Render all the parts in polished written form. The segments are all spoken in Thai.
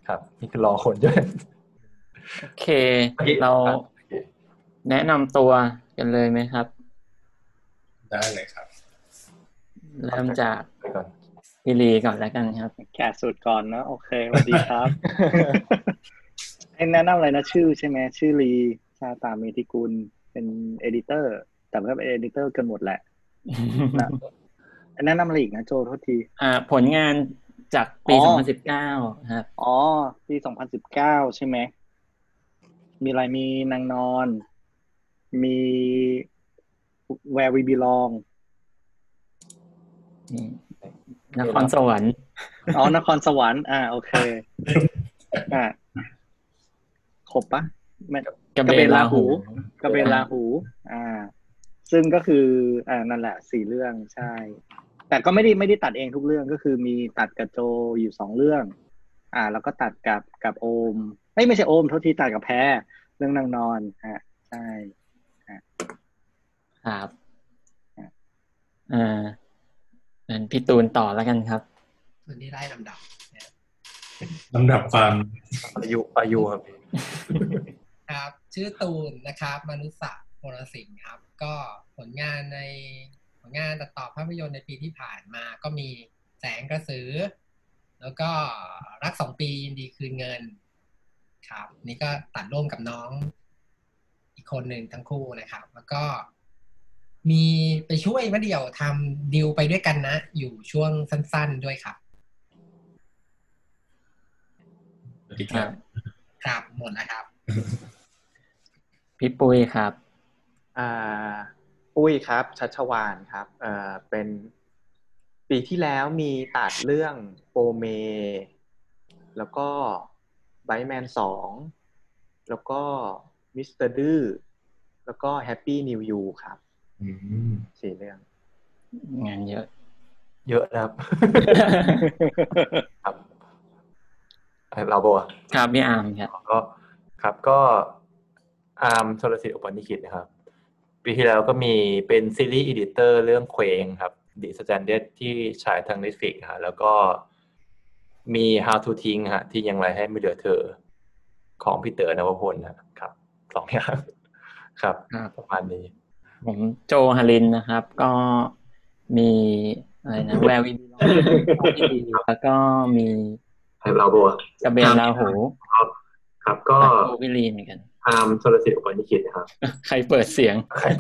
ครับนี่คือรอคนด้วยโอเคเราแนะนำตัวกันเลยไหมครับได้เลยครับเริ่มจากไปก่อนพี่ลีก่อนแล้วกันครับแขกสุดก่อนนะโอเคสวัสดีครับ ให้แนะนำอะไรนะชื่อใช่ไหมชื่อลีชาตาเมธิกุลเป็นเอดิเตอร์แต่ก็เป็นเอดิเตอร์กันหมดแหละนะแนะนำอะไรอีกนะโจโทษทีผลงานจากปี2019ครับอ๋อปี2019ใช่ไหมมีอะไรมีนางนอนมี Where We Belong นครสวรรค์อ๋อนครสวรรค์โอเคครบปะกระเบนราหูกระเบนราหูซึ่งก็คือนั่นแหละ4เรื่องใช่แต่ก็ไม่ได้ตัดเองทุกเรื่องก็คือมีตัดกับโจอยู่2เรื่องแล้วก็ตัดกับโอมไม่ใช่โอมโทษทีตัดกับแพรเรื่องนางนอนใช่ครับงั้นพี่ตูนต่อแล้วกันครับส่วนนี้ได้ลำดับความอายุครับครับชื่อตูนนะครับมนุษย์โพลสิงห์ครับก็ผลงานตัดต่อภาพยนตร์ในปีที่ผ่านมาก็มีแสงกระสือแล้วก็รัก2 ปียินดีคืนเงินครับนี่ก็ตัดร่วมกับน้องอีกคนหนึ่งทั้งคู่นะครับแล้วก็มีไปช่วยมะเดี่ยวทำดีลไปด้วยกันนะอยู่ช่วงสั้นๆด้วยครับครับหมดแล้วครับพี่ปุ้ยครับปุ้ยครับชัชวาลครับเป็นปีที่แล้วมีตัดเรื่องโปเมแล้วก็ไบท์แมน2แล้วก็มิสเตอร์ดื้อแล้วก็แฮปปี้นิวยูครับ4 เรื่องงานเยอะนะครับ ครับเราบัวครับพี่อาร์มครับก็อาร์มชลศิษย์อุปนิคิตนะครับปีที่แล้วก็มีเป็นซีรีส์อีดิเตอร์เรื่องเคว้งครับ The Stranded ที่ฉายทาง Netflix ฮะแล้วก็มี How to ทิ้งฮะที่ยังไรให้ไม่เหลือเธอของพี่เต๋อนวพลนะครับ2 อย่างครับประมาณนี้ผมโจฮารินนะครับก็มีอะไรนะแวร์วินแล้วก็มีเราบัวกระเบนราหูครับก็วิลีเหมือนกันอาร์มชลศิษย์อุปนิคิตนะครับใครเปิดเสียง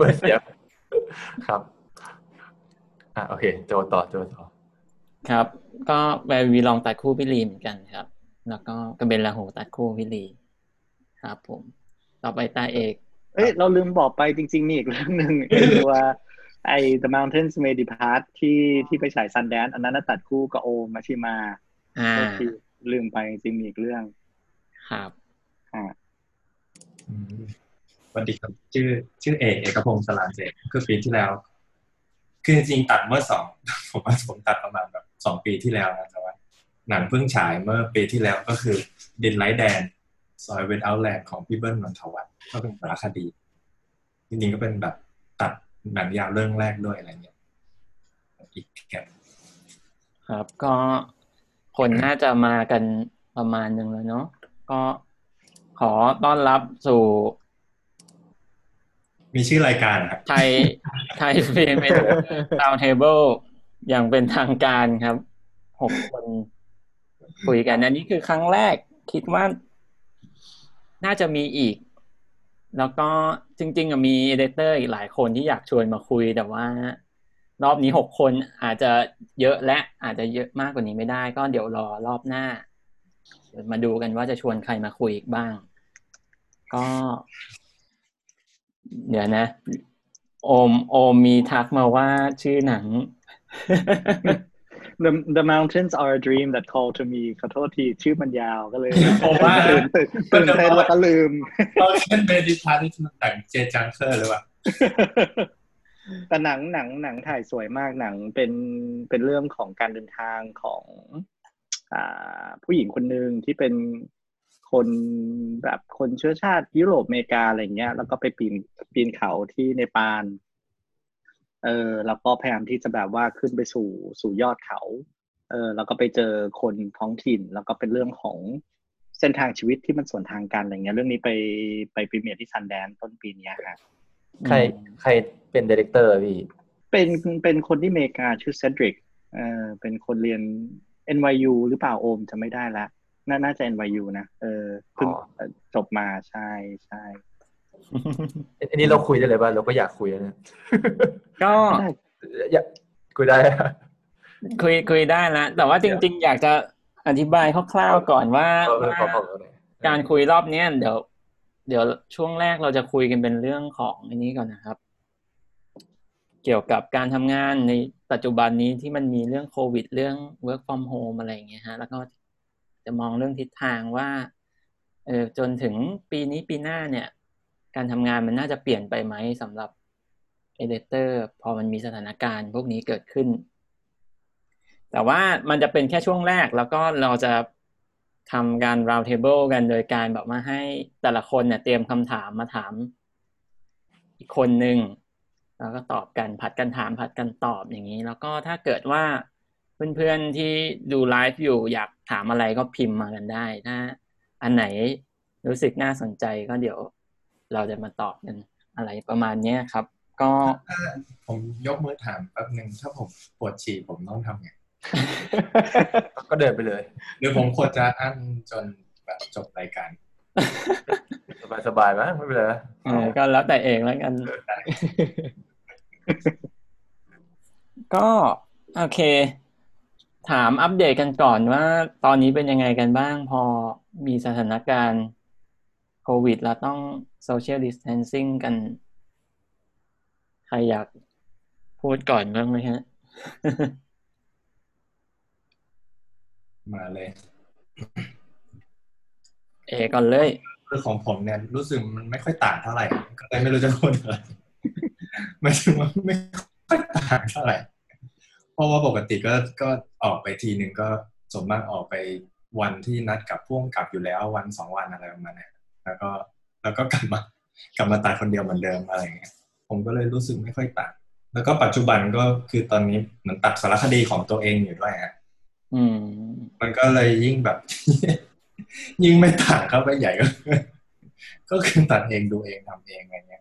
ครับโอเคโจต่อครับก็แวร์วีลองตัดคู่วิลีเหมือนกันครับแล้วก็กระเบนราหูตัดคู่วิลีครับผมต่อไปตาเอกเราลืมบอกไปจริงๆมีอีกเรื่องนึงตัวThe Mountains May Depart ที่ไปฉาย Sundance อันนั้นตัดคู่กับโอมมาชิมาที่ลืมไปจริงๆมีอีกเรื่องครับสวัสดีครับชื่อเอกพงศ์สลานเสกคือปีที่แล้วคือจริงๆตัดเมื่อผมตัดประมาณแบบ2 ปีที่แล้วนะแต่ว่าหนังเพิ่งฉายเมื่อปีที่แล้วก็คือดินไลท์แดนซอยเวนเอาท์แลนด์ของพี่เบิ้ลนนทวัฒน์ก็เป็นสารคดีจริงๆก็เป็นแบบตัดหนังยาวเรื่องแรกด้วยอะไรเงี้ยอีกแค่ครับก็คนน่าจะมากันประมาณนึงแล้วเนาะก็ขอต้อนรับสู่มีชื่อรายการครับไทยฟิล์มราวด์เทเบิลอย่างเป็นทางการครับ6 คนคุยกันอันนี้คือครั้งแรกคิดว่าน่าจะมีอีกแล้วก็จริงๆมีเอดิเตอร์อีกหลายคนที่อยากชวนมาคุยแต่ว่ารอบนี้6 คนอาจจะเยอะและอาจจะเยอะมากกว่านี้ไม่ได้ก็เดี๋ยวรอรอบหน้ามาดูกันว่าจะชวนใครมาคุยอีกบ้างก็เดี๋ยวนะโอมมีทักมาว่าชื่อหนัง The mountains are a dream that call to me ขอโทษทีชื่อมันยาวก็เลยผมว่าตื่นเต้นแล้วก็ลืมเราเช่นเมดิทาที่แต่งเจจังเคอร์หรือเปล่าแต่หนังถ่ายสวยมากหนังเป็นเรื่องของการเดินทางของผู้หญิงคนหนึ่งที่เป็นคนแบบคนเชื้อชาติยุโรปอเมริกาอะไรเงี้ยแล้วก็ไปปีนเขาที่เนปาลแล้วก็พยายามที่จะแบบว่าขึ้นไปสู่ยอดเขาแล้วก็ไปเจอคนท้องถิ่นแล้วก็เป็นเรื่องของเส้นทางชีวิตที่มันสวนทางกันอะไรเงี้ยเรื่องนี้ไปพรีเมียร์ที่ซันแดนต้นปีนี้ครับใครเป็นไดเรคเตอร์พี่เป็นคนที่อเมริกาชื่อเซดริกเป็นคนเรียน NYU หรือเปล่าโอมจะไม่ได้ละน่าจะ NYU นะเพิ่งจบมาใช่อันนี้เราคุยได้เลยป่ะเราก็อยากคุยนะก็อยากคุยได้คุยได้แล้วแต่ว่าจริงๆอยากจะอธิบายคร่าวๆก่อนว่าการคุยรอบนี้เดี๋ยวช่วงแรกเราจะคุยกันเป็นเรื่องของอันนี้ก่อนนะครับเกี่ยวกับการทำงานในปัจจุบันนี้ที่มันมีเรื่องโควิดเรื่อง work from home อะไรอย่างเงี้ยฮะแล้วก็จะมองเรื่องทิศทางว่าจนถึงปีนี้ปีหน้าเนี่ยการทำงานมันน่าจะเปลี่ยนไปไหมสำหรับเอดิเตอร์พอมันมีสถานการณ์พวกนี้เกิดขึ้นแต่ว่ามันจะเป็นแค่ช่วงแรกแล้วก็เราจะทำการ round table กันโดยการแบบมาให้แต่ละคนเนี่ยเตรียมคำถามมาถามอีกคนนึงแล้วก็ตอบกันผัดกันถามผัดกันตอบอย่างนี้แล้วก็ถ้าเกิดว่าเพื่อนๆที่ดูไลฟ์อยู่อยากถามอะไรก็พิมพ์มากันได้ถ้าอันไหนรู้สึกน่าสนใจก็เดี๋ยวเราจะมาตอบกันอะไรประมาณนี้ครับก็ผมยกมือถามแป๊บนึงถ้าผมปวดฉี่ผมต้องทำไงก็เดินไปเลยหรือผมควรจะอั้นจนแบบจบรายการสบายมั้ยไม่เป็นไรก็แล้วแต่เองแล้วกันก็โอเคถามอัปเดตกันก่อนว่าตอนนี้เป็นยังไงกันบ้างพอมีสถานการณ์โควิดแล้วต้องโซเชียลดิสแทนซิ่งกันใครอยากพูดก่อนบ้างไหมฮะมาเลยก่อนเลยคือของผมเนี่ยรู้สึกมันไม่ค่อยต่างเท่าไหร่ก็เลยไม่รู้จะพูดอะไรไม่ถึงว่าไม่ค่อยต่างเท่าไหร่เพราะว่าปกติก็ออกไปทีนึงก็ส่วนมากออกไปวันที่นัดกับพ่วงกับอยู่แล้ววัน2วันอะไรประมาณนี้แล้วก็กลับมาตัดคนเดียวเหมือนเดิมอะไรอย่างเงี้ยผมก็เลยรู้สึกไม่ค่อยต่างแล้วก็ปัจจุบันก็คือตอนนี้เหมือนตัดสารคดีของตัวเองอยู่ด้วยฮะมันก็เลยยิ่งแบบยิ่งไม่ต่างเข้าไปใหญ่ก็คือตัดเองดูเองทำเองอะไรเงี้ย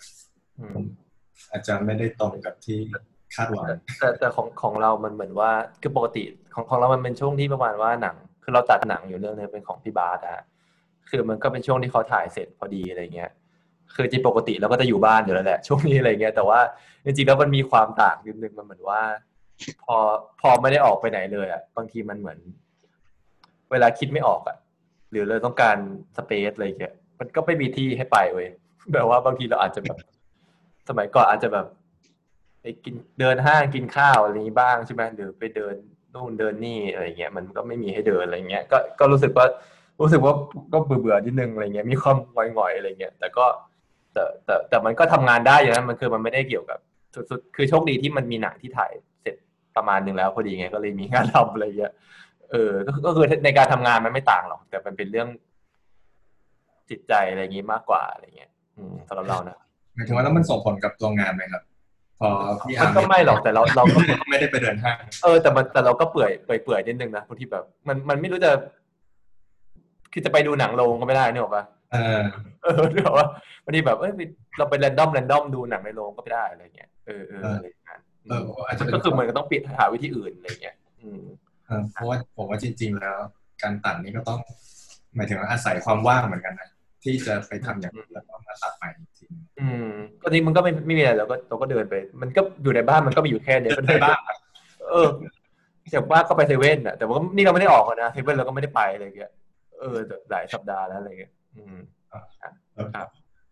อาจจะไม่ได้ตรงกับที่คาดหวังแต่ของเรามันเหมือนว่าคือปกติของเรามันเป็นช่วงที่ประมาณว่าหนังคือเราตัดหนังอยู่เรื่องนึงเป็นของพี่บาสอะคือมันก็เป็นช่วงที่เขาถ่ายเสร็จพอดีอะไรเงี้ยคือจริงปกติเราก็จะอยู่บ้านอยู่แล้วแหละช่วงนี้อะไรเงี้ยแต่ว่าจริงๆแล้วมันมีความต่างนิดนึงมันเหมือนว่าพอไม่ได้ออกไปไหนเลยอะบางทีมันเหมือนเวลาคิดไม่ออกอะหรือเราต้องการสเปซอะไรเงี้ยมันก็ไม่มีที่ให้ไปเว้ยแบบว่าบางทีเราอาจจะแบบสมัยก่อนอาจจะแบบไปกินเดินห้างกินข้าวอะไรนี้บ้างใช่ไหมหรือไปเดินนู่นเดินนี่อะไรเงี้ยมันก็ไม่มีให้เดินอะไรเงี้ยก็รู้สึกว่าก็เบื่อนิดนึงอะไรเงี้ยมีความหงอยๆอะไรเงี้ยแต่มันก็ทำงานได้อยู่นะมันไม่ได้เกี่ยวกับสุดคือโชคดีที่มันมีหนังที่ถ่ายเสร็จประมาณนึงแล้วพอดีไงก็เลยมีงานทำอะไรเงี้ยก็คือในการทำงานมันไม่ต่างหรอกแต่มันเป็นเรื่องจิตใจอะไรอย่างงี้มากกว่าอะไรเงี้ยสำหรับเรานะหมายถึงว่าแล้วมันส่งผลกับตัวงานไหมครับพอพี่มันก็ไม่หรอกแต่เราก็ไม่ได้ไปเดินห้างแต่เราก็เปื่อยนิดนึงนะบางทีแบบมันไม่รู้จะคือจะไปดูหนังโรงก็ไม่ได้นี่หรอปะนึกออกว่าบางทีแบบเราไปแรนดอมดูหนังในโรงก็ไม่ได้อะไรเงี้ยอะไรอย่างเงี้ยก็คือมันก็ต้องปิดหาวิธีอื่นอะไรเงี้ยเพราะว่าผมว่าจริงๆแล้วการตัดนี้ก็ต้องหมายถึงว่าอาศัยความว่างเหมือนกันนะที่จะไปทำอย่างอื่นแล้วก็มาตัดใหม่จริงก็นี่มันก็ไม่มีอะไรเราก็เดินไปมันก็อยู่ในบ้านมันก็มีอยู่แค่นี้ก็เดินบ้านจากบ้านก็ไปเซเว่นอ่ะแต่ว่านี่เราไม่ได้ออกนะเซเว่นเราก็ไม่ได้ไปอะไรเงี้ยหลายสัปดาห์แล้วอะไรเงี้ยครับ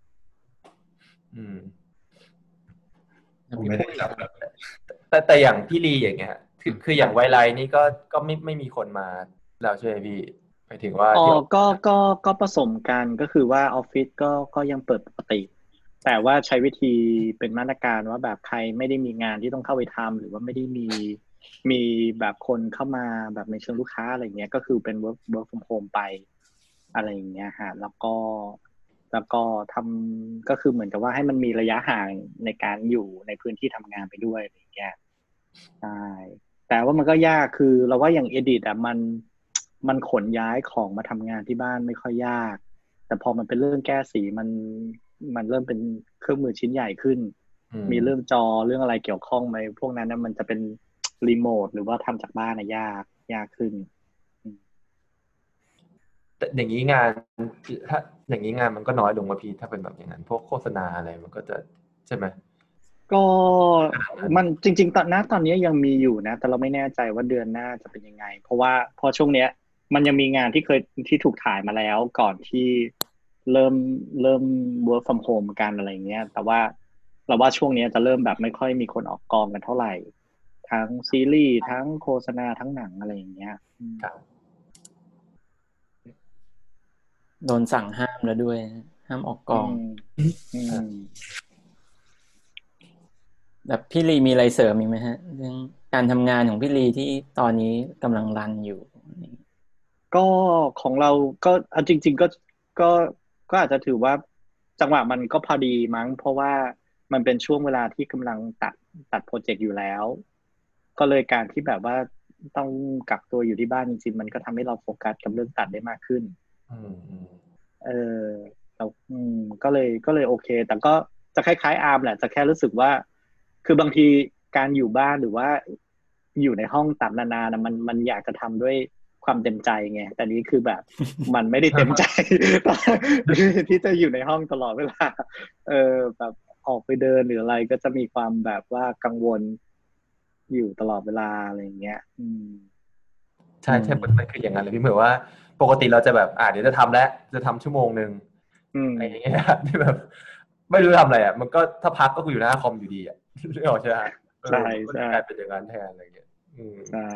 ผมไม่ได้จับแต่อย่างพี่ลีอย่างเงี้ยคืออย่างไวไลนี่ก็ไม่มีคนมาแล้วใช่ไหมพี่หมายถึงว่าก็ผสมกันก็คือว่าออฟฟิศก็ยังเปิดปกติแต่ว่าใช้วิธีเป็นมาตรการว่าแบบใครไม่ได้มีงานที่ต้องเข้าไปทำหรือว่าไม่ได้มีแบบคนเข้ามาแบบในเชิงลูกค้าอะไรเงี้ยก็คือเป็น work from home ไปอะไรอย่างเงี้ยฮะแล้วก็ทำก็คือเหมือนกับว่าให้มันมีระยะห่างในการอยู่ในพื้นที่ทำงานไปด้วยอะไรอย่างเงี้ยใช่แต่ว่ามันก็ยากคือเราว่าอย่าง edit อ่ะมันขนย้ายของมาทำงานที่บ้านไม่ค่อยยาก แต่พอมันเป็นเรื่องแก้สีมันเริ่มเป็นเครื่องมือชิ้นใหญ่ขึ้น มีเรื่องจอเรื่องอะไรเกี่ยวข้องไหมพวกนั้นนะมันจะเป็นรีโมทหรือว่าทำจากบ้านนะยากขึ้นแต่อย่างนี้งานถ้าอย่างนี้งานมันก็น้อยลงมาพี่ถ้าเป็นแบบอย่างนั้นพวกโฆษณาอะไรมันก็จะใช่ไหมก็มันจริงๆตอนนี้ยังมีอยู่นะแต่เราไม่แน่ใจว่าเดือนหน้าจะเป็นยังไงเพราะว่าพอช่วงเนี้ยมันยังมีงานที่ถูกถ่ายมาแล้วก่อนที่เริ่ม work from home กันอะไรเงี้ยแต่ว่าเราว่าช่วงนี้จะเริ่มแบบไม่ค่อยมีคนออกกองกันเท่าไหร่ทั้งซีรีส์ทั้งโฆษณาทั้งหนังอะไรอย่างเงี้ยโดนสั่งห้ามแล้วด้วยห้ามออกกองแบบพี่ลีมีอะไรเสริมอีกไหมฮะเรื่องการทำงานของพี่ลีที่ตอนนี้กำลังรันอยู่ก็ของเราก็เอาจริงๆก็อาจจะถือว่าจังหวะมันก็พอดีมั้งเพราะว่ามันเป็นช่วงเวลาที่กำลังตัดโปรเจกต์อยู่แล้วก็เลยการที่แบบว่าต้องกักตัวอยู่ที่บ้านจริงๆมันก็ทำให้เราโฟกัสกับเรื่องตัดได้มากขึ้นเราก็เลยโอเคแต่ก็จะคล้ายๆอาร์มแหละจะแค่รู้สึกว่าคือบางทีการอยู่บ้านหรือว่าอยู่ในห้องตัดนานๆนะมันอยากจะทำด้วยความเต็มใจไงแต่นี้คือแบบมันไม่ได้เต็มใจที่จะอยู่ในห้องตลอดเวลาแบบออกไปเดินหรืออะไรก็จะมีความแบบว่ากังวลอยู่ตลอดเวลาอะไรอย่างเงี้ยใช่มันคืออย่างนั้นเลยพี่เหมือนว่าปกติเราจะแบบเดี๋ยวจะทำแล้วจะทำชั่วโมงนึงอะไรอย่างเงี้ยที่แบบไม่รู้ทำอะไรอ่ะมันก็ถ้าพักก็คืออยู่หน้าคอมอยู่ดีอ่ะนึกออกใช่ไหมใช่กลายเป็นอย่างนั้นแทนอะไรอย่างเงี้ยใช่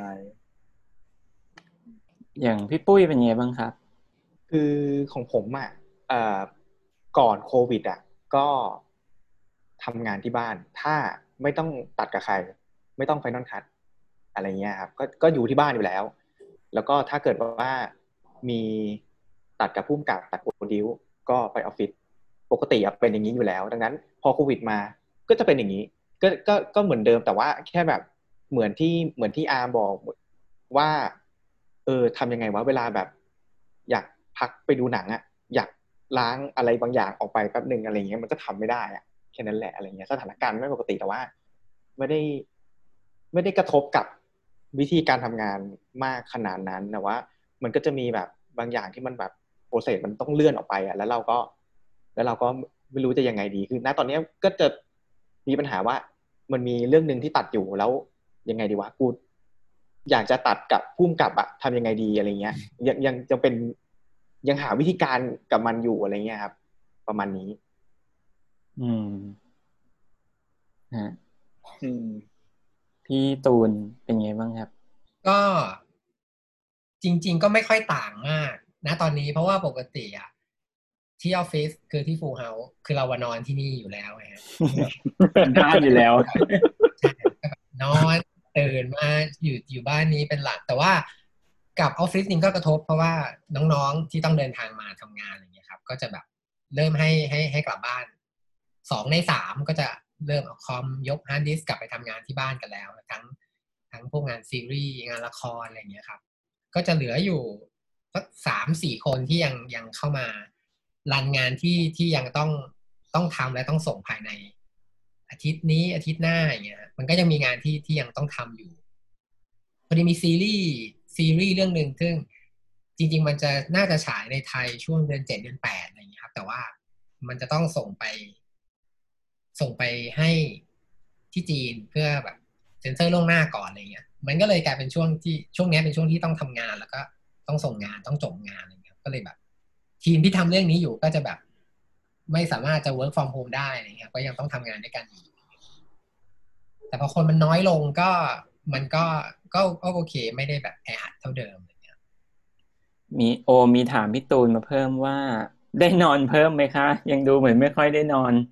อย่างพี่ปุ้ยเป็นไงบ้างครับคือของผมก่อนโควิดก็ทำงานที่บ้านถ้าไม่ต้องตัดกับใครไม่ต้องไฟนอลคัทอะไรเงี้ยครับก็อยู่ที่บ้านอยู่แล้วแล้วก็ถ้าเกิดว่ามีตัดกับผู้กำกับตัดโปรดิวก็ไปออฟฟิศปกติเป็นอย่างนี้อยู่แล้วดังนั้นพอโควิดมาก็จะเป็นอย่างนี้ก็เหมือนเดิมแต่ว่าแค่แบบเหมือนที่อาร์บอกว่าทำยังไงวะเวลาแบบอยากพักไปดูหนังอยากล้างอะไรบางอย่างออกไปแป๊บนึงอะไรเงี้ยมันก็ทำไม่ได้แค่นั้นแหละอะไรเงี้ยสถานการณ์ไม่ปกติแต่ว่าไม่ได้กระทบกับวิธีการทำงานมากขนาดนั้นแต่ว่ามันก็จะมีแบบบางอย่างที่มันแบบโปรเซสมันต้องเลื่อนออกไปแล้วเราก็ไม่รู้จะยังไงดีคือณตอนนี้ก็จะมีปัญหาว่ามันมีเรื่องนึงที่ตัดอยู่แล้วยังไงดีวะกูอยากจะตัดกับพุ่มกับทำยังไงดีอะไรเงี้ยยังหาวิธีการกับมันอยู่อะไรเงี้ยครับประมาณนี้พี่ตูนเป็นไงบ้างครับก็จริงๆก็ไม่ค่อยต่างมากนะตอนนี้เพราะว่าปกติที่ออฟฟิศคือที่ฟูลเฮาส์คือเรานอนที่นี่อยู่แล้วไงเป็นบ้านอยู่แล้วนอนตื่นมาอยู่บ้านนี้เป็นหลักแต่ว่ากับออฟฟิศนี่ก็กระทบเพราะว่าน้องๆที่ต้องเดินทางมาทำงานอย่างเงี้ยครับก็จะแบบเริ่มให้กลับบ้าน2 ใน 3ก็จะเริ่มเอาคอมยกฮาร์ดดิสก์กลับไปทำงานที่บ้านกันแล้วทั้งพวกงานซีรีส์งานละครอะไรอย่างเงี้ยครับก็จะเหลืออยู่สัก3-4 คนที่ยังเข้ามารันงานที่ยังต้องทำและต้องส่งภายในอาทิตย์นี้อาทิตย์หน้าอย่างเงี้ยมันก็ยังมีงานที่ยังต้องทำอยู่พอดีมีซีรีส์เรื่องนึงซึ่งจริงๆมันจะน่าจะฉายในไทยช่วงเดือน7 เดือน 8อะไรอย่างเงี้ยครับแต่ว่ามันจะต้องส่งไปให้ที่จีนเพื่อแบบเซ็นเซอร์ล่วงหน้าก่อนอะไรเงี้ยมันก็เลยกลายเป็นช่วงนี้เป็นช่วงที่ต้องทำงานแล้วก็ต้องส่งงานต้องจบงานอะไรเงี้ยก็เลยแบบทีมที่ทำเรื่องนี้อยู่ก็จะแบบไม่สามารถจะ work from home ได้อะไรเงี้ยก็ยังต้องทำงานด้วยกันอยู่แต่พอคนมันน้อยลงก็มันก็โอเคไม่ได้แบบแออัดเท่าเดิมอะไรเงี้ยมีถามพี่ตูนมาเพิ่มว่าได้นอนเพิ่มไหมคะยังดูเหมือนไม่ค่อยได้นอน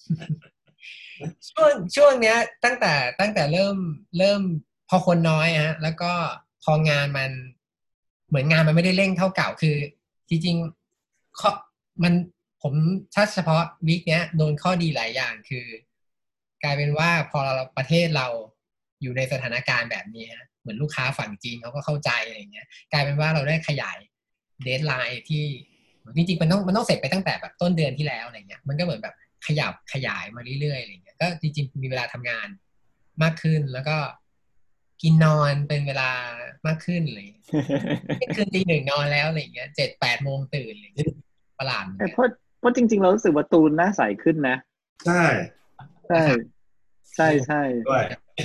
ช่วงเนี้ยตั้งแต่เริ่มพอคนน้อยแล้วก็พองานมันเหมือนงานมันไม่ได้เร่งเท่าเก่าคือจริงๆมันผมถ้าเฉพาะวีคเนี้ยโดนข้อดีหลายอย่างคือกลายเป็นว่าพอประเทศเราอยู่ในสถานการณ์แบบนี้เหมือนลูกค้าฝั่งจีนเขาก็เข้าใจอะไรเงี้ยกลายเป็นว่าเราได้ขยายเดดไลน์ที่จริงๆมันต้องเสร็จไปตั้งแต่แบบต้นเดือนที่แล้วอะไรเงี้ยมันก็เหมือนแบบขยายมาเรื่อยๆอะไรเงี้ยก็จริงๆมีเวลาทำงานมากขึ้นแล้วก็กินนอนเป็นเวลามากขึ้นเลยคืนตี 1นอนแล้วอะไรเงี้ย7-8 โมงตื่นอะไรเงี้ยประหลาดเพราะจริงๆเรารู้สึกว่าตูนหน้าใสขึ้นนะใช่ด้วย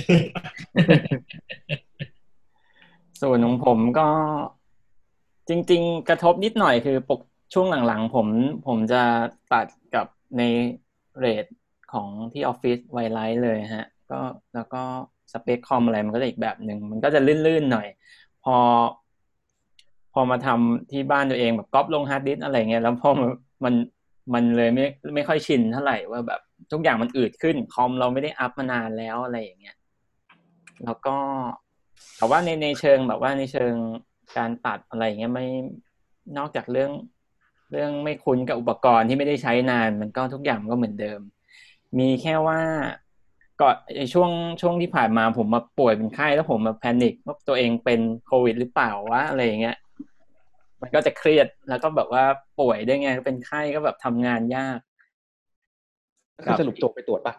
ส่วนของผมก็จริงๆกระทบนิดหน่อยคือช่วงหลังๆผมจะตัดกับในเรทของที่ออฟฟิศไวไลท์เลยฮะก็แล้วก็สเปคคอมอะไรมันก็จะอีกแบบหนึ่งมันก็จะลื่นๆหน่อยพอมาทำที่บ้านตัวเองแบบก๊อปลงฮาร์ดดิสก์อะไรเงี้ยแล้วพอมันเลยไม่ค่อยชินเท่าไหร่ว่าแบบทุกอย่างมันอืดขึ้นคอมเราไม่ได้อัพมานานแล้วอะไรอย่างเงี้ยแล้วก็แต่ว่าในเชิงแบบว่าในเชิงการตัดอะไรอย่างเงี้ยไม่นอกจากเรื่องไม่คุ้นกับอุปกรณ์ที่ไม่ได้ใช้นานมันก็ทุกอย่างก็เหมือนเดิมมีแค่ว่าก็ช่วงที่ผ่านมาผมมาป่วยเป็นไข้แล้วผมมาแพนิคว่าตัวเองเป็นโควิดหรือเปล่าวะอะไรอย่างเงี้ยมันก็จะเครียดแล้วก็แบบว่าป่วยได้ไงเป็นไข้ก็แบบทำงานยากก็สรุปตัวไปตรวจป่ะ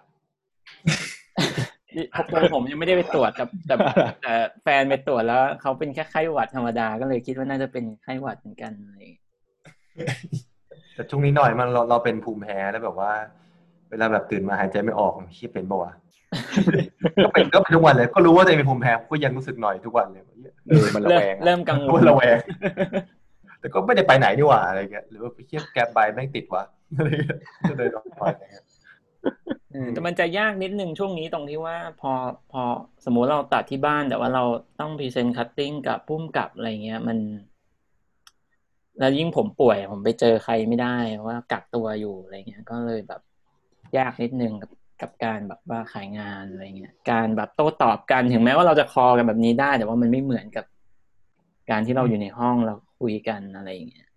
ผมยังไม่ได้ไปตรวจแต่แฟนไปตรวจแล้วเขาเป็นแค่ไข้หวัดธรรมดาก็เลยคิดว่าน่าจะเป็นไข้หวัดเหมือนกันอะไรแต่ช่วงนี้หน่อยมันเราเป็นภูมิแพ้แล้วแบบว่าเวลาแบบตื่นมาหายใจไม่ออกคิดเป็นป่าวะ ก็เป็นทุกวันเลยก็รู้ว่าตัวเองเป็นภูมิแพ้ก็ยังรู้สึกหน่อยทุกวันเลยมันระแวงเริ่มกังวลระแวงแต่ก็ไม่ได้ไปไหนนี่หว่าอะไรเงี้ยหรือว่าไปเทียบแกร็บไบค์แม่งติดวะอะไรเงี้ยก็เลยต้องไปแต่มันจะยากนิดนึงช่วงนี้ตรงที่ว่าพอสมมุติเราตัดที่บ้านแต่ว่าเราต้องพรีเซนต์คัตติ้งกับพุ่มกับอะไรเงี้ยมันแล้วยิ่งผมป่วยผมไปเจอใครไม่ได้ว่ากักตัวอยู่อะไรเงี้ยก็เลยแบบยากนิดนึงกับการแบบว่าขายงานอะไรเงี้ยการแบบโต้ตอบกันถึงแม้ว่าเราจะคอกันแบบนี้ได้แต่ว่ามันไม่เหมือนกับการที่เราอยู่ในห้องเราคุยกันอะไรอย่างเงี้ย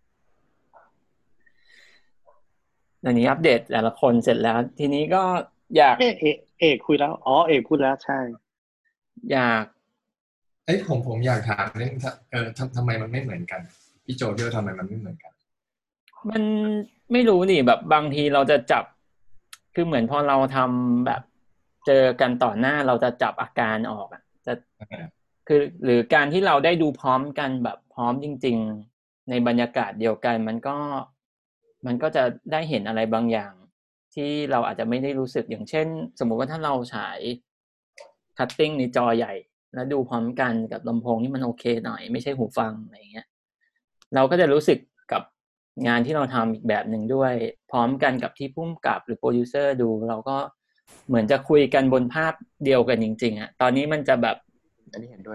อันนี้อัปเดตแต่ละคนเสร็จแล้วทีนี้ก็อยากเอกคุยแล้วเอกพูดแล้วใช่อยากผมอยากถามเรื่องทำไมมันไม่เหมือนกันพี่โจเดียวทำไมมันไม่เหมือนกันมันไม่รู้นี่แบบบางทีเราจะจับคือเหมือนพอเราทำแบบเจอกันต่อหน้าเราจะจับอาการออกจะคือหรือการที่เราได้ดูพร้อมกันแบบพร้อมจริงๆในบรรยากาศเดียวกันมันก็จะได้เห็นอะไรบางอย่างที่เราอาจจะไม่ได้รู้สึกอย่างเช่นสมมุติว่าถ้าเราฉายคัตติ้งในจอใหญ่แล้วดูพร้อมกันกับลำโพงที่มันโอเคหน่อยไม่ใช่หูฟังอะไรอย่างเงี้ยเราก็จะรู้สึกกับงานที่เราทำอีกแบบหนึ่งด้วยพร้อมกันกับที่พุ่มกับหรือโปรดิวเซอร์ดูเราก็เหมือนจะคุยกันบนภาพเดียวกันจริงๆตอนนี้มันจะแบบอันนี้เห็นด้วย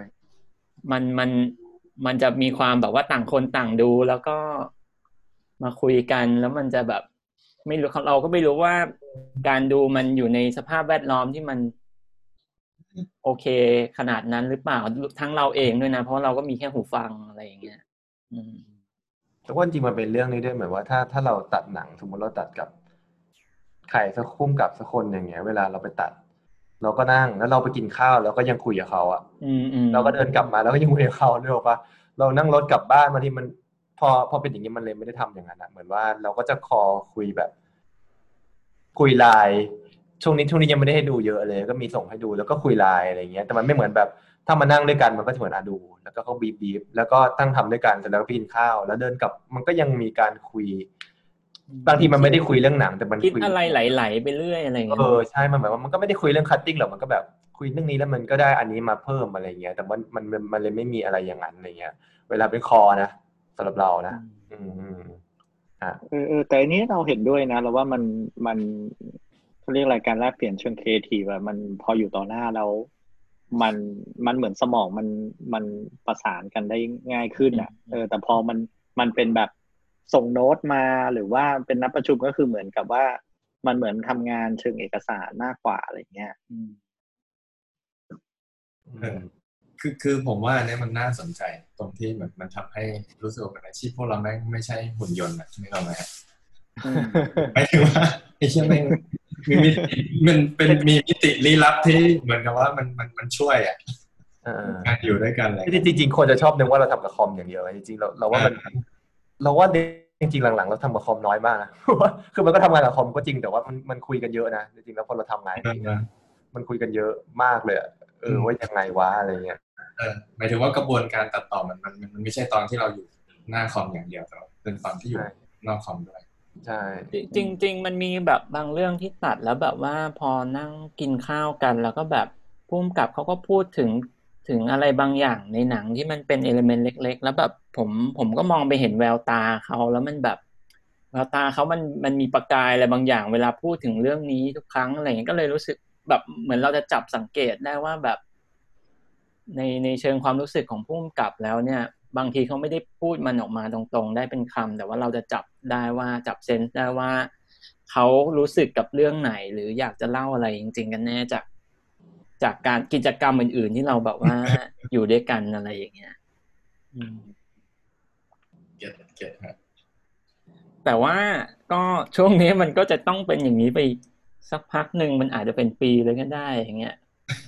มันจะมีความแบบว่าต่างคนต่างดูแล้วก็มาคุยกันแล้วมันจะแบบไม่รู้เราก็ไม่รู้ว่าการดูมันอยู่ในสภาพแวดล้อมที่มันโอเคขนาดนั้นหรือเปล่าทั้งเราเองด้วยนะเพราะเราก็มีแค่หูฟังอะไรอย่างเงี้ยแต่ว่าจริงมันเป็นเรื่องนี้ด้วยเหมือนว่าถ้าเราตัดหนังสมมติเราตัดกับใครสักคุ้มกับสักคนอย่างเงี้ยเวลาเราไปตัดเราก็นั่งแล้วเราไปกินข้าวแล้วก็ยังคุยกับเขาเราก็เดินกลับมาแล้วก็ยังคุยกับเขาด้วยป่ะเรานั่งรถกลับบ้านบางทีมันพอเป็นอย่างนี้มันเลยไม่ได้ทำอย่างนั้นเหมือนว่าเราก็จะคุยแบบคุยไลน์ช่วงนี้ยังไม่ได้ให้ดูเยอะเลยก็มีส่งให้ดูแล้วก็คุยไลน์อะไรเงี้ยแต่มันไม่เหมือนแบบถ้ามานั่งด้วยกันมันก็เหมือนดูแล้วก็เขาบีบแล้วก็ตั้งทำด้วยกันเสร็จแล้วก็กินข้าวแล้วเดินกลับมันก็ยังมีการคุยบางทีมันไม่ได้คุยเรื่องหนังแต่มันคิดอะไรไหลๆไปเรื่อยอะไรเงี้ยใช่มันหมายว่ามันก็ไม่ได้คุยเรื่องคัตติ้งหรอกมันก็แบบคุยเรื่องนี้แล้วมันก็ได้อันนี้มาเพิ่มอะไรเงี้ยแต่มันเลยไม่มีอะไรอย่างนั้นอะไรเงี้ยเวลาเป็นคอนะสำหรับเรานะแต่อันนี้เราเห็นด้วยนะเราว่ามันเขาเรียกอะไรการแลกเปลี่ยนเชิงครีเอทีฟมันพออยู่ต่อหน้าแล้วมันเหมือนสมองมันประสานกันได้ง่ายขึ้นแต่พอมันเป็นแบบส่งโน้ตมาหรือว่าเป็นนัดประชุมก็คือเหมือนกับว่ามันเหมือนทำงานเชิงเอกสารมากกว่าอะไรเงี้ยคือผมว่าเนี่ยมันน่าสนใจตรงที่แบบมันทำให้รู้สึกว่าเป็นอาชีพพวกเราไม่ใช่หุ่นยนต์ใช่ไหมครับไม่ถึงว่าไอ้เชี่ยมันเป็นมีมิติลี้ลับที่เหมือนกับว่ามันช่วยการอยู่ด้วยกันอะไรจริงคนจะชอบนึกว่าเราทำกับคอมอย่างเดียวจริงๆเราว่าจริงๆหลังๆเราทำกับคอมน้อยมากนะคือมันก็ทำงานกับคอมก็จริงแต่ว่ามันคุยกันเยอะนะจริงๆแล้วพอเราทำงานจริงมันคุยกันเยอะมากเลยว่ายังไงวะอะไรเงี้ยหมายถึงว่ากระบวนการตัดต่อมันไม่ใช่ตอนที่เราอยู่หน้าคอมอย่างเดียวแต่เป็นตอนที่อยู่นอกคอมด้วยใช่จริงมันมีแบบบางเรื่องที่ตัดแล้วแบบว่าพอนั่งกินข้าวกันแล้วก็แบบผู้กำกับเขาก็พูดถึงอะไรบางอย่างในหนังที่มันเป็นเอลิเมนต์เล็กๆแล้วแบบผมก็มองไปเห็นแววตาเขาแล้วมันแบบแววตาเขามันมีประกายอะไรบางอย่างเวลาพูดถึงเรื่องนี้ทุกครั้งอะไรอย่างเงี้ยก็เลยรู้สึกแบบเหมือนเราจะจับสังเกตได้ว่าแบบในเชิงความรู้สึกของผู้กำกับแล้วเนี่ยบางทีเขาไม่ได้พูดมันออกมาตรงๆได้เป็นคำแต่ว่าเราจะจับได้ว่าจับเซนส์ได้ว่าเขารู้สึกกับเรื่องไหนหรืออยากจะเล่าอะไรจริงๆกันแน่จากการกิจกรรมอื่นๆที่เราแบบว่าอยู่ด้วยกันอะไรอย่างเงี้ยเก็ตครับแต่ว่าก็ช่วงนี้มันก็จะต้องเป็นอย่างนี้ไปสักพักหนึ่งมันอาจจะเป็นปีเลยก็ได้อย่างเงี้ย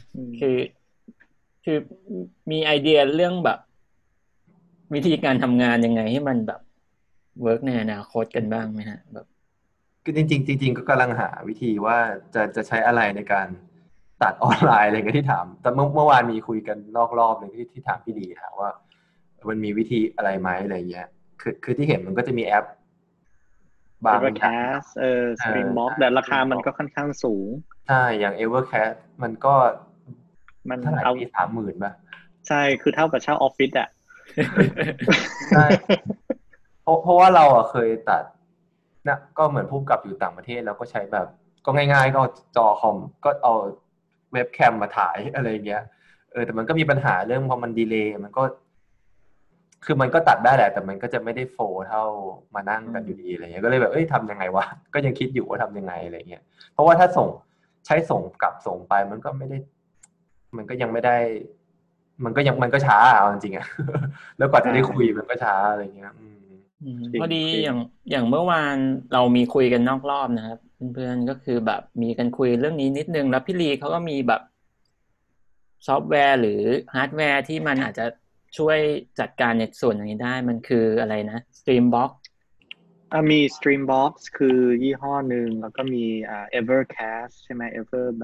คือมีไอเดียเรื่องแบบวิธีการทำงานยังไงให้มันแบบเวิร์กในอนาคตกันบ้างไหมฮะแบบคือจริงก็กำลังหาวิธีว่าจะใช้อะไรในการตัดออนไลน์อะไรเงี้ยที่ถามแต่เมื่อวานมีคุยกันนอกรอบหนึ่งที่ถามพี่ดีถามว่ามันมีวิธีอะไรไหมอะไรเงี้ยคือที่เห็นมันก็จะมีแอปบางอย่าง Evercast Streambox แต่ราคามันก็ค่อนข้างสูงใช่อย่าง Evercast มันก็มันเอาปี30,000ป่ะใช่คือเท่ากับเช่าออฟฟิศอ่ะใช่เพราะว่าเราเคยตัดนะก็เหมือนผู้กำกับอยู่ต่างประเทศแล้วก็ใช้แบบก็ง่ายๆก็จอคอมก็เอาเว็บแคมมาถ่ายอะไรเงี้ยแต่มันก็มีปัญหาเรื่องพอมันดีเลย์มันก็คือมันก็ตัดได้แหละแต่มันก็จะไม่ได้โฟล์เท่ามานั่งกันอยู่ดีอะไรเงี้ยก็เลยแบบทำยังไงวะก็ยังคิดอยู่ว่าทำยังไงอะไรเงี้ยเพราะว่าถ้าใช้ส่งกลับส่งไปมันก็ไม่ได้มันก็ยังไม่ได้มันก็ช้าเอาจริงๆอะแล้วกว่าจะได้คุยมันก็ช้าอะไรเงี้ยพอดีอย่างเมื่อวานเรามีคุยกันนอกรอบนะครับเพื่อนๆก็คือแบบมีกันคุยเรื่องนี้นิดนึงแล้วพี่ลีเขาก็มีแบบซอฟต์แวร์หรือฮาร์ดแวร์ที่มันอาจจะช่วยจัดการในส่วนอย่างนี้ได้มันคืออะไรนะ Streambox มี Streambox คือยี่ห้อหนึ่งแล้วก็มีEvercast ใช่ไหม Ever แบบ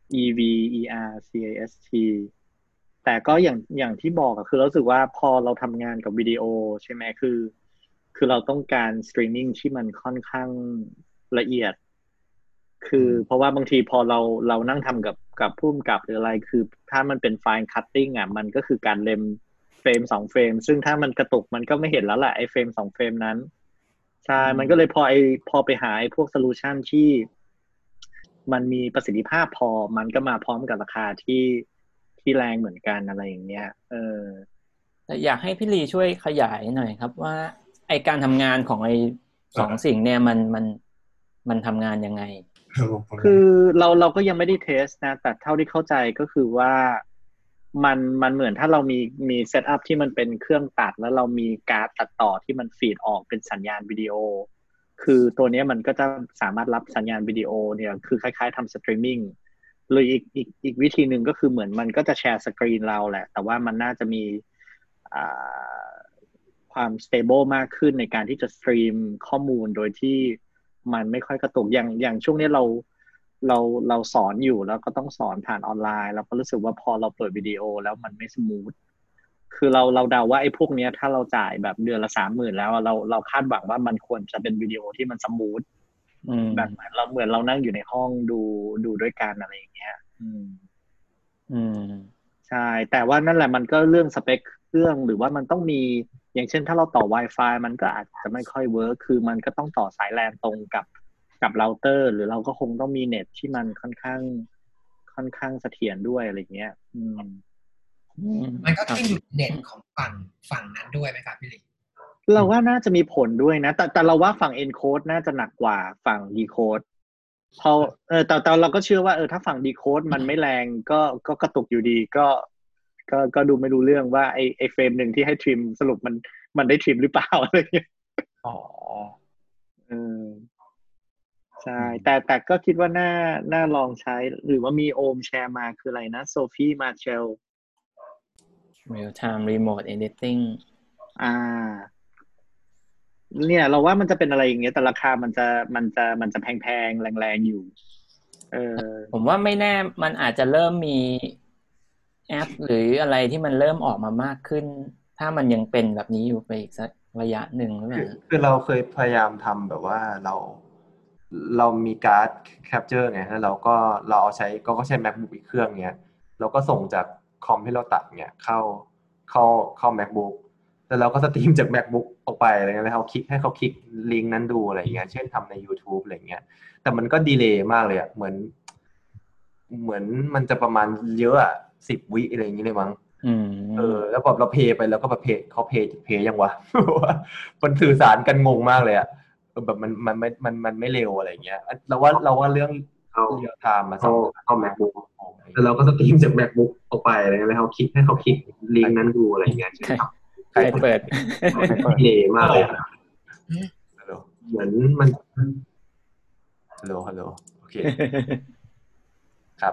EVERCAST แต่ก็อย่างที่บอกอะคือรู้สึกว่าพอเราทำงานกับวิดีโอใช่ไหมคือเราต้องการสตรีมมิ่งที่มันค่อนข้างละเอียดคือเพราะว่าบางทีพอเรานั่งทำกับผู้กำกับหรืออะไรคือถ้ามันเป็นไฟล์คัตติ้งอ่ะมันก็คือการเล็มเฟรม2เฟรมซึ่งถ้ามันกระตุกมันก็ไม่เห็นแล้วแหละไอ้เฟรม2เฟรมนั้นใช่มันก็เลยพอไปหาไอ้พวกโซลูชันที่มันมีประสิทธิภาพพอมันก็มาพร้อมกับราคาที่แรงเหมือนกันอะไรอย่างเงี้ยแต่อยากให้พี่ลีช่วยขยายหน่อยครับว่าไอการทำงานของไอสองสิ่งเนี่ยมันทำงานยังไงคือเราก็ยังไม่ได้เทสนะแต่เท่าที่เข้าใจก็คือว่ามันเหมือนถ้าเรามีเซตอัพที่มันเป็นเครื่องตัดแล้วเรามีการ์ดตัดต่อที่มันฟีดออกเป็นสัญญาณวิดีโอคือตัวนี้มันก็จะสามารถรับสัญญาณวิดีโอเนี่ยคือคล้ายๆทำสตรีมมิ่งหรืออีกวิธีหนึ่งก็คือเหมือนมันก็จะแชร์สกรีนเราแหละแต่ว่ามันน่าจะมีความ stable มากขึ้นในการที่จะสตรีมข้อมูลโดยที่มันไม่ค่อยกระตุกอย่างช่วงนี้เราสอนอยู่แล้วก็ต้องสอนผ่านออนไลน์แล้วก็รู้สึกว่าพอเราเปิดวิดีโอแล้วมันไม่สมูทคือเราเดาว่าไอ้พวกนี้ถ้าเราจ่ายแบบเดือนละ30,000แล้วเราคาดหวังว่ามันควรจะเป็นวิดีโอที่มันสมูทแบบเหมือนเรานั่งอยู่ในห้องดูด้วยกันอะไรอย่างเงี้ยใช่แต่ว่านั่นแหละมันก็เรื่องสเปคเครื่องหรือว่ามันต้องมีอย่างเช่นถ้าเราต่อ Wi-Fi มันก็อาจจะไม่ค่อยเวิร์คคือมันก็ต้องต่อสายแลนตรงกับเราเตอร์หรือเราก็คงต้องมีเน็ตที่มันค่อนข้างเสถียรด้วยอะไรเงี้ยมันก็ขึ้นอยู่เน็ตของฝั่งนั้นด้วยไหมครับพี่ลิเราว่าน่าจะมีผลด้วยนะแต่เราว่าฝั่ง encode น่าจะหนักกว่าฝั่ง decode พอแต่เราก็เชื่อว่าถ้าฝั่ง decode มันไม่แรงก็กระตุกอยู่ดีก็ดูไม่รู้เรื่องว่าไอเฟรมหนึ่งที่ให้ทริมสรุปมันได้ทริมหรือเปล่าอะไรเงี้ยใช่แต่ก็คิดว่าน่าลองใช้หรือว่ามีโอมแชร์มาคืออะไรนะโซฟี่มาเชล real time remote editing อ่า เนี่ยเราว่ามันจะเป็นอะไรอย่างเงี้ยแต่ราคามันจะแพงๆแรงๆอยู่ผมว่าไม่แน่มันอาจจะเริ่มมีแอปหรืออะไรที่มันเริ่มออกมามากขึ้นถ้ามันยังเป็นแบบนี้อยู่ไปอีกสักระยะหนึ่งหรือเปล่าคือเราเคยพยายามทำแบบว่าเรามีการ์ดแคปเจอร์ไงแล้วเราเอาใช้ก็ใช้ MacBook อีกเครื่องเงี้ยเราก็ส่งจากคอมที่เราตัดเงี้ยเข้า MacBook แล้วเราก็สตรีมจาก MacBook ออกไปอะไรเงี้ยแล้วให้เขาคลิกลิงก์นั้นดูอะไรเงี้ยเช่นทำใน YouTube อะไรเงี้ยแต่มันก็ดีเลย์มากเลยอ่ะเหมือนมันจะประมาณเยอะอ่ะ10 วิอะไรอย่างงี้เลยมั้งแล้วแบบเราเพย์ไปแล้วก็แบบเขาเพย์ยังวะ มันสื่อสารกันงงมากเลยอ่ะแบบมันไม่เร็วอะไรเงี้ยเราว่าเรื่องเรียลไทม์มาเข้า MacBook แล้วเราก็สตรีมจาก MacBook ออกไปอะไรเงี้ยแล้วให้เขาคลิกลิงก์นั้นดูอะไรเงี้ยใครเปิดดีเลย์มากเลยเหมือนมันฮัลโหลโอเคครับ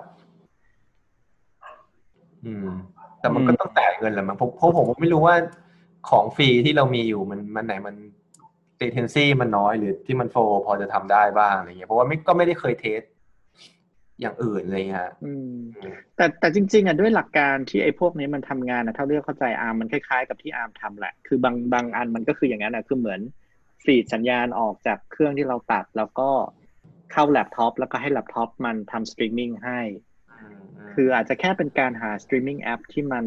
แต่มันก็ต้องจ่ายเงินแหละมั้งเพราะผมไม่รู้ว่าของฟรีที่เรามีอยู่มันไหนมันlatency มันน้อยหรือที่มันโฟล์พอจะทำได้บ้างอะไรเงี้ยเพราะว่าก็ไม่ได้เคยเทสอย่างอื่นเลยฮะแต่จริงๆอ่ะด้วยหลักการที่ไอ้พวกนี้มันทำงานนะเท่าที่เข้าใจอาร์มมันคล้ายๆกับที่อาร์มทำแหละคือบางอันมันก็คืออย่างนั้นนะคือเหมือนฟีดสัญญาณออกจากเครื่องที่เราตัดแล้วก็เข้าแล็ปท็อปแล้วก็ให้แล็ปท็อปมันทำสตรีมมิ่งให้คืออาจจะแค่เป็นการหาสตรีมมิ่งแอปที่มัน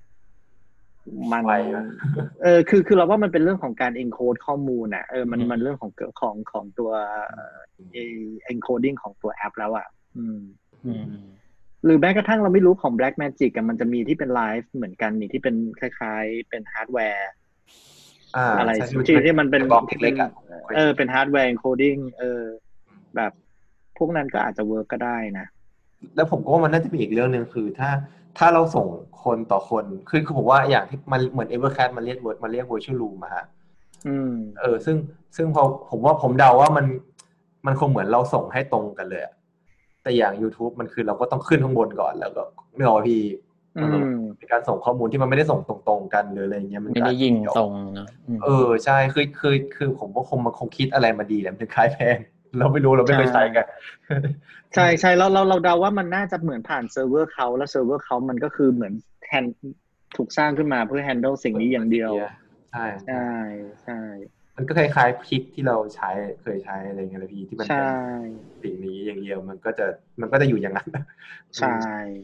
คือเราว่ามันเป็นเรื่องของการ encode ข้อมูลน่ะมันเรื่องของตัวencoding ของตัวแอปแล้วอ่ะหรือแม้กระทั่งเราไม่รู้ของ Blackmagic มันจะมีที่เป็นไลฟ์เหมือนกันนี่ที่เป็นคล้ายๆเป็นฮาร์ดแวร์อะไรที่มันเป็นเล็กๆเป็นฮาร์ดแวร์ encoding แบบพวกนั้นก็อาจจะเวิร์กก็ได้นะแล้วผมก็ว่ามันน่าจะมีอีกเรื่องนึงคือถ้าเราส่งคนต่อคนคือผมว่าอย่างที่มันเหมือน Evercast มันเรียก virtual room อะฮะซึ่งพอผมเดาว่ามันคงเหมือนเราส่งให้ตรงกันเลยแต่อย่าง YouTube มันคือเราก็ต้องขึ้นข้างบนก่อนแล้วก็รอพี่เป็นการส่งข้อมูลที่มันไม่ได้ส่งตรงๆกันหรืออะไรเงี้ยมันไม่ได้ยิงตรงเนาะใช่คือผมว่ามันคงคิดอะไรมาดีแหละมันถึงคล้ายแพงเราไม่รู้เราไม่เคยใช้กันใช่เราเดาว่ามันน่าจะเหมือนผ่านเซิร์ฟเวอร์เขาแล้วเซิร์ฟเวอร์เขามันก็คือเหมือนถูกสร้างขึ้นมาเพื่อ handle สิ่งนี้อย่างเดียวใช่มันก็คล้ายๆพิกที่เราเคยใช้อะไรเงี้ยเลยพี่ที่มันเป็นสิ่งนี้อย่างเดียวมันก็จะอยู่อย่างนั้นใช่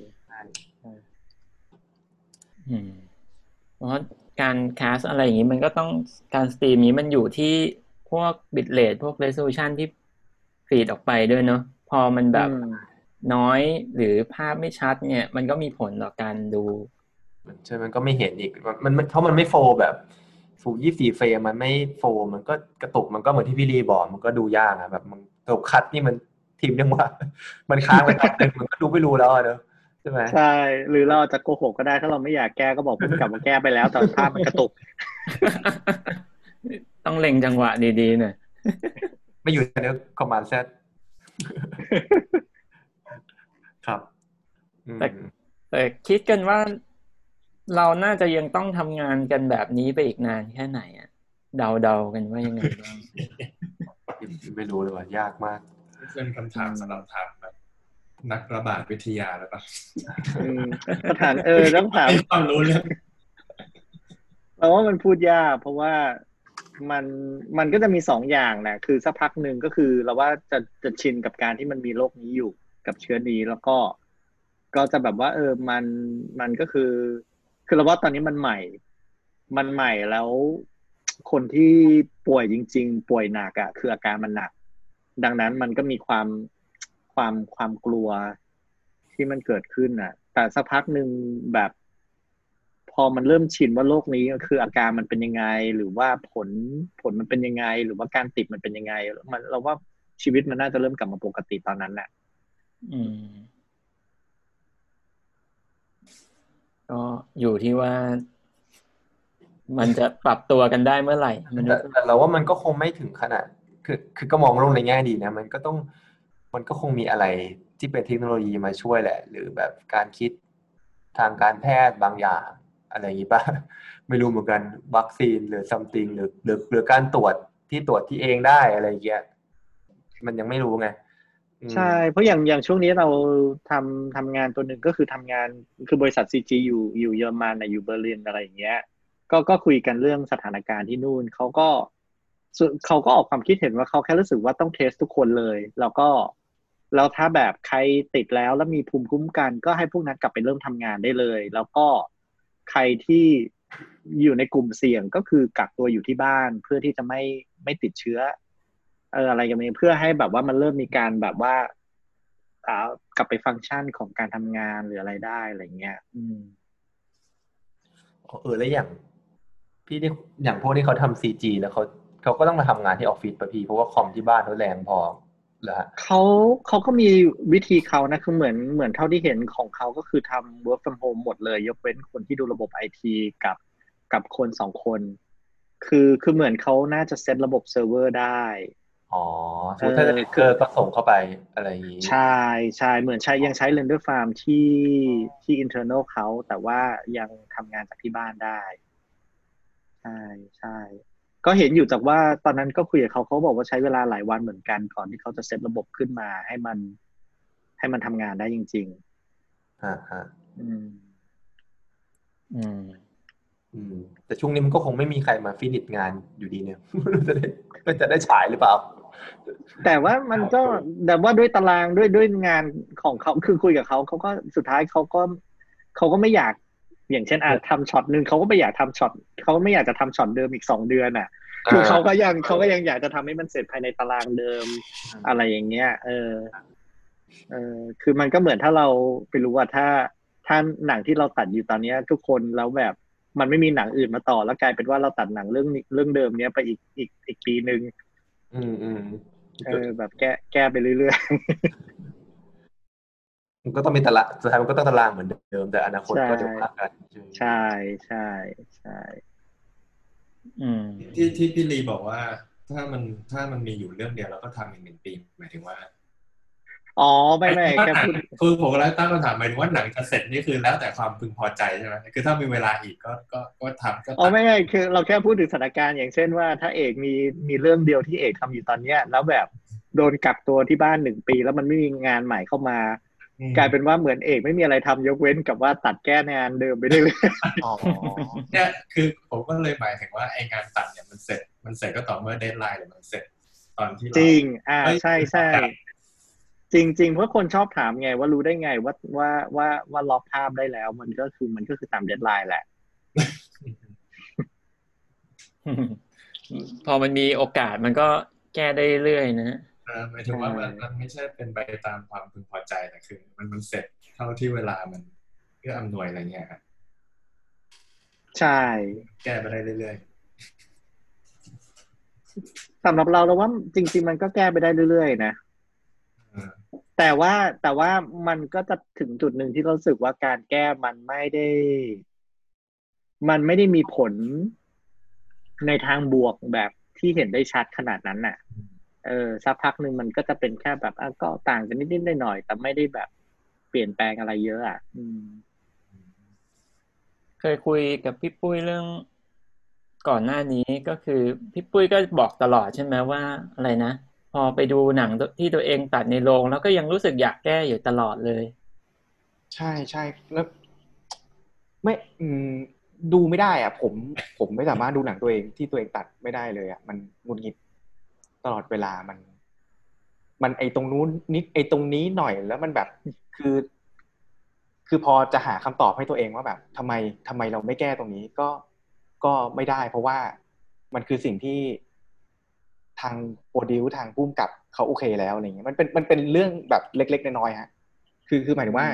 เพราะการแคสอะไรอย่างนี้มันก็ต้องการสตรีมนี้มันอยู่ที่พวกบิตเรทพวก resolution ที่ฟีดออกไปด้วยเนาะพอมันแบบน้อยหรือภาพไม่ชัดเนี่ยมันก็มีผลต่อการดูใช่มันก็ไม่เห็นอีกมันเพราะมันไม่โฟล์แบบฟู24 เฟรมมันไม่โฟล์มันก็กระตุกมันก็เหมือนที่พี่ลีบอกมันก็ดูยากอะแบบมันตัวคัทนี่มันทีมเรียกว่ามันค้างไปคัทนึงมันก็ดูไม่รู้แล้วเนอะใช่ไหมใช่หรือเราจะโกหกก็ได้ถ้าเราไม่อยากแก้ก็บอกพุ่งกลับมาแก้ไปแล้วแต่ภาพมันกระตุกต้องเล็งจังหวะดีๆหน่อยไม่อยู่ในคอมมานด์เซตครับแต่คิดกันว่าเราน่าจะยังต้องทำงานกันแบบนี้ไปอีกนานแค่ไหนอ่ะเดากันว่ายังไงบ้างไม่รู้เลยว่ายากมากเป็นคำถามสำหรับถามแบบนักระบาดวิทยาแล้วป่ะถามต้องถามความรู้เรื่องเราว่ามันพูดยากเพราะว่ามันก็จะมี2อย่างนะคือสักพักหนึ่งก็คือเราว่าจะชินกับการที่มันมีโรคนี้อยู่กับเชื้อนี้แล้วก็จะแบบว่ามันก็คือเราว่าตอนนี้มันใหม่แล้วคนที่ป่วยจริงๆป่วยหนักอ่ะคืออาการมันหนักดังนั้นมันก็มีความกลัวที่มันเกิดขึ้นอ่ะแต่สักพักหนึ่งแบบพอมันเริ่มชินว่าโรคนี้คืออาการมันเป็นยังไงหรือว่าผลมันเป็นยังไงหรือว่าการติดมันเป็นยังไงเราว่าชีวิตมันน่าจะเริ่มกลับมาปกติตอนนั้นแหละก็อยู่ที่ว่ามันจะปรับตัวกันได้เมื่อไหร่แต่เราว่ามันก็คงไม่ถึงขนาดคือก็มองโลกในแง่ดีนะมันก็คงมีอะไรที่เป็นเทคโนโลยีมาช่วยแหละหรือแบบการคิดทางการแพทย์บางอย่างอะไรอย่างงี้ป่ะ ไม่รู้เหมือนกันวัคซีนหรือ something หรือการตรวจที่เองได้อะไรอย่างเงี้ยมันยังไม่รู้ไงใช่เพราะอย่างช่วงนี้เราทำงานตัวหนึ่งก็คือทำงานคือบริษัท CG อยู่เยอรมันนะอยู่เบอร์ลินอะไรอย่างเงี้ยก็คุยกันเรื่องสถานการณ์ที่นู่นเขาก็ออกความคิดเห็นว่าเขาแค่รู้สึกว่าต้องเทสทุกคนเลยแล้วถ้าแบบใครติดแล้วมีภูมิคุ้มกันก็ให้พวกนั้นกลับไปเริ่มทำงานได้เลยแล้วก็ใครที่อยู่ในกลุ่มเสี่ยงก็คือกักตัวอยู่ที่บ้านเพื่อที่จะไม่ติดเชื้ออะไรกันนี้เพื่อให้แบบว่ามันเริ่มมีการแบบว่ากลับไปฟังก์ชันของการทำงานหรืออะไรได้อะไรเงี้ยแล้วอย่างพี่ที่อย่างพวกที่เขาทำ CG แล้วเขาก็ต้องมาทำงานที่ออฟฟิศป่ะพี่เพราะว่าคอมที่บ้านเขาแรงพอเหรอฮะเขาก็มีวิธีเขานะคือเหมือนเท่าที่เห็นของเขาก็คือทำ work from home หมดเลยยกเว้นคนที่ดูระบบไอทีกับคน2 คนคือเหมือนเขาน่าจะเซตระบบเซิร์ฟเวอร์ได้สมมติถ้าจะเจอก็ส่งเข้าไปอะไรอย่างนี้ใช่เหมือนยังใช้ render farm ที่ internal เขาแต่ว่ายังทำงานจากที่บ้านได้ใช่ก็เห็นอยู่จากว่าตอนนั้นก็คุยกับเขาบอกว่าใช้เวลาหลายวันเหมือนกันก่อนที่เขาจะเซตระบบขึ้นมาให้มันทำงานได้จริงๆแต่ช่วงนี้มันก็คงไม่มีใครมาฟินิชงานอยู่ดีเนี่ยมันจะได้ฉายหรือเปล่าแต่ว่ามันก็แบบว่าด้วยตารางด้วยงานของเขาคือคุยกับเขาก็สุดท้ายเขาก็ไม่อยากอย่างเช่นทำช็อตนึงเขาก็ไม่อยากทำช็อตเขาไม่อยากจะทำช็อตเดิมอีก2 เดือนอ่ะคือเขาก็ยังอยากจะทำให้มันเสร็จภายในตารางเดิมอะไรอย่างเงี้ยคือมันก็เหมือนถ้าเราไปรู้ว่าถ้าหนังที่เราตัดอยู่ตอนนี้ทุกคนแล้วแบบมันไม่มีหนังอื่นมาต่อแล้วกลายเป็นว่าเราตัดหนังเรื่องเดิมเนี้ยไปอีกปีนึงแบบแก้ไปเรื่อยๆมันก็ต้องมีตารางสุดท้ายมันก็ต้องตารางเหมือนเดิมแต่อนาคตก็จะว่ากันใช่ที่พี่ลีบอกว่าถ้ามันมีอยู่เรื่องเดียวแล้วก็ทำอีก1 ปีหมายถึงว่าไม่แค่พูดคือผมก็เลยตั้งคำถามหมายถึงว่าหนังจะเสร็จนี่คือแล้วแต่ความพึงพอใจใช่ไหมคือถ้ามีเวลาอีกก็ทำก็ไม่คือเราแค่พูดถึงสถานการณ์อย่างเช่นว่าถ้าเอกมีเรื่องเดียวที่เอกทำอยู่ตอนเนี้ยแล้วแบบโดนกักตัวที่บ้าน1 ปีแล้วมันไม่มีงานใหม่เข้ามากลายเป็นว่าเหมือนเอกไม่มีอะไรทำยกเว้นกับว่าตัดแก้งานเดิมไปได้เลยเนี่ยคือผมก็เลยหมายถึงว่าไองานตัดเนี่ยมันเสร็จก็ต่อเมื่อเดดไลน์หรือมันเสร็จตอนที่จริงใช่จริงเพราะคนชอบถามไงว่ารู้ได้ไงว่าล็อกภาพได้แล้วมันก็คือตามเดดไลน์แหละพอมันมีโอกาสมันก็แก้ได้เรื่อยๆนะหมายถึงว่ามันไม่ใช่เป็นไปตามความพึงพอใจแต่คือมันเสร็จเท่าที่เวลามันเอื้ออำนวยอะไรเงี้ยครับใช่แก้ไปได้เรื่อยๆสำหรับเราว่าจริงๆมันก็แก้ไปได้เรื่อยๆนะแต่ว่ามันก็จะถึงจุดหนึ่งที่เราสึกว่าการแก้มันไม่ได้มีผลในทางบวกแบบที่เห็นได้ชัดขนาดนั้นน่ะสักพักนึงมันก็จะเป็นแค่แบบก็ต่างกันนิดๆหน่อยๆแต่ไม่ได้แบบเปลี่ยนแปลงอะไรเยอะเคยคุยกับพี่ปุ้ยเรื่องก่อนหน้านี้ก็คือพี่ปุ้ยก็บอกตลอดใช่ไหมว่าอะไรนะพอไปดูหนังที่ตัวเองตัดในโรงแล้วก็ยังรู้สึกอยากแก้อยู่ตลอดเลยใช่แล้วไม่ดูไม่ได้อ่ะผมไม่สามารถดูหนังตัวเองที่ตัวเองตัดไม่ได้เลยอ่ะมันหงุดหงิดตลอดเวลามันไอ้ตรงนู้นนิดไอ้ตรงนี้หน่อยแล้วมันแบบคือพอจะหาคำตอบให้ตัวเองว่าแบบทำไมเราไม่แก้ตรงนี้ก็ไม่ได้เพราะว่ามันคือสิ่งที่ทางโปรดิวทางผู้กำกับเขาโอเคแล้วอะไรเงี้ยมันเป็นเรื่องแบบเล็กๆน้อยๆฮะคือหมายถึงว่า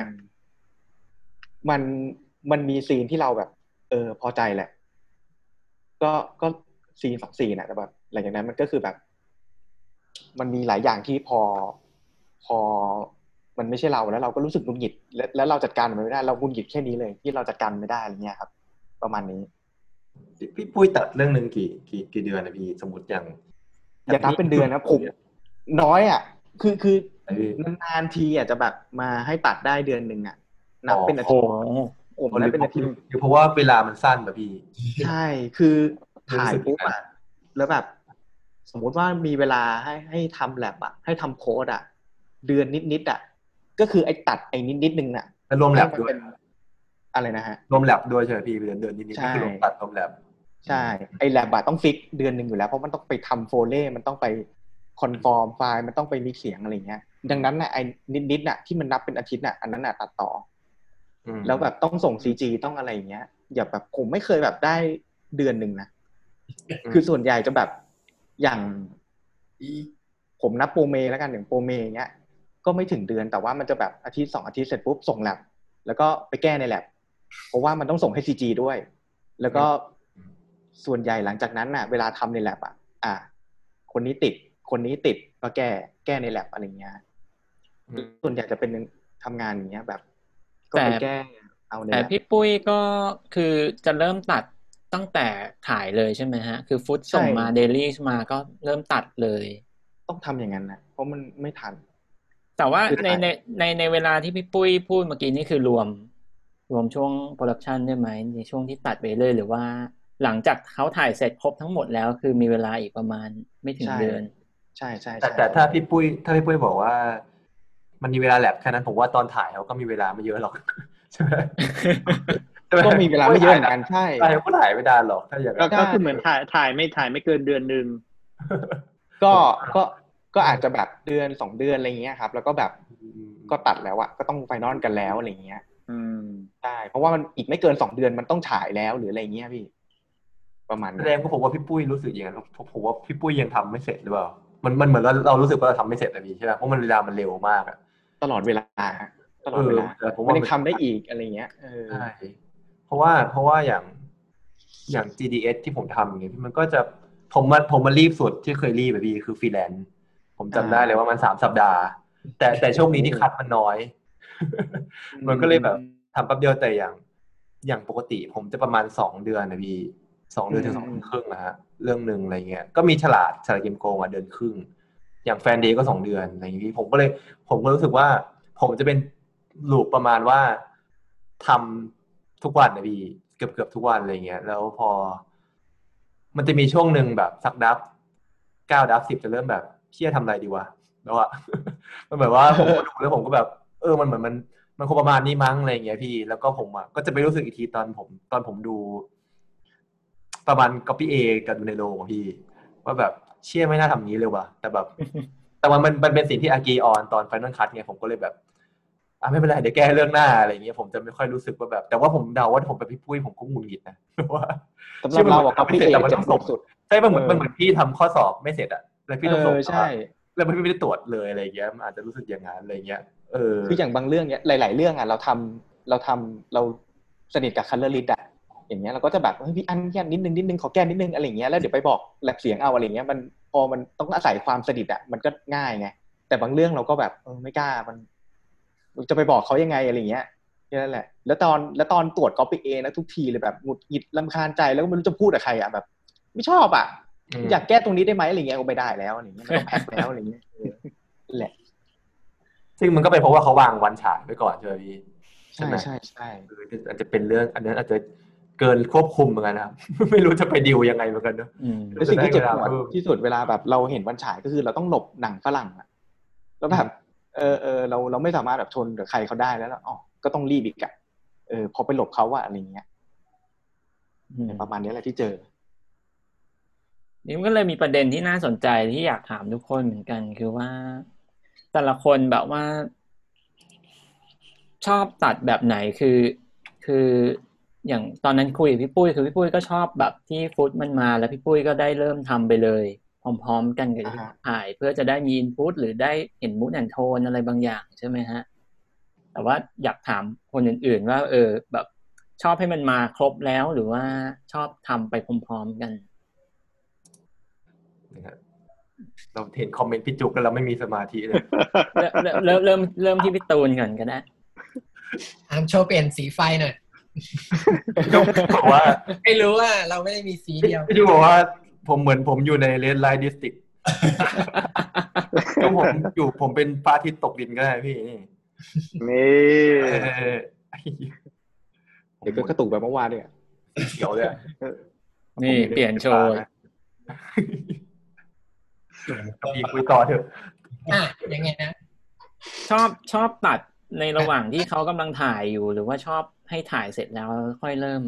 มันมีซีนที่เราแบบพอใจแหละก็ซีน2 ซีนนะแต่แบบหลังจากนั้นมันก็คือแบบมันมีหลายอย่างที่พอมันไม่ใช่เราแล้วเราก็รู้สึกหงุดหงิดแล้วเราจัดการมันไม่ได้เราหงุดหงิดแค่นี้เลยที่เราจัดการไม่ได้อะไรเงี้ยครับประมาณนี้พี่ปุ้ยตัดเรื่องนึงกี่เดือนนะพี่สมมติอย่างอย่านับเป็นเดือนนะผมน้อยอ่ะคือนานๆทีอาจจะแบบมาให้ตัดได้เดือนนึงอ่ะนับเป็นอาทิตย์โอ้ผมนะเป็นอาทิตย์หรือเพราะว่าเวลามันสั้นแบบพี่ใช่คือถ่ายปุ๊บอ่ะแล้วแบบสมมุติว่ามีเวลาให้ทำแลบอ่ะให้ทำโค้ดอ่ะเดือนนิดๆอ่ะก็คือไอ้ตัดไอ้นิดนึงน่ะแล้วรวมแลบด้วยอะไรนะฮะรวมแลบด้วยใช่ไหมพี่เดือนนิดๆก็คือรวมตัดรวมแลบใช่ไอ้แลบต้องฟิกเดือนหนึ่งอยู่แล้วเพราะมันต้องไปทำโฟลเล่มันต้องไปคอนฟอร์มไฟล์มันต้องไปมิกซ์เสียงอะไรเงี้ยดังนั้นน่ะไอ้นิดๆน่ะที่มันนับเป็นอาทิตย์น่ะอันนั้นน่ะตัดต่อแล้วแบบต้องส่ง CG ต้องอะไรอย่างเงี้ยอย่าแบบผมไม่เคยแบบได้เดือนหนึ่งนะคือส่วนใหญ่จะแบบอย่างผมนับโปรเมแล้วกันอย่างโปรเมเงี้ยก็ไม่ถึงเดือนแต่ว่ามันจะแบบอาทิตย์2อาทิตย์เสร็จปุ๊บส่งแลบแล้วก็ไปแก้ในแลบเพราะว่ามันต้องส่งให้ CG ด้วยแล้วก็ส่วนใหญ่หลังจากนั้นน่ะเวลาทำในแลบคนนี้ติดก็แก้ในแลบอะไรเงี้ยส่วนใหญ่จะเป็นทำงานอย่างเงี้ยแบบก็ไปแก้เอาในแลบแต่พี่ปุ้ยก็คือจะเริ่มตัดตั้งแต่ถ่ายเลยใช่ไหมฮะคือฟุตส่งมาเดลี่มาก็เริ่มตัดเลยต้องทำอย่างนั้นนะเพราะมันไม่ทันแต่ว่าในเวลาที่พี่ปุ้ยพูดเมื่อกี้นี่คือรวมช่วงโปรดักชันได้ไหมในช่วงที่ตัดไปเลยหรือว่าหลังจากเขาถ่ายเสร็จครบทั้งหมดแล้วคือมีเวลาอีกประมาณไม่ถึงเดือนใช่แต่ถ้าพี่ปุ้ยบอกว่ามันมีเวลาแลบแค่นั้นผมว่าตอนถ่ายเขาก็มีเวลาไม่เยอะหรอกใช่ไหมก็มีเวลาไม่เยอะเหมือนกันใช่ก็ถ่ายไม่ได้หรอกถ้าอย่างนั้นก็คือเหมือนถ่ายไม่เกินเดือนนึงก็อาจจะแบบเดือน2เดือนอะไรเงี้ยครับแล้วก็แบบก็ตัดแล้วอะก็ต้องไฟนอลกันแล้วอะไรเงี้ยใช่เพราะว่ามันอีกไม่เกิน2เดือนมันต้องฉายแล้วหรืออะไรเงี้ยพี่ประมาณนั้นแสดงว่าผมว่าพี่ปุ้ยรู้สึกอย่างนั้นผมว่าพี่ปุ้ยยังทำไม่เสร็จหรือเปล่ามันเหมือนเรารู้สึกว่าเราทำไม่เสร็จเลยพี่ใช่ไหมเพราะมันเวลามันเร็วมากอะตลอดเวลามันยังทำได้อีกอะไรเงี้ยใช่เพราะว่าอย่าง GDS ที่ผมทำอย่างเงี้ยมันก็จะผมมารีบสุดที่เคยรีบแบบพี่คือฟรีแลนซ์ผมจำได้เลยว่ามัน3 สัปดาห์แต่ช่วงนี้ที่คัดมันน้อยมันก็เลยแบบทำแป๊บเดียวแต่อย่างปกติผมจะประมาณ2 เดือนนะพี่2 เดือนถึง2 เดือนครึ่งนะฮะเรื่องนึงอะไรเงี้ยก็มีฉลาดเกมโกงเดือนครึ่งอย่างแฟนเดย์ก็2 เดือนอะไรอย่างงี้ผมก็รู้สึกว่าผมจะเป็นลูปประมาณว่าทำทุกวันนะพี่เกือบทุกวันอะไรเงี้ยแล้วพอมันจะมีช่วงหนึ่งแบบสักดับ9 ดับ 10จะเริ่มแบบเชี่ยทำอะไรดีวะแล้วอะมันแบบว่าผมก็ดูแล้วผมก็แบบมันเหมือนมันคงประมาณนี้มั้งอะไรเงี้ยพี่แล้วก็ผมก็จะไปรู้สึกอีกทีตอนผมดูประมาณ copy A กับดูในโรงพี่ว่าแบบเชี่ยไม่น่าทำงี้เลยว่ะแต่มันเป็นสิ่งที่อากีออนตอน Final Cut ไงผมก็เลยแบบไม่เป็นไรเดี๋ยวแก้เรื่องหน้าอะไรเงี้ยผมจะไม่ค่อยรู้สึกว่าแบบแต่ว่าผมเดาว่าผมเป็นพี่ปุ้ยผมก็งุนงิดนะว่าสำหรับเราอะcopy A จะส่งสุดใช่มันเหมือนพี่ทำข้อสอบไม่เสร็จอะแล้วพี่ต้องส่งใช่แล้วพี่ไม่ได้ตรวจเลยอะไรเงี้ยอาจจะรู้สึกอย่างนั้นอะไรเงี้ยคืออย่างบางเรื่องเนี้ยหลายๆเรื่องอะเราสนิทกับคัลเลอร์ลิสต์อะอย่างเงี้ยเราก็จะแบบพี่อันแค่นิดนึงขอแก้นิดนึงอะไรเงี้ยแล้วเดี๋ยวไปบอกแลบเสียงเอาอะไรเงี้ยมันพอมันต้องอาศัยความสนิทอะมันก็ง่ายไงแต่บางเรื่องเราก็แบบไม่กล้ามันจะไปบอกเขายังไงอะไรเงี้ยนั่นแหละแล้วตอนตรวจ copy A นะทุกทีเลยแบบหงุดหงิดรำคาญใจแล้วก็ไม่รู้จะพูดกับใครอะแบบไม่ชอบอะอยากแก้ตรงนี้ได้ไหมอะไรเงี้ยก็ไม่ได้แล้วอะไรเงี้ยต้องแพ็คแล้วอะไรเงี้ยแหละซึ่งมันก็เป็นเพราะว่าเขาวางวันฉายไว้ก่อนใช่ไหมพี่ใช่คืออาจจะเป็นเรื่องอันนั้นอาจจะเกินควบคุมเหมือนกันนะครับ ไม่รู้จะไปดิวยังไงเหมือนกันเนอะเป็นสิ่งที่เจ็บปวดที่สุดเวลาแบบเราเห็นวันฉายก็คือเราต้องหลบหนังฝรั่งอะแล้วแบบเราไม่สามารถแบบชนกับใครเขาได้แล้วก็ต้องรีบอีกอะพอไปหลบเขาอะอะไรเงี้ยประมาณนี้แหละที่เจอนี่มันก็เลยมีประเด็นที่น่าสนใจที่อยากถามทุกคนเหมือนกันคือว่าแต่ละคนแบบว่าชอบตัดแบบไหนคืออย่างตอนนั้นคุยกับพี่ปุ้ยคือพี่ปุ้ยก็ชอบแบบที่ฟุตมันมาแล้วพี่ปุ้ยก็ได้เริ่มทำไปเลยพร้อมๆกันกับที่ถ่ายเพื่อจะได้มีอินพุตหรือได้เห็นมูดแอนโทนอะไรบางอย่างใช่ไหมฮะแต่ว่าอยากถามคนอื่นๆว่าแบบชอบให้มันมาครบแล้วหรือว่าชอบทำไปพร้อมๆกันเราเห็นคอมเมนต์พี่จุกแล้วเราไม่มีสมาธิเลยเริ่มที่พี่ตูนก่อนก็ได้โชว์เปลี่ยนสีไฟหน่อยบอกว่าไม่รู้ว่าเราไม่ได้มีสีเดียวพี่จุกบอกว่าผมอยู่ในเรดไลท์ดิสตริกผมเป็นพระอาทิตย์ตกดินก็ได้พี่นี่เดี๋ยวก็กระตุกแบบเมื่อวานเนี่ยเขียวเลยนี่เปลี่ยนโชว์พี่คุยต่อเถอะยังไงนะชอบตัดในระหว่างที่เขากำลังถ่ายอยู่หรือว่าชอบให้ถ่ายเสร็จแล้วค่อยเริ่ม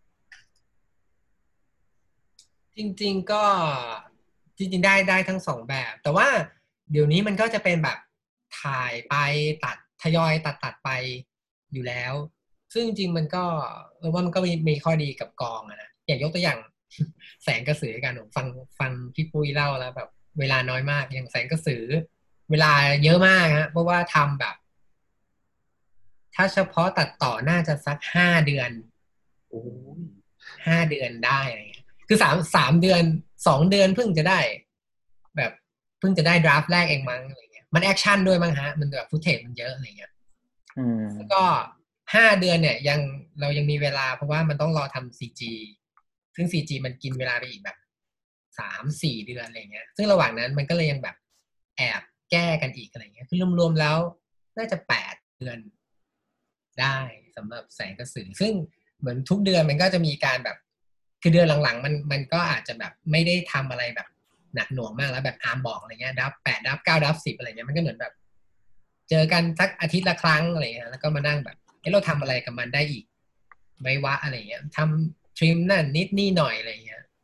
จริงๆก็จริงๆได้ทั้งสองแบบ แต่ว่าเดี๋ยวนี้มันก็จะเป็นแบบถ่ายไปตัดทยอยตัดไปอยู่แล้ว ซึ่งจริงๆมันก็ว่ามันก็มีข้อดีกับกองนะอย่างยกตัวอย่าง แสงกระสือกันผมฟังพี่ปุ้ยเล่าแล้วแบบเวลาน้อยมากอย่างแสงกระสือเวลาเยอะมากฮะเพราะว่าทำแบบ ถ้าเฉพาะตัดต่อน่าจะสัก5 เดือน5 เดือนได้อะไรเงี้ยคือ3 เดือน2 เดือนเพิ่งจะได้แบบเพิ่งจะได้ดราฟต์แรกเองมั้งอะไรเงี้ยมันแอคชั่นด้วยมั้งฮะมันแบบฟุตเทจมันเยอะอะไรเงี้ยแล้วก็5 เดือนเนี่ยเรายังมีเวลาเพราะว่ามันต้องรอทำ CG ซึ่ง CG มันกินเวลาไปอีกแบบ3-4 เดือนอะไรเงี้ยซึ่งระหว่างนั้นมันก็เลยยังแบบแอบแก้กันอีกอะไรเงี้ยคือรวมๆแล้วน่าจะ8 เดือนได้สำหรับแสงกระสือซึ่งเหมือนทุกเดือนมันก็จะมีการแบบคือเดือนหลังๆมันก็อาจจะแบบไม่ได้ทำอะไรแบบหนักหน่วงมากแล้วแบบอาร์มบอกอะไรเงี้ยดับ8ดับ9ดับ10อะไรเงี้ยมันก็เหมือนแบบเจอกันสักอาทิตย์ละครั้งอะไรเงี้ยแล้วก็มานั่งแบบเราทำอะไรกับมันได้อีกไหมวะอะไรเงี้ยทำทริมนั่นนิดนี่หน่อยอะไรเงี้ย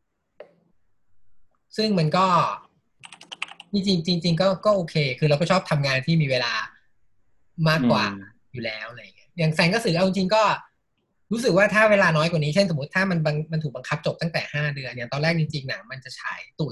ซึ่งมันก็จริงก็โอเคคือเราก็ชอบทำงานที่มีเวลามากกว่าอยู่แล้วอะไรเงี้ยอย่างแสงกระสือเอาจริงก็รู้สึกว่าถ้าเวลาน้อยกว่านี้เช่นสมมติถ้ามันถูกบังคับจบตั้งแต่5 เดือนเนี่ยตอนแรกจริงๆหนังมันจะฉายตุ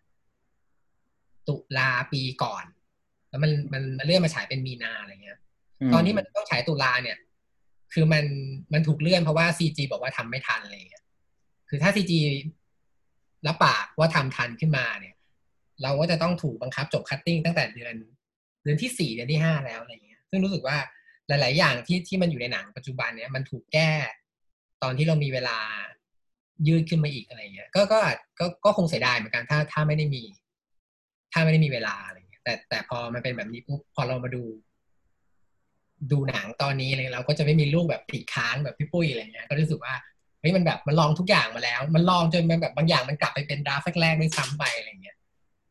ลาปีก่อนแล้วมันเลื่อนมาฉายเป็นมีนาอะไรเงี้ยตอนนี้มันต้องฉายตุลาเนี่ยคือมันถูกเลื่อนเพราะว่า CG บอกว่าทำไม่ทันอะไรเงี้ยคือถ้า CG รับปากว่าทำทันขึ้นมาเนี่ยเราก็จะต้องถูกบังคับจบคัตติ้งตั้งแต่เดือนที่4เดือนที่5แล้วอะไรเงี้ยซึ่งรู้สึกว่าหลายๆอย่างที่มันอยู่ในหนังปัจจุบันเนี่ยมันถูกแก้ตอนที่เรามีเวลายืดขึ้นมาอีกอะไรเงี้ยก็คงเสียดายเหมือนกันถ้าไม่ได้มีเวลาอะไรเงี้ยแต่พอมันเป็นแบบนี้ปุ๊บพอเรามาดูหนังตอนนี้เลยเราก็จะไม่มีลูกแบบติดค้างแบบพี่ปุ้ยอะไรเงี้ยก็รู้สึกว่าเฮ้ยมันแบบมันลองทุกอย่างมาแล้วมันลองจนมันแบบบางอย่างมันกลับไปเป็นดราฟต์แรกๆด้วยซ้ำไปอะไรเงี้ย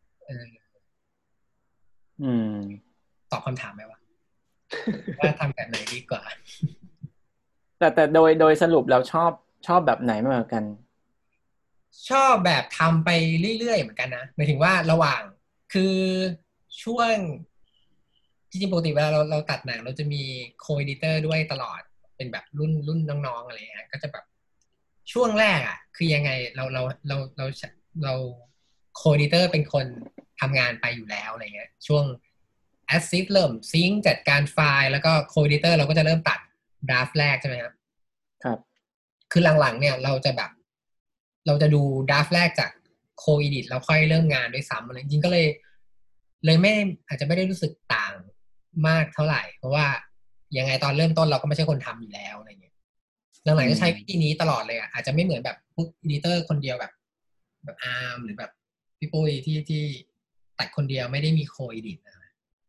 ตอบคำถามไหมว่าทำแบบไหนดีกว่าแต่โดยสรุปเราชอบแบบไหนมากกว่ากันชอบแบบทำไปเรื่อยๆเหมือนกันนะหมายถึงว่าระหว่างคือช่วงจริงๆปกติเวลาเราตัดหนังเราจะมีโคเอดิเตอร์ด้วยตลอดเป็นแบบรุ่นน้องๆอะไรเงี้ยก็จะแบบช่วงแรกอ่ะคือยังไงเราโคเอดิเตอร์เป็นคนทำงานไปอยู่แล้วอะไรเงี้ยช่วงแอสซิสเริ่มซิงค์จัดการไฟล์แล้วก็โคเอดิเตอร์เราก็จะเริ่มตัดดราฟต์แรกใช่ไหมครับครับคือหลังๆเนี่ยเราจะดูดราฟต์แรกจากโคอีดิทแล้วค่อยเริ่มงานด้วยซ้ำอะไรจริงๆก็เลยไม่อาจจะไม่ได้รู้สึกต่างมากเท่าไหร่เพราะว่ายังไงตอนเริ่มต้นเราก็ไม่ใช่คนทำอยู่แล้วอะไรเงี้ยหลังๆจะใช้วิธีนี้ตลอดเลยอ่ะอาจจะไม่เหมือนแบบพวกอีดิเตอร์คนเดียวแบบอาร์มหรือแบบพี่ปุ้ยที่ตัดคนเดียวไม่ได้มีโคอีดิทนะ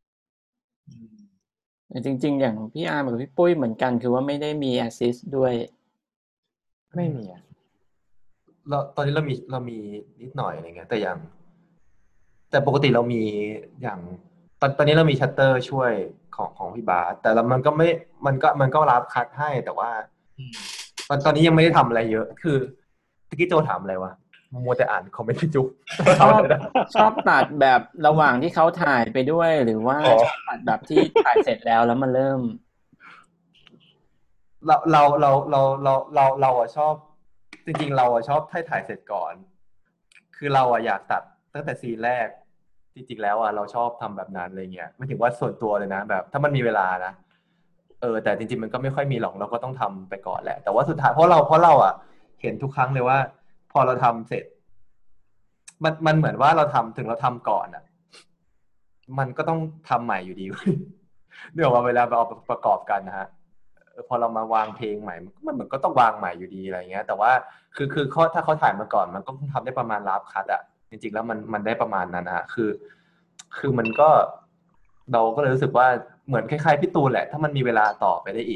จริงๆอย่างพี่อาร์มกับพี่ปุ้ยเหมือนกันคือว่าไม่ได้มีแอสซิสต์ด้วยไม่มีอ่ะตอนนี้เรามีนิดหน่อยอะไรเงี้ยแต่ปกติเรามีอย่างตอนนี้เรามีชัตเตอร์ช่วยของพี่บาสแต่แล้วมันก็รับคัดให้แต่ว่าตอนนี้ยังไม่ได้ทำอะไรเยอะคือตะกี้โจถามอะไรวะมัวแต่อ่านคอมเมนต์พี่จุ๊บชอบตัดแบบระหว่างที่เขาถ่ายไปด้วยหรือว่าชอบตัดแบบที่ถ่ายเสร็จแล้วมันเริ่มเราอะชอบจริงๆเราอะชอบถ่ายเสร็จก่อนคือเราอะอยากตัดตั้งแต่ซีนแรกจริงๆแล้วอะเราชอบทำแบบนั้นอะไรเงี้ยไม่ถึงว่าส่วนตัวเลยนะแบบถ้ามันมีเวลานะแต่จริงๆมันก็ไม่ค่อยมีหรอกเราก็ต้องทำไปก่อนแหละแต่ว่าสุดท้ายเพราะเราอะเห็นทุกครั้งเลยว่าพอเราทำเสร็จมันเหมือนว่าเราทำถึงเราทำก่อนอะมันก็ต้องทำใหม่อยู่ดีเนื่องว่าเวลาเอาประกอบกันนะฮะพอเรามาวางเพลงใหม่มันเหมือนก็ต้องวางใหม่อยู่ดีอะไรเงี้ยแต่ว่าคือถ้าเขาถ่ายมาก่อนมันก็ทำได้ประมาณรับคัทอะจริงๆแล้วมันได้ประมาณนั้นนะคือมันก็เราก็เลยรู้สึกว่าเหมือนคล้ายๆพี่ตูนแหละถ้ามันมีเวลาต่อไปได้อีก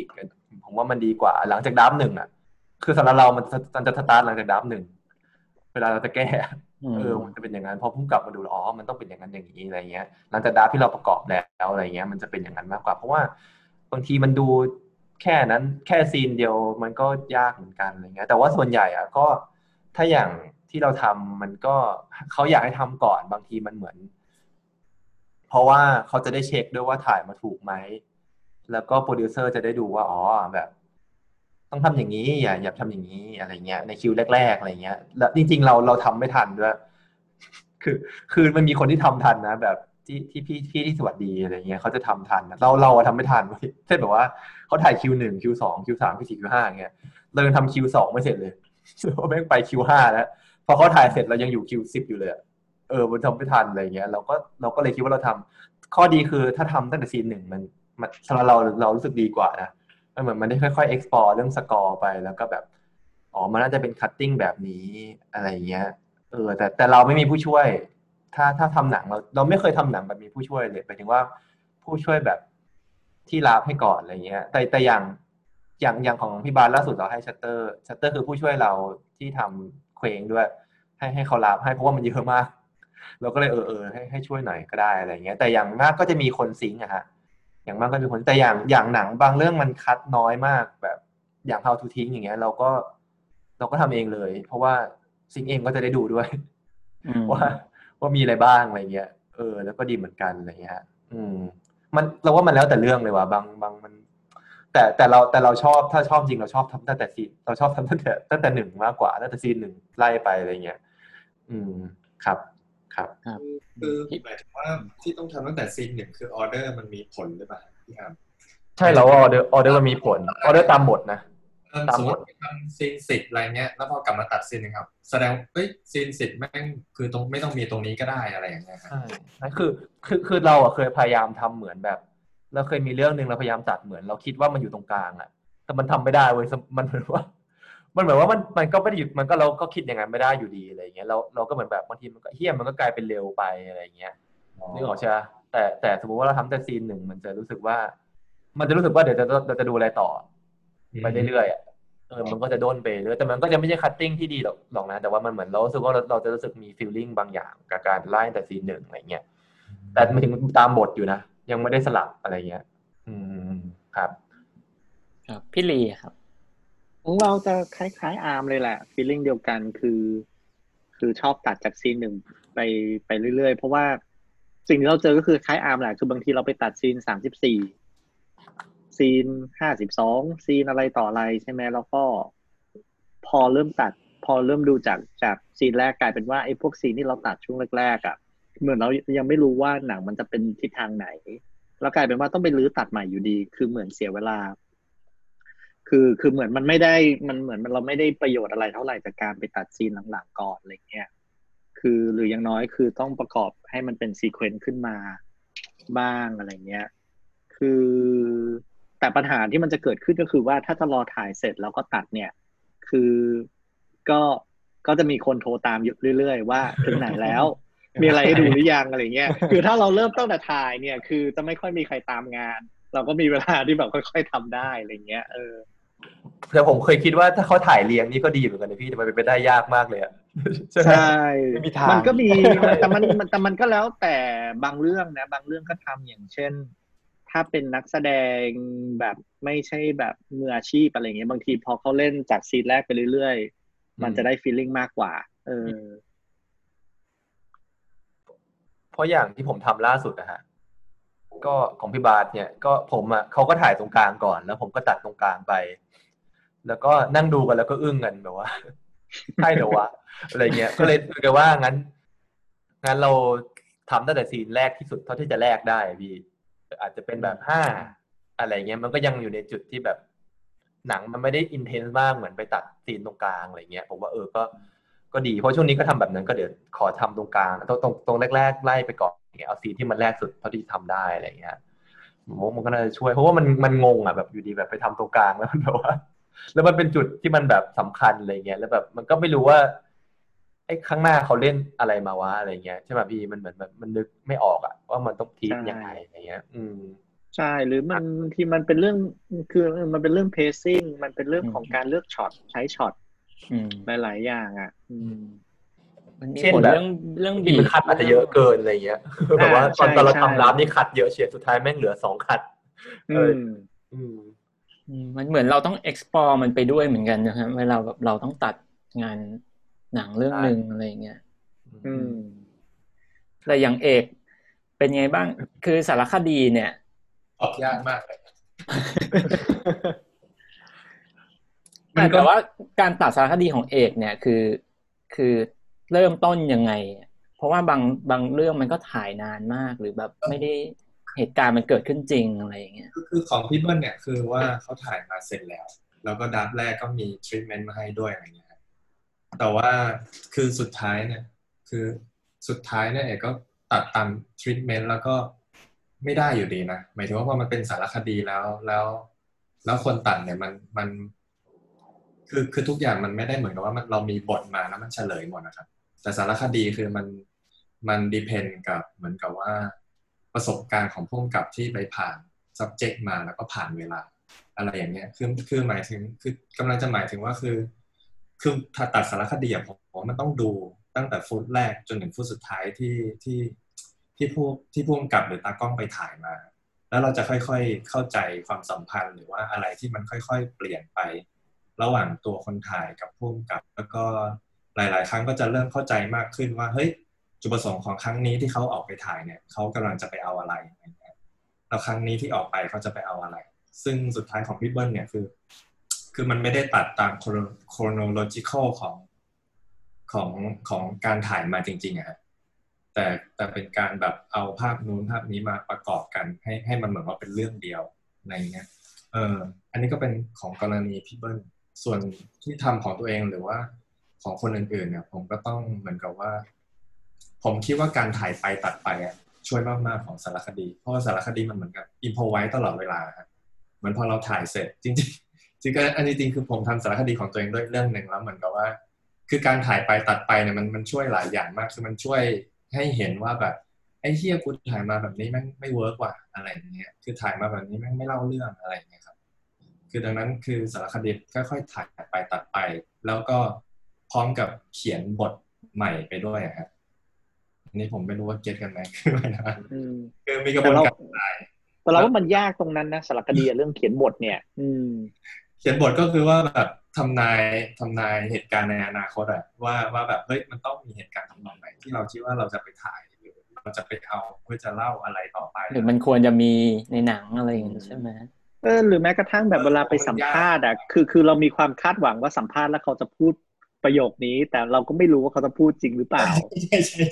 ผมว่ามันดีกว่าหลังจากดับหนึ่งอ่ะคือสำหรับเรามันจะสตาร์ทหลังจากดับหนึ่งเวลาเราจะแก้มันจะเป็นอย่างนั้นพอพุ่งกลับมาดูอ๋อมันต้องเป็นอย่างนั้นอย่างนี้อะไรเงี้ยหลังจากดับที่เราประกอบแล้วอะไรเงี้ยมันจะเป็นอย่างนั้นมากกว่าเพราะว่าบางทีมันดูแค่นั้นแค่ซีนเดียวมันก็ยากเหมือนกันอะไรเงี้ยแต่ว่าส่วนใหญ่อ่ะก็ถ้าอย่างที่เราทำมันก็เขาอยากให้ทำก่อนบางทีมันเหมือนเพราะว่าเขาจะได้เช็คด้วยว่าถ่ายมาถูกไหมแล้วก็โปรดิวเซอร์จะได้ดูว่าอ๋อแบบต้องทำอย่างนี้อย่าทำอย่างนี้อะไรเงี้ยในคิวแรกๆอะไรเงี้ยแล้วจริงๆเราทำไม่ทันด้วยคือมันมีคนที่ทำทันนะแบบที่พี่ที่สวัสดีอะไรเงี้ยเขาจะทำทันนะเราทำไม่ทันเช่นแบบว่าเขาถ่ายคิว1คิว2คิว3คิว4คิว5เงี้ยเรายังทำคิว2ไม่เสร็จเลยเพราะแม่งไปคิว5แล้วพอเขาถ่ายเสร็จเรายังอยู่คิว10อยู่เลยมันทำไม่ทันอะไรเงี้ยเราก็เลยคิดว่าเราทำข้อดีคือถ้าทำตั้งแต่ซีน1มันสำหรับเรารู้สึกดีกว่านะมันเหมือนมันได้ค่อยๆ explore เรื่องสกอร์ไปแล้วก็แบบอ๋อมันน่าจะเป็น cutting แบบนี้อะไรเงี้ยแต่เราไม่มีผู้ช่วยถ้าทำหนังเราไม่เคยทำหนังแบบมีผู้ช่วยเลยหมายถึงว่าผู้ช่วยแบบที่รับให้ก่อนอะไรเงี้ยแต่อย่างของพี่บาสล่าสุดเราให้ชัตเตอร์คือผู้ช่วยเราที่ทำเคว้งด้วยให้เขารับให้เพราะว่ามันเยอะมากเราก็เลยให้ช่วยหน่อยก็ได้อะไรเงี้ยแต่อย่างมากก็จะมีคนซิงค์อะฮะอย่างมากก็มีคนแต่อย่างหนังบางเรื่องมันคัดน้อยมากแบบอย่าง How to ทิ้งอย่างเงี้ยเราก็ทำเองเลยเพราะว่าซิงค์เองก็จะได้ดูด้วยว่ามีอะไรบ้างอะไรเงี้ยแล้วก็ดีเหมือนกันอะไรเงี้ยมันเราว่ามันแล้วแต่เรื่องเลยว่ะบางมันแต่เราชอบถ้าชอบจริงเราชอบทำตั้งแต่ซีนเราชอบทำตั้งแต่1มากกว่าตั้งแต่ซีน1ไล่ไปอะไรเงี้ยครับคือหมายถึงว่าที่ต้องทำตั้งแต่ซีน1คือออเดอร์มันมีผลหรือเปล่าพี่ครับใช่แล้วออเดอร์มันมีผลออเดอร์ตามบทนะสมมติทำซีน10อะไรเงี้ยแล้วพอกลับมาตัดซีนนึงครับแสดงซีน10แม่งคือตรงไม่ต้องมีตรงนี้ก็ได้อะไรอย่างเงี้ยครับใช่คือเราเคยพยายามทำเหมือนแบบเราเคยมีเรื่องนึงเราพยายามตัดเหมือนเราคิดว่ามันอยู่ตรงกลางอะแต่มันทำไม่ได้เว้ยมันเหมือนว่ามันก็ไม่ได้อยู่มันก็เราก็คิดอย่างนั้นไม่ได้อยู่ดีอะไรเงี้ยเราก็เหมือนแบบบางทีมันก็เฮี้ยมันก็กลายเป็นเร็วไปอะไรเงี้ยนึกออกใช่ไหมแต่สมมติว่าเราทำแต่ซีน1มันจะรู้สึกว่าเดี๋ยวเราจะดูอะไรต่อไปเรื่อยๆมันก็จะโดนไปเรื่อยแต่มันก็จะไม่ใช่คัตติ้งที่ดีหรอกนะแต่ว่ามันเหมือนเรารู้สึกว่าเราจะรู้สึกมีฟีลลิ่งบางอย่างกับการไล่แต่ซีน1อะไรเงี้ยแต่มาถึงตามบทอยู่นะยังไม่ได้สลับอะไรเงี้ยครับพี่ลีครับของเราจะคล้ายๆอาร์มเลยแหละฟีลลิ่งเดียวกันคือชอบตัดจากซีน1ไปเรื่อยๆเพราะว่าสิ่งที่เราเจอก็คือคล้ายอาร์มแหละคือบางทีเราไปตัดซีน34ซีน52ซีนอะไรต่ออะไรใช่ไหมแล้วก็พอเริ่มดูจากซีนแรกกลายเป็นว่าไอ้พวกซีนที่เราตัดช่วงแรกๆอ่ะเหมือนเรายังไม่รู้ว่าหนังมันจะเป็นทิศทางไหนแล้วกลายเป็นว่าต้องไปรื้อตัดใหม่อยู่ดีคือเหมือนเสียเวลาคือเหมือนมันไม่ได้มันเหมือนเราไม่ได้ประโยชน์อะไรเท่าไหร่จากการไปตัดซีนหลังๆก่อนอะไรเงี้ยคือหรืออย่างน้อยคือต้องประกอบให้มันเป็นซีเควนซ์ขึ้นมาบ้างอะไรเงี้ยคือแต่ปัญหาที่มันจะเกิดขึ้นก็คือว่าถ้าจะรอถ่ายเสร็จแล้วก็ตัดเนี่ยคือก็จะมีคนโทรตามอยู่เรื่อยๆว่าถึงไหนแล้วมีอะไรให้ดูหรือยังอะไรเงี้ยคือถ้าเราเริ่มตั้งแต่ถ่ายเนี่ยคือจะไม่ค่อยมีใครตามงานเราก็มีเวลาที่แบบค่อยๆทำได้อะไรเงี้ยแต่ผมเคยคิดว่าถ้าเขาถ่ายเรียงนี่ก็ดีเหมือนกันนะพี่แต่มันเป็นไปได้ยากมากเลยอ่ะใช่ไม่มีทางมันก็มีแต่มันก็แล้วแต่บางเรื่องนะบางเรื่องก็ทำอย่างเช่นถ้าเป็นนักแสดงแบบไม่ใช่แบบมืออาชีพอะไรเงี้ยบางทีพอเขาเล่นจากซีนแรกไปเรื่อยๆมันจะได้ฟีลลิ่งมากกว่าเพราะอย่างที่ผมทำล่าสุดนะฮะก็ของพี่บาสเนี่ยก็ผมเขาก็ถ่ายตรงกลางก่อนแล้วผมก็ตัดตรงกลางไปแล้วก็นั่งดูกันแล้วก็อึ้งกันแบบว่าใช่เหรอวะอะไรเงี้ยก็เลยคุยกันว่างั้นเราทำตั้งแต่ซีนแรกที่สุดเท่าที่จะแรกได้พี่อาจจะเป็นแบบ5อะไรเงี้ยมันก็ยังอยู่ในจุดที่แบบหนังมันไม่ได้อินเทนส์มากเหมือนไปตัดซีนตรงกลางอะไรเงี้ยผมว่าก็ดีเพราะช่วงนี้ก็ทำแบบนั้นก็เดี๋ยวขอทำตรงกลางตรงแรกๆไล่ไปก่อนเอาซีนที่มันแรกสุดเท่าที่ทำได้อะไรเงี้ยมันก็น่าจะช่วยเพราะว่ามันงงแบบอยู่ดีแบบไปทำตรงกลางแล้วมันแบบว่าแล้วมันเป็นจุดที่มันแบบสำคัญอะไรเงี้ยแล้วแบบมันก็ไม่รู้ว่าไอ้ข้างหน้าเขาเล่นอะไรมาวะอะไรเงี้ยใช่ไหมพี่มันเหมือนแบบมันนึกไม่ออกว่ามันต้องทียังไงอะไรเงี้ยใช่หรือมันที่มันเป็นเรื่องคือมันเป็นเรื่อง pacing มันเป็นเรื่องของการเลือกช็อตใช้ช็อตหลายๆอย่างอ่ะมันมีเช่นผลแบบเรื่องที่บีมันบคัดอาจจะเยอะเกินอะไรเงี้ยแบบว่าตอนใช่เราใช่ทำรับนี่คัดเยอะเชียร์สุดท้ายแม่งเหลือ2 คัดมันเหมือนเราต้อง explore มันไปด้วยเหมือนกันนะครับเวลาแบบเราต้องตัดงานหนังเรื่องนึงอะไรอย่างเงี้ยแต่อย่างเอกเป็นไงบ้างคือสารคดีเนี่ยออกยากมากเลยแต่ว่าการตัดสารคดีของเอกเนี่ยคือเริ่มต้นยังไงเพราะว่าบางเรื่องมันก็ถ่ายนานมากหรือแบบไม่ได้เหตุการณ์มันเกิดขึ้นจริงอะไรอย่างเงี้ยคือของพี่เบิ้ลเนี่ยคือว่าเขาถ่ายมาเสร็จแล้วก็ดับแรกก็มีทรีทเมนต์มาให้ด้วยอะไรเงี้ยแต่ว่าคือสุดท้ายเนี่ยเอกก็ตัดตามทรีทเมนต์แล้วก็ไม่ได้อยู่ดีนะหมายถึงว่าพอมันเป็นสารคดีแล้วคนตัดเนี่ยมันคือทุกอย่างมันไม่ได้เหมือนกับว่าเรามีบทมาแล้วมันเฉลยหมดนะครับแต่สารคดีคือมันดิเพนกับเหมือนกับว่าประสบการณ์ของผู้กำกับที่ไปผ่าน subject มาแล้วก็ผ่านเวลาอะไรอย่างเงี้ยคือหมายถึงคือกำลังจะหมายถึงว่าคือถ้าตัดสารคดีผมมันต้องดูตั้งแต่ฟุตแรกจนถึงฟุตสุดท้ายที่ผู้กำกับหรือตากล้องไปถ่ายมาแล้วเราจะค่อยๆเข้าใจความสัมพันธ์หรือว่าอะไรที่มันค่อยๆเปลี่ยนไประหว่างตัวคนถ่ายกับผู้กำกับแล้วก็หลายๆครั้งก็จะเริ่มเข้าใจมากขึ้นว่าเฮ้ยจุดประสงค์ของครั้งนี้ที่เขาออกไปถ่ายเนี่ยเขากำลังจะไปเอาอะไรแล้วครั้งนี้ที่ออกไปเขาจะไปเอาอะไรซึ่งสุดท้ายของพี่เบิ้ลเนี่ยคือมันไม่ได้ตัดตาม chronological ของการถ่ายมาจริงๆอะแต่เป็นการแบบเอาภาพนู้นภาพนี้มาประกอบกันให้มันเหมือนว่าเป็นเรื่องเดียวอะไรเงี้ยอันนี้ก็เป็นของกรณีพี่เบิ้ลส่วนที่ทำของตัวเองหรือว่าของคนอื่นๆเนี่ยผมก็ต้องเหมือนกับว่าผมคิดว่าการถ่ายไปตัดไปอ่ะช่วยมากๆของสารคดีเพราะว่าสารคดีมันเหมือนกับอิมพอไว้ตลอดเวลาครับเหมือนพอเราถ่ายเสร็จจริงๆจริงๆอันนี้จริงคือผมทำสารคดีของตัวเองด้วยเรื่องหนึ่งแล้วเหมือนกับว่าคือการถ่ายไปตัดไปเนี่ยมันช่วยหลายอย่างมากคือมันช่วยให้เห็นว่าแบบไอ้เหี้ยกูถ่ายมาแบบนี้แม่งไม่เวิร์กว่ะอะไรอย่างเงี้ยคือถ่ายมาแบบนี้แม่งไม่เล่าเรื่องอะไรอย่างเงี้ยครับคือดังนั้นคือสารคดีค่อยๆถ่ายไปตัดไปแล้วก็พร้อมกับเขียนบทใหม่ไปด้วยครับอันนี้ผมไม่รู้ว่าเก็ตกันไหมคืออะไรนะคือมีกระบวนการถ่ายแต่เราว่ามันยากตรงนั้นนะสารคดีเรื่องเขียนบทเนี่ยเขียนบทก็คือว่าแบบทำนายเหตุการณ์ในอนาคตอะว่าแบบเฮ้ยมันต้องมีเหตุการณ์ทำนองไหนที่เราคิดว่าเราจะไปถ่ายหรือเราจะไปเอาเพื่อจะเล่าอะไรต่อไปหรือมันควรจะมีในหนังอะไรอย่างนี้ใช่ไหมหรือแม้กระทั่งแบบเวลาไปสัมภาษณ์อะคือเรามีความคาดหวังว่าสัมภาษณ์แล้วเขาจะพูดประโยคนี้แต่เราก็ไม่รู้ว่าเขาจะพูดจริงหรือเปล่าใช่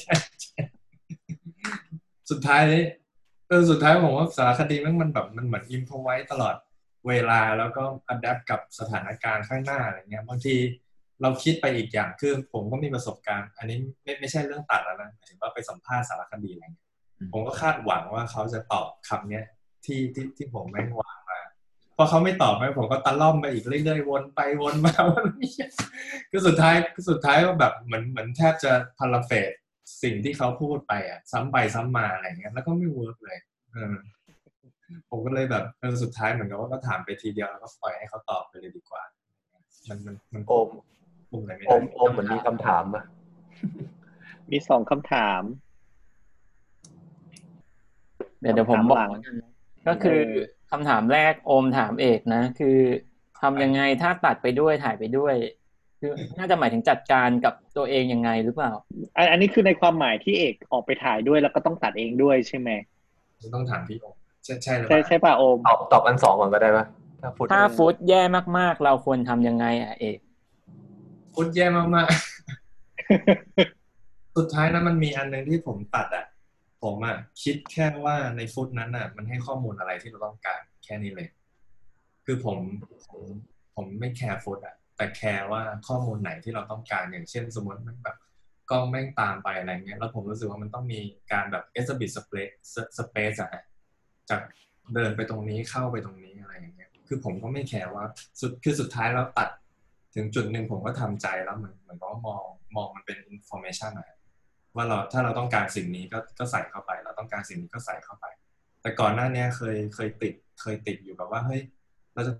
สุดท้ายผมว่าสารคดีมันแบบมันเหมือนอิมพอไว้ตลอดเวลาแล้วก็อัดแอปกับสถานการณ์ข้างหน้าอะไรเงี้ยบางทีเราคิดไปอีกอย่างคือผมก็มีประสบการณ์อันนี้ไม่ใช่เรื่องตัดแล้วนะหมายถึงว่าไปสัมภาษณ์สารคดีอะไรเงี้ยผมก็คาดหวังว่าเขาจะตอบคำเนี้ยที่ผมแม่งวางมาพอเขาไม่ตอบผมก็ตะล่อมไปอีกเรื่อยๆวนไปวนมาคือสุดท้ายก็แบบเหมือนแทบจะพาราเฟสสิ่งที่เขาพูดไปอ่ะซ้ำไปซ้ำมาอะไรเงี้ยแล้วก็ไม่เวิร์กเลยผมก็เลยแบบสุดท้ายเหมือนกับว่าก็ถามไปทีเดียวแล้วก็ปล่อยให้เขาตอบไปเลยดีกว่ามันโอมอะไรไม่ได้โอมเหมือนมีคำถามอ่ะมี2คำถามเดี๋ยวผมบอกก็คือคำถามแรกโอมถามเอกนะคือทำยังไงถ้าตัดไปด้วยถ่ายไปด้วยคือน่าจะหมายถึงจัดการกับตัวเองยังไงหรือเปล่าอันนี้คือในความหมายที่เอกออกไปถ่ายด้วยแล้วก็ต้องตัดเองด้วยใช่ไหมต้องถามพี่โอมใช่หรือเปล่าใช่ป่ะโอมตอบอัน2ก่อนก็ได้ป่ะถ้าฟุตแย่มากๆเราควรทำยังไงเอกฟุตแย่มากๆสุดท้ายนะมันมีอันนึงที่ผมตัดผมคิดแค่ว่าในฟุตนั้นมันให้ข้อมูลอะไรที่เราต้องการแค่นี้เลยคือผมไม่แคร์ฟุตแต่แคร์ว่าข้อมูลไหนที่เราต้องการอย่างเช่นสมมติมันแบบกล้องแม่งตามไปอะไรเงี้ยแล้วผมรู้สึกว่ามันต้องมีการแบบ exhibit space จากเดินไปตรงนี้เข้าไปตรงนี้อะไรอย่างเงี้ยคือผมก็ไม่แคร์ว่าสุดท้ายแล้วตัดถึงจุดหนึ่งผมก็ทำใจแล้วเหมือนก็มองมันเป็น information ว่าถ้าเราต้องการสิ่งนี้ก็ใส่เข้าไปเราต้องการสิ่งนี้ก็ใส่เข้าไปแต่ก่อนหน้านี้เคยติดอยู่แบบว่าเฮ้ยเราจะ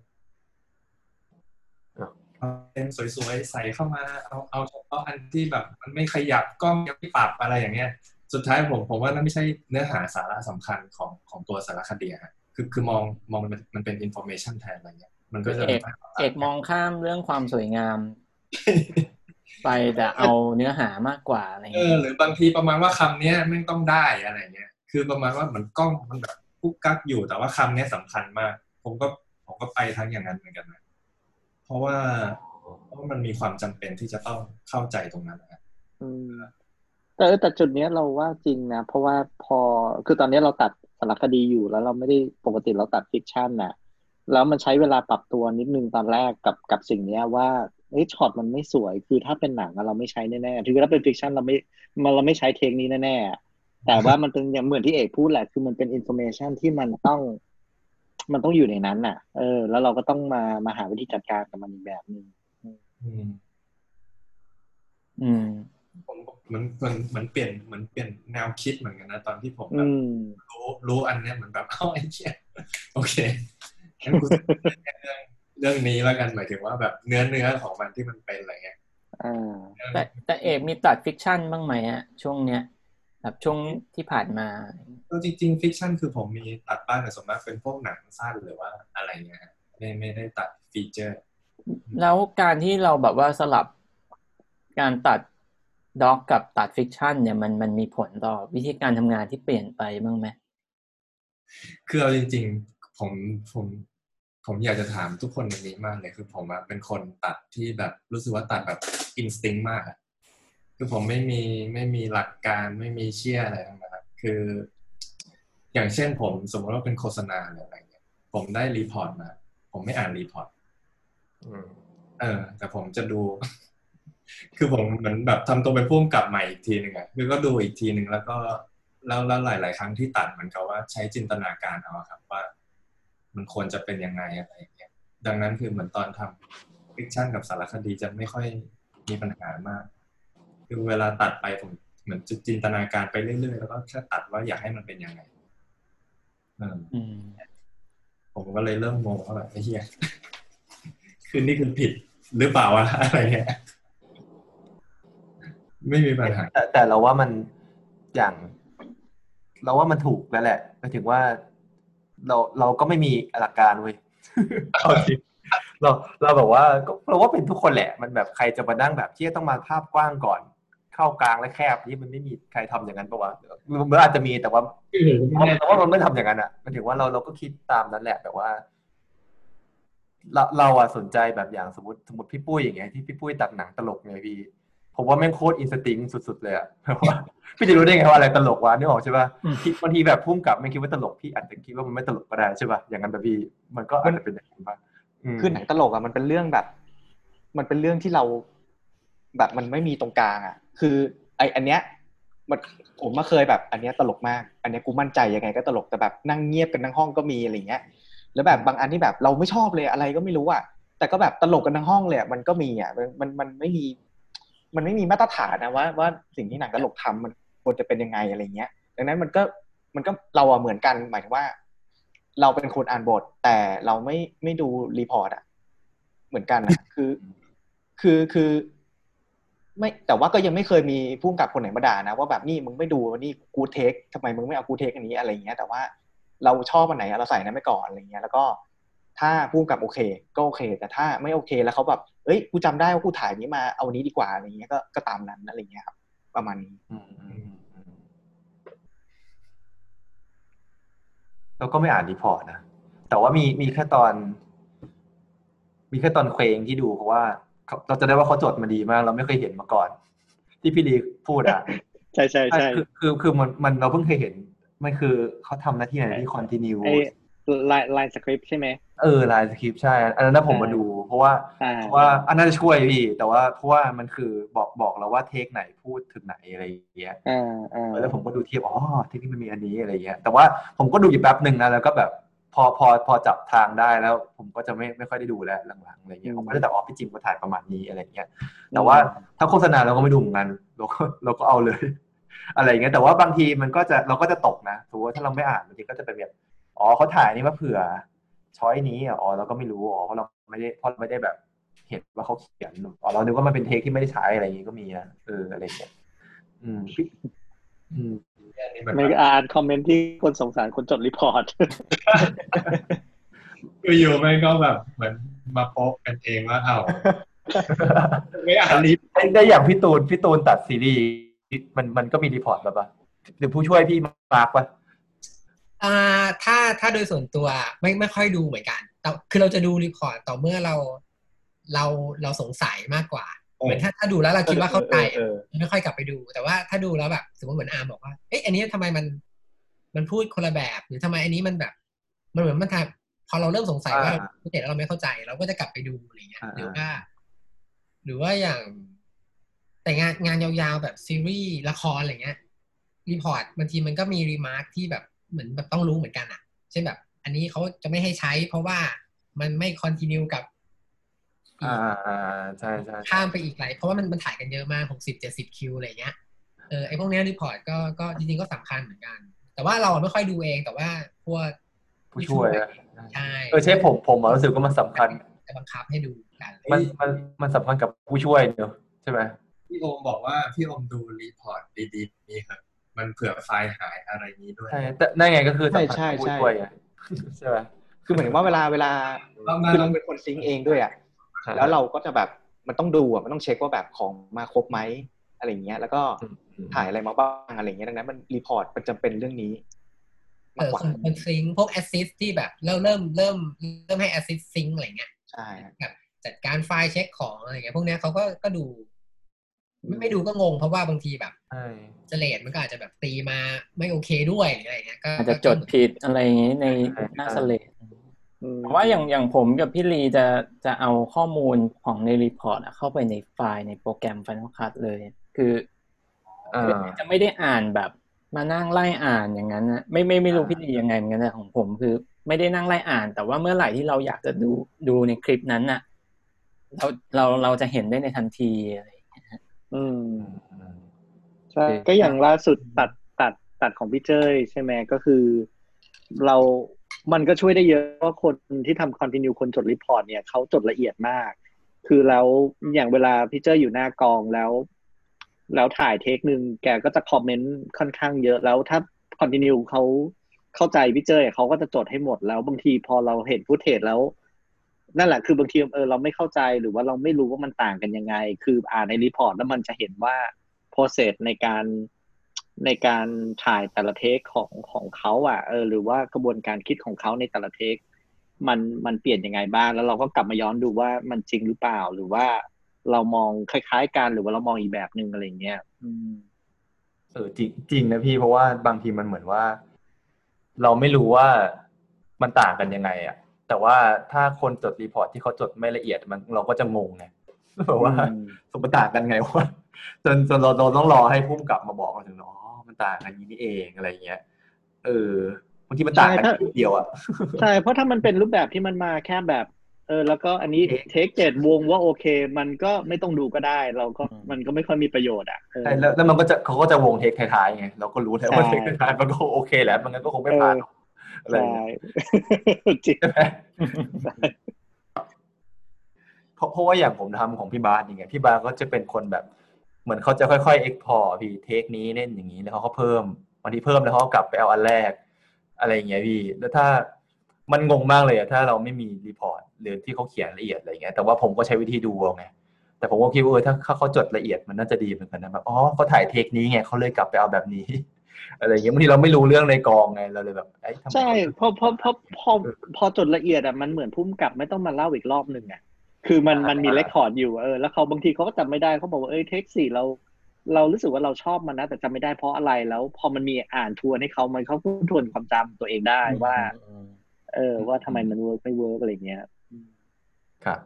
เอาเป็นสวยๆใส่เข้ามาเอาเฉพาะอันที่แบบมันไม่ขยับกล้องยังไม่ปรับอะไรอย่างเงี้ยสุดท้ายผมว่านั่นไม่ใช่เนื้อหาสาระสำคัญของตัวสารคดีฮะคือมองมันเป็น information แทนอะไรเงี้ยมันก็จะเอกมองข้ามเรื่องความสวยงาม ไปแต่เอาเนื้อหามากกว่าอะไรเงี้ยหรือบางทีประมาณว่าคำนี้ไม่ต้องได้อะไรเงี้ยคือประมาณว่าเหมือนกล้องมันแบบกุ๊กกักอยู่แต่ว่าคำนี้สำคัญมากผมก็ไปทั้งอย่างนั้นเหมือนกันนะเพราะว่ามันมีความจำเป็นที่จะต้องเข้าใจตรงนั้นนะแต่จุดเนี้ยเราว่าจริงนะเพราะว่าคือตอนนี้เราตัดสารคดีอยู่แล้วเราไม่ได้ปกติเราตัดฟิกชันน่ะแล้วมันใช้เวลาปรับตัวนิดนึงตอนแรกกับสิ่งเนี้ยว่าช็อตมันไม่สวยคือถ้าเป็นหนังเราไม่ใช้แน่ๆถึงถ้าเป็นฟิกชันเราไม่ใช้เทคนี้แน่ๆแต่ว่ามันเป็นอย่างเหมือนที่เอกพูดแหละคือมันเป็นอินโฟเมชันที่มันต้องอยู่ในนั้นน่ะแล้วเราก็ต้องมาหาวิธีจัดการกับมันอีกแบบนึงมันเปลี่ยนแนวคิดเหมือนกันนะตอนที่ผมแบบรู้อันเนี้ยเหมือนแบบไอ้เหี้ยโอเคงั้นกูเรื่องนี้แล้วกันหมายถึงว่าแบบเนื้อของมันที่มันเป็นอะไรเงี้ยแต่เอกมีตัดฟิกชันบ้างไหมอะช่วงเนี้ยแบบช่วงที่ผ่านมาจริงๆฟิกชันคือผมมีตัดบ้างแต่ส่วนมากเป็นพวกหนังสั้นหรือว่าอะไรเงี้ยไม่ได้ตัดฟีเจอร์แล้วการที่เราแบบว่าสลับการตัดด็อกกับตัดฟิกชันเนี่ยมันมีผลต่อวิธีการทำงานที่เปลี่ยนไปบ้างไหมคือเอาจริงๆผมอยากจะถามทุกคนอย่างนี้มากเลยคือผมเป็นคนตัดที่แบบรู้สึกว่าตัดแบบอินสติ้งมากคือผมไม่มีหลักการไม่มีเชื่ออะไรทั้งนั้นคืออย่างเช่นผมสมมติว่าเป็นโฆษณาหรืออะไรเงี้ยผมได้รีพอร์ตมาผมไม่อ่านรีพอร์ตแต่ผมจะดูคือผมเหมือนแบบทำตัวเป็นผู้กำกับใหม่อีกทีหนึ่งคือก็ดูอีกทีหนึ่งแล้วก็แล้วหลายๆครั้งที่ตัดเหมือนกับว่าใช้จินตนาการเอาครับว่ามันควรจะเป็นยังไงอะไรอย่างเงี้ยดังนั้นคือเหมือนตอนทำฟิกชันกับสารคดีจะไม่ค่อยมีปัญหามากคือเวลาตัดไปผมเหมือนจินตนาการไปเรื่อยๆแล้วก็แค่ตัดว่าอยากให้มันเป็นยังไงผมก็เลยเริ่มงงว่าแบบไอ้เหี้ยคือนี่คือผิดหรือเปล่าวะอะไรเงี้ยไม่มีปัญหาแต่เราว่ามันอย่างเราว่ามันถูกแล้วแหละหมายถึงว่าเราก็ไม่มีหลักการเว้ยเอาจริงเราแบบว่าก็เราว่าเป็นทุกคนแหละมันแบบใครจะมานั่งแบบที่ต้องมาภาพกว้างก่อนเข้ากลางและแคบนี่มันไม่มีใครทำอย่างนั้นปะวะมันอาจจะมีแต่ว่ามันไม่ทำอย่างนั้นอ่ะหมายถึงว่าเราก็คิดตามนั้นแหละแบบว่าเราสนใจแบบอย่างสมมติพี่ปุ้ยอย่างเงี้ยที่พี่ปุ้ยตัดหนังตลกไงพี่ผมว่าแม่งโคตรอินสติ้งสุดๆเลยอะแบบว่าพี่จะรู้ได้ไงว่าอะไรตลกวะนึกออกใช่ป่ะบางทีแบบพุ่มกับไม่คิดว่าตลกพี่อาจจะคิดว่ามันไม่ตลกก็ได้ใช่ป่ะอย่างนั้นแบบพี่มันก็อาจจะเป็นอย่างนั้นป่ะคือหนังตลกมันเป็นเรื่องแบบมันเป็นเรื่องที่เราแบบมันไม่มีตรงกลางคืออันเนี้ยผมมาเคยแบบอันเนี้ยตลกมากอันเนี้ยกูมั่นใจยังไงก็ตลกแต่แบบนั่งเงียบกันทั้งห้องก็มีอะไรเงี้ยแล้วแบบบางอันที่แบบเราไม่ชอบเลยอะไรก็ไม่รู้แต่ก็แบบตลกกันทั้งห้องเลยมันก็มีมันไม่มีมาตรฐานนะว่าสิ่งที่หนังตลกทำมันควรจะเป็นยังไงอะไรเงี้ยดังนั้นมันก็เราเหมือนกันหมายถึงว่าเราเป็นคนอ่านบทแต่เราไม่ดูรีพอร์ตเหมือนกันคือไม่แต่ว่าก็ยังไม่เคยมีผู้กำกับคนไหนมาด่านะว่าแบบนี่มึงไม่ดูนี่กูเทคทำไมมึงไม่เอากูเทคอันนี้อะไรเงี้ยแต่ว่าเราชอบอันไหนเราใส่นั้นไปก่อนอะไรเงี้ยแล้วก็ถ้าผู้กำกับโอเคก็โอเคแต่ถ้าไม่โอเคแล้วเขาแบบเอ้ยกูจำได้ว่ากูถ่ายนี้มาเอานี้ดีกว่าอะไรเงี้ยก็ตามนั้นอะไรเงี้ยครับประมาณนี้เราก็ไม่อ่านรีพอร์ตนะแต่ว่ามีแค่ตอนเคว้งที่ดูเพราะว่าเราจะได้ว่าเขาจดมาดีมากเราไม่เคยเห็นมาก่อนที่พี่ลีพูดใช่คือมันเราเพิ่งเคยเห็นมันคือเขาทำหน้าที่ไหนที่คอนติเนียไลน์สคริปต์ใช่ไหมไลน์สคริปต์ใช่อันนั้นผมมาดูเพราะว่าอันนั้นจะช่วยพี่แต่ว่าเพราะว่ามันคือบอกเราว่าเทคไหนพูดถึงไหนอะไรอย่างเงี้ยแล้วผมก็ดูเทียบเทคนี้มันมีอันนี้อะไรเงี้ยแต่ว่าผมก็ดูอยู่แป๊บนึงนะแล้วก็แบบพอจับทางได้แล้วผมก็จะไม่ค่อยได้ดูแล้วหลังๆอะไรเงี้ยผมก็ได้แต่พี่จิมก็ถ่ายประมาณนี้อะไรเงี้ยแต่ว่าถ้าโฆษณาเราก็ไม่ดูเหมือนกันเราก็เอาเลยอะไรอย่างเงี้ยแต่ว่าบางทีมันก็จะเราก็จะตกนะสมมติว่าถ้าเราไม่อ่านบางทีก็จะเป็นแบบอ๋อเขาถ่ายนี่มาเผื่อช้อยนี้อ๋อเราก็ไม่รู้อ๋อเพราะเราไม่ได้แบบเห็นว่าเขาเขียนอ๋อเราคิดว่ามันเป็นเทคที่ไม่ได้ใช้อะไรอย่างงี้ก็มีนะอะไรอย่างเงี้ยอืมไม่อ่านคอมเมนต์ที่คนสงสารคนจดรีพอร์ตอยู่ๆมันก็แบบเหมือนมาโป๊กกันเองว่าเอ้าไม่อ่านรีพอร์ตได้อย่างพี่ตูนตัดซีรีส์มันก็มีรีพอร์ตแบบว่าหรือผู้ช่วยพี่มาร์กป่ะถ้าโดยส่วนตัวไม่ค่อยดูเหมือนกันแต่คือเราจะดูรีพอร์ตต่อเมื่อเราสงสัยมากกว่าเหมือนถ้าดูแล้วเราคิดว่าเข้าใจไม่ค่อยกลับไปดู แต่ว่าถ้าดูแล้วแบบสมมติเหมือนอาร์มบอกว่าเอ๊ะอันนี้ทำไมมันพูดคนละแบบหรือทำไมอันนี้มันแบบมันเหมือนมันทำพอเราเริ่มสงสัยว่าเห็นแล้วเราไม่เข้าใจเราก็จะกลับไปดูอะไรเงี้ยหรือว่าอย่างแต่งานยาวๆแบบซีรีส์ละครอะไรเงี้ยรีพอร์ตบางทีมันก็มีรีมาร์คที่แบบเหมือนแบบต้องรู้เหมือนกันอ่ะเช่นแบบอันนี้เขาจะไม่ให้ใช้เพราะว่ามันไม่คอนติเนียกับใช่ข้ามไปอีกหลายเพราะว่ามันถ่ายกันเยอะมาก60-70 คิวอะไรเงี้ยไอ้พวกนี้รีพอร์ตก็จริงๆก็สำคัญเหมือนกันแต่ว่าเราไม่ค่อยดูเองแต่ว่าพวกผู้ช่วยใช่ใช่ผมรู้สึกว่ามันสำคัญจะบังคับให้ดูกันมันสำคัญกับผู้ช่วยเนอะใช่ไหมพี่โอมบอกว่าพี่โอมดูรีพอร์ตดีๆนี่ครับมันเผื่อไฟล์หายอะไรนี้ด้วยใช่แต่นั่นไงก็คือสำคัญกับผู้ช่วยไงใช่ไหมคือเหมือนว่าเวลาคือเราเป็นคนซิงค์เองด้วยอ่ะแล้วเราก็จะแบบมันต้องดูอ่ะมันต้องเช็คว่าแบบของมาครบไหมอะไรอย่างเงี้ยแล้วก็ถ่ายอะไรมาบ้างอะไรอย่างเงี้ยดังนั้นมันรีพอร์ตมันจำเป็นเรื่องนี้มากกว่าคนซิงพวกแอสซิสที่แบบเริ่มให้แอสซิสซิงอะไรเงี้ยใช่แบบจัดการไฟล์เช็คของอะไรเงี้ยพวกเนี้ยเขาก็ดูไม่ดูก็งงเพราะว่าบางทีแบบเจเลตมันก็อาจจะแบบตีมาไม่โอเคด้วยหรืออะไรเงี้ยก็อาจจะจดผิดอะไรอย่างนี้ในหน้าเสเลตเพราะว่าอย่างผมกับพี่ลีจะเอาข้อมูลของในรีพอร์ตเข้าไปในไฟล์ในโปรแกรม Final Cut เลยคือจะไม่ได้อ่านแบบมานั่งไล่อ่านอย่างนั้นนะไม่รู้พี่ลียังไงเหมือนกันแต่ของผมคือไม่ได้นั่งไล่อ่านแต่ว่าเมื่อไหร่ที่เราอยากจะดูในคลิปนั้นน่ะเราจะเห็นได้ในทันทีอะไรอย่างเงี้ยใช่ก็อย่างล่าสุดตัดของพี่เจ้ยใช่ไหมก็คือมันก็ช่วยได้เยอะเพราะคนที่ทำคอนติเนียคนจดรีพอร์ตเนี่ยเขาจดละเอียดมากคือแล้วอย่างเวลาพี่เจ้ยอยู่หน้ากองแล้วถ่ายเทคนึงแกก็จะคอมเมนต์ค่อนข้างเยอะแล้วถ้าคอนติเนียเขาเข้าใจพี่เจ้ยเขาก็จะจดให้หมดแล้วบางทีพอเราเห็นฟุตเทจแล้วนั่นแหละคือบางทีเราไม่เข้าใจหรือว่าเราไม่รู้ว่ามันต่างกันยังไงคืออ่านในรีพอร์ตแล้วมันจะเห็นว่าprocess ในการถ่ายแต่ละเทคของเขาอ่ะหรือว่ากระบวนการคิดของเขาในแต่ละเทคมันเปลี่ยนยังไงบ้างแล้วเราก็กลับมาย้อนดูว่ามันจริงหรือเปล่าหรือว่าเรามองคล้ายๆกันหรือว่าเรามองอีกแบบนึงอะไรเงี้ยจริงนะพี่เพราะว่าบางทีมันเหมือนว่าเราไม่รู้ว่ามันต่างกันยังไงอ่ะแต่ว่าถ้าคนจดรีพอร์ตที่เขาจดไม่ละเอียดเราก็จะงงไงแบบว่าสมมติต่างกันไงวะจนเราต้องรอให้ผู้กำกับมาบอกเราถึงมันต่างกันนี้เองอะไรเงี้ยบางทีมันต่างกันนิดเดียวอ่ะใช่เพราะถ้ามันเป็นรูปแบบที่มันมาแค่แบบแล้วก็อันนี้เทค7วงว่าโอเคมันก็ไม่ต้องดูก็ได้เราก็มันก็ไม่ค่อยมีประโยชน์อ่ะใช่แล้วมันก็จะเขาก็จะวงเทคท้ายๆไงเราก็รู้แล้วว่าเทคท้ายมันก็โอเคแหละมันก็คงไม่ผ่านอะไรจริงไหมเพราะว่าอย่างผมทำของพี่บาสอย่างเงี้ยพี่บาสก็จะเป็นคนแบบเหมือนเขาจะค่อยๆเอ็กพอร์ตพี่เทคนี้เล่นอย่างนี้แล้วเขาก็เพิ่มบางทีเพิ่มแล้วเขาก็กลับไปเอาอันแรกอะไรอย่างเงี้ยพี่แล้วถ้ามันงงมากเลยอะถ้าเราไม่มีรีพอร์ตหรือที่เขาเขียนละเอียดอะไรเงี้ยแต่ว่าผมก็ใช้วิธีดูไงแต่ผมก็คิดว่าถ้าเขาจดละเอียดมันน่าจะดีเหมือนกันนะแบบเขาถ่ายเทคนี้ไงเขาเลยกลับไปเอาแบบนี้อะไรเงี้ยบางทีเราไม่รู้เรื่องในกองไงเราเลยแบบใช่พอจดละเอียดอ่ะมันเหมือนพุ่มกับไม่ต้องมาเล่าอีกรอบนึงอ่ะคือมันมีเรคคอร์ดอยู่แล้วเขาบางทีเขาก็จำไม่ได้เขาบอกว่าเทค4เรารู้สึกว่าเราชอบมันนะแต่จำไม่ได้เพราะอะไรแล้วพอมันมีอ่านทวนให้เขาทวนความจำตัวเองได้ว่าว่าทำไมมันเวิร์กไม่เวิร์กอะไรเงี้ยครับ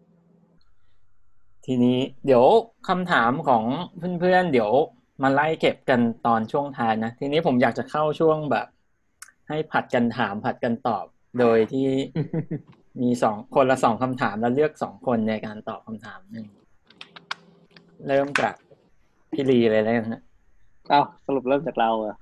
ทีนี้เดี๋ยวคำถามของเพื่อนๆเดี๋ยวมาไล่เก็บกันตอนช่วงท้ายนะทีนี้ผมอยากจะเข้าช่วงแบบให้ผัดกันถามผัดกันตอบโดยที่มีคนละ2คำถามแล้วเลือก2คนในการตอบคำถามนึงเริ่มจากพี่ลีเลยแล้วกันนะเอาสรุปเริ่มจากเราอ่ะ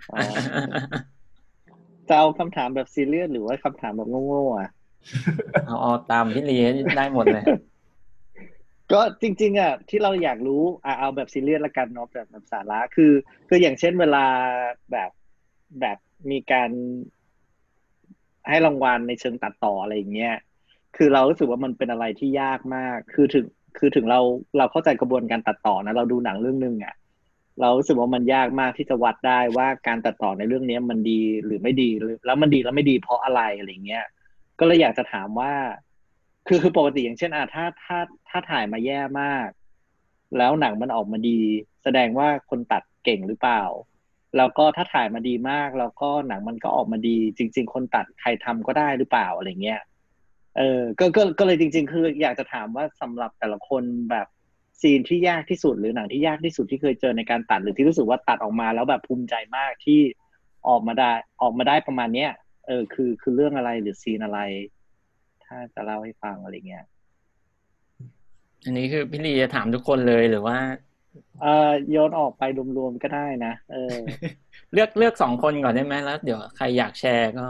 จะเอาคำถามแบบซีเรียสหรือว่าคำถามแบบโง่ๆอ่ะเอาตามพี่ลีได้หมดเลยก็จริงๆอ่ะที่เราอยากรู้เอาแบบซีเรียสละกันเนาะแบบสาระคืออย่างเช่นเวลาแบบมีการให้รางวัลในเชิงตัดต่ออะไรอย่างเงี้ยคือเรารู้สึกว่ามันเป็นอะไรที่ยากมากคือถึงเราเข้าใจกระบวนการตัดต่อนะเราดูหนังเรื่องนึงอ่ะเรารู้สึกว่ามันยากมากที่จะวัดได้ว่าการตัดต่อในเรื่องนี้มันดีหรือไม่ดีแล้วมันดีแล้วไม่ดีเพราะอะไรอะไรเงี้ยก็เลยอยากจะถามว่าคือปกติอย่างเช่นถ้าถ่ายมาแย่มากแล้วหนังมันออกมาดีแสดงว่าคนตัดเก่งหรือเปล่าแล้วก็ถ้าถ่ายมาดีมากแล้วก็หนังมันก็ออกมาดีจริงๆคนตัดใครทำก็ได้หรือเปล่าอะไรเงี้ยก็เลยจริงๆคืออยากจะถามว่าสำหรับแต่ละคนแบบซีนที่ยากที่สุดหรือหนังที่ยากที่สุดที่เคยเจอในการตัดหรือที่รู้สึกว่าตัดออกมาแล้วแบบภูมิใจมากที่ออกมาได้ประมาณเนี้ยคือเรื่องอะไรหรือซีนอะไรถ้าจะเล่าให้ฟังอะไรเงี้ยอันนี้คือพี่ลีจะถามทุกคนเลยหรือว่าโยนออกไปรวมๆก็ได้นะเลือก2 คนก่อนได้ไหมแล้วเดี๋ยวใครอยากแชร์ก็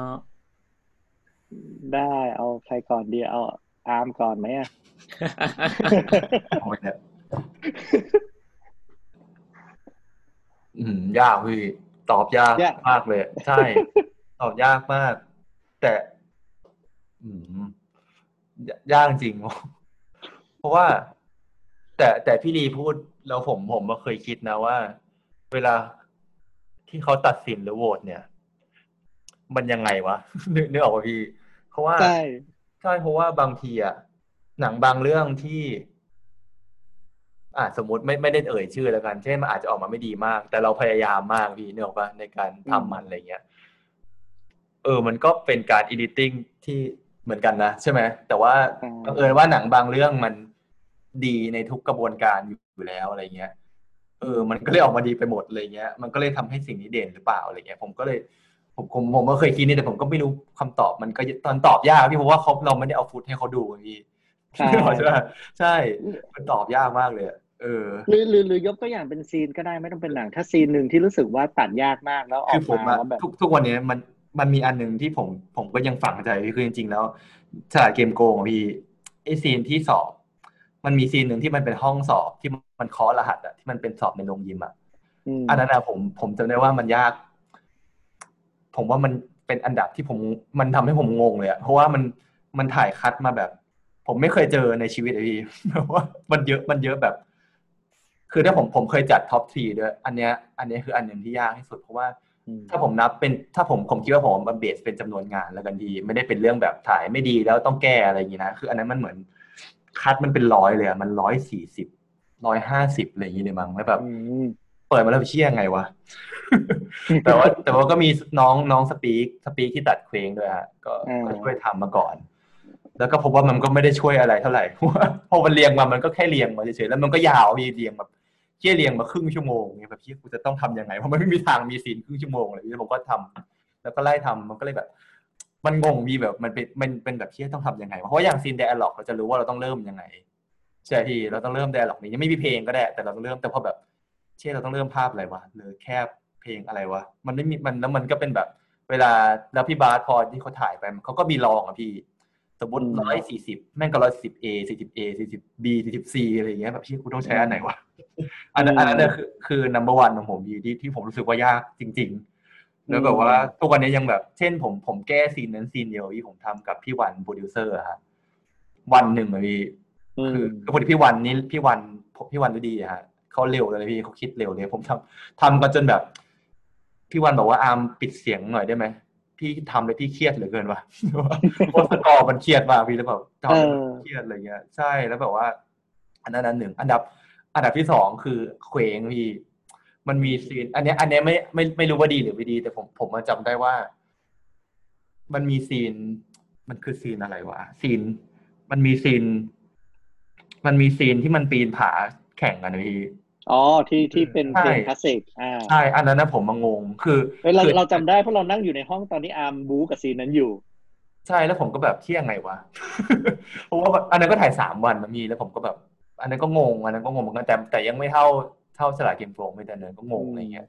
ได้เอาใครก่อนดีเอาอาร์มก่อนไหมอ่ะโอ้ยเนี่ยยากพี่ตอบยากมากเลยใช่ ตอบยากมาก แต่ยากจริงเพราะว่าแต่พี่ลีพูดแล้วผมก็เคยคิดนะว่า เวลาที่เขาตัดสินหรือโหวตเนี่ย มันยังไงวะ นึกออกป่ะพี่ เพราะว่าใช่เพราะว่าบางทีอะหนังบางเรื่องที่สมมติไม่ได้เอ่ยชื่อแล้วกันเช่นมันอาจจะออกมาไม่ดีมาก แต่เราพยายามมากพี่นึกออกป่ะในการทำมันอะไรเงี้ยมันก็เป็นการอีดิติ้งที่เหมือนกันนะใช่ไหมแต่ว่าบังเอิญว่าหนังบางเรื่องมันดีในทุกกระบวนการอยู่แล้วอะไรเงี้ยมันก็เลยออกมาดีไปหมดอะไรเงี้ยมันก็เลยทำให้สิ่งนี้เด่นหรือเปล่าอะไรเงี้ยผมก็เลยผมก็เคยคิดนี่แต่ผมก็ไม่รู้คำตอบมันก็ตอนตอบยากพี่เพราะว่าเราไม่ได้เอาฟุตให้เขาดูพี่ใช่ใช่มันตอบยากมากเลยหรือยกตัวอย่างเป็นซีนก็ได้ไม่ต้องเป็นหนังถ้าซีนหนึ่งที่รู้สึกว่าตัดยากมากแล้วออกมาแล้วแบบทุกวันนี้มันมีอันนึงที่ผมก็ยังฝังใจคือจริงๆแล้วฉลาดเกมโกงพี่ไอซีนที่สอบมันมีซีนหนึ่งที่มันเป็นห้องสอบที่มันเคาะรหัสที่มันเป็นสอบในโรงยิมอันนั้นผมจำได้ว่ามันยากผมว่ามันเป็นอันดับที่มันทำให้ผมงงเลยเพราะว่ามันถ่ายคัดมาแบบ ผมไม่เคยเจอในชีวิตเลยพี่เพราะว่ามันเยอะแบบ คือถ้าผมเคยจัดท็อป3ด้วยอันนี้คืออันหนึ่งที่ยากที่สุดเพราะว่าถ้าผมนับเป็นถ้าผมคิดว่าผมมันเบสเป็นจำนวนงานแล้วกันดีไม่ได้เป็นเรื่องแบบถ่ายไม่ดีแล้วต้องแก้อะไรอย่างนี้นะคืออันนั้นมันเหมือนคัดมันเป็น100เลยมัน140 150อะไรอย่างนี้เลยมั้งแล้วแบบเปิดมาแล้วเชี่ยไงวะ แต่ว่าก็มีน้องสปีกที่ตัดเคว้งด้วยฮะก็ช่วยทำมาก่อนแล้วก็พบว่ามันก็ไม่ได้ช่วยอะไรเท่าไหร่เพราะว่าพอมันเรียงมามันก็แค่เรียงมาเฉยๆแล้วมันก็ยาวพี่เรียงแบบเรียงมาครึ่งชั่วโมงเนี่ยแบบพี่กูจะต้องทำยังไงเพราะมันไม่มีทางมีซีนครึ่งชั่วโมงเลยพี่ผมก็ทำแล้วก็ไล่ทำมันก็เลยแบบมันงงพี่แบบมันเป็นแบบพี่ต้องทำยังไงเพราะว่าอย่างซีนไดอะล็อกเราจะรู้ว่าเราต้องเริ่มยังไงใช่พี่เราต้องเริ่มไดอะล็อกนี้ยังไม่มีเพลงก็ได้แต่เราต้องเริ่มแต่พอแบบเราต้องเริ่มภาพอะไรวะหรือแค่เพลงอะไรวะมันไม่มีมันแล้วมันก็เป็นแบบเวลาแล้วพี่บาสพอที่เขาถ่ายไปเขาก็มีลองพี่สมมติ140แม่งก็110A 40A 40B 40C อะไรอย่างเงี้ยแบบพี่กูต้องใช้อันไหนวะอันนั้นคือ number 1ของผมที่ผมรู้สึกว่ายากจริงๆแล้วแบบว่าทุกวันนี้ยังแบบเช่นผมแก้ซีนนั้นซีนเดียวที่ผมทำกับพี่วันโปรดิวเซอร์ฮะวันหนึ่งพี่คือพอดีพี่วันดูดีฮะเขาเร็วเลยพี่เขาคิดเร็วเลยผมทำกันจนแบบพี่วันบอกว่าอาร์มปิดเสียงหน่อยได้ไหมพี่ทำเลยพี่เครียดเหลือเกินว่ะเพราะสกอร์มันเครียดมากพี่แล้วแบบทำแล้วเครียดอะไรเงี้ยใช่แล้วแบบว่าอันนั้นหนึ่งอันดับที่2คือเคว้งพี่มันมีซีนอันนี้ไม่รู้ว่าดีหรือไม่ดีแต่ผมมาจำได้ว่ามันมีซีนมันคือซีนอะไรวะมันมีซีนที่มันปีนผาแข่งกันพี่ที่เป็นเพลงคลาสสิกใช่อันนั้นนะผมมางงคือเราจำได้เพราะเรานั่งอยู่ในห้องตอนที่อาร์มบู๊กับซีนนั้นอยู่ใช่แล้วผมก็แบบเที่ยงไงวะ เพราะว่าอันนั้นก็ถ่าย3 วันมันมีแล้วผมก็แบบอันนั้นก็งงเหมือนกันแต่ยังไม่เท่าฉลาดเกมโกงไม่แต่เนินก็งงอะไรเงี้ย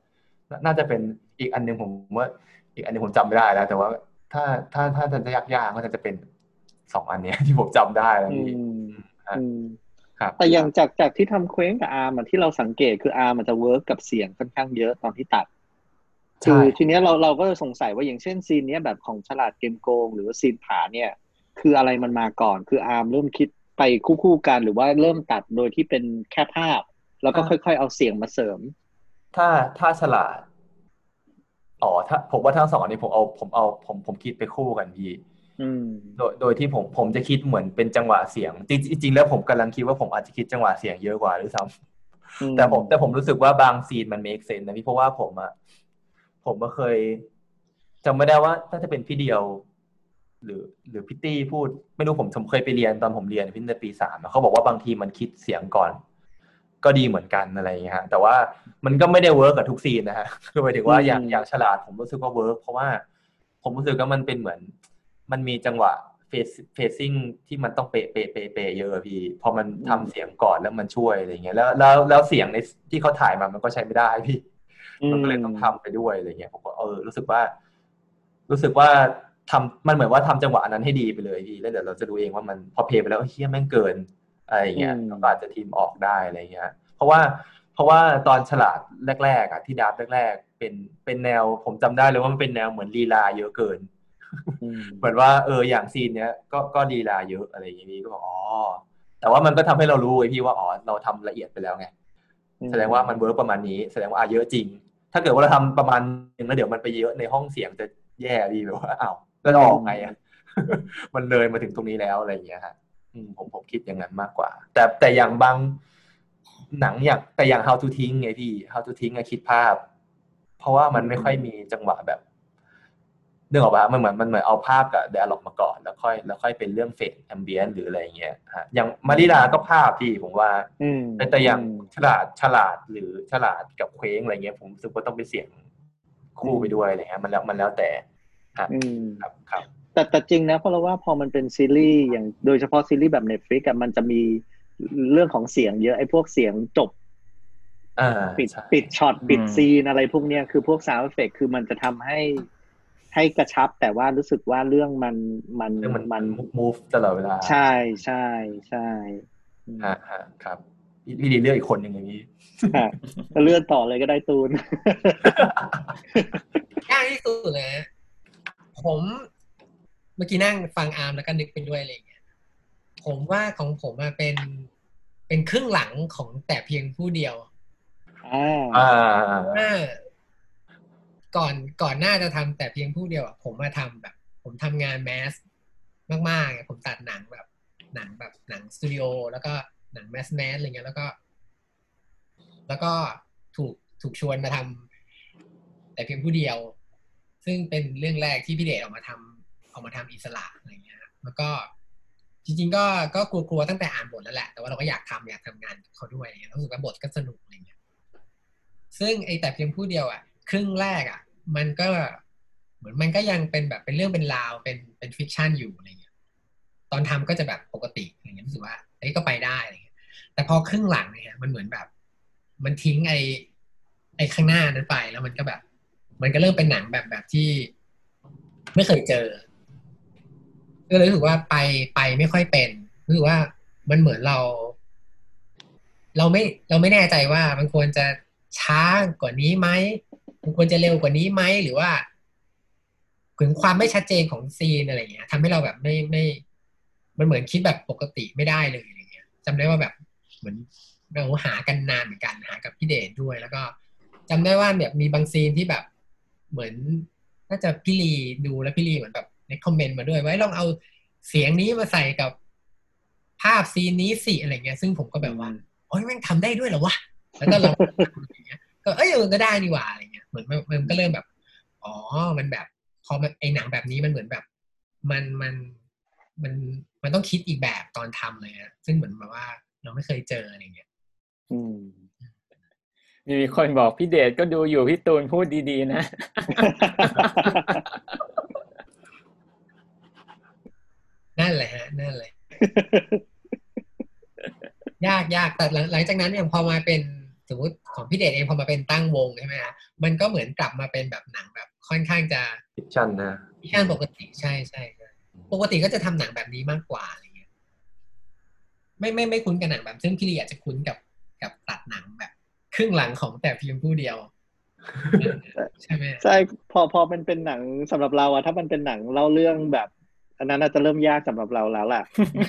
น่าจะเป็นอีกอันนึงผมว่าอีกอันนึงผมจำไม่ได้แล้วแต่ว่าถ้าจะยากๆก็จะเป็น2 อันเนี้ยที่ผมจำได้แล้วพี่ครับแต่อย่างจากที่ทำเคว้งกับอาร์มที่เราสังเกตคืออาร์มจะเวิร์กกับเสียงค่อนข้างเยอะตอนที่ตัดคือทีเนี้ยเราก็สงสัยว่าอย่างเช่นซีนเนี้ยแบบของฉลาดเกมโกงหรือว่าซีนผาเนี่ยคืออะไรมันมาก่อนคืออาร์มเริ่มคิดไปคู่กันหรือว่าเริ่มตัดโดยที่เป็นแค่ภาพแล้วก็ค่อยๆเอาเสียงมาเสริมถ้าฉลาดถ้าผมว่าทั้ง2 อันนี้ผมคิดไปคู่กันพี่โดยที่ผมจะคิดเหมือนเป็นจังหวะเสียงจริงแล้วผมกำลังคิดว่าผมอาจจะคิดจังหวะเสียงเยอะกว่าหรือซ้ำแต่ผมรู้สึกว่าบางซีนมัน make sense นะพี่เพราะว่าผมก็เคยจำไม่ได้ว่าถ้าจะเป็นพี่เดียวหรือพี่ตี้พูดไม่รู้ผมเคยไปเรียนตอนผมเรียนพิจารณาปี3เขาบอกว่าบางทีมันคิดเสียงก่อนก็ดีเหมือนกันอะไรอย่างเงี้ยฮะแต่ว่ามันก็ไม่ได้เวิร์กกับทุกซีนนะฮะคือหมายถึงว่าอย่างฉลาดผมรู้สึกว่าเวิร์กเพราะว่าผมรู้สึกว่ามันเป็นเหมือนมันมีจังหวะเฟซซิ่งที่มันต้องเป๊ะเยอะพี่พอมันทำเสียงก่อนแล้วมันช่วยอะไรเงี้ยแล้วเสียงในที่เขาถ่ายมามันก็ใช้ไม่ได้พี่มันก็เลยต้องทำไปด้วยอะไรเงี้ยผมก็รู้สึกว่าทำมันเหมือนว่าทำจังหวะนั้นให้ดีไปเลยพี่แล้วเดี๋ยวเราจะดูเองว่ามันพอเพลย์ไปแล้วเฮี้ยแม่งเกินอะไรเงี้ยเราอาจจะทีมออกได้อะไรเงี้ยเพราะว่าตอนฉลาดแรกๆที่ดับแรกๆเป็นแนวผมจำได้เลยว่ามันเป็นแนวเหมือนลีลาเยอะเกินเหมือนว่าอย่างซีนเนี้ยก็ลีลาเยอะอะไรอย่างนี้ก็บอกแต่ว่ามันก็ทำให้เรารู้ไอ้พี่ว่าเราทำละเอียดไปแล้วไงแสดงว่ามันเวิร์กประมาณนี้แสดงว่าเยอะจริงถ้าเกิดว่าเราทำประมาณนึงแล้วเดี๋ยวมันไปเยอะในห้องเสียงจะแย่ดีแบบว่าก็ออกไงอ่ะ มันเลยมาถึงตรงนี้แล้วอะไรอย่างเงี้ยฮะผมคิดอย่างนั้นมากกว่าแต่อย่างบางหนังอย่าง How to ทิ้งไงพี่ How to ทิ้งคิดภาพเพราะว่ามันไม่ค่อยมีจังหวะแบบนึกออกป่ะมันเหมือนเอาภาพกับ dialog มาก่อนแล้วค่อยเป็นเรื่องเฟดแอมเบียนหรืออะไรอย่างเงี้ยฮะอย่างมาริลาก็ภาพพี่ผมว่าแต่อย่างฉลาดหรือฉลาดกับเคว้งอะไรเงี้ยผมรู้สึกว่าต้องเป็นเสียงคู่ไปด้วยอะไรเงี้ยมันแล้วแต่ครับแต่จริงนะเพราะเราว่าพอมันเป็นซีรีส์อย่างโดยเฉพาะซีรีส์แบบ Netflix มันจะมีเรื่องของเสียงเยอะไอ้พวกเสียงจบปิดช็อตปิดซีนอะไรพวกเนี้ยคือพวก sound effect คือมันจะทำให้กระชับแต่ว่ารู้สึกว่าเรื่องมัน move ตลอดเวลาใช่ครับพี่ดีเลือกอีกคนหนึ่งอย่างนี้ก็เลื่อนต่อเลยก็ได้ตูนยากที่สุดเลยผมเมื่อกี้นั่งฟังอาร์มแล้วก็นึกไปด้วยอะไรอย่างเงี้ยผมว่าของผมเป็นครึ่งหลังของแต่เพียงผู้เดียวก่อนหน้าจะทำแต่เพียงผู้เดียวผมมาทำแบบผมทำงานแมสมากๆผมตัดหนังสตูดิโอแล้วก็หนังแมสอะไรเงี้ยแล้วก็ถูกชวนมาทำแต่เพียงผู้เดียวซึ่งเป็นเรื่องแรกที่พี่เดชออกมาทำอิสระอะไรเงี้ยแล้วก็จริงๆก็กลัวตั้งแต่อ่านบทแล้วแหละแต่ว่าเราก็อยากทำงานกับเขาด้วยอะไรเงี้ยรู้สึกว่าบทก็สนุกอะไรเงี้ยซึ่งไอแต่เพียงผู้เดียวครึ่งแรกมันก็เหมือนมันก็ยังเป็นแบบเป็นเรื่องเป็นราวเป็นฟิกชันอยู่อะไรเงี้ยตอนทำก็จะแบบปกติอะไรเงี้ยรู้สึกว่าไอ้ก็ไปได้อะไรเงี้ยแต่พอครึ่งหลังเนี่ยมันเหมือนแบบมันทิ้งไอ้ข้างหน้านั้นไปแล้วมันก็แบบมันก็เริ่มเป็นหนังแบบที่ไม่เคยเจอก็เลยรู้สึกว่าไปไม่ค่อยเป็นรู้สึกว่ามันเหมือนเราไม่แน่ใจว่ามันควรจะช้ากว่านี้ไหมมันควรจะเร็วกว่านี้ไหมหรือว่าถึงความไม่ชัดเจนของซีนอะไรเงี้ยทำให้เราแบบไม่มันเหมือนคิดแบบปกติไม่ได้เลยอะไรเงี้ยจำได้ว่าแบบเหมือนเราหากันนานเหมือนกันหากับพี่เดชด้วยแล้วก็จำได้ว่าแบบมีบางซีนที่แบบเหมือนน่าจะพี่ลีดูแล้วพี่ลีเหมือนแบบในคอมเมนต์มาด้วยว่าลองเอาเสียงนี้มาใส่กับภาพซีนนี้สิอะไรเงี้ยซึ่งผมก็แบบว่าโอ้ยแม่งทำได้ด้วยเหรอวะแล้วก็ลองอย่างเงี้ยก็มันก็ได้นี่หว่าอะไรเงี้ยเหมือนมันก็เริ่มแบบอ๋อมันแบบพอไอ้หนังแบบนี้มันเหมือนแบบมันต้องคิดอีกแบบตอนทำเลยอะซึ่งเหมือนแบบว่าเราไม่เคยเจออะไรเงี้ยมีคนบอกพี่เดชก็ดูอยู่พี่ตูนพูดดีๆนะนั่นแหละฮะนั่นเลย ยากแต่หลังจากนั้นเนี่ยพอมาเป็นสมมติของพี่เดชเองพอมาเป็นตั้งวงใช่ไหมฮะมันก็เหมือนกลับมาเป็นแบบหนังแบบค่อนข้างจะฟิกชันนะฟิกชันปกติใช่ใช่ปกติก็จะทำหนังแบบนี้มากกว่าอะไรเงี้ยไม่คุ้นกับหนังแบบซึ่งพี่ลีอาจจะคุ้นกับตัดหนังแบบครึ่งหลังของแต่เพียงผู้เดียวใช่ไหมใช่พอมันเป็นหนังสำหรับเราอะถ้ามันเป็นหนังเล่าเรื่องแบบอันนั้นอาจจะเริ่มยากสำหรับเราแล้วล่ะ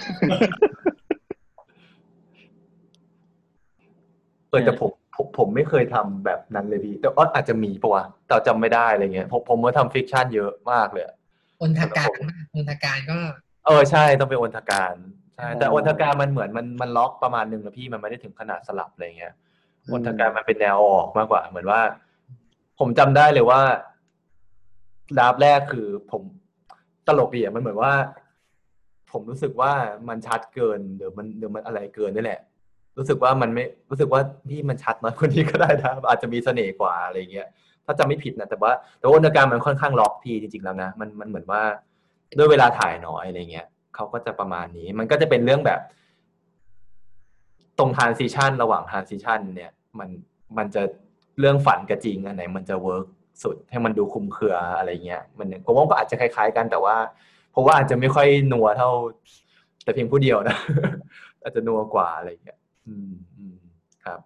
แต่ผมไม่เคยทำแบบนั้นเลยพี่แต่อาจจะมีปะวะแต่จำไม่ได้อะไรเงี้ยผมว่าทำฟิกชันเยอะมากเลยอนทการก็ใช่ต้องเป็นอนทการใช่แต่อนทการมันเหมือนมันล็อกประมาณนึงนะพี่มันไม่ได้ถึงขนาดสลับอะไรเงี้ยอนทการมันเป็นแนวออกมากกว่าเหมือนว่าผมจำได้เลยว่าดราฟแรกคือผมตลกดีอ่ะมันเหมือนว่าผมรู้สึกว่ามันชัดเกินหรือมันอะไรเกินนี่แหละรู้สึกว่ามันไม่รู้สึกว่านี่มันชัดน้อยกว่านี้ก็ได้นะอาจจะมีเสน่ห์กว่าอะไรเงี้ยถ้าจำไม่ผิดนะแต่ว่าอนทการมันค่อนข้างล็อกพี่จริงๆแล้วนะมันเหมือนว่าด้วยเวลาถ่ายน้อยอะไรเงี้ยเขาก็จะประมาณนี้มันก็จะเป็นเรื่องแบบตรงทรานซิชันระหว่างทรานซิชันเนี่ยมันจะเรื่องฝันกับจริงอันไหนมันจะเวิร์กสุดให้มันดูคลุมเครืออะไรเงี้ยผมว่าก็อาจจะคล้ายๆกันแต่ว่าเพราะว่าอาจจะไม่ค่อยนัวเท่าแต่เพียงผู้เดียวนะ อาจจะนัวกว่าอะไรเงี้ยครับ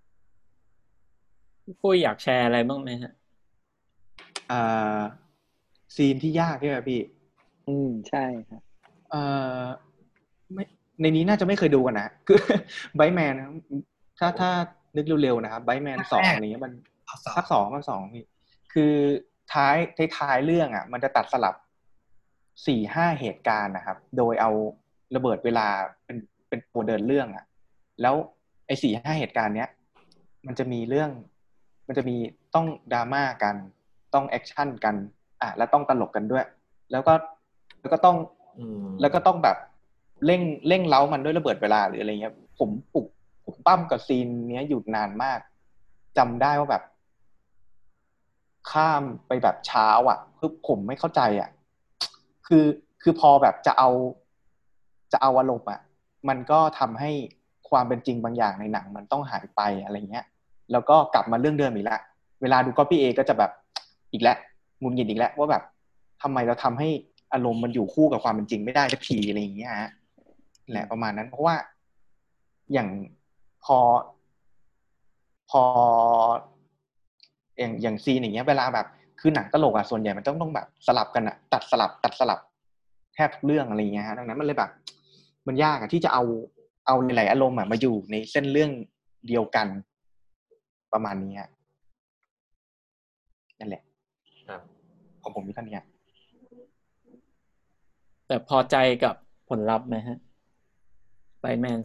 ปุ้ยอยากแชร์อะไรบ้างไหมฮะซีนที่ยากใช่ไหมพี่ใช่ครับไม่ในนี้น่าจะไม่เคยดูกันนะคือไบท์แมนถ้านึกเร็วๆนะครับไบท์แมน2อะไรเงี้ยมันภาค2พี่คือท้ายเรื่องอ่ะมันจะตัดสลับ 4-5 เหตุการณ์นะครับโดยเอาระเบิดเวลาเป็นตัวเดินเรื่องอ่ะแล้วไอ้ 4-5 เหตุการณ์เนี้ยมันจะมีต้องดราม่ากันต้องแอคชั่นกันแล้วต้องตลกกันด้วยแล้วก็ต้องแบบเร่งเร้ามันด้วยระเบิดเวลาหรืออะไรเงี้ยผมปั้มกับซีนเนี้ยอยู่นานมากจำได้ว่าแบบข้ามไปแบบเช้าอ่ะคือผมไม่เข้าใจอ่ะคือพอแบบจะเอาอารมณ์อ่ะมันก็ทำให้ความเป็นจริงบางอย่างในหนังมันต้องหายไปอะไรเงี้ยแล้วก็กลับมาเรื่องเดิมอีกแล้วเวลาดูCopy Aก็จะแบบอีกแล้วหงุดหงิดอีกแล้วว่าแบบทำไมเราทำให้อารมณ์มันอยู่คู่กับความเป็นจริงไม่ได้สักทีอะไรอย่างเงี้ยฮะแหละประมาณนั้นเพราะว่าอย่างพออย่างซีนอย่างเงี้ยเวลาแบบคือหนังตลกอ่ะส่วนใหญ่มันต้องแบบสลับกันอ่ะตัดสลับแทบทุกเรื่องอะไรอย่างเงี้ยฮะดังนั้นมันเลยแบบมันยากอ่ะที่จะเอาหลายๆอารมณ์อ่ะมาอยู่ในเส้นเรื่องเดียวกันประมาณนี้นั่นแหละครับของผมมีเท่านี้แต่พอใจกับผลลัพธ์ไหมฮะไบท์แมน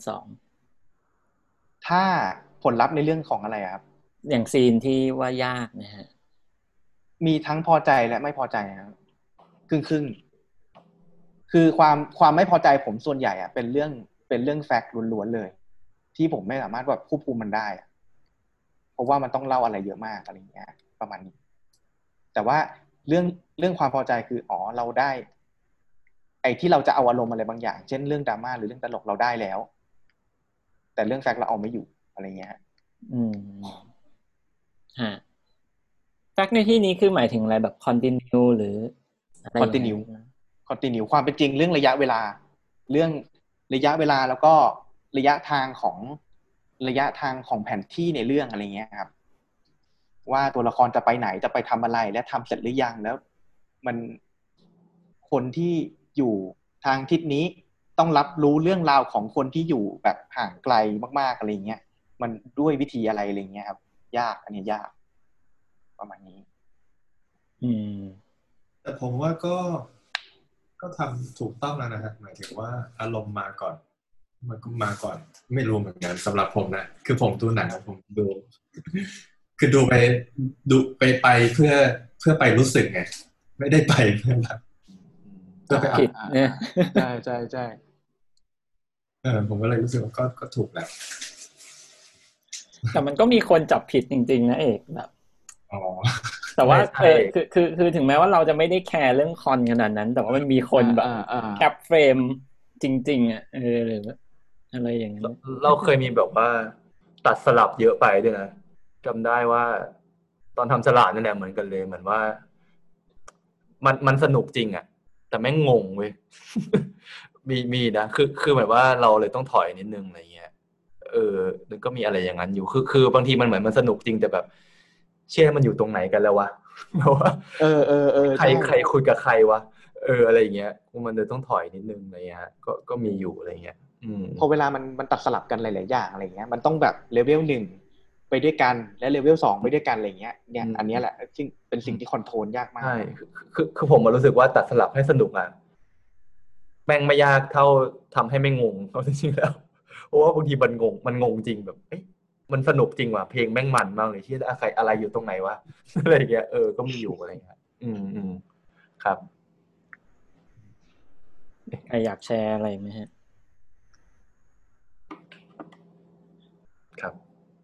2 ถ้าผลลัพธ์ในเรื่องของอะไรครับอย่างซีนที่ว่ายากนะฮะมีทั้งพอใจและไม่พอใจครับครึ่งคือความไม่พอใจผมส่วนใหญ่อ่ะเป็นเรื่องแฟกต์ล้วนๆเลยที่ผมไม่สามารถแบบควบคุมมันได้เพราะว่ามันต้องเล่าอะไรเยอะมากอะไรอย่างเงี้ยประมาณนี้แต่ว่าเรื่องความพอใจคือเราได้ไอ้ที่เราจะเอาอารมณ์อะไรบางอย่างเช่นเรื่องดราม่าหรือเรื่องตลกเราได้แล้วแต่เรื่องแฟกต์เราเอาไม่อยู่อะไรเงี้ยฮะแฟกต์ในที่นี้คือหมายถึงอะไรแบบคอนติเนียหรืออะไรคอนติเนียความเป็นจริงเรื่องระยะเวลาแล้วก็ระยะทางของแผนที่ในเรื่องอะไรเงี้ยครับว่าตัวละครจะไปไหนจะไปทำอะไรและทำเสร็จหรือยังแล้วมันคนที่อยู่ทางทิศนี้ต้องรับรู้เรื่องราวของคนที่อยู่แบบห่างไกลมากๆอะไรเงี้ยมันด้วยวิธีอะไรอะไรเงี้ยครับยากอันนี้ยากประมาณนี้แต่ผมว่าก็ทำถูกต้องแล้วนะครับหมายถึงว่าอารมณ์มาก่อนมันก็มาก่อนไม่รู้เหมือนกันสำหรับผมนะคือผมดูหนังผมดูคือดูไปเพื่อไปรู้สึกไงไม่ได้ไปเพื่อแบบเพื่อไปผิดเนี่ยใช่ผมก็เลยรู้สึกว่าก็ถูกแล้วแต่มันก็มีคนจับผิดจริงๆนะเอกแบบแต่ว่าคือถึงแม้ว่าเราจะไม่ได้แคร์เรื่องคอนขนาดนั้นแต่ว่ามันมีคนแบบแคปเฟรมจริงๆหรืออะไรอย่างเงี้ยเราเคยมีแบบว่าตัดสลับเยอะไปด้วยนะจำได้ว่าตอนทำสลัดนั่นแหละเหมือนกันเลยเหมือนว่ามันสนุกจริงอ่ะแต่แม่งงงเว้ย มีนะคือแบบว่าเราเลยต้องถอยนิดนึงอะไรเงี้ยมันก็มีอะไรอย่างนั้นอยู่คือบางทีมันเหมือนมันสนุกจริงแต่แบบเชื่อมันอยู่ตรงไหนกันแล้ววะ แบบว่าใครใช่ใครคุยกับใครวะอะไรอย่างเงี้ยมันเลยต้องถอยนิดนึงอะไรเงี้ยก็มีอยู่อะไรเงี้ยพอเวลามันตัดสลับกันหลายๆอย่างอะไรเงี้ยมันต้องแบบเลเวล1ไปด้วยกันและเลเวล2ไปด้วยกันอะไรเงี้ยเนี่ยอันนี้แหละซึ่งเป็นสิ่งที่คอนโทรลยากมากใช่คือผมรู้สึกว่าตัดสลับให้สนุกอ่ะแม่งไม่ยากเท่าทำให้ไม่งงเอาจริงๆแล้วเพราะว่าบางทีมันงงจริงแบบมันสนุกจริงว่ะเพลงแม่งมันมากเลยที่อะไรอยู่ตรงไหนวะ อะไรเงี้ยก็มีอยู่อะไรเงี้ยครับใครอยากแชร์อะไรไหมฮะครับ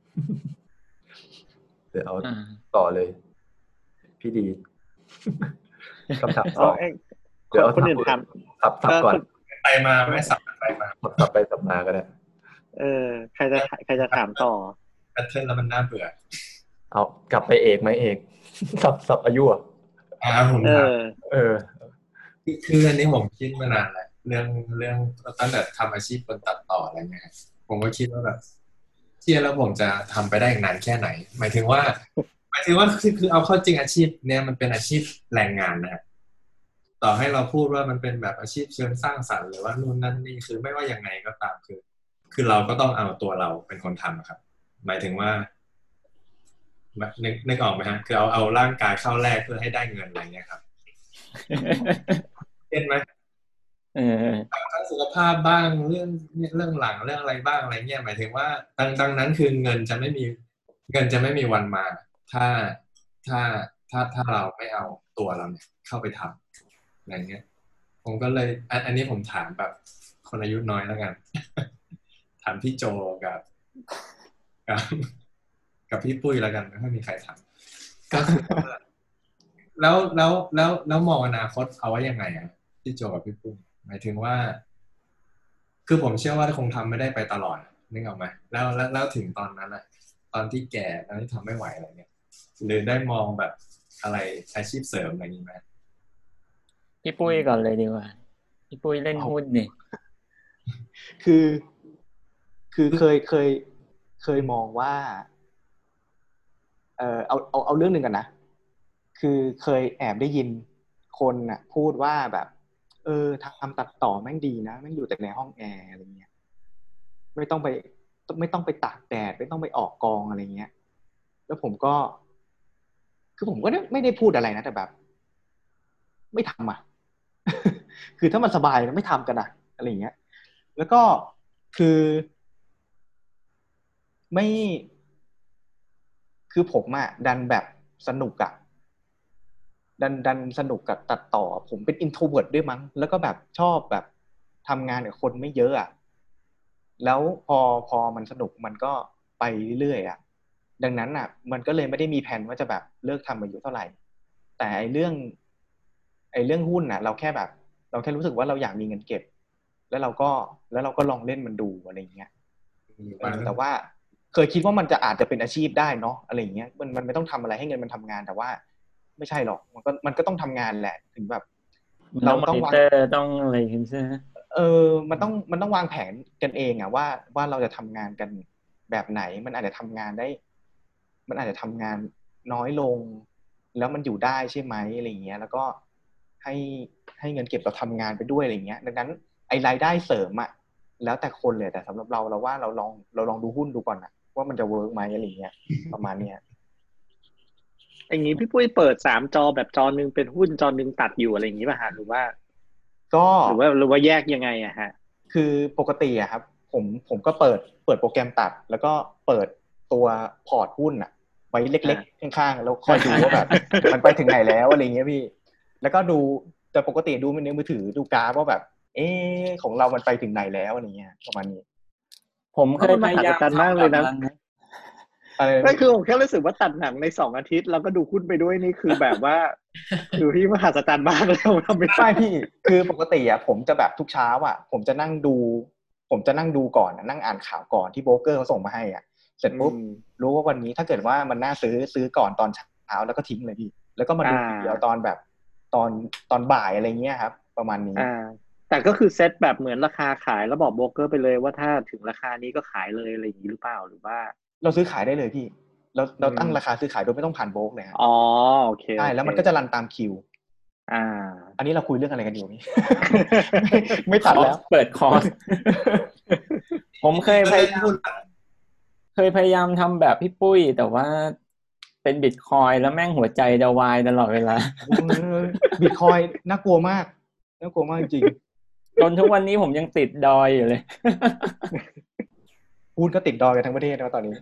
เดี๋ยวเอาต่อเลยพี่ดี คำถามสองเดี๋ยวเอาคนอื่นถามสับก่อนไปมาไม่สับไปมาสับไปสับมาก็ได้ใครจะถามต่อแพทเทิร์นแล้วมันน่าเบื่อเอากลับไปเอกไหมเอก สับอายุอ่ะผมถามคืออันนี้ผมคิดมานานแล้วเรื่องตั้งแต่ทำอาชีพคนตัดต่ออะไรเงี้ยผมก็คิดว่าแบบเชื่อแล้วผมจะทำไปได้อีกนานแค่ไหนหมายถึงว่าคือเอาเข้าจริงอาชีพเนี้ยมันเป็นอาชีพแรงงานนะฮะต่อให้เราพูดว่ามันเป็นแบบอาชีพเชิงสร้างสรรค์หรือว่านู่นนั่นนี่คือไม่ว่ายังไงก็ตามคือเราก็ต้องเอาตัวเราเป็นคนทำครับหมายถึงว่านึกออกไหมฮะคือเอาร่างกายเข้าแลกเพื่อให้ได้เงินอะไรเงี้ยครับเห็นไหมทั้งสุขภาพบ้างเรื่องหลังเรื่องอะไรบ้างอะไรเงี้ยหมายถึงว่าดังนั้นคือเงินจะไม่มีวันมาถ้าเราไม่เอาตัวเราเนี่ยเข้าไปทำอะไรเงี้ยผมก็เลยอันนี้ผมถามแบบคนอายุน้อยแล้วกัน ถามพี่โจกับพี่ปุ้ยแล้วกันไม่ค่อยมีใครถามก็คือแล้วมองอนาคตเอาไว้ยังไงอ่ะพี่โจกับพี่ปุ้ยหมายถึงว่าคือผมเชื่อว่าคงทำไม่ได้ไปตลอดนึกออกไหมแล้วถึงตอนนั้นอ่ะตอนที่แก่ตอนที่ทำไม่ไหวอะไรเงี้ยหรือได้มองแบบอะไรอาชีพเสริมอะไรนี้ไหมพี่ปุ้ยก่อนเลยดีกว่าพี่ปุ้ยเล่นหุ้นนี่คือเคยมองว่าเอาเรื่องหนึ่งกันนะคือเคยแอบได้ยินคนน่ะพูดว่าแบบทำตัดต่อแม่งดีนะแม่งอยู่แต่ในห้องแอร์อะไรเงี้ยไม่ต้องไปตากแดดไม่ต้องไปออกกองอะไรเงี้ยแล้วผมก็ไม่ได้พูดอะไรนะแต่แบบไม่ทำอ่ะ คือถ้ามันสบายไม่ทำกันอ่ะอะไรเงี้ยแล้วก็คือไม่คือผมอ่ะดันแบบสนุกอ่ะดันสนุกกับตัดต่อผมเป็น introvert ด้วยมั้งแล้วก็แบบชอบแบบทำงานกับคนไม่เยอะอ่ะแล้วพอมันสนุกมันก็ไปเรื่อยๆอ่ะดังนั้นอ่ะมันก็เลยไม่ได้มีแผนว่าจะแบบเลิกทำอายุเท่าไหร่แต่ไอ้เรื่องหุ้นน่ะเราแค่รู้สึกว่าเราอยากมีเงินเก็บแล้วเราก็ลองเล่นมันดูอะไรอย่างเงี้ยแต่ว่าเคยคิดว่ามันอาจจะเป็นอาชีพได้เนาะอะไรอย่างเงี้ยมันไม่ต้องทำอะไรให้เงินมันทำงานแต่ว่าไม่ใช่หรอกมันก็ต้องทำงานแหละถึงแบบเราต้องวางต้องอะไรกันใช่ไหมมันต้องวางแผนกันเองอ่ะว่าเราจะทำงานกันแบบไหนมันอาจจะทำงานได้มันอาจจะทำงานน้อยลงแล้วมันอยู่ได้ใช่ไหมอะไรอย่างเงี้ยแล้วก็ให้เงินเก็บเราทำงานไปด้วยอะไรเงี้ยดังนั้นไอ้รายได้เสริมอ่ะแล้วแต่คนเลยแต่สำหรับเราว่าเราลองดูหุ้นดูก่อนนะว่ามันจะเวิร์กไหมอะไรเงี้ยประมาณเนี้ยอย่างนี้พี่ปุ้ยเปิด3 จอแบบจอนึงเป็นหุ้นจอนึงตัดอยู่อะไรอย่างนี้ป่ะฮะหรือว่าแยกยังไงอะฮะคือปกติอะครับผมก็เปิดโปรแกรมตัดแล้วก็เปิดตัวพอร์ตหุ้นอะไว้เล็กๆข้างๆแล้วคอยดูว่าแบบมันไปถึงไหนแล้วอะไรเงี้ยพี่แล้วก็ดูแต่ปกติดูในมือถือดูกราฟว่าแบบของเรามันไปถึงไหนแล้วอะไรเงี้ยประมาณนี้ผมเคยพยายามมากเลยนะไม่คือผมแค่รู้สึกว่าตัดหนังใน2 อาทิตย์แล้วก็ดูหุ้นไปด้วยนี่คือแบบว่าคือพี่มหัศจรรย์มากแล้วทำไม่ได้พี่คือปกติอ่ะผมจะแบบทุกเช้าอ่ะผมจะนั่งดูก่อนนั่งอ่านข่าวก่อนที่โบรกเกอร์เขาส่งมาให้อ่ะเสร็จปุ๊บรู้ว่าวันนี้ถ้าเกิดว่ามันน่าซื้อก่อนตอนเช้าแล้วก็ทิ้งเลยพี่แล้วก็มาดูเดี๋ยวตอนแบบตอนบ่ายอะไรเงี้ยครับประมาณนี้แต่ก็คือเซตแบบเหมือนราคาขายแล้วบอกโบรกเกอร์ไปเลยว่าถ้าถึงราคานี้ก็ขายเลยอะไรอย่างนี้หรือเปล่าหรือว่าเราซื้อขายได้เลยพี่เราตั้งราคาซื้อขายโดยไม่ต้องผ่านโบรกเลยครับโอเคใช่แล้วมันก็จะรันตามคิวอันนี้เราคุยเรื่องอะไรกันอยู่นี่ ไม่ตัดแล้วเปิดคอร์ส ผมเคยพยายามทำแบบพี่ปุ้ยแต่ว่าเป็นบิตคอยแล้วแม่งหัวใจจะวายตลอดเวลาบิตคอยน่ากลัวมากจริงจนทุกวันนี้ผมยังติดดอยอยู่เลยพูดก็ติดดอยกันทั้งประเทศนะตอนนี้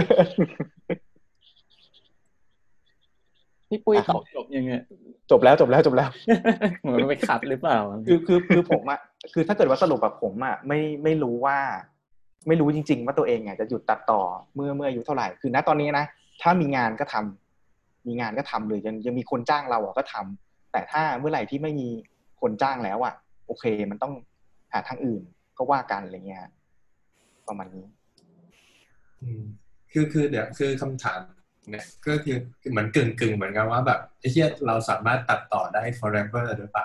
พี่ปุ้ยตอบจบยังไงจบแล้วเหมือนไปขัดหรือเปล่าคือผมอ่ะคือถ้าเกิดว่าสรุปแบบผมอ่ะไม่รู้จริงๆว่าตัวเองอ่ะจะหยุดตัดต่อเมื่ออายุเท่าไหร่คือณตอนนี้นะถ้ามีงานก็ทำเลยยังมีคนจ้างเราอ่ะก็ทำแต่ถ้าเมื่อไหร่ที่ไม่มีคนจ้างแล้วอ่ะโอเคมันต้องหาทางอื่นก็ว่ากันอะไรเงี้ยประมาณนี้คือเดี๋ยวคือคำถามเนี่ยก็คือเหมือนกึ่งเหมือนกันว่าแบบไอ้เหี้ยเราสามารถตัดต่อได้ forever หรือเปล่า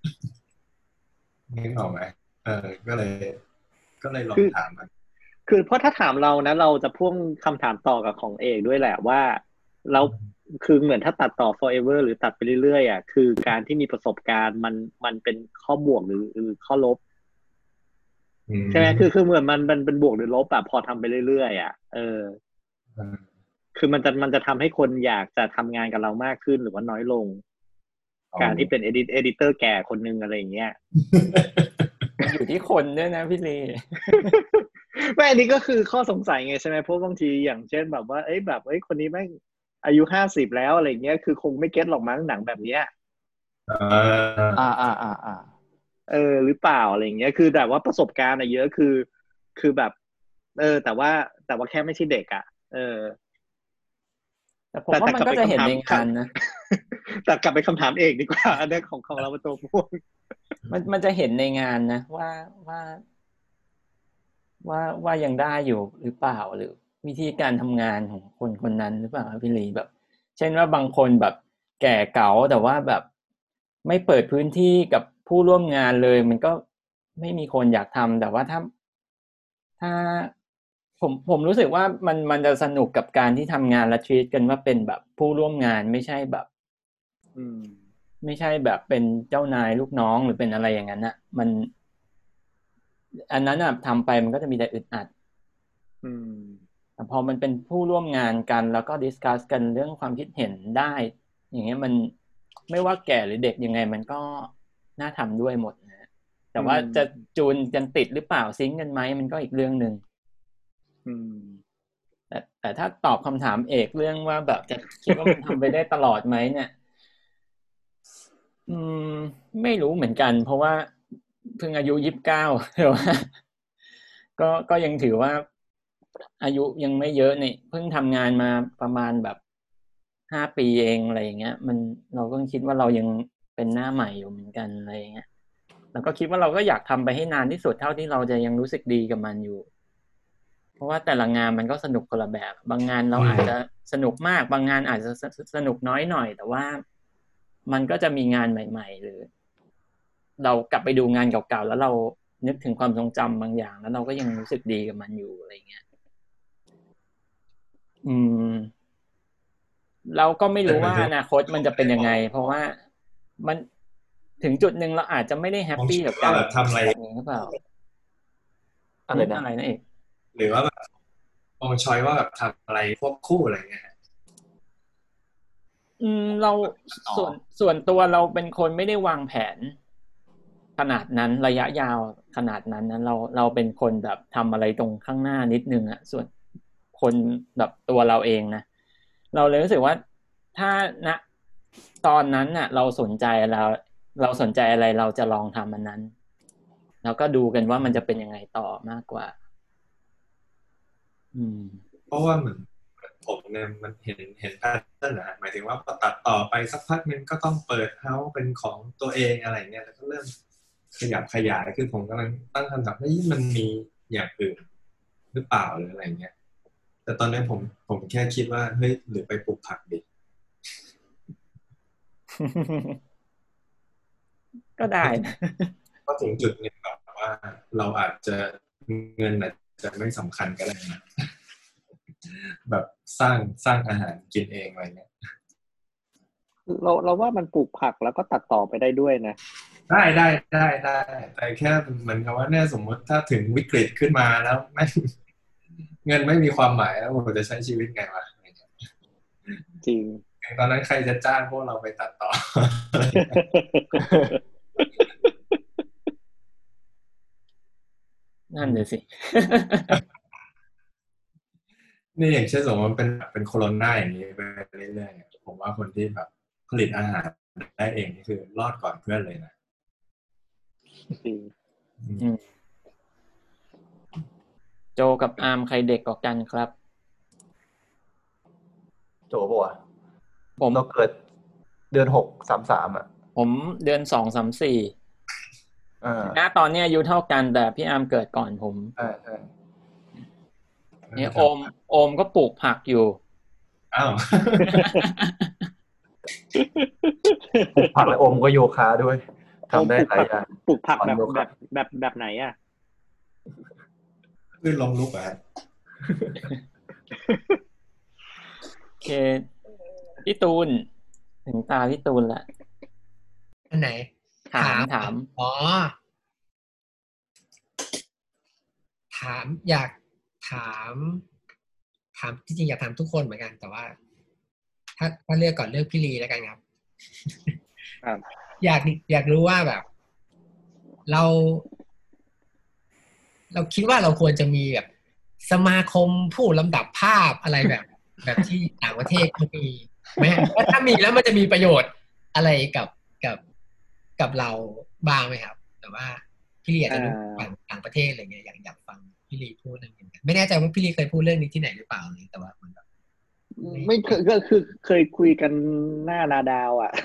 นึกออกไหมก็เลยลองถามมันคือเพราะถ้าถามเรานะเราจะพ่วงคำถามต่อกับของเอกด้วยแหละว่าแล้วคือเหมือนถ้าตัดต่อ forever หรือตัดไปเรื่อยๆอ่ะคือการที่มีประสบการณ์มันเป็นข้อบวกหรือข้อลบใช่ไหมคือเหมือนมันเป็นบวกหรือลบอะพอทำไปเรื่อยๆอ่ะคือมันจะทำให้คนอยากจะทำงานกับเรามากขึ้นหรือว่าน้อยลงการที่เป็นเอดิเตอร์แก่คนนึงอะไรอย่างเงี้ยอยู่ที่คนด้วยนะพี่ลีไม่อันนี้ก็คือข้อสงสัยไงใช่ไหมเพราะบางทีอย่างเช่นแบบว่าคนนี้แม่งอายุ50แล้วอะไรเงี้ยคือคงไม่เก็ตหรอกมั้งหนังแบบเนี้ยหรือเปล่าอะไรเงี้ยคือแต่ว่าประสบการณ์อะเยอะคือแบบแต่ว่าแค่ไม่ใช่เด็กอะแต่ผมว่ามันก็จะเห็นในงานนะแต่กลับไปคำถามเอกดีกว่าอันนี้ของเราเป็นตัวพ่วงมันจะเห็นในงานนะว่ายังได้อยู่หรือเปล่าหรือวิธีการทำงานของคนนั้นหรือเปล่าพี่ลีแบบเช่นว่าบางคนแบบแก่เก๋าแต่ว่าแบบไม่เปิดพื้นที่กับผู้ร่วมงานเลยมันก็ไม่มีคนอยากทำแต่ว่าถ้าผมรู้สึกว่ามันจะสนุกกับการที่ทำงานและทรีตกันว่าเป็นแบบผู้ร่วมงานไม่ใช่แบบไม่ใช่แบบเป็นเจ้านายลูกน้องหรือเป็นอะไรอย่างนั้นน่ะมันอันนั้นน่ะทำไปมันก็จะมีแต่อึดอัดแต่พอมันเป็นผู้ร่วมงานกันแล้วก็ดิสคัสกันเรื่องความคิดเห็นได้อย่างเงี้ยมันไม่ว่าแก่หรือเด็กยังไงมันก็น่าทำด้วยหมดนะแต่ว่าจะจูนกันติดหรือเปล่าซิงค์กันไหมมันก็อีกเรื่องนึงแต่ถ้าตอบคำถามเอกเรื่องว่าแบบจะคิดว่ามันทำไปได้ตลอดไหมเนี่ยไม่รู้เหมือนกันเพราะว่าเพิ่งอายุ29แต่ว่าก็ยังถือว่าอายุยังไม่เยอะนี่เพิ่งทำงานมาประมาณแบบ5 ปีเองอะไรอย่างเงี้ยเราก็คิดว่าเรายังเป็นหน้าใหม่อยู่เหมือนกันอะไรอย่างเงี้ยแล้วก็คิดว่าเราก็อยากทำไปให้นานที่สุดเท่าที่เราจะยังรู้สึกดีกับมันอยู่เพราะว่าแต่ละงานมันก็สนุกคนละแบบบางงานเราอาจจะสนุกมากบางงานอาจจะสนุกน้อยหน่อยแต่ว่ามันก็จะมีงานใหม่ๆหรือเรากลับไปดูงานเก่าๆแล้วเรานึกถึงความทรงจำบางอย่างแล้วเราก็ยังรู้สึกดีกับมันอยู่อะไรเงี้ยเราก็ไม่รู้ว่าอนาคตมันจะเป็นยังไงเพราะว่ามันถึงจุดนึงเราอาจจะไม่ได้แฮปปี้กับการทำอะไรหรือเปล่าอะไรนะเอกหรือว่าแบบมองช้อยว่าแบบทำอะไรควบคู่อะไรเงี้ยเราส่วนตัวเราเป็นคนไม่ได้วางแผนขนาดนั้นระยะยาวขนาดนั้นนะเราเป็นคนแบบทำอะไรตรงข้างหน้านิดนึงอ่ะส่วนคนแบบตัวเราเองนะเราเลยรู้สึกว่าถ้าณตอนนั้นน่ะเราสนใจเราสนใจอะไรเราจะลองทำมันนั้นแล้วก็ดูกันว่ามันจะเป็นยังไงต่อมากกว่าเพราะว่าเหมือนผมเนี่ยมันเห็นแพทเทิร์นนะหมายถึงว่าตัดต่อไปสักพักนึงก็ต้องเปิดเฮาส์เป็นของตัวเองอะไรเงี้ยแล้วก็เริ่มขยับขยายคือผมกำลังตั้งคำถามว่ามันมีอย่างอื่นหรือเปล่าหรืออะไรเงี้ยแต่ตอนนี้ผมแค่คิดว่าเฮ้ยหรือไปปลูกผักดิก็ได้นะก็ถึงจุดหนึงแบบว่าเราอาจจะเงินอาจจะไม่สำคัญก็ได้นะ แบบสร้างอาหารกินเองอะไรเงี้ยเราว่ามันปลูกผักแล้วก็ตัดต่อไปได้ด้วยนะได้แต่แค่เหมือนกับว่าเนี่ยสมมติถ้าถึงวิกฤตขึ้นมาแล้วไม่เงินไม่มีความหมายแล้วผมจะใช้ชีวิตไงวะอะไรเงี้ยจริงตอนนั้นใครจะจ้างพวกเราไปตัดต่อนั่นเลยสินี่อย่างเช่นสมมติมันเป็นโคโรนาอย่างนี้ไปเรื่อยๆผมว่าคนที่แบบผลิตอาหารได้เองนี่คือรอดก่อนเพื่อนเลยนะจริงอืมโจกับอาร์มใครเด็กกว่ากันครับโจป่ะผมเราเกิดเดือน6/33อ่ะผมเดือน2 3 4ณตอนนี้อายุเท่ากันแต่พี่อาร์มเกิดก่อนผมใช่เนี่ยโอมก็ปลูกผักอยู่อ้าวปลูกผักและอมก็โยคะด้วยทำได้หลายอย่างปลูกผักแบบโยคะแบบไหนอ่ะขึ้นลงลุกอ่ะโอเคพี่ตูนถึงตาพี่ตูนละอันไหนถามอ๋ออยากถามจริงๆอยากถามทุกคนเหมือนกัน แต่ว่า ถ้าเลือกก่อนเลือกพี่ลีแล้วกันครับครับอยากรู้ว่าแบบ เราคิดว่าเราควรจะมีแบบสมาคมผู้ลำดับภาพอะไรแบบที่ต่างประเทศเขามีไหมแล้วถ้ามีแล้วมันจะมีประโยชน์อะไรกับเราบ้างไหมครับ แต่ว่าพี่ลีอาจจะรู้ต่างประเทศอะไรเงี้ยอยากฟังพี่ลีพูดเรื่องนี้ไม่แน่ใจว่าพี่ลีเคยพูดเรื่องนี้ที่ไหนหรือเปล่าเลยแต่ว่ามันแบบไม่เคยก็คือเคยคุยกันหน้านาดาวอ่ะ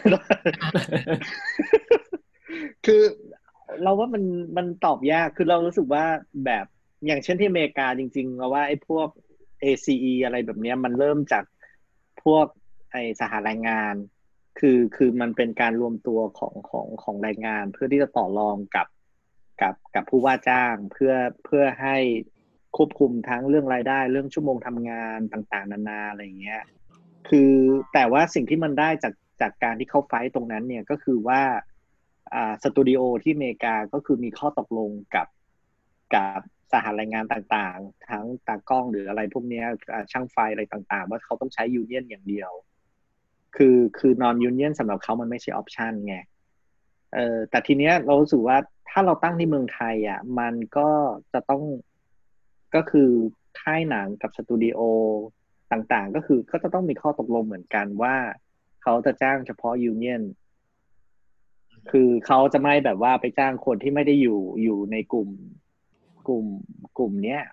คือเราว่ามันตอบยากคือเรารู้สึกว่าแบบอย่างเช่นที่อเมริกาจริงๆเราว่าไอ้พวก ACE อะไรแบบเนี้ยมันเริ่มจากพวกไอ้สหแรงงานคือมันเป็นการรวมตัวของแรงงานเพื่อที่จะต่อรองกับผู้ว่าจ้างเพื่อให้ควบคุมทั้งเรื่องรายได้เรื่องชั่วโมงทำงานต่างๆนานาอะไรอย่างเงี้ยคือแต่ว่าสิ่งที่มันได้จากการที่เขาไฟต์ตรงนั้นเนี่ยก็คือว่าสตูดิโอที่อเมริกาก็คือมีข้อตกลงกับสหแรงงานต่างๆทั้งตากล้องหรืออะไรพวกนี้ช่างไฟอะไรต่างๆว่าเขาต้องใช้ยูเนียนอย่างเดียวคือนอนยูเนียนสำหรับเขามันไม่ใช่ออปชันไงแต่ทีเนี้ยเรารู้สึกว่าถ้าเราตั้งที่เมืองไทยอ่ะมันก็จะต้องก็คือค่ายหนังกับสตูดิโอต่างๆก็จะต้องมีข้อตกลงเหมือนกันว่าเขาจะจ้างเฉพาะยูเนียนคือเขาจะไม่แบบว่าไปจ้างคนที่ไม่ได้อยู่ในกลุ่มเนี้ย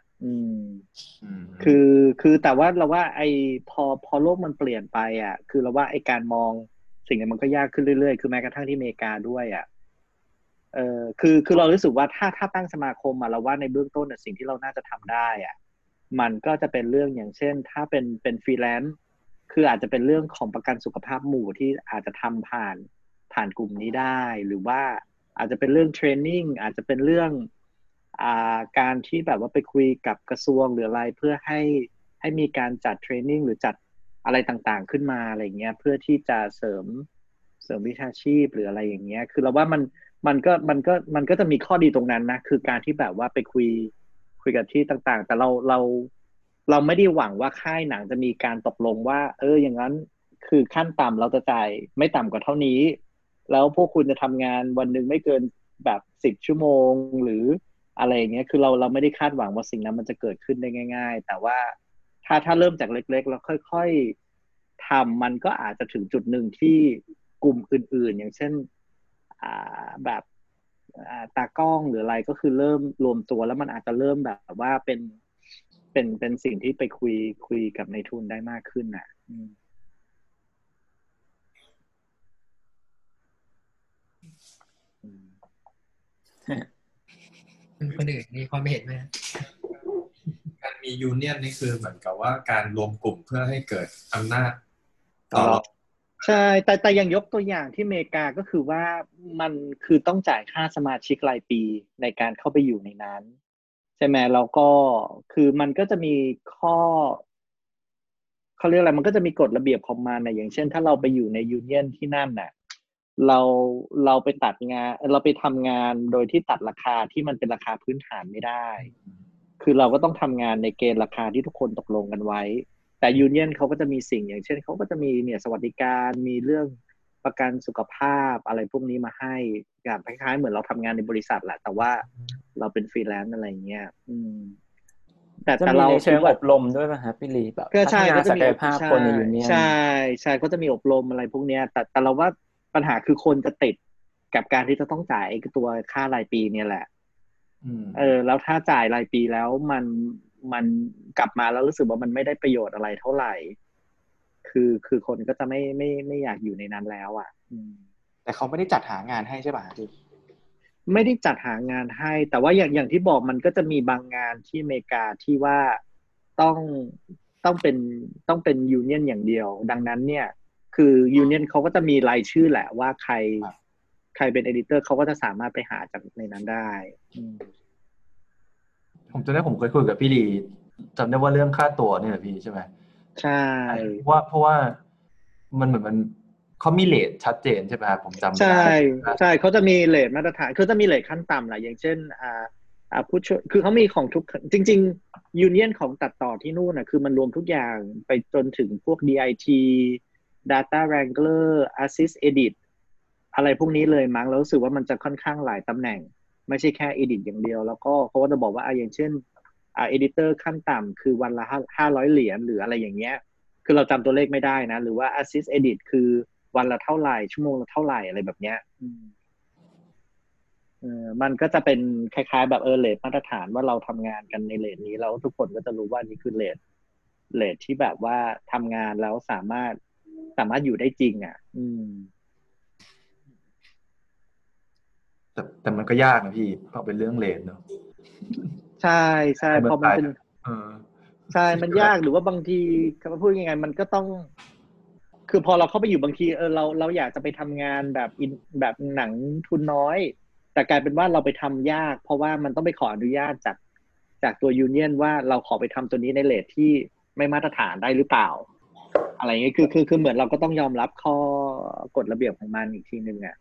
คือแต่ว่าเราว่าไอ้พอโลกมันเปลี่ยนไปอ่ะคือเราว่าไอ้การมองสิ่งนี้มันก็ยากขึ้นเรื่อยๆคือแม้กระทั่งที่อเมริกาด้วยอ่ะคือเรารู้สึกว่าถ้าตั้งสมาคมมาเราว่าในเบื้องต้นสิ่งที่เราน่าจะทำได้อ่ะมันก็จะเป็นเรื่องอย่างเช่นถ้าเป็นฟรีแลนซ์คืออาจจะเป็นเรื่องของประกันสุขภาพหมู่ที่อาจจะทำผ่านกลุ่มนี้ได้หรือว่าอาจจะเป็นเรื่องเทรนนิ่งอาจจะเป็นเรื่องการที่แบบว่าไปคุยกับกระทรวงหรืออะไรเพื่อให้มีการจัดเทรนนิ่งหรือจัดอะไรต่างๆขึ้นมาอะไรเงี้ยเพื่อที่จะเสริมวิชาชีพหรืออะไรอย่างเงี้ยคือเราว่ามันก็จะมีข้อดีตรงนั้นนะคือการที่แบบว่าไปคุยกับที่ต่างๆแต่เราไม่ได้หวังว่าค่ายหนังจะมีการตกลงว่าอย่างนั้นคือขั้นต่ำเราจะจ่ายไม่ต่ำกว่าเท่านี้แล้วพวกคุณจะทำงานวันหนึ่งไม่เกินแบบ10 ชั่วโมงหรืออะไรอย่างเงี้ยคือเราไม่ได้คาดหวังว่าสิ่งนั้นมันจะเกิดขึ้นได้ง่ายๆแต่ว่าถ้าเริ่มจากเล็กๆแล้วค่อยๆทำมันก็อาจจะถึงจุดหนึ่งที่กลุ่มอื่นๆอย่างเช่นแบบตากล้องหรืออะไรก็คือเริ่มรวมตัวแล้วมันอาจจะเริ่มแบบว่าเป็นสิ่งที่ไปคุยกับในทุนได้มากขึ้นน่ะคนอื่นมีความเห็นไหมการมียูเนียนนี่คือเหมือนกับว่าการรวมกลุ่มเพื่อให้เกิดอำนาจต่อรองใช่แต่อย่างยกตัวอย่างที่อเมริกาก็คือว่ามันคือต้องจ่ายค่าสมาชิกรายปีในการเข้าไปอยู่ในนั้นใช่ไหมแล้วก็คือมันก็จะมีข้อเขาเรียกอะไรมันก็จะมีกฎระเบียบของมันนะอย่างเช่นถ้าเราไปอยู่ในยูเนียนที่นั่นน่ะเราเราไปตัดงานเราไปทำงานโดยที่ตัดราคาที่มันเป็นราคาพื้นฐานไม่ได้คือเราก็ต้องทำงานในเกณฑ์ราคาที่ทุกคนตกลงกันไว้แต่ยูเนียนเขาก็จะมีสิ่งอย่างเช่นเขาก็จะมีเนี่ยสวัสดิการมีเรื่องประกันสุขภาพอะไรพวกนี้มาให้อย่างคล้ายๆเหมือนเราทำงานในบริษัทแหละแต่ว่าเราเป็นฟรีแลนซ์อะไรเงี้ยแต่จะมีเราในเชิงว่าอบรมด้วยป่ะครับพี่ลีแบบก็พัฒใช่นาก็จะศัมีกยภาพคนในยูเนียนใช่ก็จะมีอบรมอะไรพวกเนี้ยแต่เราว่าปัญหาคือคนจะติดกับการที่จะต้องจ่ายตัวค่ารายปีเนี่ยแหละแล้วถ้าจ่ายรายปีแล้วมันกลับมาแล้วรู้สึกว่ามันไม่ได้ประโยชน์อะไรเท่าไหร่คือคนก็จะไม่อยากอยู่ในนั้นแล้วอ่ะแต่เขาไม่ได้จัดหางานให้ใช่ป่ะพี่ไม่ได้จัดหางานให้แต่ว่าอย่างที่บอกมันก็จะมีบางงานที่อเมริกาที่ว่าต้องเป็นยูเนียนอย่างเดียวดังนั้นเนี่ยคือยูเนียนเขาก็จะมีรายชื่อแหละว่าใครเป็นเอดิเตอร์เขาก็จะสามารถไปหาจากในนั้นได้ผมจำได้ผมเคยคุยกับพี่ลีจำได้ว่าเรื่องค่าตัวเนี่ยพี่ใช่ไหมใช่เพราะว่ามันเหมือนมันเขามีเรทชัดเจนใช่ไหมครับผมจำไม่ได้ใช่เขาจะมีเรทมาตรฐานคือจะมีเรทขั้นต่ำแหละอย่างเช่นผู้ช่วยคือเขามีของทุกจริงๆยูเนียนของตัดต่อที่นู่นคือมันรวมทุกอย่างไปจนถึงพวก DIT Data Wrangler Assist Edit อะไรพวกนี้เลยมั้งแล้วรู้สึกว่ามันจะค่อนข้างหลายตำแหน่งไม่ใช่แค่ Edit อย่างเดียวแล้วก็เขาก็จะบอกว่าอย่างเช่นEditor ขั้นต่ำคือวันละ$500หรืออะไรอย่างเงี้ยคือเราจำตัวเลขไม่ได้นะหรือว่า Assist Edit คือวันละเท่าไหร่ชั่วโมงละเท่าไหร่อะไรแบบเนี้ยมันก็จะเป็นคล้ายๆแบบเรทมาตรฐานว่าเราทำงานกันในเรทนี้แล้วทุกคนก็จะรู้ว่านี่คือเรทที่แบบว่าทำงานแล้วสามารถอยู่ได้จริงอ่ะแต่มันก็ยากนะพี่เพราะเป็นเรื่องเรทเนอะใช่ใช่พอมันเป็นใช่มันยากหรือว่าบางทีเขาพูดยังไงมันก็ต้องคือพอเราเข้าไปอยู่บางทีเราอยากจะไปทำงานแบบหนังทุนน้อยแต่กลายเป็นว่าเราไปทำยากเพราะว่ามันต้องไปขออนุญาตจากตัวยูเนียนว่าเราขอไปทำตัวนี้ในเรทที่ไม่มาตรฐานได้หรือเปล่าอะไรเงี้ยคือเหมือนเราก็ต้องยอมรับข้อกฎระเบียบของมันอีกทีนึงอ่ะ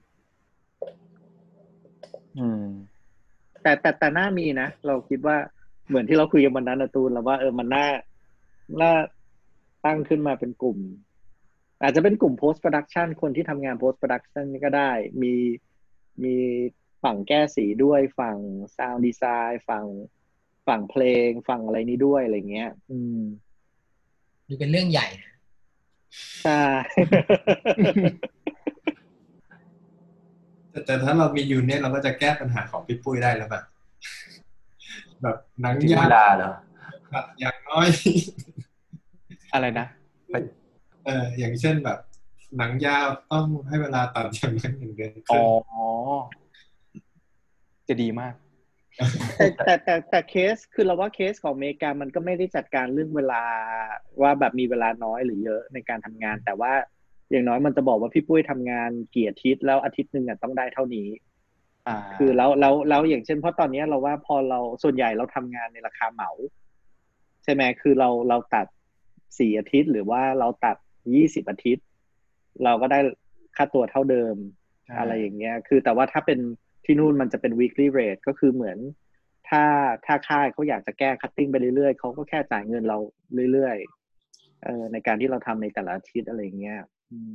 แต่น่ามีนะเราคิดว่าเหมือนที่เราคุยกันวันนั้นนะตูนแล้วว่ามันน่าตั้งขึ้นมาเป็นกลุ่มอาจจะเป็นกลุ่ม post production คนที่ทำงาน post production นี่ก็ได้มีฝั่งแก้สีด้วยฝั่ง sound design ฝั่งเพลงฝั่งอะไรนี้ด้วยอะไรเงี้ยดูเป็นเรื่องใหญ่ใช่แต่ถ้าเรามียูเนียนเราก็จะแก้ปัญหาของพี่ปุ้ยได้แล้วแบบหนังยาวเวลาเหรออย่างน้อยอะไรนะอย่างเช่นแบบหนังยาวต้องให้เวลาตัดอย่างนั้น1 เดือนจะดีมากแต่เคสคือเราว่าเคสของอเมริกามันก็ไม่ได้จัดการเรื่องเวลาว่าแบบมีเวลาน้อยหรือเยอะในการทำงานแต่ว่าอย่างน้อยมันจะบอกว่าพี่ปุ้ยทำงานกี่อาทิตย์แล้วอาทิตย์นึงต้องได้เท่านี้คือแล้วอย่างเช่นเพราะตอนนี้เราว่าพอเราส่วนใหญ่เราทำงานในราคาเหมาใช่ไหมคือเราตัด4 อาทิตย์หรือว่าเราตัด20 อาทิตย์เราก็ได้ค่าตัวเท่าเดิมอะไรอย่างเงี้ยคือแต่ว่าถ้าเป็นที่นู่นมันจะเป็น weekly rate ก็คือเหมือนถ้าค่ายเขาอยากจะแก้ cutting ไปเรื่อยๆเขาก็แค่จ่ายเงินเราเรื่อยๆในการที่เราทำในแต่ละอาทิตย์อะไรอย่างเงี้ย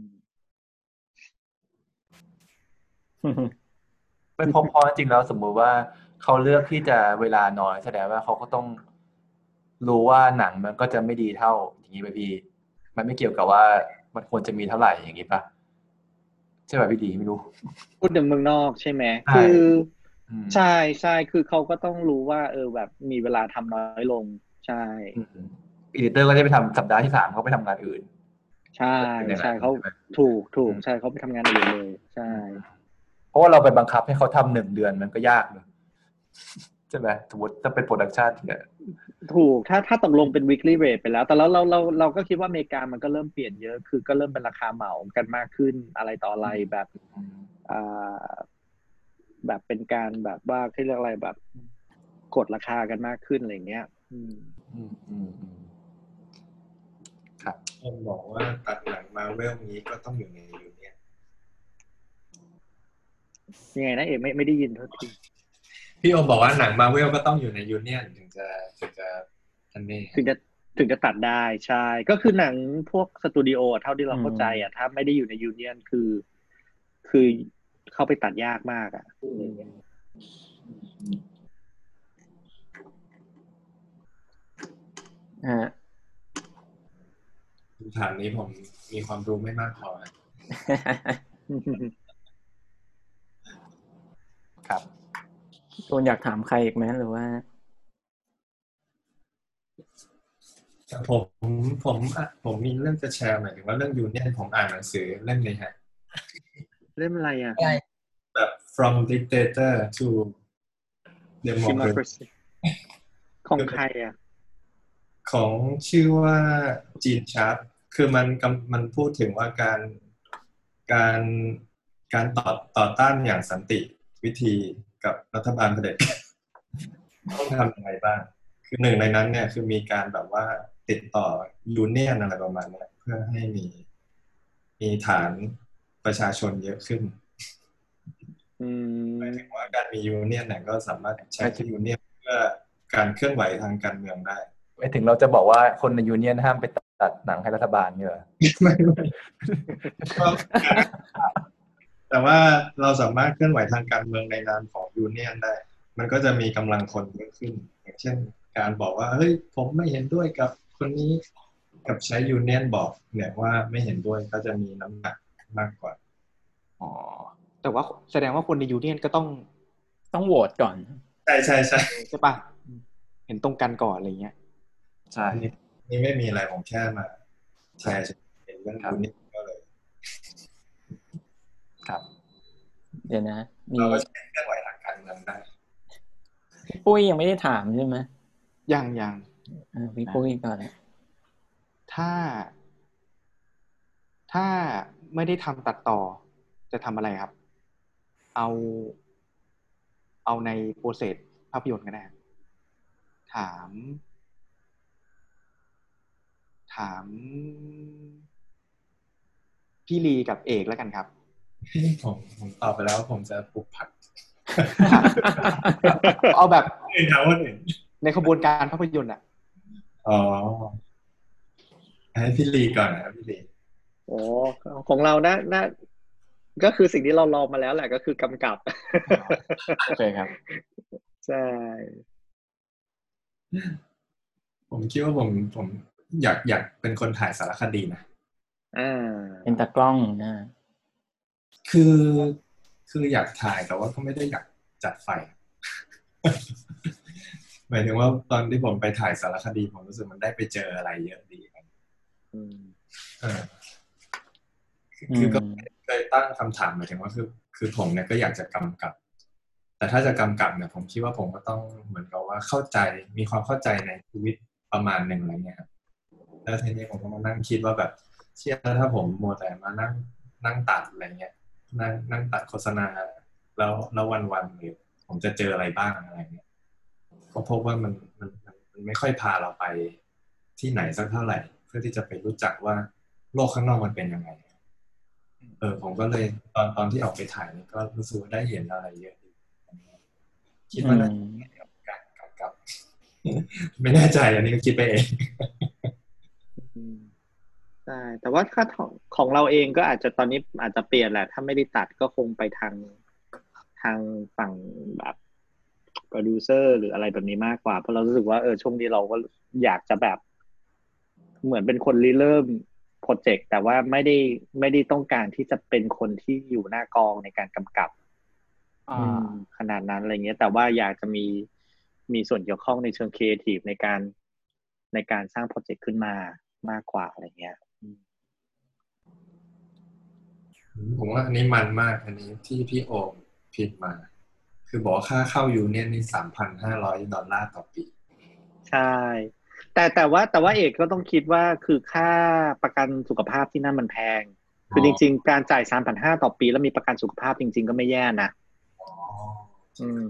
ไม่พอจริงแล้วสมมุติว่าเขาเลือกที่จะเวลาน้อยแสดงว่าเขาก็ต้องรู้ว่าหนังมันก็จะไม่ดีเท่าอย่างนี้ไปพี่มันไม่เกี่ยวกับว่ามันควรจะมีเท่าไหร่อย่างนี้ป่ะใช่ป่ะพี่ดีไม่รู้พูดถึงเมืองนอกใช่ไหมคือใช่คือเขาก็ต้องรู้ว่าแบบมีเวลาทำน้อยลงใช่อีดิเตอร์ก็จะไปทำสัปดาห์ที่3เขาไปทำงานอื่นใช่เขาถูกใช่เขาไปทำงานอื่นเลยใช่เพราะว่าเราไปบังคับให้เขาทำ1 เดือนมันก็ยากเลยช่ไหมสมมติถ้าเป็นโปรดักชันเนี่ยถูกถ้าตกลงเป็น weekly rate ไปแล้วแต่แล้วเราก็คิดว่าอเมริกามันก็เริ่มเปลี่ยนเยอะคือก็เริ่มเป็นราคาเหมากันมากขึ้นอะไรต่ออะไรแบบอ่าแบบเป็นการแบบว่าที่เรียกอะไรแบบกดราคากันมากขึ้นอะไรเงี้ยครับผมบอกว่าตัดหนังมาเวลนี้ก็ต้องอยู่ในยูเนียนยังไงนะเอกไม่ได้ยินโทษทีพี่โอบอกว่าหนังมาเวลก็ต้องอยู่ในยูเนียนถึงจะอันนี้ถึงจะตัดได้ใช่ก็คือหนังพวกสตูดิโอเท่าที่เราเข้าใจอ่ะถ้าไม่ได้อยู่ในยูเนียนคือเข้าไปตัดยากมากอ่ะถามนี้ผมมีความรู้ไม่มากพอครับตูนอยากถามใครอีกไหมหรือว่าผมมีเรื่องจะแชร์หมายถึงว่าเรื่องยูเนียนผมอ่านหนังสือเล่มนี้ฮะเล่มอะไรอ่ะแบบ from dictator to democracy ของใครอ่ะของชื่อว่าจีนชาร์ปคือมันพูดถึงว่าการต่อต้านอย่างสันติวิธีกับรัฐบาลเผด็จการต้องทำยังไงบ้างคือหนึ่งในนั้นเนี่ยคือมีการแบบว่าติดต่อยูเนียนอะไรประมาณนี้เพื่อให้มีฐานประชาชนเยอะขึ้นหมายถึงว่าการมียูเนียนเนี่ยก็สามารถใช้ยูเนียนเพื่อการเคลื่อนไหวทางการเมืองได้ไม่ถึงเราจะบอกว่าคนในยูเนียนห้ามไปตัดหนังให้รัฐบาลเนี่ยเหรอไม่แต่ว่าเราสามารถเคลื่อนไหวทางการเมืองในนามของยูเนียนได้มันก็จะมีกำลังคนเยอะขึ้นอย่างเช่นการบอกว่าเฮ้ยผมไม่เห็นด้วยกับคนนี้กับใช้ยูเนียนบอกเนี่ยว่าไม่เห็นด้วยก็จะมีน้ำหนักมากกว่าอ๋อแต่ว่าแสดงว่าคนในยูเนียนก็ต้องโหวตก่อนใช่ใช่ป่ะเห็นตรงกันก่อนอะไรเงี้ยใช่นี่ไม่มีอะไรผมแค่มาแชร์เห็นเรื่องยูเนียนก็เลยครับเดี๋ยวนะเราก็ใช้เคลื่อนไหวทางการเมืองได้ปุ้ยยังไม่ได้ถามใช่ไหมยังพี่ปุ้ยก่อนถ้าไม่ได้ทำตัดต่อจะทำอะไรครับเอาในโปรเซสภาพยนตร์ก็ได้ถามพี่ลีกับเอกแล้วกันครับผมตอบไปแล้วผมจะปลูกผักเอาแบบในขบวนการภาพยนตร์อ่ะอ๋อให้พี่ลีก่อนนะครับพี่ลีโอ้ของเราน่าก็คือสิ่งที่เราลองมาแล้วแหละก็คือกำกับโอเคครับใช่ผมคิดว่าผมอยากเป็นคนถ่ายสารคดีนะเป็นตากล้องนะคืออยากถ่ายแต่ว่าก็ไม่ได้อยากจัดไฟ หมายถึงว่าตอนที่ผมไปถ่ายสารคดีผมรู้สึกมันได้ไปเจออะไรเยอะดีคือก็เคยตั้งคำถามหมายถึงว่าคือผมเนี่ยก็อยากจะกำกับแต่ถ้าจะกำกับเนี่ยผมคิดว่าผมก็ต้องเหมือนกับว่าเข้าใจมีความเข้าใจในชีวิตประมาณหนึ่งอะไรเงี้ยครับแล้วทีนี้ผมก็มานั่งคิดว่าแบบเชื่อถ้าผมมัวแต่มานั่งตัดอะไรเงี้ยนั่งตัดโฆษณาแล้ววันๆหรือผมจะเจออะไรบ้างอะไรเงี้ยก็พบว่ามันไม่ค่อยพาเราไปที่ไหนสักเท่าไหร่เพื่อที่จะไปรู้จักว่าโลกข้างนอกมันเป็นยังไงผมก็เลยตอนที่ออกไปถ่ายนี่ก็รู้สึกว่าได้เห็นอะไรเยอะคิดว่าน่าจะการกำกับไม่แน่ใจอันนี้ก็คิดไปเองใช่แต่ว่าถ้าของเราเองก็อาจจะตอนนี้อาจจะเปลี่ยนแหละถ้าไม่ได้ตัดก็คงไปทางฝั่งแบบโปรดิวเซอร์หรืออะไรแบบนี้มากกว่าเพราะเรารู้สึกว่าช่วงนี้เราก็อยากจะแบบเหมือนเป็นคนริเริ่มโปรเจกต์แต่ว่าไม่ได้ต้องการที่จะเป็นคนที่อยู่หน้ากองในการกำกับขนาดนั้นอะไรเงี้ยแต่ว่าอยากจะมีส่วนเกี่ยวข้องในเชิงครีเอทีฟในการสร้างโปรเจกต์ขึ้นมามากกว่าอะไรเงี้ยผมว่าอันนี้มันมากอันนี้ที่พี่โอมพิมพ์มาคืคือบอกว่าค่าเข้ายูเนี่ยนี่$3,500ต่อปีใช่แต่ว่าเอกก็ต้องคิดว่าคือค่าประกันสุขภาพที่นั่นมันแพงคือจริงๆการจ่าย3,500ต่อปีแล้วมีประกันสุขภาพจริงๆก็ไม่แย่นะอืม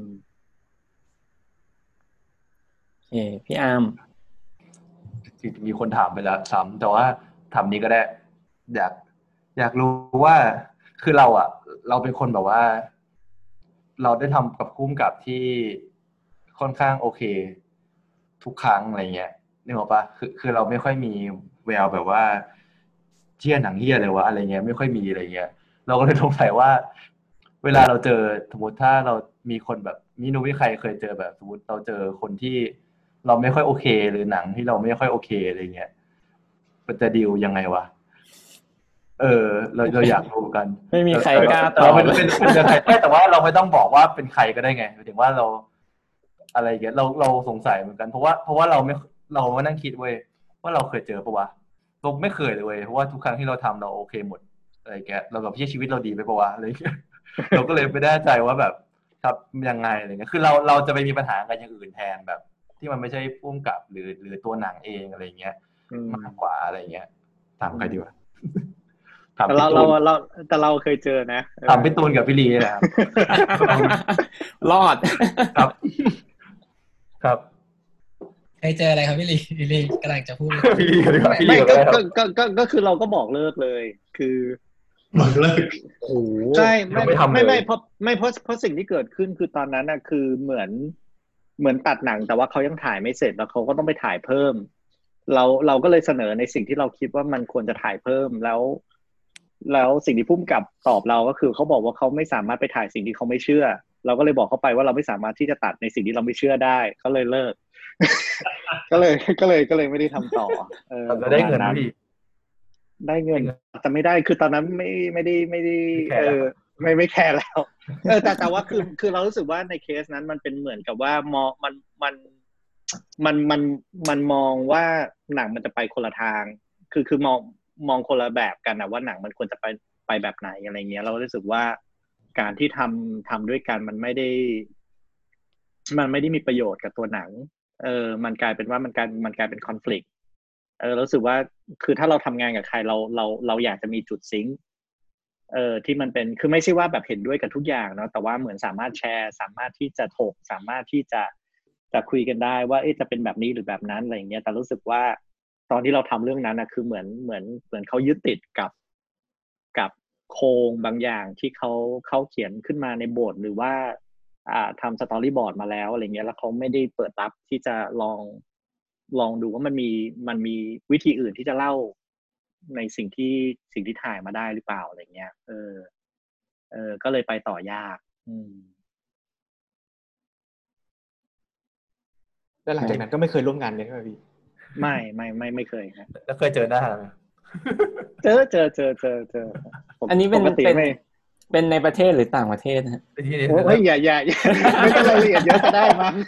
โอเคพี่อาร์มจริงๆมีคนถามไปแล้วซ้ำแต่ว่าถามนี้ก็ได้อยากรู้ว่าคือเราเป็นคนแบบว่าเราได้ทำกับพุ่มกับที่ค่อนข้างโอเคทุกครั้งอะไรเงี้ยนึกออกปะคือเราไม่ค่อยมีแววแบบว่าเชี่ยหนังเฮียเลยวะอะไรเงี้ยไม่ค่อยมีอะไรเงี้ยเราก็เลยสงสัยว่าเวลาเราเจอสมมติถ้าเรามีคนแบบมีใครเคยเจอแบบสมมติเราเจอคนที่เราไม่ค่อยโอเคหรือหนังที่เราไม่ค่อยโอเคอะไรเงี้ยมันจะดีลยังไงวะเราอยากรู้กันไม่มีใครกล้าตอบเราเป็นใครแต่ว่าเราไม่ต้องบอกว่าเป็นใครก็ได้ไงหมายถึงว่าเราอะไรอย่างเงี้ยเราสงสัยเหมือนกันเพราะว่าเรามานั่งคิดเว้ยว่าเราเคยเจอปะวะเราไม่เคยเลยเว้ยเพราะว่าทุกครั้งที่เราทำเราโอเคหมดอะไรเงี้ยเราแบบชีวิตเราดีไปปะวะอะไรเงี้ย เราก็เลยไม่แน่ใจว่าแบบครับยังไงอะไรเงี้ยคือเราจะไปมีปัญหากันอย่างอื่นแทนแบบที่มันไม่ใช่พุ่มกับหรือตัวหนังเองอะไรเงี้ยมากกว่าอะไรเงี้ยถามใครดีวะแต่เราเคยเจอนะถามพี่ตูนกับพี่ลีนะครับรอดครับครับเคยเจออะไรครับพี่ลีกำลังจะพูดพี่ลีดีกว่าพี่ลีไม่ก็คือเราก็บอกเลิกเลยคือบอกเลิกโอ้โหใช่ไม่เพราะสิ่งที่เกิดขึ้นคือตอนนั้นน่ะคือเหมือนตัดหนังแต่ว่าเขายังถ่ายไม่เสร็จแล้วเขาก็ต้องไปถ่ายเพิ่มเราก็เลยเสนอในสิ่งที่เราคิดว่ามันควรจะถ่ายเพิ่มแล้วสิ่งที่พุ่มกับตอบเราก็คือเขาบอกว่าเขาไม่สามารถไปถ่ายสิ่งที่เขาไม่เชื่อเราก็เลยบอกเขาไปว่าเราไม่สามารถที่จะตัดในสิ่งที่เราไม่เชื่อได้เขาเลยเลิก ก็เลยไม่ได้ทำต่อเราได้เงินพี่ได้เงินแต่ไม่ได้คือตอนนั้นไม่ได้ไม่แคร์แล้วแต่ว่าคือเรารู้สึกว่าในเคสนั้นมันเป็นเหมือนกับว่ามองมันมองว่าหนังมันจะไปคนละทางคือมองคนละแบบกันนะว่าหนังมันควรจะไปแบบไหนอะไรเงี้ยเรารู้สึกว่าการที่ทำด้วยกันมันไม่ได้มีประโยชน์กับตัวหนังมันกลายเป็นว่ามันกลายเป็นคอนฟลิกต์รู้สึกว่าคือถ้าเราทำงานกับใครเราอยากจะมีจุดซิงค์ที่มันเป็นคือไม่ใช่ว่าแบบเห็นด้วยกับทุกอย่างเนาะแต่ว่าเหมือนสามารถแชร์สามารถที่จะถกสามารถที่จะคุยกันได้ว่าจะเป็นแบบนี้หรือแบบนั้นอะไรอย่างเงี้ยแต่รู้สึกว่าตอนที่เราทำเรื่องนั้นนะคือเหมือนเขายึดติดกับโครงบางอย่างที่เขาเขียนขึ้นมาในบทหรือว่าทำสตอรี่บอร์ดมาแล้วอะไรเงี้ยแล้วเขาไม่ได้เปิดรับที่จะลองดูว่ามันมีวิธีอื่นที่จะเล่าในสิ่งที่ถ่ายมาได้หรือเปล่าอะไรเงี้ยก็เลยไปต่อยากแล้วหลังจากนั้นก็ไม่เคยร่วมงานเลยใช่ไหมพี่ไม่เคยครับแล้วเคยเจอหน้าไหมเจออันนี้เป็นในประเทศหรือต่างประเทศฮะโอ้ยอย่าไม่ต้องรายละเอียดเยอะก็ได้มั้ง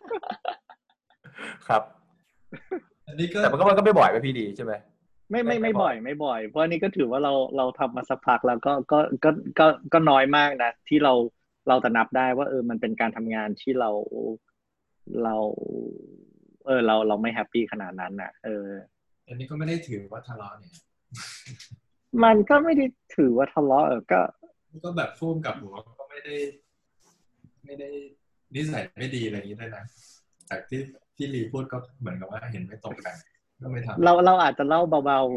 ครับอันนี้ก็แต่มันก็ไม่บ่อยกับพี่ดีใช่ไหมไม่บ่อยเพราะอันนี้ก็ถือว่าเราทำมาสักพักแล้วก็น้อยมากนะที่เราจะนับได้ว่ามันเป็นการทำงานที่เราไม่แฮปปี้ขนาดนั้นน่ะอันนี้ก็ไม่ได้ถือว่าทะเลาะเนี่ยมันก็ไม่ได้ถือว่าทะเลาะก็แบบพุ่มกับหัวก็ไม่ได้นิสัยไม่ดีอะไรอย่างนี้ด้วยนะจากที่พี่ลีพูดก็เหมือนกับว่าเห็นไม่ตรงกันก็ไม่ทำเราอาจจะเล่าเบา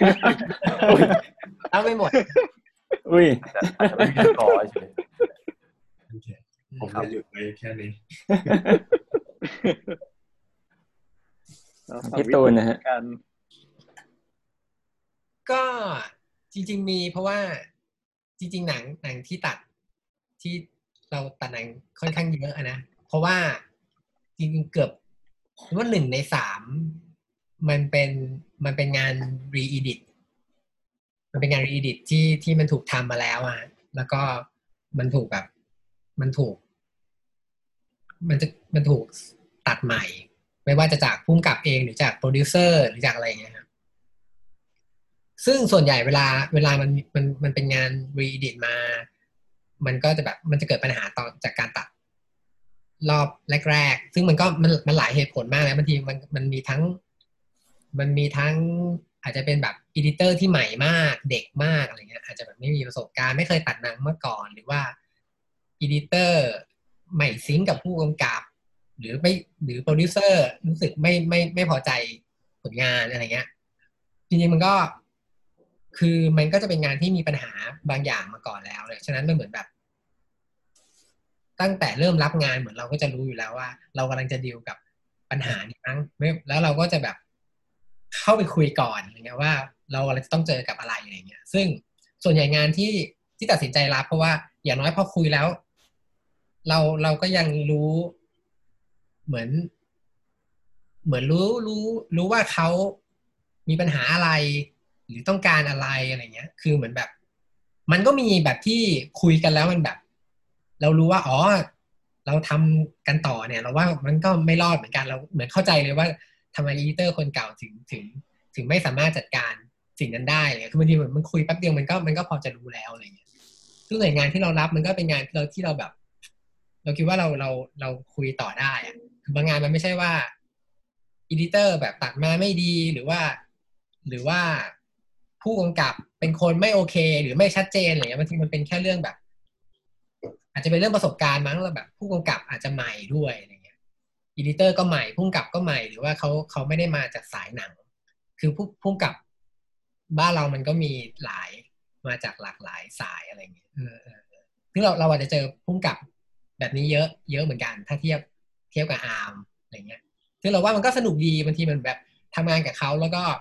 เล่าไม่หมดอุ้ยอาจจะไม่มีก่อใช่ไหมผมจะหยุดไว้แค่นี้พี่ตูนนะฮะก็จริงๆมีเพราะว่าจริงๆหนังที่ตัดที่เราตัดหนังค่อนข้างเยอะนะเพราะว่าจริงๆเกือบว่า1 ใน 3มันเป็นงาน re-edit มันเป็นงาน re-edit ที่มันถูกทำมาแล้วอ่ะแล้วก็มันถูกตัดใหม่ไม่ว่าจะจากผู้กำกับเองหรือจากโปรดิวเซอร์หรือจากอะไรอย่างเงี้ยครับซึ่งส่วนใหญ่เวลามันเป็นงาน re-edit มามันก็จะแบบมันจะเกิดปัญหาต่อจากการตัดรอบแรกๆซึ่งมันหลายเหตุผลมากเลยบางทีมันมีทั้งอาจจะเป็นแบบอีดิเตอร์ที่ใหม่มากเด็กมากอะไรเงี้ยอาจจะแบบไม่มีประสบการณ์ไม่เคยตัดหนังมาก่อนหรือว่าอีดิเตอร์ใหม่ซิงก์กับผู้กำกับหรือโปรดิวเซอร์รู้สึกไม่พอใจผลงานอะไรเงี้ยจริงๆมันก็คือมันก็จะเป็นงานที่มีปัญหาบางอย่างมาก่อนแล้วเลยฉะนั้นมันเหมือนแบบตั้งแต่เริ่มรับงานเหมือนเราก็จะรู้อยู่แล้วว่าเรากำลังจะดีลกับปัญหานี้มั้งแล้วเราก็จะแบบเข้าไปคุยก่อนอะไรเงี้ยว่าเราอะไรจะต้องเจอกับอะไรอะไรเงี้ยซึ่งส่วนใหญ่งานที่ตัดสินใจรับเพราะว่าอย่างน้อยพอคุยแล้วเราก็ยังรู้เหมือนรู้ว่าเขามีปัญหาอะไรหรือต้องการอะไรอะไรเงี้ยคือเหมือนแบบมันก็มีแบบที่คุยกันแล้วมันแบบ เรารู้ว่าอ๋อเราทำกันต่อเนี่ยเราว่ามันก็ไม่รอดเหมือนกันเราเหมือนเข้าใจเลยว่าทำไมอีดิเตอร์คนเก่าถึงไม่สามารถจัดการสิ่งนั้นได้เลยคือบางทีมันคุยแป๊บเดียวมันก็พอจะรู้แล้วอะไรเงี้ยซึ่งหน่วยงานที่เรารับมันก็เป็นงานที่เราแบบ เราคิดว่าเราคุยต่อได้อะคือบางงานมันไม่ใช่ว่าอีดิเตอร์แบบตัดมาไม่ดีหรือว่าผู้กำกับเป็นคนไม่โอเคหรือไม่ชัดเจนอะไรเงี้ยบางทีมันเป็นแค่เรื่องแบบ อาจจะเป็นเรื่องประสบการณ์มั้งแล้วแบบผู้กำกับอาจจะใหม่ด้วยอะไรเงี้ยอีดิเตอร์ก็ใหม่ผู้กำกับก็ใหม่หรือว่าเขาไม่ได้มาจากสายหนังคือผู้กำกับบ้านเรามันก็มีมาจากหลากหลายสายอะไรเงี้ยซึ่งเราอาจจะเจอผู้กำกับแบบนี้เยอะเหมือนกันถ้าเทียบกับอาร์มอะไรเงี้ยซึ่งเราว่ามันก็สนุกดีบางทีมันแบบทำงานกับเขาแล้วก็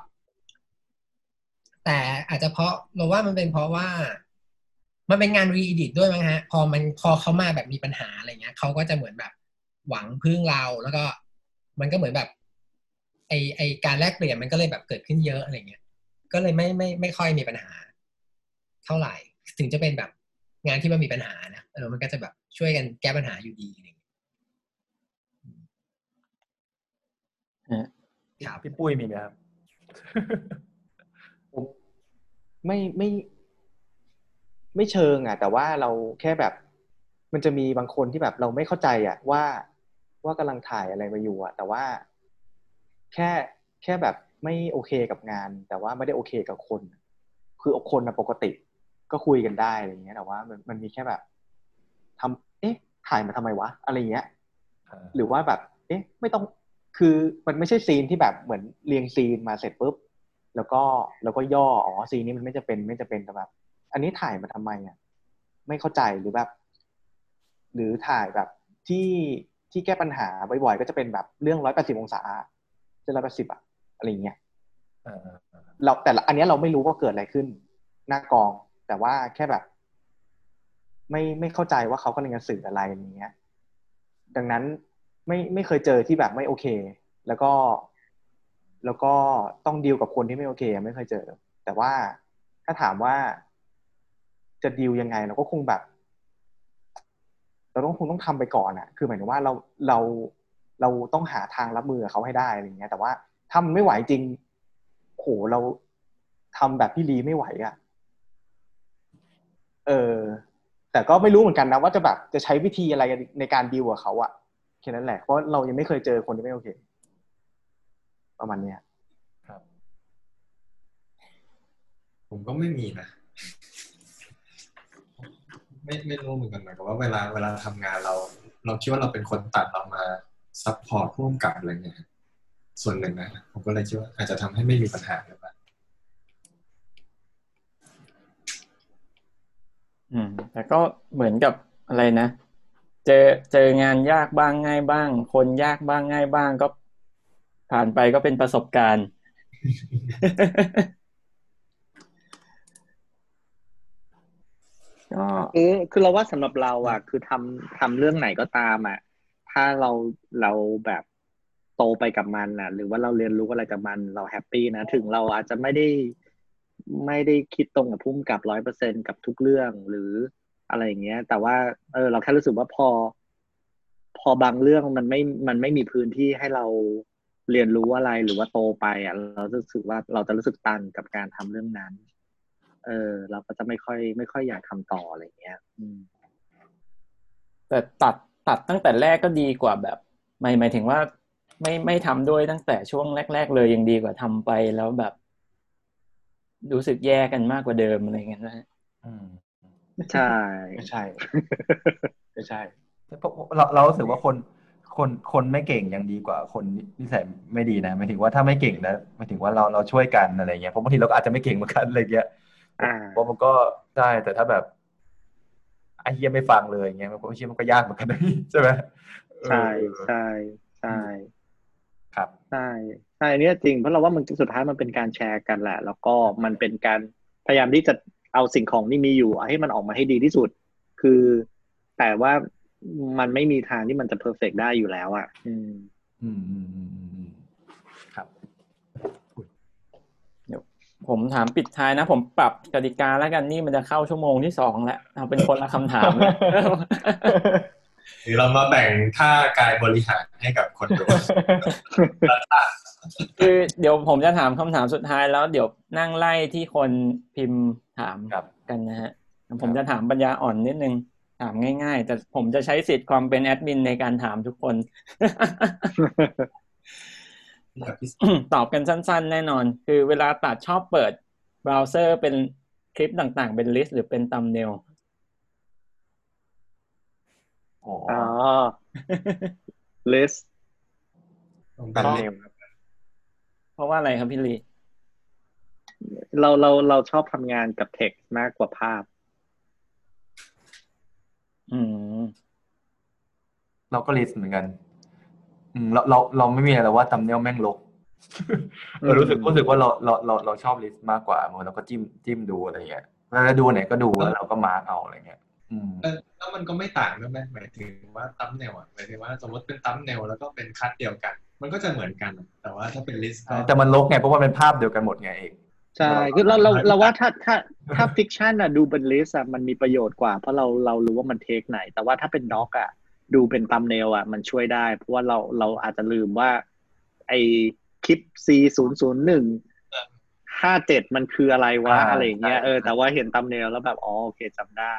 แต่อาจจะเพราะเราว่ามันเป็นเพราะว่ามันเป็นงานรีอิดิทด้วยมั้งฮะพอเขามาแบบมีปัญหาอะไรเงี้ยเขาก็จะเหมือนแบบหวังพึ่งเราแล้วก็มันก็เหมือนแบบไอการแลกเปลี่ยนมันก็เลยแบบเกิดขึ้นเยอะอะไรเงี้ยก็เลยไม่ค่อยมีปัญหาเท่าไหร่ถึงจะเป็นแบบงานที่มันมีปัญหานะมันก็จะแบบช่วยกันแก้ปัญหาอยู่ดีอะไรเงี้ยครับพี่ปุ้ยมีไหมครับผมไม่เชิงอ่ะแต่ว่าเราแค่แบบมันจะมีบางคนที่แบบเราไม่เข้าใจอ่ะว่ากำลังถ่ายอะไรมาอยู่อ่ะแต่ว่าแค่แค่แบบไม่โอเคกับงานแต่ว่าไม่ได้โอเคกับคนคือคนนะปกติก็คุยกันได้อะไรเงี้ยแต่ว่ามันมีแค่แบบถ่ายมาทำไมวะอะไรเงี้ยหรือว่าแบบไม่ต้องคือมันไม่ใช่ซีนที่แบบเหมือนเรียงซีนมาเสร็จปุ๊บแล้วก็ย่อซีนนี้มันไม่จะเป็นแต่แบบอันนี้ถ่ายมาทำไมอ่ะไม่เข้าใจหรือแบบหรือถ่ายแบบที่แก้ปัญหาบ่อยๆก็จะเป็นแบบเรื่อง180องศาจะ180อะอะไรเงี้ยแต่อันนี้เราไม่รู้ว่าเกิดอะไรขึ้นหน้ากองแต่ว่าแค่แบบไม่เข้าใจว่าเขากำลังจะสื่ออะไรอย่างเงี้ยดังนั้นไม่เคยเจอที่แบบไม่โอเคแล้วก็ต้องดีลกับคนที่ไม่โอเคไม่เคยเจอแต่ว่าถ้าถามว่าจะดีลยังไงเราก็คงแบบเราคงต้องทำไปก่อนอ่ะคือหมายถึงว่าเราต้องหาทางรับมือกับเขาให้ได้อะไรเงี้ยแต่ว่าถ้ามันไม่ไหวจริงโหเราทำแบบพี่ลีไม่ไหวอ่ะแต่ก็ไม่รู้เหมือนกันนะว่าจะใช้วิธีอะไรในการดีลกับเขาอ่ะแค่นั้นแหละเพราะเรายังไม่เคยเจอคนที่ไม่โอเคประมาณเนี้ยครับผมก็ไม่มีนะไม่รู้เหมือนกันหมายความว่าเวลาทำงานเราคิดว่าเราเป็นคนตัดเรามาซัพพอร์ตร่วมกับอะไรเงี้ยส่วนหนึ่งนะผมก็เลยคิดว่าอาจจะทำให้ไม่มีปัญหาหรือเปล่าแต่ก็เหมือนกับอะไรนะเจองานยากบ้างง่ายบ้างคนยากบ้างง่ายบ้างก็ผ่านไปก็เป็นประสบการณ์ ก็คือเราว่าสำหรับเราอ่ะคือทำเรื่องไหนก็ตามอ่ะถ้าเราแบบโตไปกับมันอ่ะหรือว่าเราเรียนรู้อะไรกับมันเราแฮปปี้นะถึงเราอาจจะไม่ได้คิดตรงกับพุ่มกับ100%กับทุกเรื่องหรืออะไรอย่างเงี้ยแต่ว่าเราแค่รู้สึกว่าพอบางเรื่องมันไม่มีพื้นที่ให้เราเรียนรู้อะไรหรือว่าโตไปอ่ะเรารู้สึกว่าเราจะรู้สึกตันกับการทำเรื่องนั้นเราก็จะไม่ค่อยอยากทำต่ออะไรเงี้ยแต่ตัดตัดตั้งแต่แรกก็ดีกว่าแบบหมายถึงว่าไม่ทำด้วยตั้งแต่ช่วงแรกๆเลยยังดีกว่าทำไปแล้วแบบรู้สึกแย่กันมากกว่าเดิมอะไรเงี้ยนะใช่ไม่ใช่ไม่ใช่เพราะเรารู้สึกว่าคนไม่เก่งยังดีกว่าคนนิสัยไม่ดีนะหมายถึงว่าถ้าไม่เก่งนะหมายถึงว่าเราช่วยกันอะไรเงี้ยเพราะบางทีเราก็อาจจะไม่เก่งเหมือนกันอะไรเงี้ยเพราะมันก็ได้แต่ถ้าแบบไอ้เหี้ยไม่ฟังเลยเงี้ยมันก็ยากเหมือนกันนะใช่ไหมใช่ใช่ใช่ครับใช่ใช่เนี่ยจริงเพราะเราว่ามันสุดท้ายมันเป็นการแชร์กันแหละแล้วก็มันเป็นการพยายามที่จะเอาสิ่งของที่มีอยู่ให้มันออกมาให้ดีที่สุดคือแต่ว่ามันไม่มีทางที่มันจะเพอร์เฟกต์ได้อยู่แล้วอ่ะครับเดี๋ยวผมถามปิดท้ายนะผมปรับกติกาแล้วกันนี่มันจะเข้าชั่วโมงที่2แล้วเอาเป็นคนละคำถามแล้วหรือเรามาแบ่งท่ากายบริหารให้กับคนดูคือเดี๋ยวผมจะถามคำถามสุดท้ายแล้วเดี๋ยวนั่งไล่ที่คนพิมพ์ถามกันนะฮะผมจะถามปัญญาอ่อนนิดนึงถามง่ายๆแต่ผมจะใช้สิทธิ์ความเป็นแอดมินในการถามทุกคน ตอบกันสั้นๆแน่นอนคือเวลาตัดชอบเปิดเบราว์เซอร์เป็นคลิปต่างๆเป็นลิสต์หรือเป็นธัมบ์เนล list เพราะว่าอะไรครับพี่ลีเราชอบทำงานกับ text มากกว่าภาพเราก็ลิสต์เหมือนกันเราไม่มีอะไรว่าthumbnailแม่งลกรู้สึกว่าเราชอบลิสต์มากกว่าเราก็จิ้มดูอะไรเงี้ยแล้วดูไหนก็ดูแล้วเราก็มาร์กเอาอะไรเงี้ยแล้วมันก็ไม่ต่างด้วยไหมหมายถึงว่าthumbnailหมายถึงว่าสมมติเป็นthumbnailแล้วก็เป็นคัทเดียวกันมันก็จะเหมือนกันแต่ว่าถ้าเป็นลิสต์แต่มันลกไงเพราะว่าเป็นภาพเดียวกันหมดไงเองใช่คือเราว่าถ้าฟิกชันอะดูเป็นลิสต์อะมันมีประโยชน์กว่าเพราะเรารู้ว่ามันเทคไหนแต่ว่าถ้าเป็นด็อกอะดูเป็นthumbnailเนลอะมันช่วยได้เพราะว่าเราอาจจะลืมว่าไอคลิป C00157มันคืออะไรวะอะไรเงี้ยแต่ว่าเห็นthumbnailเนลแล้วแบบอ๋อโอเคจำได้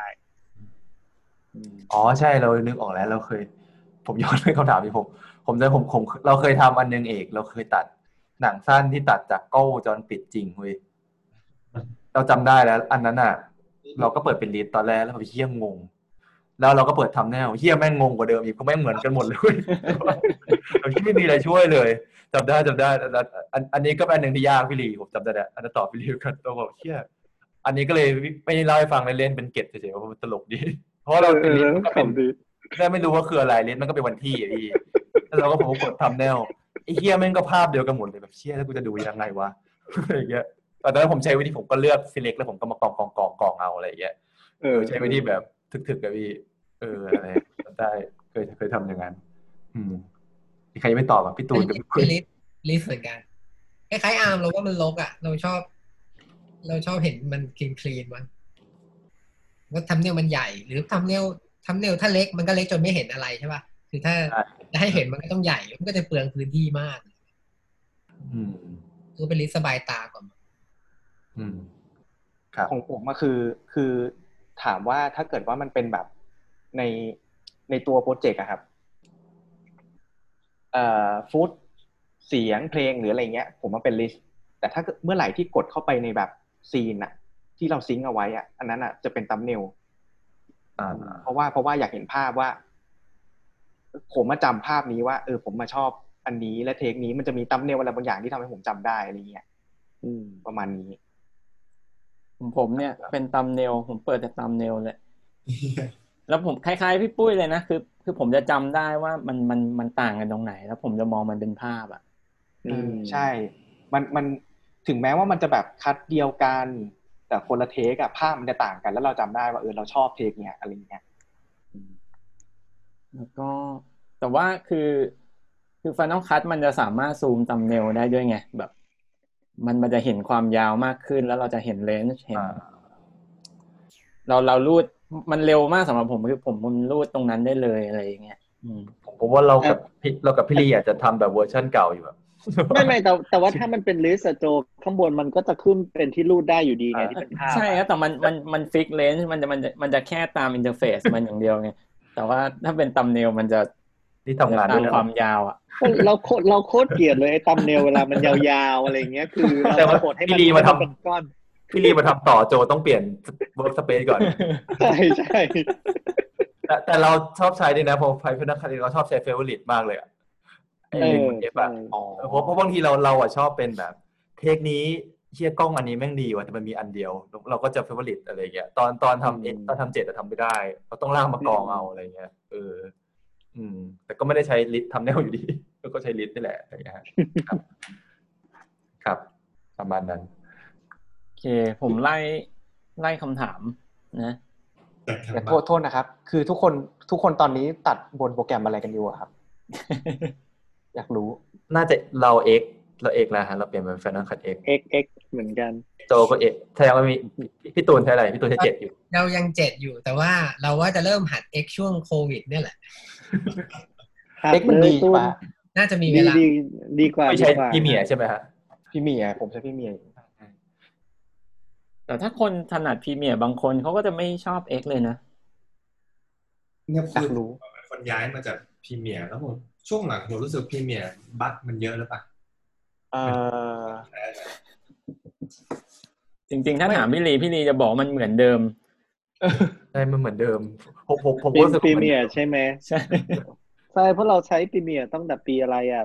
ใช่เรานึกออกแล้วเราเคยผมย้อนไปคำถามที่ผมเราเคยทำอันนึงเอกเราเคยตัดหนังสั้นที่ตัดจากกล้องวงจรปิดจริงเว้ยเราจำได้แล้วอันนั้นอ่ะเราก็เปิดเป็นลิสต์ตอนแรกแล้วเฮี้ยงงแล้วเราก็เปิดทำแนวเฮี้ยแม่งงงกว่าเดิมอีกก็แม่งเหมือนกันหมดเลยเราไม่มีอะไรช่วยเลยจำได้อันนี้ก็เป็นอันหนึ่งที่ยากพี่ลีผมจำได้อันนั้นตอบพี่ลีกันตัวบอกเฮี้ยอันนี้ก็เลยไม่เล่าให้ฟังเล่นๆเป็นเก็ตเฉยๆว่ามันตลกดีเพราะเราเป็นลิสต์ก็เป็นแค่ไม่รู้ว่าคืออะไรลิสต์มันก็เป็นวันที่พี่แล้วเราก็ผมกดทำแนวไอ้เฮี้ยแม่งก็ภาพเดียวกันหมดเลยแบบเชี่ยแล้วกูจะดูยังไงวะอะไรอย่างเงี้ยตอนนั้นผมใช้วิธีผมก็เลือก select แล้วผมก็มากองเอาอะไรอย่างเงี้ยใช้วิธีแบบถึกๆกับพี่อะไรได้เคยทำอย่างนั้นใครยังไม่ตอบอ่ะพี่ตูนกับพี่ลิสต์เหมือนกันคล้ายๆอาร์มเราว่ามันลกอ่ะเราชอบเห็นมันคลีนมั้งว่าthumbnailมันใหญ่หรือthumbnailถ้าเล็กมันก็เล็กจนไม่เห็นอะไรใช่ป่ะคือถ้าจะให้เห็นมันก็ต้องใหญ่มันก็จะเปลืองพื้นที่มากคือเป็นลิสต์สบายตากว่าของผมก็คือถามว่าถ้าเกิดว่ามันเป็นแบบในตัวโปรเจกต์อะครับฟุตเสียงเพลงหรืออะไรเงี้ยผมว่าเป็นลิสต์แต่ถ้าเมื่อไหร่ที่กดเข้าไปในแบบซีนอะที่เราซิงค์เอาไว้อะอันนั้นอะจะเป็นthumbnailเนลเพราะว่าอยากเห็นภาพว่าผมมาจำภาพนี้ว่าผมมาชอบอันนี้และเทคนี้มันจะมีthumbnailอะไรบางอย่างที่ทำให้ผมจำได้อะไรเงี้ยประมาณนี้ผมเนี่ยเป็นthumbnailผมเปิดแต่thumbnailเลยแล้วผมคล้ายๆพี่ปุ้ยเลยนะคือผมจะจำได้ว่ามันต่างกันตรงไหนแล้วผมจะมองมันเป็นภาพอ่ะใช่มันถึงแม้ว่ามันจะแบบคัดเดียวกันแต่คนละเทคอะภาพมันจะต่างกันแล้วเราจำได้ว่าเราชอบเทคเนี่ยอะไรเงี้ยแล้วก็แต่ว่าคือ Final Cut มันจะสามารถซูมthumbnailได้ด้วยไงแบบมันจะเห็นความยาวมากขึ้นแล้วเราจะเห็นเลนส์เห็นเรารูดมันเร็วมากสำหรับผมคือผมรูดตรงนั้นได้เลยอะไรอย่างเงี้ยผมว่าเรากับพี่ลีอาจจะทำแบบเวอร์ชันเก่าอยู่แบบไม่แต่ว่าถ้ามันเป็นลิสต์โจข้างบนมันก็จะขึ้นเป็นที่รูดได้อยู่ดีไงที่เป็นภาพใช่ครับแต่มันฟิกเลนส์มันจะแค่ตามอินเทอร์เฟซมันอย่างเดียวไงแต่ว่าถ้าเป็นตัมเนลมันจะที่ทำงานด้วยความยาวอ่ะเราโคตรเกลียดเลยไอ้ตัมเนลเวลามันยาวๆอะไรเงี้ยคือเรากดให้มันเป็นก้อนพี่ลีมาทำต่อโจต้องเปลี่ยน work space ก่อนใช่แต่เราชอบใช้ด้วยนะพอไฟพนักงานเราชอบใช้ favorite มากเลยอ่ะไอ้ลิงก์เอฟอ่ะเพราะบางทีเราอ่ะชอบเป็นแบบเทคนี้เชี่ยกล้องอันนี้แม่งดีว่ะแต่มันมีอันเดียวเราก็จะ favorite อะไรเงี้ยตอนทำตอนทำ7ทำไม่ได้เราต้องล่างมากองเอาอะไรเงี้ยแต่ก็ไม่ได้ใช้ลิสต์ทำแนวอยู่ดีก็ใช้ลิสต์นี่แหละอะไรเงี้ยครับประมาณนั้นโอเคผมไล่คำถามนะแต่โทษนะครับคือทุกคนตอนนี้ตัดบนโปรแกรมอะไรกันอยู่อะครับ อยากรู้น่าจะเรา X แล้วฮะเราเปลี่ยนเป็น Final Cut X เหมือนกันโจก็ X แสดงว่ามีพี่ตูนใช้อะไรพี่ตูนใช้7อยู่เรายัง7อยู่แต่ว่าเราว่าจะเริ่มหัด X ช่วงโควิดเนี่ยแหละ X มันดีป่ะน่าจะมีเวลาดีกว่าไม่ใช่พี่เมียใช่ไหมฮะพี่เมียผมใช้พี่เมียแต่ถ้าคนถนัดพรีเมียร์บางคนเขาก็จะไม่ชอบ X เลยนะเนี่ยคือรู้คนย้ายมาจากพรีเมียร์แล้วผมช่วงหลังผมรู้สึกพรีเมียร์บั๊กมันเยอะหรือเปล่าจริงๆถ้าถามพี่ลีจะบอกมันเหมือนเดิมใช่มันเหมือนเดิมผมรู้สึกพรีเมียร์ใช่ไหมใช่เพราะเราใช้พรีเมียร์ตั้งแต่ปีอะไรอ่ะ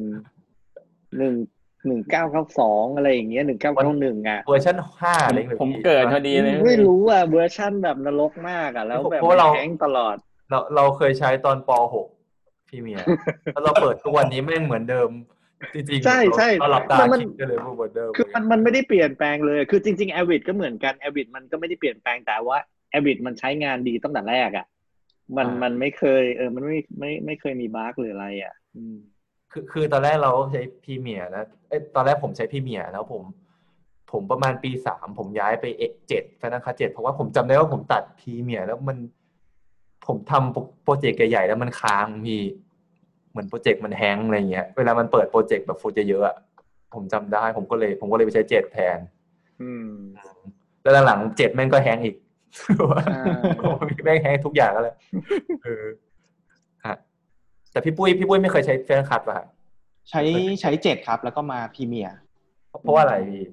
1992อะไรอย่างเงี้ย1991อ่ะเวอร์ชัน5อะไรผมเกิดพอดีเลยไม่รู้อ่ะเวอร์ชันแบบนรกมากอ่ะแล้วแบบแข็งตลอดเราเคยใช้ตอนป.6 พรีเมียร์แล้วเราเปิดทุกวันนี้แม่งเหมือนเดิมจริงๆใช่เราหลับตาคิดกันเลยเหมือนเดิมคือมันไม่ได้เปลี่ยนแปลงเลยคือจริงๆ Avid ก็เหมือนกัน Avid มันก็ไม่ได้เปลี่ยนแปลงแต่ว่า Avid มันใช้งานดีตั้งแต่แรกอ่ะมันไม่เคยมันไม่เคยมีบั๊กหรืออะไรอ่ะคือตอนแรกเราใช้พรีเมียร์แล้วตอนแรกผมใช้พรีเมียร์แล้วผมประมาณปี3ผมย้ายไป X7 Final Cut 7เพราะว่าผมจำได้ว่าผมตัดพรีเมียร์แล้วผมทำโปรเจกต์ใหญ่ๆแล้วมันค้างพี่เหมือนโปรเจกต์มันแฮงก์อะไรเงี้ยเวลามันเปิดโปรเจกต์แบบโฟลเยอะๆผมจำได้ผมก็เลยไปใช้7แทนแล้วหลังๆ7แม่งก็แฮงก์อีกแม่งแฮงก์ทุกอย่างแล้วฮะแต่พี่ปุ้ยไม่เคยใช้Final Cutป่ะใช้7ครับแล้วก็มาพรีเมียร์เพราะว่าอะไรพี่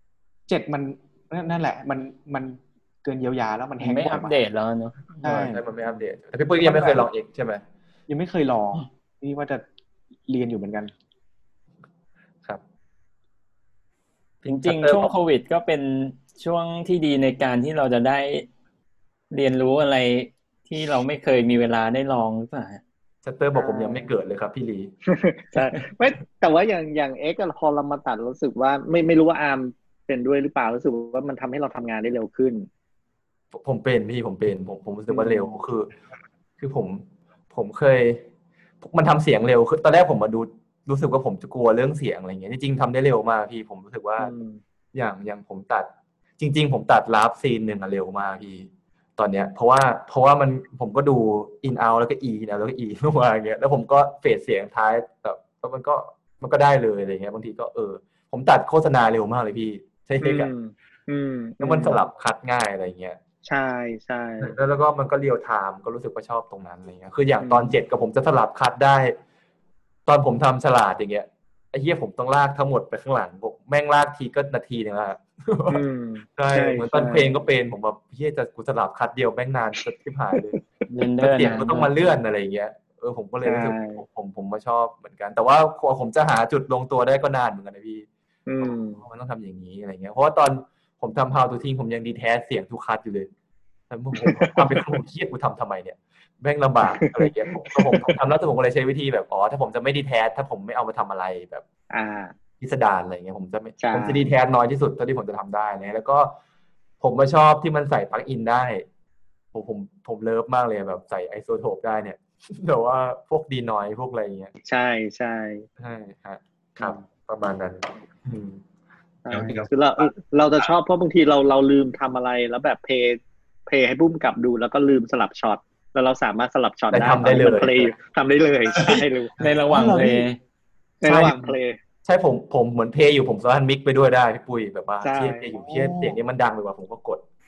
7มันนั่นแหละมันเกินเยียวยาแล้วมันแฮงก์ไม่อัปเดตแล้วเนาะใช่มันไม่อัปเดตแต่พี่ปุ้ยยังไม่เคยลอง X ใช่ไหมยังไม่เคยลองนี่ว่าจะเรียนอยู่เหมือนกันครับจริงๆช่วงโควิดก็เป็นช่วงที่ดีในการที่เราจะได้เรียนรู้อะไรที่เราไม่เคยมีเวลาได้ลองหรือเปล่าชัตเตอร์บอกผมยังไม่เกิดเลยครับพี่ลีใช่ไม่แต่ว่าอย่าง X พอเรามาตัดรู้สึกว่าไม่รู้ว่าอาร์มเป็นด้วยหรือเปล่ารู้สึกว่ามันทำให้เราทำงานได้เร็วขึ้นผมเป็นพี่ผมรู้สึกว่าเร็วคือผมเคยมันทำเสียงเร็วคือตอนแรกผมมาดูรู้สึกว่าผมจะกลัวเรื่องเสียงอะไรเงี้ยจริงๆทำได้เร็วมากพี่ผมรู้สึกว่าอย่างผมตัดจริงๆผมตัดลาฟซีนนึงเร็วมากพี่ตอนเนี้ยเพราะว่าผมก็ดู in out แล้วก็ e นะแล้วก็ e ลงมาอย่างเงี้ยแล้วผมก็เฟดเสียงท้ายแบบแล้วมันก็ได้เลยอะไรเงี้ยบางทีก็ผมตัดโฆษณาเร็วมากเลยพี่ใช่เลยกันแล้วมันสลับคัดง่ายอะไรเงี้ยใช่ใช่แล้วก็มันก็เรียลไทม์ก็รู้สึกว่าชอบตรงนั้นอะไรเงี้ยคืออย่างตอน7กับผมจะสลับคัดได้ตอนผมทำฉลาดอย่างเงี้ยไอ้เหี้ยผมต้องลากทั้งหมดไปข้างหลังผมแม่งลากทีก็นาทีนึงละใช่เหมือนตอนเพลงก็เป็นผมแบบเหี้ยจะกูสลับคัดเดียวแม่งนานจะทิ่หายเลยเสียงก็ต้องมาเลื่อนอะไรเงี้ยผมก็เลยรู้สึกผมมาชอบเหมือนกันแต่ว่าผมจะหาจุดลงตัวได้ก็นานเหมือนกันนะพี่มันต้องทำอย่างนี้อะไรเงี้ยเพราะว่าตอนผมทำ How to ทิ้งผมยังดีแทสเสียงทุกคัดอยู่เลยแต่ผมทำเป็นผมเครียดกูทำไมเนี่ยแม่งลำบากอะไรเงี้ยผมทำแล้วแต่ผมก็เลยใช้วิธีแบบถ้าผมจะไม่ดีแทสถ้าผมไม่เอามาทำอะไรแบบพิสดารอะไรเงี้ยผมจะดีแทสน้อยที่สุดเท่าที่ผมจะทำได้นะแล้วก็ผมมาชอบที่มันใส่ปลั๊กอินได้ผมเลิฟมากเลยแบบใส่ไอโซโทปได้เนี่ยแต่ว่าพวกดีนอยพวกอะไรเงี้ยใช่ใช่ฮะครับประมาณนั้นคือเราจะชอบเพราะบางทีเราลืมทำอะไรแล้วแบบเพย์ให้บุ้มกลับดูแล้วก็ลืมสลับช็อตแล้วเราสามารถสลับช็อตได้ทำได้เลยทำได้เลยใช่รู้ในระหว่างเพลย์ใช่ผมเหมือนเพย์อยู่ผมสามารถมิกไปด้วยได้พี่ปุ้ยแบบว่าเทียบอยู่เทียบเสียงนี้มันดังไปกว่าผมก็กด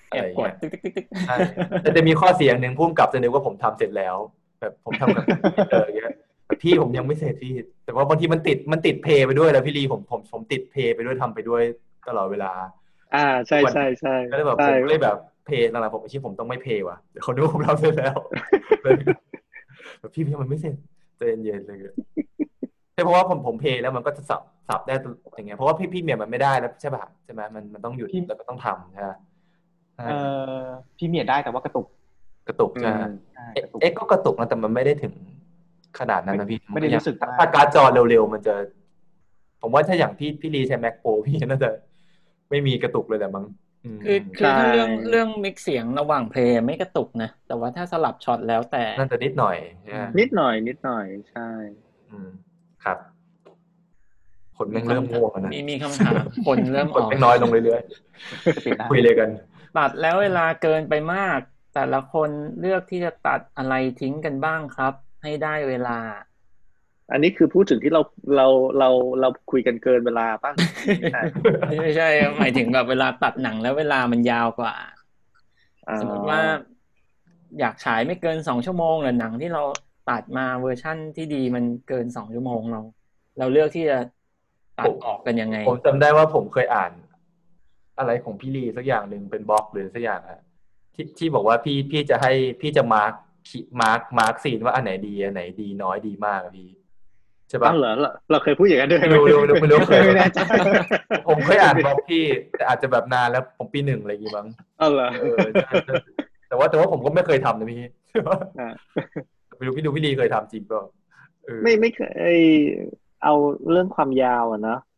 แอบกดติ๊กติ๊กติ๊กติ๊กใช่แต่จะมีข้อเสียหนึ่งพุ่มกับจะนึกว่าผมทำเสร็จแล้วแบบผมทำกับอย่างเงี้ยพี่ผมยังไม่เสร็จพี่แต่ว่าบางทีมันติดเพย์ไปด้วยแล้วพี่ลีผมติดเพย์ไปด้วยทำไปด้วยตลอดเวลาใช่ใช่ใช่ก็เลยแบบผมก็เลยแบบเพย์หลังๆผมผมต้องไม่เพย์ว่ะเดี๋ยวเขาดูผมทำเสร็จแล้วแบบพี่มันไม่เสร็จใจเย็นๆเลยใช่เพราะว่าผมเพย์แล้วมันก็จะสับได้อย่างเงี้ยเพราะว่าพี่เมียมันไม่ได้แล้วใช่ป่ะใช่ไหมมันต้องหยุดแล้วก็ต้องทำใช่ไหมพี่เมียได้แต่ว่ากระตุกใช่ก็กระตุกนะแต่มันไม่ได้ถึงขนาดนั้นนะพี่ไม่ได้รู้สึกถ้าการ์ดจอเร็วๆมันจะผมว่าถ้าอย่างพี่ลีใช้ Mac Pro พี่น่าจะไม่มีกระตุกเลยแหละมั้งคือถ้าเรื่องมิกเสียงระหว่างเพลงไม่กระตุกนะแต่ว่าถ้าสลับช็อตแล้วแต่น่าจะนิดหน่อยนิดหน่อยใช่ครับคนแม่งเริ่มง่วงแล้วนะมีคำถามคนเริ่มออกน้อยลงเรื่อยๆคุยเลยกันตัดแล้วเวลาเกินไปมากแต่ละคนเลือกที่จะตัดอะไรทิ้งกันบ้างครับให้ได้เวลาอันนี้คือพูดถึงที่เราคุยกันเกินเวลาป่ะไม่ใช่หมายถึงแบบเวลาตัดหนังแล้วเวลามันยาวกว่าสมมติว่าอยากฉายไม่เกิน2 ชั่วโมงหรือหนังที่เราตัดมาเวอร์ชั่นที่ดีมันเกิน2 ชั่วโมงเราเลือกที่จะตัดออกกันยังไงผมจำได้ว่าผมเคยอ่านอะไรของพี่ลีสักอย่างหนึ่งเป็นบล็อกหรือสักอย่างอะที่บอกว่าพี่จะให้พี่จะมาร์คซีนว่าอันไหนดีน้อยดีมากพี่ใช่ปะเหรอเราเคยพูดอย่างนั้นด้วยไม่รู้เคยไม่แน่ใจผมเคยอ่านบล็อกพี่แต่อาจจะแบบนานแล้วผมปี 1อะไรอย่างงี้มั้งเหรอแต่ว่าผมก็ไม่เคยทำนะพี่ไม่รู้พี่ลีเคยทำจริงเปล่าไม่เคยเอาเรื่องความยาวอ่ะเนาะ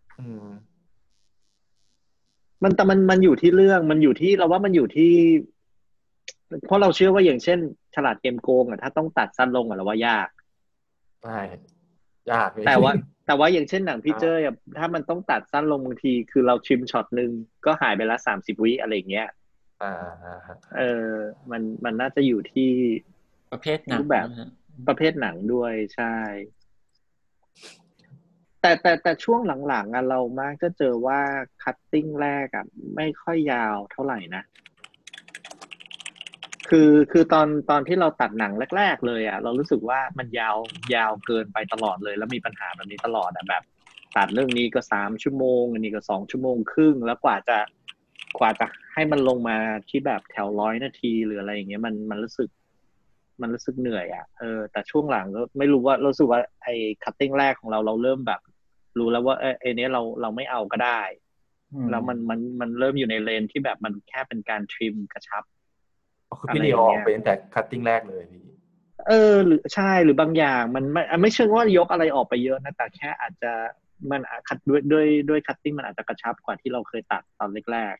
มันอยู่ที่เรื่องมันอยู่ที่เราว่ามันอยู่ที่เพราะเราเชื่อว่าอย่างเช่นฉลาดเกมโกงอ่ะถ้าต้องตัดสั้นลงอ่ะเราว่ายากใช่ยากแต่ว่าอย่างเช่นหนังพี่เจ้ยถ้ามันต้องตัดสั้นลงบางทีคือเราชิมช็อตนึงก็หายไปละ30 วิอะไรเงี้ยมันน่าจะอยู่ที่ประเภทหนังแบบประเภทหนังด้วยใช่แต่ช่วงหลังๆเรามักจะเจอว่าคัตติ้งแรกไม่ค่อยยาวเท่าไหร่นะคือตอนที่เราตัดหนังแรกๆเลยเรารู้สึกว่ามันยาวเกินไปตลอดเลยแล้วมีปัญหาแบบนี้ตลอดแบบตัดเรื่องนี้ก็3 ชั่วโมงอันนี้ก็2 ชั่วโมงครึ่งแล้วกว่าจะให้มันลงมาที่แบบแถว100 นาทีหรืออะไรอย่างเงี้ยมันรู้สึกเหนื่อยแต่ช่วงหลังก็ไม่รู้ว่ารู้สึกว่าไอ้คัตติ้งแรกของเราเริ่มแบบรู้แล้วว่าไอ้นี้เราไม่เอาก็ได้แล้วมันเริ่มอยู่ในเลนที่แบบมันแค่เป็นการทริมกระชับคือพี่ลีออกไปตั้งแต่คัตติ้งแรกเลยพี่หรือใช่หรือบางอย่างมันไม่เชิงว่ายกอะไรออกไปเยอะนะแต่แค่อาจจะมันคัดด้วยคัตติ้งมันอาจจะกระชับกว่าที่เราเคยตัดตอนแรก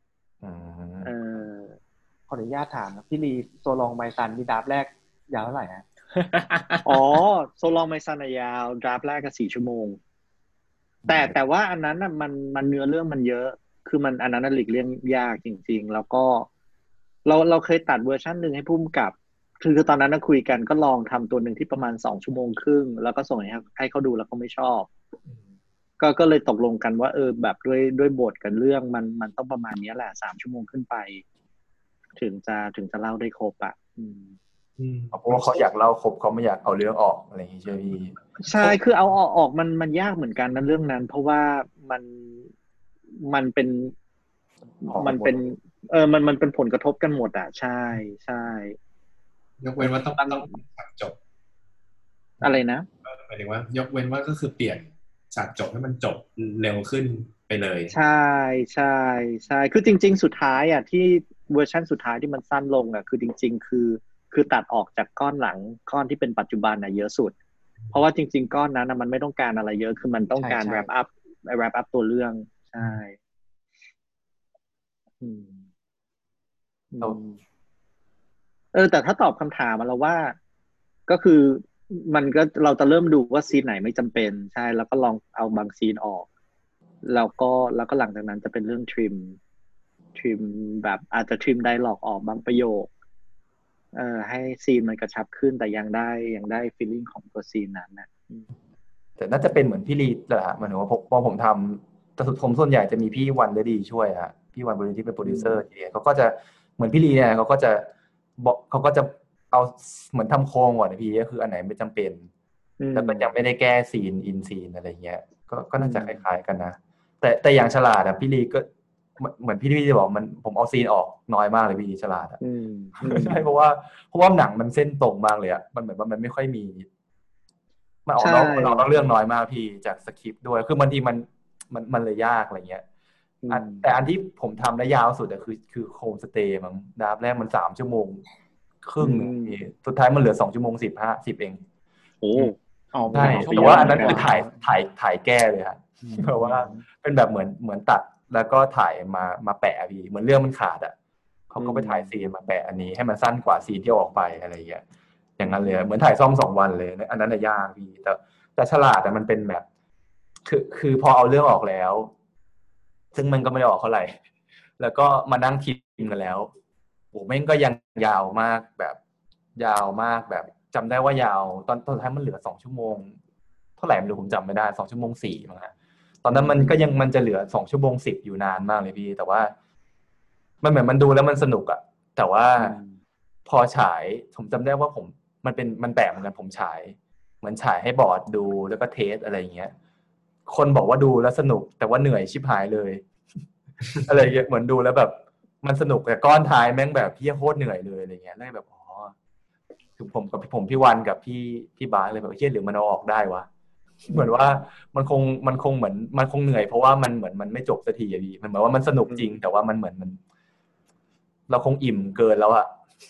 ขออนุญาตถามนะพี่ลีโซลองไมซันนี่ดราฟแรกยาวเท่าไหร่ฮะโซลองไมซันยาวดราฟแรกก็4 ชั่วโมงแต่ว่าอันนั้นมันเนื้อเรื่องมันเยอะคือมันอันนั้นหลีกเลี่ยงยากจริงๆแล้วก็เราเคยตัดเวอร์ชันหนึ่งให้พุ่มกับคือตอนนั้นคุยกันก็ลองทำตัวหนึ่งที่ประมาณ2 ชั่วโมงครึ่งแล้วก็ส่งให้เขาดูแล้วเขาไม่ชอบก็เลยตกลงกันว่าแบบด้วยบทกันเรื่องมันต้องประมาณนี้แหละ3 ชั่วโมงขึ้นไปถึงจะเล่าได้ครบเพราะว่าเขาอยากเล่าครบเขาไม่อยากเอาเรื่องออกอะไรอย่างนี้ใช่ไหมพี่ใช่คือเอาออกมันยากเหมือนกันนะเรื่องนั้นเพราะว่ามันเป็นมันเป็นผลกระทบกันหมดใช่ยกเว้นว่าต้องจบอะไรนะหมายถึงว่ายกเว้นว่าก็คือเปลี่ยนฉากจบให้มันจบเร็วขึ้นไปเลยใช่คือจริงๆสุดท้ายที่เวอร์ชันสุดท้ายที่มันสั้นลงคือจริงๆคือตัดออกจากก้อนหลังก้อนที่เป็นปัจจุบันเยอะสุดเพราะว่าจริงๆก้อนนั้นมันไม่ต้องการอะไรเยอะคือมันต้องการ wrap up ตัวเรื่องใช่แต่ถ้าตอบคำถามมาแล้วว่าก็คือมันก็เราจะเริ่มดูว่าซีนไหนไม่จำเป็นใช่แล้วก็ลองเอาบางซีนออกแล้วก็หลังจากนั้นจะเป็นเรื่องทริมแบบอาจจะทริมไดร็อกออกบางประโยคให้ซีนมันกระชับขึ้นแต่ยังได้ฟีลลิ่งของตัวซีนนั้นนะแต่น่าจะเป็นเหมือนพี่ลีแหละมันว่าพอผมทำแต่ผมส่วนใหญ่จะมีพี่วันได้ดีช่วยพี่พี่วันบริที่เป็นโปรดิวเซอร์ทีเดียวเขาก็จะเหมือนพี่ลีเนี่ยเขาก็จะบอกเขาก็จะเอาเหมือนทำโครงก่อนนะพี่ก็คืออันไหนไม่จำเป็นแล้วก็ยังไม่ได้แก้ซีนอินซีนอะไรเงี้ยก็น่าจะคล้ายๆกันนะแต่อย่างฉลาดอะพี่ลีก็เหมือนพี่ลีจะบอกมันผมเอาซีนออกน้อยมากเลยพี่ลีฉลาดอะใช่เพราะว่าหนังมันเส้นตรงมากเลยอะมันเหมือนว่ามันไม่ค่อยมีมันออกเรื่องน้อยมากพี่จากสคริปต์ด้วยคือบางทีมันเลยยากอะไรเงี้ยแต่อันที่ผมทำได้ยาวสุดอะคือโฮมสเตย์มั้งดาบแรกมัน3 ชั่วโมงครึ่งสุดท้ายมันเหลือ2 ชั่วโมง 10 เองโอ้ใช่แต่ว่าอันนั้นคือถ่ายแก้เลยครับเพราะว่าเป็นแบบเหมือนตัดแล้วก็ถ่ายมาแปะพี่เหมือนเรื่องมันขาดอ่ะเขาก็ไปถ่ายซีนมาแปะอันนี้ให้มันสั้นกว่าซีนที่ออกไปอะไรอย่างเงี้ยอย่างนั้นเลยเหมือนถ่ายซ่อม2 วันเลยอันนั้นน่ะยากพี่แต่ฉลาดแต่มันเป็นแบบคือพอเอาเรื่องออกแล้วซึ่งมันก็ไม่ได้ออกเท่าไหร่แล้วก็มานั่งคิดกันแล้วโอ้แม่งก็ยังยาวมากแบบจำได้ว่ายาวตอนท้ายมันเหลือ2 ชั่วโมงเท่าไหร่ไม่รู้ผมจำไม่ได้2 ชั่วโมง 4มั้งฮะตอนนั้นมันจะเหลือ2 ชั่วโมง 10อยู่นานมากเลยพี่แต่ว่ามันเหมือนมันดูแล้วมันสนุกอะแต่ว่าพอฉายผมจำได้ว่ามันแปลกเหมือนกันผมฉายเหมือนฉายให้บอร์ดดูแล้วก็เทสอะไรอย่างเงี้ยคนบอกว่าดูแล้วสนุกแต่ว่าเหนื่อยชิบหายเลย อะไรเงี้ยเหมือนดูแล้วแบบมันสนุกแต่ก้อนท้ายแม่งแบบพี่โคตรเหนื่อยเลยอะไรเงี้ยเลยแบบคือผมพี่วันกับพี่บาสเลยแบบเฮียหรือมันเอาออกได้วะเหมือนว่ามันคงเหมือนมันคงเหนื่อยเพราะว่ามันเหมือนมันไม่จบสักทีอะพี่มันเหมือนว่ามันสนุกจริงแต่ว่ามันเหมือนมันเราคงอิ่มเกินแล้วอะ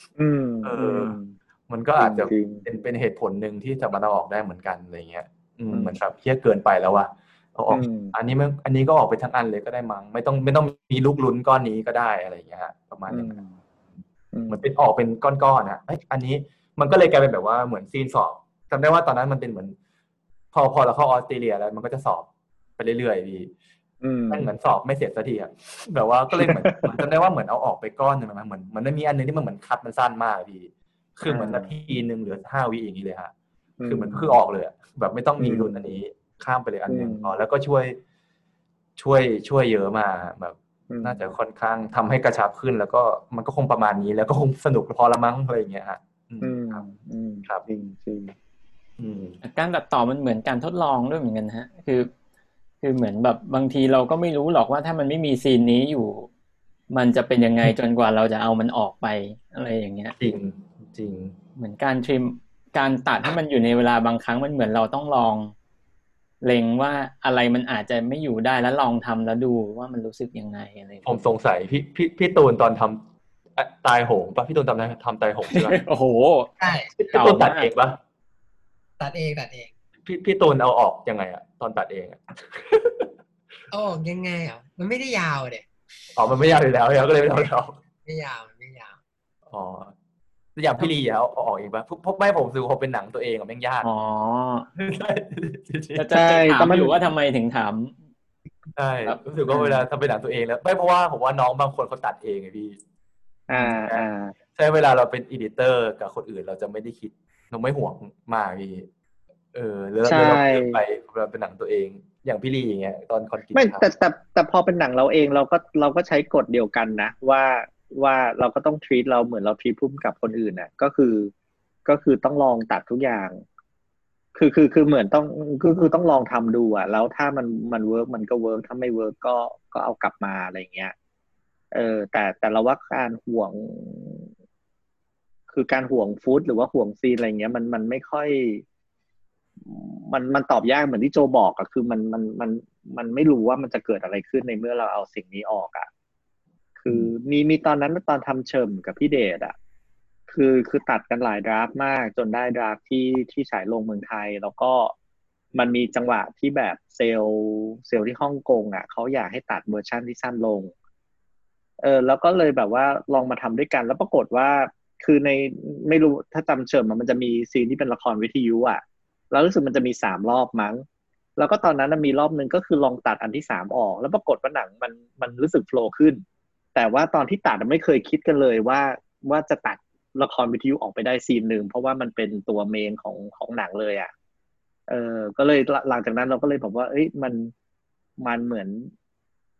มันก็อาจจะเป็นเหตุผลหนึ่งที่จะมันเอาออกได้เหมือนกันอะไรเงี้ยเหมือนแบบเฮียเกินไปแล้วอะเอาออกอันนี้ก็ออกไปทั้งอันเลยก็ได้มั้งไม่ต้องมีลูกลุ้นก้อนนี้ก็ได้อะไรอย่างเงี้ยประมาณนั้นเหมือนเป็นออกเป็นก้อนๆนะอันนี้มันก็เลยกลายเป็นแบบว่าเหมือนซีนสอบจำได้ว่าตอนนั้นมันเป็นเหมือนพอเราเข้าออสเตรเลียแล้วมันก็จะสอบไปเรื่อยๆพี่มันเหมือนสอบไม่เสร็จสักทีอะแบบว่าก็เลยเหมือนจำได้ว่าเหมือนเอาออกไปก้อนนึงนะเหมือนมันมีอันนึงที่มันเหมือนคัดมันสั้นมากพี่คือเหมือนนาทีนึงเหลือ5 วิอย่างนี้เลยฮะคือมันคือออกเลยแบบไม่ต้องมีลุ้นอันนี้ข้ามไปเลยอันนึงแล้วก็ช่วยเยอะมาแบบน่าจะค่อนข้างทำให้กระชับขึ้นแล้วก็มันก็คงประมาณนี้แล้วก็คงสนุกพอละมั้งอะไรอย่างเงี้ยฮะครับจริงการตัดต่อมันเหมือนการทดลองด้วยเหมือนกันฮะคือเหมือนแบบบางทีเราก็ไม่รู้หรอกว่าถ้ามันไม่มีซีนนี้อยู่มันจะเป็นยังไงจนกว่าเราจะเอามันออกไปอะไรอย่างเงี้ยจริงเหมือนการทริมการตัดให้มันอยู่ในเวลาบางครั้งมันเหมือนเราต้องลองเล็งว่าอะไรมันอาจจะไม่อยู่ได้แล้วลองทำแล้วดูว่ามันรู้สึกยังไงอะไรผมสงสัยพี่ตูนตอนทำตายโหงป่ะพี่ตูนทำตายโหงใช่ไหมโอ้โหใช่พี่ตูนตัดเองป่ะตัดเองพี่ตูนเอาออกยังไงอะตอนตัดเองอะเอาออกยังไงอ่ะมันไม่ได้ยาวเด็มันไม่ยาวอยู่แล้วก็เลยไม่เอาแล้วไม่ยาวอ๋ออย่างพี่ลีเอาออกเองป่ะพวกไม่ผมซื้อเขาเป็นหนังตัวเองอะแม่งยากใช่จะถามอยู่ว่าทำไมถึงถามใช่รู้สึกว่าเวลาทำเป็นหนังตัวเองแล้วไม่เพราะว่าผมว่าน้องบางคนเขาตัดเองไงพี่ใช่เวลาเราเป็นอีดิเตอร์กับคนอื่นเราจะไม่ได้คิดเราไม่ห่วงมากพี่แล้วเราเลือกไปเราเป็นหนังตัวเองอย่างพี่ลีอย่างเงี้ยตอนคอนกิไม่แต่พอเป็นหนังเราเองเราก็ใช้กฎเดียวกันนะว่าเราก็ต้อง treat เราเหมือนเรา treat พุ่มกับคนอื่นน่ะก็คือต้องลองตัดทุกอย่างคือเหมือนคือต้องลองทำดูอ่ะแล้วถ้ามันเวิร์กมันก็เวิร์กถ้าไม่เวิร์กก็เอากลับมาอะไรเงี้ยแต่เราว่าการห่วงคือการห่วงฟุตหรือว่าห่วงซีนอะไรเงี้ยมันไม่ค่อยมันตอบยากเหมือนที่โจบอกอะคือมันไม่รู้ว่ามันจะเกิดอะไรขึ้นในเมื่อเราเอาสิ่งนี้ออกอะคือมีตอนนั้นตอนทำเชิมกับพี่เดชอะคือตัดกันหลายดราฟต์มากจนได้ดราฟต์ที่ฉายลงเมืองไทยแล้วก็มันมีจังหวะที่แบบเซลล์ที่ฮ่องกงอะเขาอยากให้ตัดเวอร์ชันที่สั้นลงแล้วก็เลยแบบว่าลองมาทำด้วยกันแล้วปรากฏว่าคือในไม่รู้ถ้าจำเชิมมันจะมีซีนที่เป็นละครวิทยุอะแล้วรู้สึกมันจะมี3 รอบมั้งแล้วก็ตอนนั้นมีรอบนึงก็คือลองตัดอันที่3ออกแล้วปรากฏว่าหนังมันรู้สึกโฟลว์ขึ้นแต่ว่าตอนที่ตัดไม่เคยคิดกันเลยว่าจะตัดละครวิทยุออกไปได้ซีนนึงเพราะว่ามันเป็นตัวเมนของหนังเลยอ่ะก็เลยหลังจากนั้นเราก็เลยบอกว่าเอ้ยมันเหมือน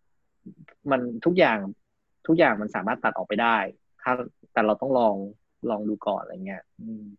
มันทุกอย่างมันสามารถตัดออกไปได้ถ้าแต่เราต้องลองดูก่อนอะไรเงี้ย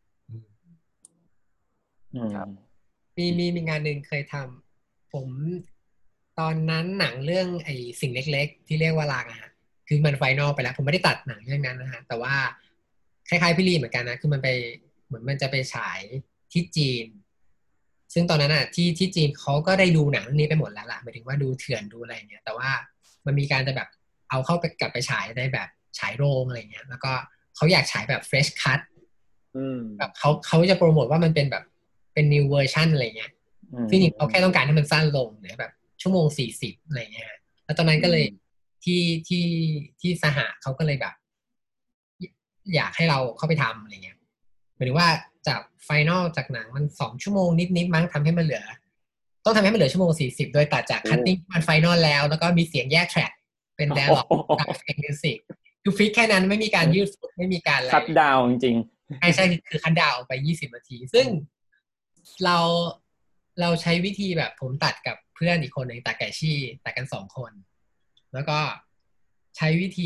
ครับมีงานหนึ่งเคยทำผมตอนนั้นหนังเรื่องไอ้สิ่งเล็กๆที่เรียกว่าลางอะฮะคือมันไฟนอลไปแล้วผมไม่ได้ตัดหนังเรื่องนั้นนะฮะแต่ว่าคล้ายๆพี่ลีเหมือนกันนะคือมันไปเหมือนมันจะไปฉายที่จีนซึ่งตอนนั้นอ่ะที่จีนเขาก็ได้ดูหนังเรื่องนี้ไปหมดแล้วล่ะหมายถึงว่าดูเถื่อนดูอะไรเงี้ยแต่ว่ามันมีการจะแบบเอาเข้าไปกลับไปฉายได้แบบฉายโรงอะไรเงี้ยแล้วก็เขาอยากฉายแบบ fresh cut แบบเขาจะโปรโมทว่ามันเป็นแบบเป็น new version อะไรเงี้ยซึ่งจริงเขาแค่ต้องการให้มันสั้นลงหรือแบบชั่วโมง40อะไรเงี้ยแล้วตอนนั้นก็เลยที่สหะเขาก็เลยแบบอยากให้เราเข้าไปทำอะไรเงี้ยหมายถึงว่าจากไฟนอลจากหนังมัน2 ชั่วโมงนิดมั้งทำให้มันเหลือต้องทำให้มันเหลือชั่วโมง40โดยตัดจากคัตติ้งมันไฟนอลแล้วก็มีเสียงแยกแทร็กเป็น dialog จากเพลงมิวสิกคือฟิกแค่นั้นไม่มีการยืดไม่มีการอะไรคัทดาวจริงใช่คือคัทดาวไป20 นาทีซึ่งเราใช้วิธีแบบผมตัดกับเพื่อนอีกคนหนึ่งตัดไก่ชี่ตัดกัน2 คนแล้วก็ใช้วิธี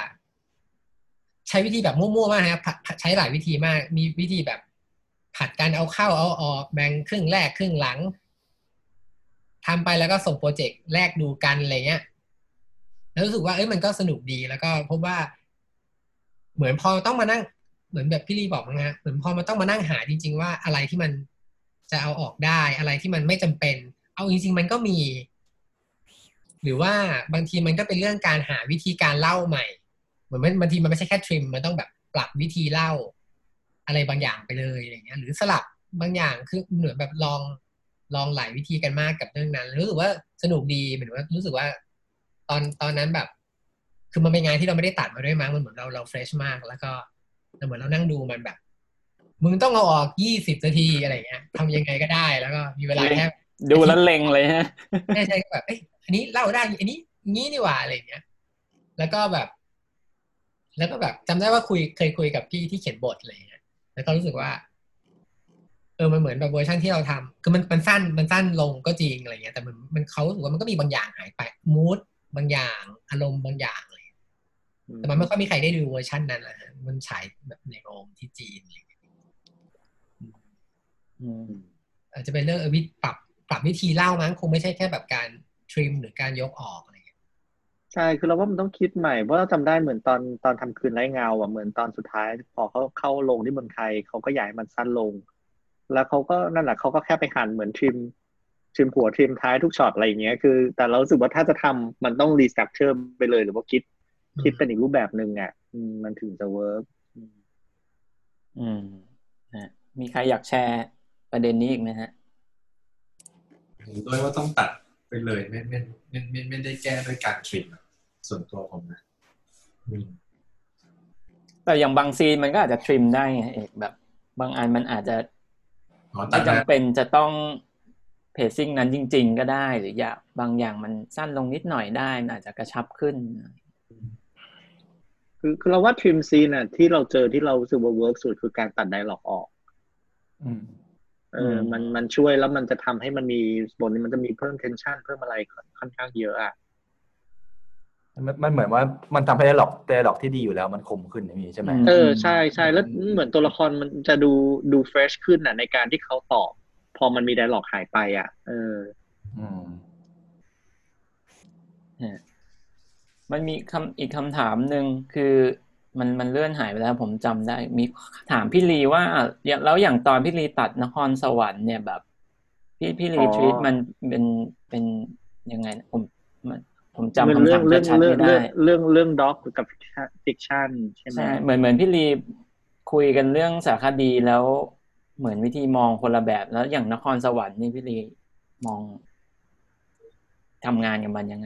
แบบมั่วๆมากนะครับใช้หลายวิธีมากมีวิธีแบบผัดกันเอาเข้าเอาออกแบ่งครึ่งแรกครึ่งหลังทำไปแล้วก็ส่งโปรเจกต์แรกดูกันอะไรเงี้ยแล้วรู้สึกว่ามันก็สนุกดีแล้วก็พบว่าเหมือนพอต้องมานั่งเหมือนแบบพี่ลีบอกนะฮะเหมือนพอมันต้องมานั่งหาจริงๆว่าอะไรที่มันจะเอาออกได้อะไรที่มันไม่จำเป็นเอาจริงๆมันก็มีหรือว่าบางทีมันก็เป็นเรื่องการหาวิธีการเล่าใหม่เหมือนบางทีมันไม่ใช่แค่ทริมมันต้องแบบปรับวิธีเล่าอะไรบางอย่างไปเลยอะไรเงี้ยหรือสลับบางอย่างคือเหมือนแบบลองหลายวิธีกันมากกับเรื่องนั้นรู้สึกว่าสนุกดีเหมือนว่ารู้สึกว่าตอนนั้นแบบคือมันเป็นงานที่เราไม่ได้ตัดมาด้วยมั้งมันเหมือนเราเฟรชมากแล้วก็เหมือนเรานั่งดูมันแบบมึงต้องเอาออก20 นาทีอะไรเงี้ยทำยังไงก็ได้แล้วก็มีเวลาแค่ดูแล้วเล็งเลยฮะใช่แบบอันนี้เล่าได้อันนี้งี้นี่หว่าอะไรเงี้ยแล้วก็แบบจำได้ว่าเคยคุยกับพี่ที่เขียนบทอะไรเงี้ยแล้วก็รู้สึกว่ามันเหมือนแบบเวอร์ชันที่เราทำคือมันสั้นลงก็จริงอะไรเงี้ยแต่มันเขารู้สึกว่ามันก็มีบางอย่างหายไปมูดบางอย่างอารมณ์บางอย่างเลยแต่มันไม่ค่อยมีใครได้ดูเวอร์ชันนั้นนะฮะมันฉายแบบในโรงที่จีนอะไรเงี้ยอาจจะเป็นเรื่องปรับวิธีเล่ามั้งคงไม่ใช่แค่แบบการทริมหรือการยกออกอะไรเงี้ยใช่คือเราว่ามันต้องคิดใหม่เพราะเราจำได้เหมือนตอนทำคืนไร้เงาอ่ะเหมือนตอนสุดท้ายพอเขาเข้าลงที่เมืองไทยเขาก็อยากให้มันสั้นลงแล้วเขาก็นั่นแหละเขาก็แค่ไปหั่นเหมือนทริมหัวทริมท้ายทุกช็อตอะไรอย่างเงี้ยคือแต่เรารู้สึกว่าถ้าจะทำมันต้องรีสตรัคเจอร์ไปเลยหรือว่าคิดเป็นอีกรูปแบบหนึ่งอ่ะมันถึงจะเวิร์กมีใครอยากแชร์ประเด็นนี้อีกไหมฮะเห็นด้วยว่าต้องตัดไปเลยไม่ได้แก้ด้วยการทริมส่วนตัวผมนะแต่อย่างบางซีนมันก็อาจจะทริมได้ไงเอกแบบบางอันมันอาจจะไม่จำเป็นจะต้องเพจซิ่งนั้นจริงๆก็ได้หรืออย่างบางอย่างมันสั้นลงนิดหน่อยได้มันอาจจะกระชับขึ้นคือเราว่าทริมซีนน่ะที่เราเจอที่เรารู้สึกว่าเวิร์กสุดคือการตัดไดร็อกออกมันช่วยแล้วมันจะทำให้มันมีบทนี้มันจะมีเพิ่มเทนชันเพิ่มอะไรค่อนข้างเยอะอ่ะมันเหมือนว่ามันทำให้ไดร็อกที่ดีอยู่แล้วมันคมขึ้นอย่างนี้ใช่ไหมใช่แล้วเหมือนตัวละครมันจะดูเฟรชขึ้นอ่ะในการที่เขาตอบพอมันมีไดร็อกหายไปอ่ะมันมีอีกคำถามหนึ่งคือมันเลื่อนหายไปแล้วผมจำได้มีถามพี่ลีว่าแล้วอย่างตอนพี่ลีตัดนครสวรรค์เนี่ยแบบพี่ลีทรีตมันเป็นยังไงผมจำคำถามชัดๆไม่ได้เรื่องด็อกกับฟิกชันใช่ไหมเหมือนพี่ลีคุยกันเรื่องสารคดีแล้วเหมือนวิธีมองคนละแบบแล้วอย่างนครสวรรค์นี่พี่ลีมองทำงานกับมันยังไง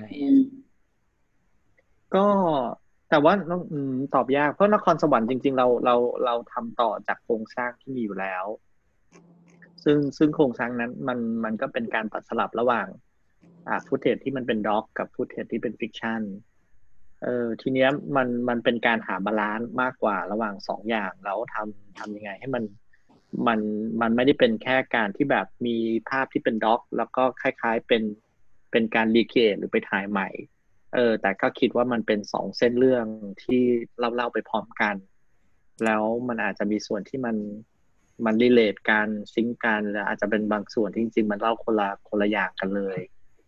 ก็แต่ว่าตอบยากเพราะนครสวรรค์จริงๆเราทำต่อจากโครงสร้างที่มีอยู่แล้วซึ่งโครงสร้างนั้นมันก็เป็นการตัดสลับระหว่างฟุตเทจที่มันเป็นด็อกกับฟุตเทจที่เป็นฟิกชันทีเนี้ยมันเป็นการหาบาลานซ์มากกว่าระหว่าง2 อย่างแล้วทำยังไงให้มันไม่ได้เป็นแค่การที่แบบมีภาพที่เป็นด็อกแล้วก็คล้ายๆเป็นการรีเคทหรือไปถ่ายใหม่แต่ก็คิดว่ามันเป็น2เส้นเรื่องที่เล่าไปพร้อมกันแล้วมันอาจจะมีส่วนที่มันรีเลทกันซิงค์กันแล้วอาจจะเป็นบางส่วนที่จริงๆมันเล่าคนละอย่างกันเลย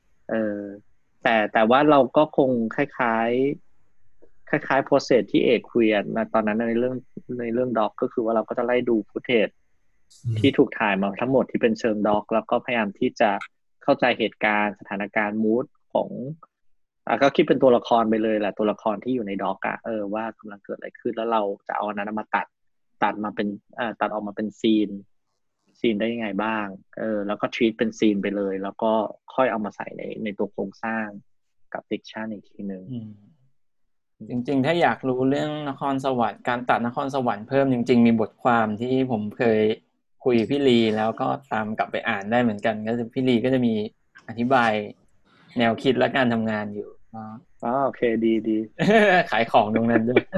แต่ว่าเราก็คงคล้ายโปรเซสที่เอกคุยนะตอนนั้นในเรื่องด็อกก็คือว่าเราก็จะไล่ดูฟุตเทจที่ถูกถ่ายมาทั้งหมดที่เป็นเชิงด็อกแล้วก็พยายามที่จะเข้าใจเหตุการณ์สถานการณ์มูดของก็คิดเป็นตัวละครไปเลยแหละตัวละครที่อยู่ในด็อกว่ากำลังเกิดอะไรขึ้นแล้วเราจะเอาอันนั้นมาตัดมาเป็นตัดออกมาเป็นซีนได้ยังไงบ้างแล้วก็ทรีตเป็นซีนไปเลยแล้วก็ค่อยเอามาใส่ในตัวโครงสร้างกับฟิกชันอีกทีนึงจริงๆถ้าอยากรู้เรื่องนครสวรรค์การตัดนครสวรรค์เพิ่มจริงๆมีบทความที่ผมเคยคุยพี่ลีแล้วก็ตามกลับไปอ่านได้เหมือนกันก็คือพี่ลีก็จะมีอธิบายแนวคิดและการทำงานอยู่โอเคดีขายของตรงนั้นด้วย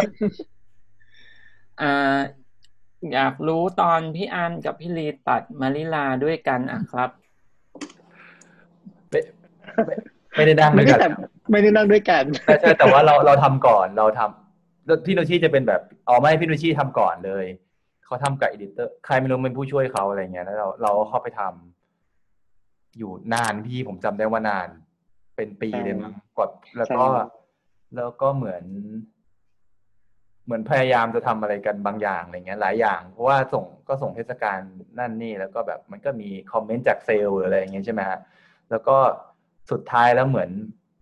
อยากรู้ตอนพี่อันกับพี่ลีตัดมาริลาด้วยกันครับไม่ได้นั่งด้วยกันไม่ได้นั่งด้วยกันใช่แต่ว่าเราทำก่อนเราทำพี่โนชิจะเป็นแบบไม่พี่โนชิทำก่อนเลยเขาทำกับอีดิเตอร์ใครไม่รู้เป็นผู้ช่วยเขาอะไรเงี้ยแล้วเราเข้าไปทำอยู่นานพี่ผมจำได้ว่านานเป็นปีเลยมั้งกว่าแล้วก็เหมือนพยายามจะทำอะไรกันบางอย่างอะไรเงี้ยหลายอย่างเพราะว่าส่งเทศกาลนั่นนี่แล้วก็แบบมันก็มีคอมเมนต์จากเซลล์หรืออะไรอย่างเงี้ยใช่ไหมฮะแล้วก็สุดท้ายแล้วเหมือน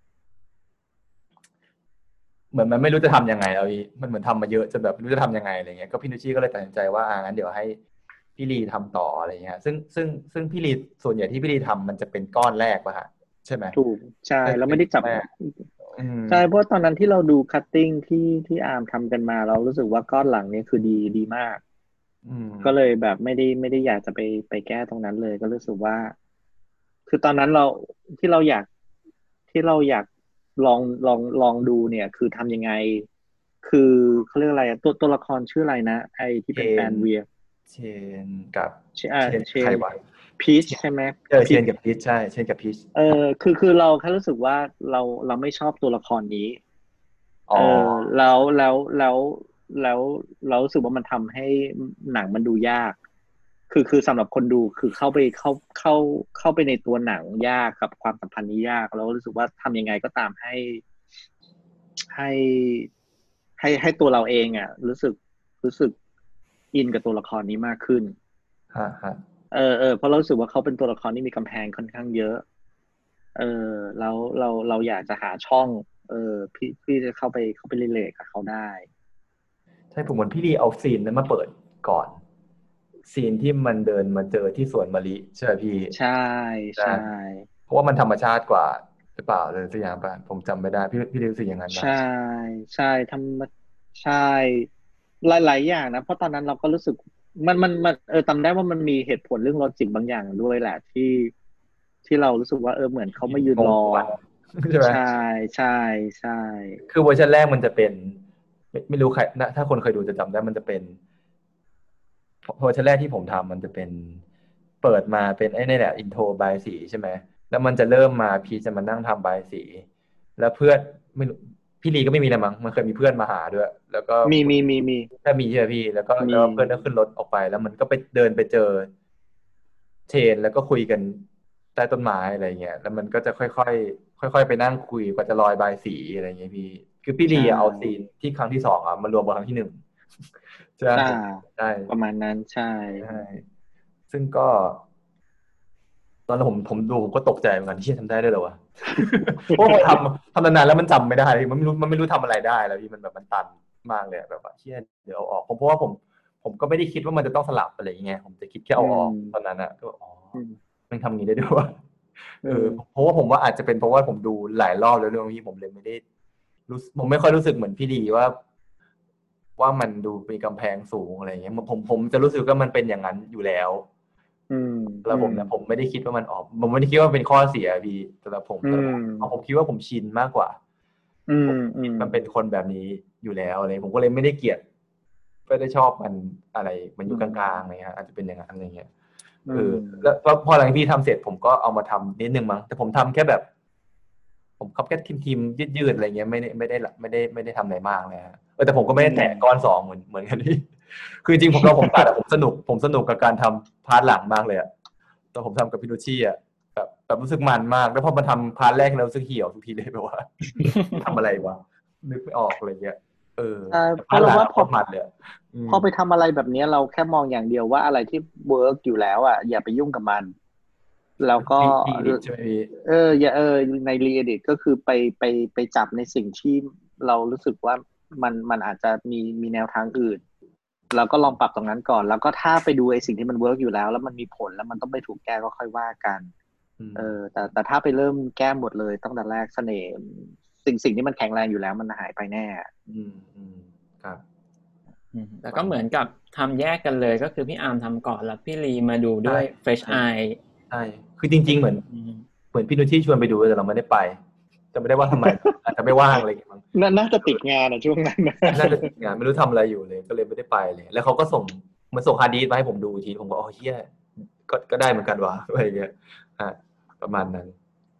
มันไม่รู้จะทำยังไงมันเหมือนทำมาเยอะจนแบบไม่รู้จะทำยังไงอะไรเงี้ยก็พี่นุชชี่ก็เลยตัดสินใจว่างั้นเดี๋ยวให้พี่ลีทำต่ออะไรเงี้ยซึ่งพี่ลีส่วนใหญ่ที่พี่ลีทำมันจะเป็นก้อนแรกป่ะฮะใช่ไหมถูกใช่แล้วไม่ได้จับใช่เพราะตอนนั้นที่เราดูคัตติ้งที่อาร์มทำกันมาเรารู้สึกว่าก้อนหลังนี้คือดีมากก็เลยแบบไม่ได้อยากจะไปแก้ตรงนั้นเลยก็รู้สึกว่าคือตอนนั้นเราอยากลองดูเนี่ยคือทำยังไงคือเขาเรียกอะไรตัวละครชื่ออะไรนะไอที่เป็นแฟนเวียเชนกับเชนใครวะพีชใช่ไหไหมเชนกับพีชใช่เชนกับพีชคือเราแค่รู้สึกว่าเราไม่ชอบตัวละครนี้แล้วเรารู้สึกว่ามันทำให้หนังมันดูยากคือสำหรับคนดูคือเข้าไปในตัวหนังยากกับความสัมพันธ์นี้ยากเรารู้สึกว่าทำยังไงก็ตามให้ตัวเราเองรู้สึกอินกับตัวละครนี้มากขึ้นเพราะเรารู้สึกว่าเขาเป็นตัวละครที่มีกำแพงค่อนข้างเยอะแล้วเราอยากจะหาช่องพี่จะเข้าไปรีเลทกับเขาได้ใช่ผมเหมือนพี่ลีเอาซีนนั้นมาเปิดก่อนซีนที่มันเดินมาเจอที่สวนมะลิใช่ไหมพี่ใช่เพราะว่ามันธรรมชาติกว่าหรือเปล่าเลยสักอย่างป่ะผมจำไม่ได้พี่รู้สึกอย่างนั้นใช่ใช่หลายอย่างนะเพราะตอนนั้นเราก็รู้สึกมันจำได้ว่ามันมีเหตุผลเรื่องลอจิกบางอย่างด้วยแหละที่เรารู้สึกว่าเหมือนเขามายืนรอใช่ไหมใช่คือเวอร์ชันแรกมันจะเป็นไม่รู้ใครนะถ้าคนเคยดูจะจำได้มันจะเป็นเวอร์ชันแรกที่ผมทำมันจะเป็นเปิดมาเป็นนี่แหละอินโทรบายสีใช่ไหมแล้วมันจะเริ่มมาพี่จะมานั่งทำบายสีแล้วเพื่อนไม่รู้พี่ลีก็ไม่มีอะไรมั้งมันเคยมีเพื่อนมาหาด้วยแล้วก็มีถ้ามีใช่ไหมพี่แล้วก็เพื่อนก็ขึ้นรถออกไปแล้วมันก็ไปเดินไปเจอเชนแล้วก็คุยกันใต้ต้นไม้อะไรเงี้ยแล้วมันก็จะค่อยไปนั่งคุยกว่าจะลอยบายสีอะไรเงี้ยพี่คือพี่ลีเอาซีนที่ครั้งที่2มารวมกับครั้งที่1ใช่ประมาณนั้นใช่ซึ่งก็ตอนนั้นผมดูผมก็ตกใจเหมือนกันที่ทำได้ด้วยเหรอวะเพราะพอทำนานๆแล้วมันจำไม่ได้มันไม่รู้ทำอะไรได้แล้วพี่มันแบบมันตันมากเลยแบบว่าเชี่ยเดี๋ยวเอาออกเพราะว่าผมก็ไม่ได้คิดว่ามันจะต้องสลับอะไรอย่างเงี้ยผมจะคิดแค่เอาออกตอนนั้นก็มันทำงี้ได้ด้วยเพราะว่าผมว่าอาจจะเป็นเพราะว่าผมดูหลายรอบแล้วเรื่องนี้ผมเลยไม่ได้ผมไม่ค่อยรู้สึกเหมือนพี่ดีว่ามันดูมีกำแพงสูงอะไรเงี้ยผมจะรู้สึกว่ามันเป็นอย่างนั้นอยู่แล้วแล้วผมไม่ได้คิดว่ามันออกผมไม่ได้คิดว่าเป็นข้อเสียพี่แต่ผมคิดว่าผมชินมากกว่ามันเป็นคนแบบนี้อยู่แล้วอะไรผมก็เลยไม่ได้เกลียดไม่ได้ชอบมันอะไรมันอยู่กลางๆอะไรเงี้ยอาจจะเป็นอย่างนั้นอะไรเงี้ยแล้วพอหลังที่ทำเสร็จผมก็เอามาทำนิดนึงมั้งแต่ผมทำแค่แบบผมคับแค่ทีมยืดๆอะไรเงี้ยไม่ได้ทำอะไรมากเลยฮะแต่ผมก็ไม่ได้แตะก้อนสองเหมือนกันที่คือจริงผมตัดผมสนุกกับการทำพาร์ทหลังมากเลยอะตอนผมทำกับพี่นุชชี่อะแบบรู้สึกมันมากแล้วพอมาทำพาร์ทแรกแล้วรู้สึกเหี่ยวทุกทีเลยแบบว่า ทำอะไรวะนึกไม่ออกอะไรเงี้ยเพราะเราว่าพอมันเลยพอไปทำอะไรแบบนี้เราแค่มองอย่างเดียวว่าอะไรที่เวิร์กอยู่แล้วอ่ะอย่าไปยุ่งกับมันแล้วก็ใช่ไหมพี่อย่าในรีเอดิตก็คือไปจับในสิ่งที่เรารู้สึกว่ามันอาจจะมีแนวทางอื่นเราก็ลองปรับตรงนั้นก่อนแล้วก็ถ้าไปดูไอ้สิ่งที่มันเวิร์กอยู่แล้วมันมีผลแล้วมันต้องไปถูกแก้ก็ค่อยว่ากันแต่ถ้าไปเริ่มแก้หมดเลยตั้งแต่แรกเสน่ห์สิ่งที่มันแข็งแรงอยู่แล้วมันหายไปแน่ครับแล้วก็เหมือนกับทำแยกกันเลยก็คือพี่อาร์มทำก่อนแล้วพี่ลีมาดูด้วย Fresh Eye ใช่คือจริงๆเหมือนพี่นุชชี่ชวนไปดูแต่เราไม่ได้ไปจะไม่ได้ว่าทำไมอาจจะไม่ว่างอะไรอย่างเงี้ยน่าจะติดงานนะช่วงนั้นน่าจะติดงานไม่รู้ทำอะไรอยู่เลยก็เลยไม่ได้ไปเลยแล้วเขาก็ส่งฮาร์ดดิสก์มาให้ผมดูทีผมก็เฮียก็ได้เหมือนกันว่ะอะไรอย่างเงี้ยประมาณนั้น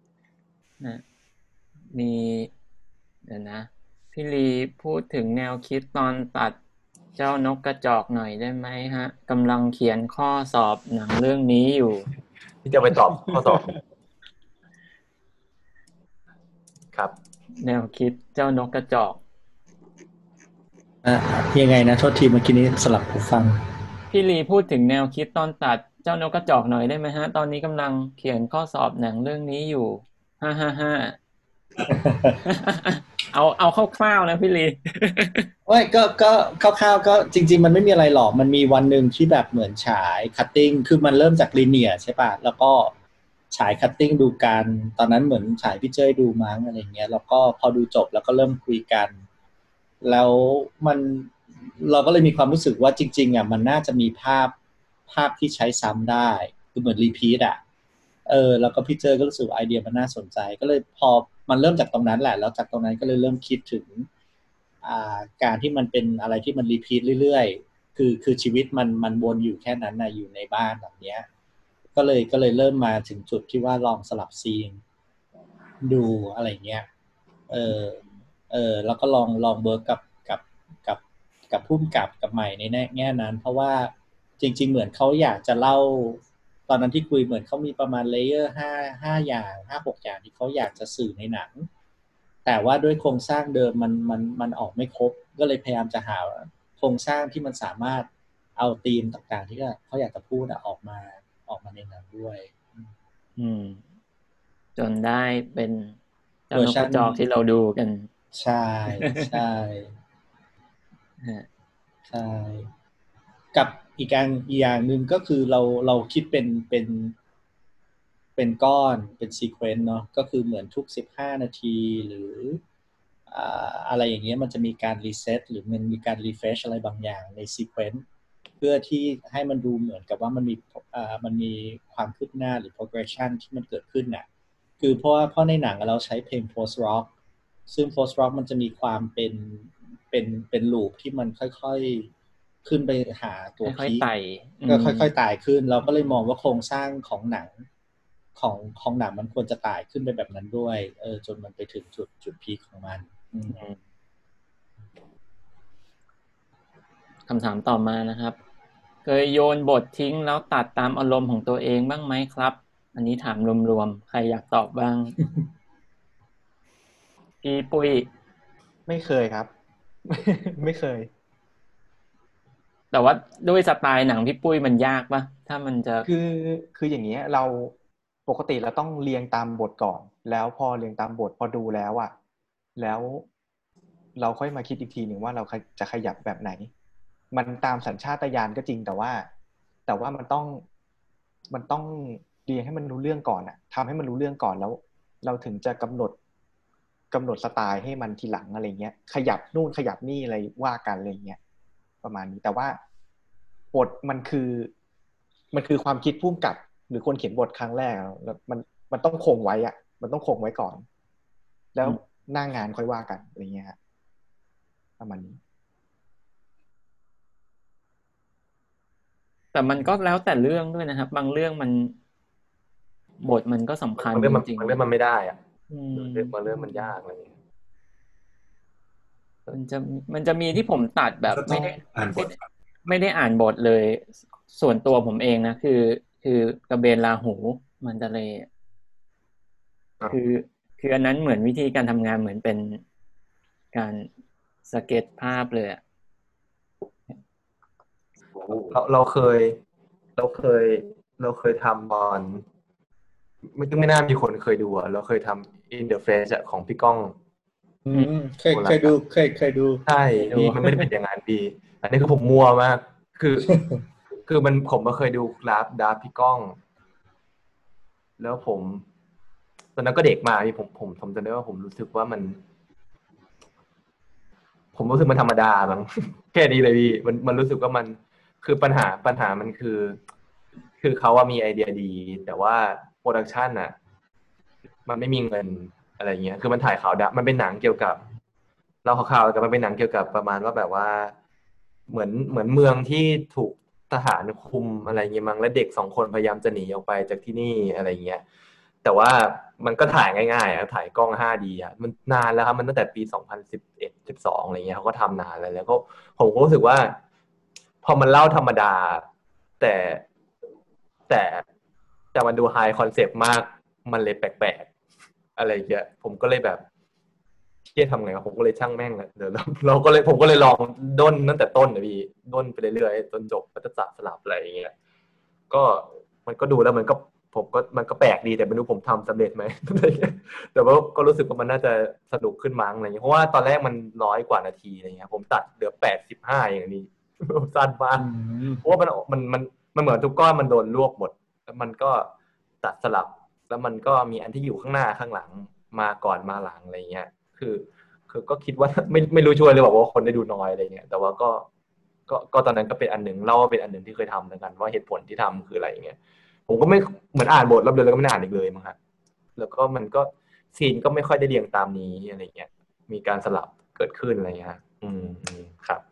มีเดี๋ยวนะพี่ลีพูดถึงแนวคิดตอนตัดเจ้านกกระจอกหน่อยได้ไหมฮะกำลังเขียนข้อสอบหนังเรื่องนี้อยู่ที่จะไปตอบข้อสอบครับแนวคิดเจ้านกกระจอกยังไงนะโทษทีเมื่อกี้นี้สลับหูฟังพี่ลีพูดถึงแนวคิดตอนตัดเจ้านกกระจอกหน่อยได้ไหมฮะตอนนี้กำลังเขียนข้อสอบหนังเรื่องนี้อยู่555เอาคร่าวๆนะพี่ลีว่าก็คร่าวๆก็จริงๆมันไม่มีอะไรหรอกมันมีวันหนึ่งที่แบบเหมือนฉายคัตติ้งคือมันเริ่มจากลีเนียร์ใช่ป่ะแล้วก็ฉายคัตติ้งดูกันตอนนั้นเหมือนฉายพี่เจ้ยดูมั้งอะไรเงี้ยแล้วก็พอดูจบแล้วก็เริ่มคุยกันแล้วเราก็เลยมีความรู้สึกว่าจริงๆอ่ะมันน่าจะมีภาพที่ใช้ซ้ำได้คือเหมือนรีพีทอ่ะแล้วก็พี่เจ้ยก็รู้สึกไอเดียมันน่าสนใจก็เลยพอมันเริ่มจากตรงนั้นแหละแล้วจากตรงนั้นก็เลยเริ่มคิดถึงการที่มันเป็นอะไรที่มันรีพีทเรื่อยๆคือชีวิตมันวนอยู่แค่นั้นนะอยู่ในบ้านแบบเนี้ยก็เลยเริ่มมาถึงจุดที่ว่าลองสลับซีนดูอะไรเงี้ยแล้วก็ลองเวิร์กกับพุ่มกับใหม่ในแง่นั้นเพราะว่าจริงๆเหมือนเขาอยากจะเล่าตอนนั้นที่คุยเหมือนเขามีประมาณเลเยอร์5อย่าง 5-6 อย่างที่เขาอยากจะสื่อในหนังแต่ว่าด้วยโครงสร้างเดิมมันออกไม่ครบก็เลยพยายามจะหาโครงสร้างที่มันสามารถเอาธีมต่างๆที่เขาอยากจะพูดออกมาในหนังด้วยจนได้เป็นเจ้านกกระจอกที่เราดูกันใช่ใช่ใช่กับอีกอย่างหนึ่งก็คือเราคิดเป็นก้อนเป็นซีเควนต์เนาะก็คือเหมือนทุก15นาทีหรืออะไรอย่างเงี้ยมันจะมีการรีเซ็ตหรือมันมีการรีเฟรชอะไรบางอย่างในซีเควนต์เพื่อที่ให้มันดูเหมือนกับว่ามันมีความคืบหน้าหรือ progression ที่มันเกิดขึ้นน่ะคือเพราะในหนังเราใช้เพลง post rock ซึ่ง post rock มันจะมีความเป็นลูปที่มันค่อยๆขึ้นไปหาตัวพีคก็ค่อยๆไต่ขึ้นเราก็เลยมองว่าโครงสร้างของหนังมันควรจะไต่ขึ้นไปแบบนั้นด้วยจนมันไปถึงจุดพีคของมันคำถามต่อมานะครับเคยโยนบททิ้งแล้วตัดตามอารมณ์ของตัวเองบ้างไหมครับอันนี้ถามรวมๆใครอยากตอบบ้างพี่ปุ้ยไม่เคยครับ ไม่เคยแต่ว่าด้วยสไตล์หนังพี่ปุ้ยมันยากป่ะถ้ามันจะคืออย่างเงี้ยเราปกติเราต้องเรียงตามบทก่อนแล้วพอเรียงตามบทพอดูแล้วอะแล้วเราค่อยมาคิดอีกทีหนึ่งว่าเราจะขยับแบบไหนมันตามสัญชาตญาณก็จริงแต่ว่ามันต้องเรียงให้มันรู้เรื่องก่อนอะทำให้มันรู้เรื่องก่อนแล้วเราถึงจะกำหนดสไตล์ให้มันทีหลังอะไรเงี้ยขยับนู่นขยับนี่อะไรว่ากันอะไรเงี้ยประมาณนี้แต่ว่าบทมันคือความคิดพุ่มกับหรือคนเขียนบทครั้งแรกแล้วมันต้องคงไว้อะมันต้องคงไว้ก่อนแล้วหน้างานค่อยว่ากันอะไรเงี้ยประมาณนี้แต่มันก็แล้วแต่เรื่องด้วยนะครับบางเรื่องมันบทมันก็สำคัญจริงๆมันไม่ได้อะเรื่องมันยากอะไรอย่างเงี้ยมันจะมีที่ผมตัดแบบก็ต้ไม่องได้อ่านบทไม่ได้อ่านบทเลย ส่วนตัวผมเองนะคือกระเบนราหูมันทะเลคืออันนั้นเหมือนวิธีการทำงานเหมือนเป็นการสเก็ตภาพเลยอะเราเคยทำตอนไม่น่ามีคนเคยดูอ่ะเราเคยทำ In the Flash อะของพี่ก้องเคยดูใช่พี่มันไม่ได้เป็นอย่างนั้นพี่อันนี้คือผมมัวมากคือผมมาเคยดูดาร์ฟพี่ก้อง แล้วผมตอนนั้นก็เด็กมาพี่ผมจำได้ว่าผมรู้สึกว่าผมรู้สึกมันธรรมดาบาง แค่นี้เลยพี่มันรู้สึกว่ามันคือปัญหามันคือเขาว่ามีไอเดียดี แต่ว่าโปรดักชันอ่ะมันไม่มีเงินอะไรเงี้ยคือมันถ่ายข่าวมันเป็นหนังเกี่ยวกับเราข่าวกับมันเป็นหนังเกี่ยวกับประมาณว่าแบบว่าเหมือนเมืองที่ถูกทหารคุมอะไรเงี้ยมั้งและเด็ก2 คนพยายามจะหนีออกไปจากที่นี่อะไรเงี้ยแต่ว่ามันก็ถ่ายง่ายๆถ่ายกล้อง 5D มันนานแล้วครับมันตั้งแต่ปี2011-12อะไรเงี้ยเขาก็ทำนานแล้วก็ผมก็รู้สึกว่าพอมันเล่าธรรมดาแต่มันดูไฮคอนเซปต์มากมันเลยแปลกๆอะไรเงี้ยผมก็เลยแบบเครียดทำไงผมก็เลยช่างแม่งเลยเดี๋ยวผมก็เลยลองด้นตั้งแต่ต้นนะพี่ด้นไปเรื่อยๆจนจบก็จะสลับอะไรอย่างเงี้ยก็มันก็ดูแล้วมันก็แปลกดีแต่ไม่รู้ผมทำสำเร็จไหม แต่ว่าก็รู้สึกว่ามันน่าจะสนุกขึ้นมั้งอะไรเงี้ยเพราะว่าตอนแรกมัน100 กว่านาทีอะไรเงี้ยผมตัดเหลือ85อย่างนี้ สั้นมากเพราะว่ามันเหมือนทุกก้อนมันโดนรวบหมดแล้วมันก็ตัดสลับแล้วมันก็มีอันที่อยู่ข้างหน้าข้างหลังมาก่อนมาหลังอะไรเงี้ยคือก็คิดว่า ไม่รู้ช่วยเลยบอกว่าคนได้ดูน้อยอะไรเงี้ยแต่ว่าก็ตอนนั้นก็เป็นอันหนึ่งเล่าว่าเป็นอันหนึ่งที่เคยทำเหมือนกันว่าเหตุผลที่ทำคืออะไรเงี้ยผมก็ไม่เหมือนอ่านบทแล้วเลยแล้วก็ไม่อ่านอีกเลยมั้งครับแล้วก็มันก็ซีนก็ไม่ค่อยได้เรียงตามนี้อะไรเงี้ยมีการสลับเกิดขึ้นอะไรเงี้ยครับ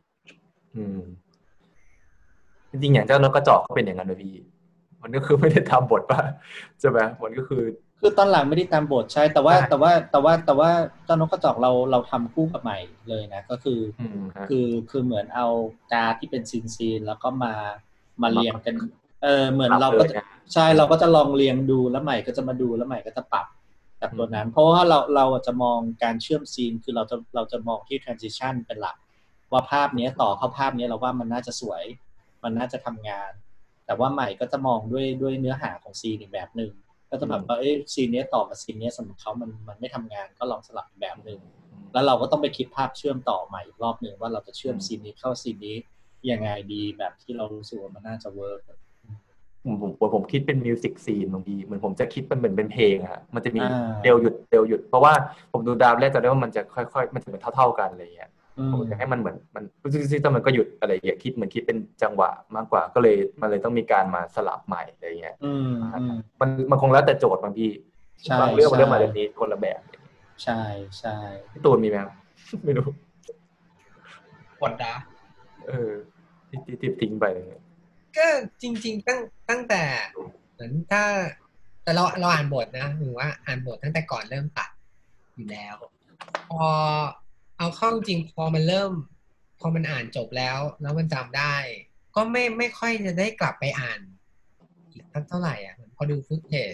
จริงๆอย่างเจ้านกกระจอกก็เป็นอย่างนั้นเลยพี่มันก็คือไม่ได้ทำบทป่ะใช่ไหมมันก็คือตอนหลังไม่ได้ตามบทใช่แต่ว่าเจ้านกกระจอกเราทำคู่กับใหม่เลยนะก็คือเหมือนเอาการ์ดที่เป็นซีนแล้วก็มาเรียงกันเหมือนเราก็ใช่เราก็จะลองเรียงดูแล้วใหม่ก็จะมาดูแล้วใหม่ก็จะปรับจากตัวนั้นเพราะว่าเราจะมองการเชื่อมซีนคือเราจะมองที่ transition เป็นหลักว่าภาพนี้ต่อเข้าภาพนี้เราว่ามันน่าจะสวยมันน่าจะทำงานแต่ว่าใหม่ก็จะมองด้วยเนื้อหาของซีนอีกแบบนึงก็จะแบบว่าซีนนี้ต่อมาซีนนี้สำหรับเขามันไม่ทำงานก็ลองสลับอีกแบบนึงแล้วเราก็ต้องไปคิดภาพเชื่อมต่อใหม่อีกรอบนึงว่าเราจะเชื่อมซีนนี้เข้าซีนนี้ยังไงดีแบบที่เรารู้สึกว่ามันน่าจะเวิร์กผมคิดเป็นมิวสิกซีนบางทีเหมือนผมจะคิดมันเหมือนเป็นเพลงอะมันจะมีเร็วหยุดเพราะว่าผมดูดาวแรกจะได้ว่ามันจะค่อยๆมันจะเหมือนเท่าๆกันอะไรอย่างเงี้ยผมอยากให้มันเหมือนมันซิสเต็มมันก็หยุดอะไรอย่างเงี้ยคิดเหมือนคิดเป็นจังหวะมากกว่าก็เลยมันเลยต้องมีการมาสลับใหม่อะไรอย่างเงี้ยมันคงแล้วแต่โจทย์บางทีบางเรื่องมาแบบนี้คนละแบบใช่พี่ตูนมีไหมไม่รู้กดดาที่ทิ้งไปเลยก็จริงๆตั้งแต่เหมือนแต่เราอ่านบทนะหรือว่าอ่านบทตั้งแต่ก่อนเริ่มตัดอยู่แล้วพอเอาเข้าจริงพอมันอ่านจบแล้วมันจำได้ก็ไม่ค่อยจะได้กลับไปอ่านอีกเท่าไหร่อ่ะพอดูฟุตเทจ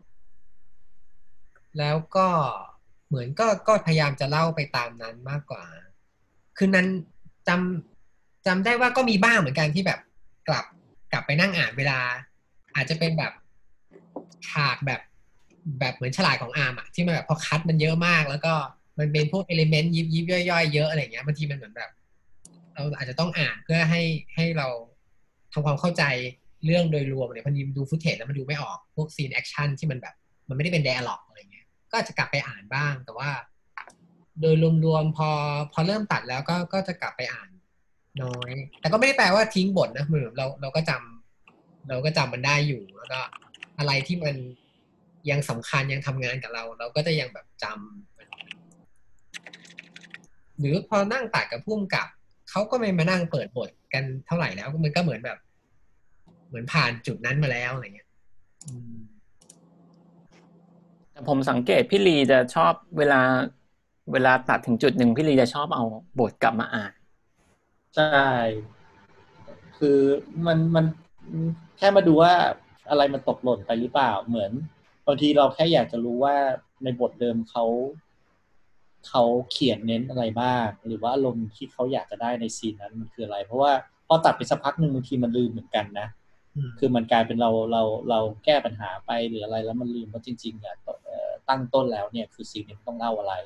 แล้วก็เหมือนก็พยายามจะเล่าไปตามนั้นมากกว่าคือนั้นจำได้ว่าก็มีบ้างเหมือนกันที่แบบกลับไปนั่งอ่านเวลาอาจจะเป็นแบบฉากแบบเหมือนฉลาดของอาร์มอ่ะที่มันแบบพอคัดมันเยอะมากแล้วก็มันเป็นพวกเอลิเมนต์ยิบย่อยๆเยอะอะไรเงี้ยบางทีมันเหมือนแบบเราอาจจะต้องอ่านเพื่อให้เราทำความเข้าใจเรื่องโดยรวมเนี่ยพอดีดูฟุตเทจแล้วมันดูไม่ออกพวกซีนแอคชั่นที่มันแบบมันไม่ได้เป็นไดอะล็อกอะไรเงี้ยก็อาจจะกลับไปอ่านบ้างแต่ว่าโดยรวมๆพอเริ่มตัดแล้วก็จะกลับไปอ่านน้อยแต่ก็ไม่ได้แปลว่าทิ้งบทนะเหมือนเราก็จำมันได้อยู่แล้วก็อะไรที่มันยังสำคัญยังทำงานกับเราก็จะยังแบบจำหรือพอนั่งตัดกับผู้กำกับเขาก็ไม่มานั่งเปิดบทกันเท่าไหร่แล้วมันก็เหมือนแบบเหมือนผ่านจุดนั้นมาแล้วอะไรเงี้ยแต่ผมสังเกตพี่ลีจะชอบเวลาตัดถึงจุดหนึ่งพี่ลีจะชอบเอาบทกลับมาอ่านใช่คือมันแค่มาดูว่าอะไรมันตกหล่นไปหรือเปล่าเหมือนบางทีเราแค่อยากจะรู้ว่าในบทเดิมเขาเขียนเน้นอะไรบ้างหรือว่าอารมณ์ที่เขาอยากจะได้ในซีนนั้นมันคืออะไรเพราะว่าพอตัดไปสักพักหนึ่งบางทีมันลืมเหมือนกันนะคือมันกลายเป็นเราแก้ปัญหาไปหรืออะไรแล้วมันลืมว่าจริงๆอ่ะตั้งต้นแล้วเนี่ยคือซีนนี้ต้องเล่าอะไร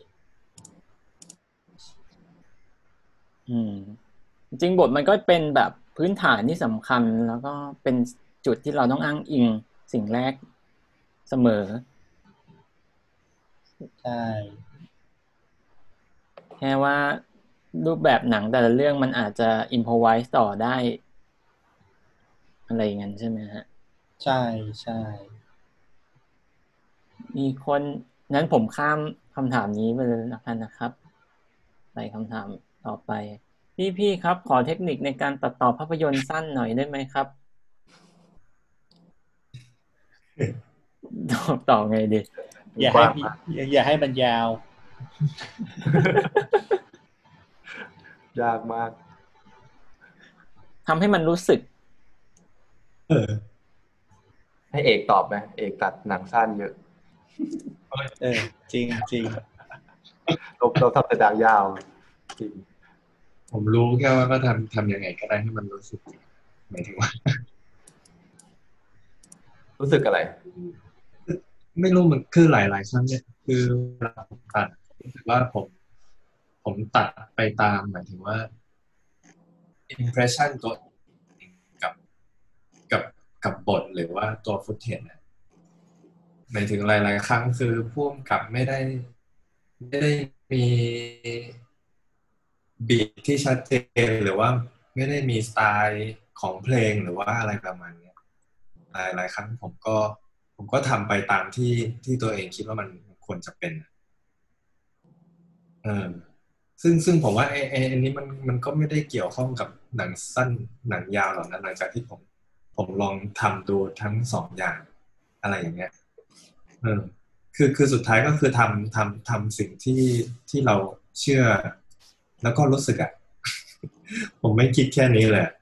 จริงบทมันก็เป็นแบบพื้นฐานที่สำคัญแล้วก็เป็นจุดที่เราต้องอ้างอิงสิ่งแรกเสมอใช่แค่ว่ารูปแบบหนังแต่ละเรื่องมันอาจจะอิมพอไวส์ต่อได้อะไรอย่างนั้นใช่ไหมฮะใช่ใช่มีคนนั้นผมข้ามคำถามนี้ไปเลยนะครับไปคำถามต่อไปพี่ครับขอเทคนิคในการตัดต่อภาพยนตร์สั้นหน่อยได้ไหมครับต่อไงดีอย่าให้มันยาวยากมากทำให้มันรู้สึกให้เอกตอบไหมเอกตัดหนังสั้นเยอะจริงจริงเราทำแต่ดาวยาวจริงผมรู้แค่ว่าก็ทำยังไงก็ได้ให้มันรู้สึกหมายถึงว่ารู้สึกอะไรไม่รู้มันคือหลายๆครั้งเนี่ยคือเวลาผมตัดรู้สึกว่าผมตัดไปตามหมายถึงว่า impression ตัวกับบทหรือว่าตัวฟุตเทจนะหมายถึงหลายๆครั้งคือผู้กำกับไม่ได้มีบีทที่ชัดเจนหรือว่าไม่ได้มีสไตล์ของเพลงหรือว่าอะไรประมาณนี้หลายๆครั้งผมก็ทำไปตามที่ตัวเองคิดว่ามันควรจะเป็นซึ่งผมว่าอันนี้มันก็ไม่ได้เกี่ยวข้องกับหนังสั้นหนังยาวหรอกนะหลังจากที่ผมลองทำดูทั้งสองอย่างอะไรอย่างเงี้ยคือสุดท้ายก็คือทำสิ่งที่เราเชื่อแล้วก็รู้สึกอ่ะ ผมไม่คิดแค่นี้เลย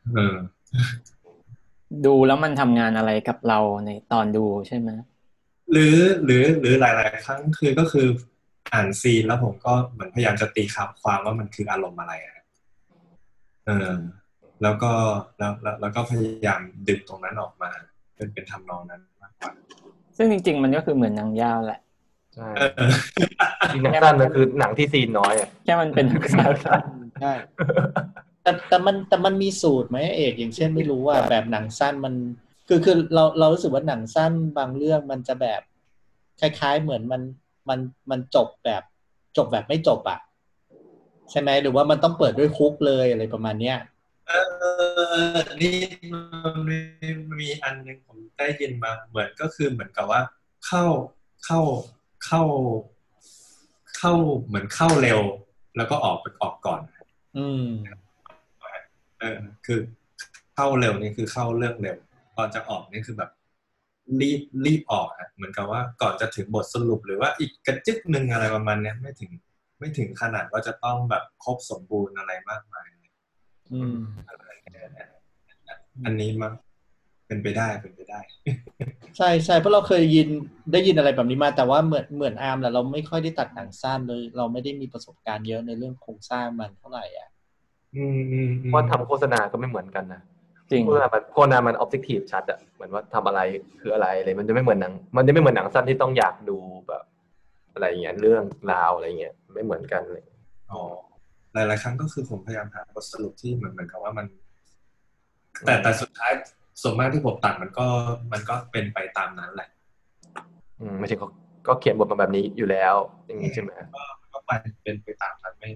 ดูแล้วมันทำงานอะไรกับเราในตอนดูใช่ไหมหรือหลายๆครั้งก็คืออ่านซีนแล้วผมก็เหมือนพยายามจะตีความว่ามันคืออารมณ์อะไรแล้วก็พยายามดึงตรงนั้นออกมาเป็นทำนองนั้นมากกว่าซึ่งจริงๆมันก็คือเหมือนหนังยาวแหละใช่หนังสั้นมันคือหนังที่ซีนน้อยอ่ะแค่มันเป็นหนังสั้นใช่แต่มันมีสูตรไหมเอกอย่างเช่นไม่รู้ว่าแบบหนังสั้นมันคือเรารู้สึกว่าหนังสั้นบางเรื่องมันจะแบบคล้ายๆเหมือนมันจบแบบไม่จบอ่ะใช่ไหมหรือว่ามันต้องเปิดด้วยคุกเลยอะไรประมาณเนี้ยนี่มันมีอันนึงผมได้ยินมาเหมือนก็คือเหมือนกับว่าเข้าเหมือนเข้าเร็วแล้วก็ออกก่อนคือเข้าเร็วนี่คือเข้าเรื่องเร็วตอนจะออกนี่คือแบบรีบออกเหมือนกับว่าก่อนจะถึงบทสรุปหรือว่าอีกกระจึกนึงอะไรประมาณนี้ไม่ถึงขนาดว่าจะต้องแบบครบสมบูรณ์อะไรมากมายอันนี้มันเป็นไปได้ใช่เพราะเราเคยได้ยินอะไรแบบนี้มาแต่ว่าเหมือนอาร์มแหละเราไม่ค่อยได้ตัดหนังสั้นเลยเราไม่ได้มีประสบการณ์เยอะในเรื่องโครงสร้างมันเท่าไหร่ว่าทำโฆษณาก็ไม่เหมือนกันนะจริงโฆษณามันออบเจกตีฟชัดอะเหมือนว่าทำอะไรคืออะไรเลยมันจะไม่เหมือนหนังสั้นที่ต้องอยากดูแบบอะไรอย่างเงี้ยเรื่องราวอะไรเงี้ยไม่เหมือนกันเลยหลายๆครั้งก็คือผมพยายามหาบทสรุปที่เหมือนกับว่ามันแต่สุดท้ายส่วนมากที่ผมตัดมันก็เป็นไปตามนั้นแหละไม่ใช่ก็เขียนบทมาแบบนี้อยู่แล้วอย่างนี้ใช่ไหมก็เป็นไปตามนั้นไม่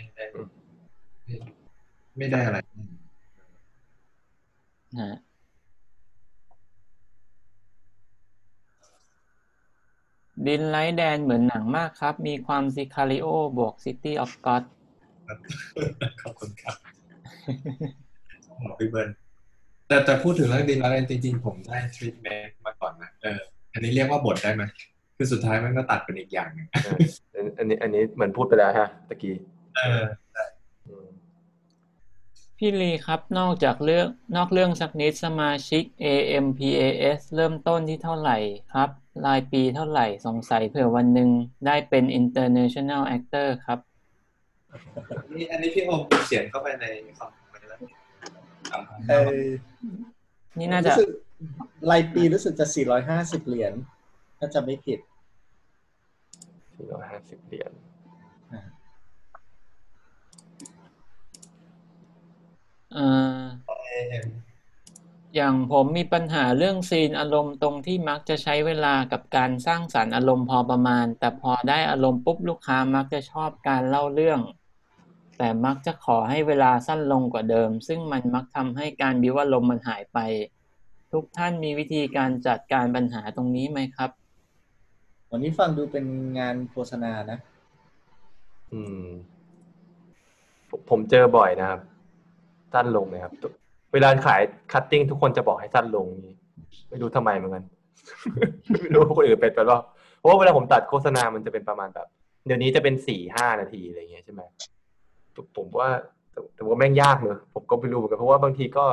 ได้อะไรนะดินไลท์แดนเหมือนหนังมากครับมีความซิคาริโอบวกซิตี้ออฟก็อดขอบคุณครับหมอพี่เบิร์นแต่พูดถึงเรื่องดินไลท์แดนจริงๆผมได้ทรีทเมนต์มาก่อนนะอันนี้เรียกว่าบทได้ไหมคือสุดท้ายมันก็ตัดเป็นอีกอย่างหนึงอันนี้เหมือนพูดไปแล้วฮะตะกี้ อืมพี่ลีครับนอกเรื่องสักนิดสมาชิก AMPAS เริ่มต้นที่เท่าไหร่ครับรายปีเท่าไหร่สงสัยเผื่อวันหนึ่งได้เป็น international actor ครับอันนี้พี่โอมเขียนเข้าไปในคอมเมนต์แล้วนี่น่าจะรู้สึกรายปีรู้สึกจะ450เหรียญถ้าจำไม่ผิด 450 เหรียญอย่างผมมีปัญหาเรื่องซีนอารมณ์ตรงที่มักจะใช้เวลากับการสร้างสรรค์อารมณ์พอประมาณแต่พอได้อารมณ์ปุ๊บลูกค้ามักจะชอบการเล่าเรื่องแต่มักจะขอให้เวลาสั้นลงกว่าเดิมซึ่งมันมักทำให้การบิ้วอารมณ์มันหายไปทุกท่านมีวิธีการจัดการปัญหาตรงนี้ไหมครับวันนี้ฟังดูเป็นงานโฆษณานะผมเจอบ่อยนะครับสั้นลงเลยครับเวลาขายคัตติ้งทุกคนจะบอกให้สั้นลงไม่รู้ทำไมเหมือนกัน ไม่รู้คนอื่นเป็นไปหรอเพราะว่าเวลาผมตัดโฆษณามันจะเป็นประมาณแบบเดี๋ยวนี้จะเป็น 4-5 นาทีอะไรอย่างเงี้ยใช่ไหมผมว่าแต่ว่าแม่งยากเลยผมก็ไม่รู้เหมือนกันเพราะว่าบางทีก็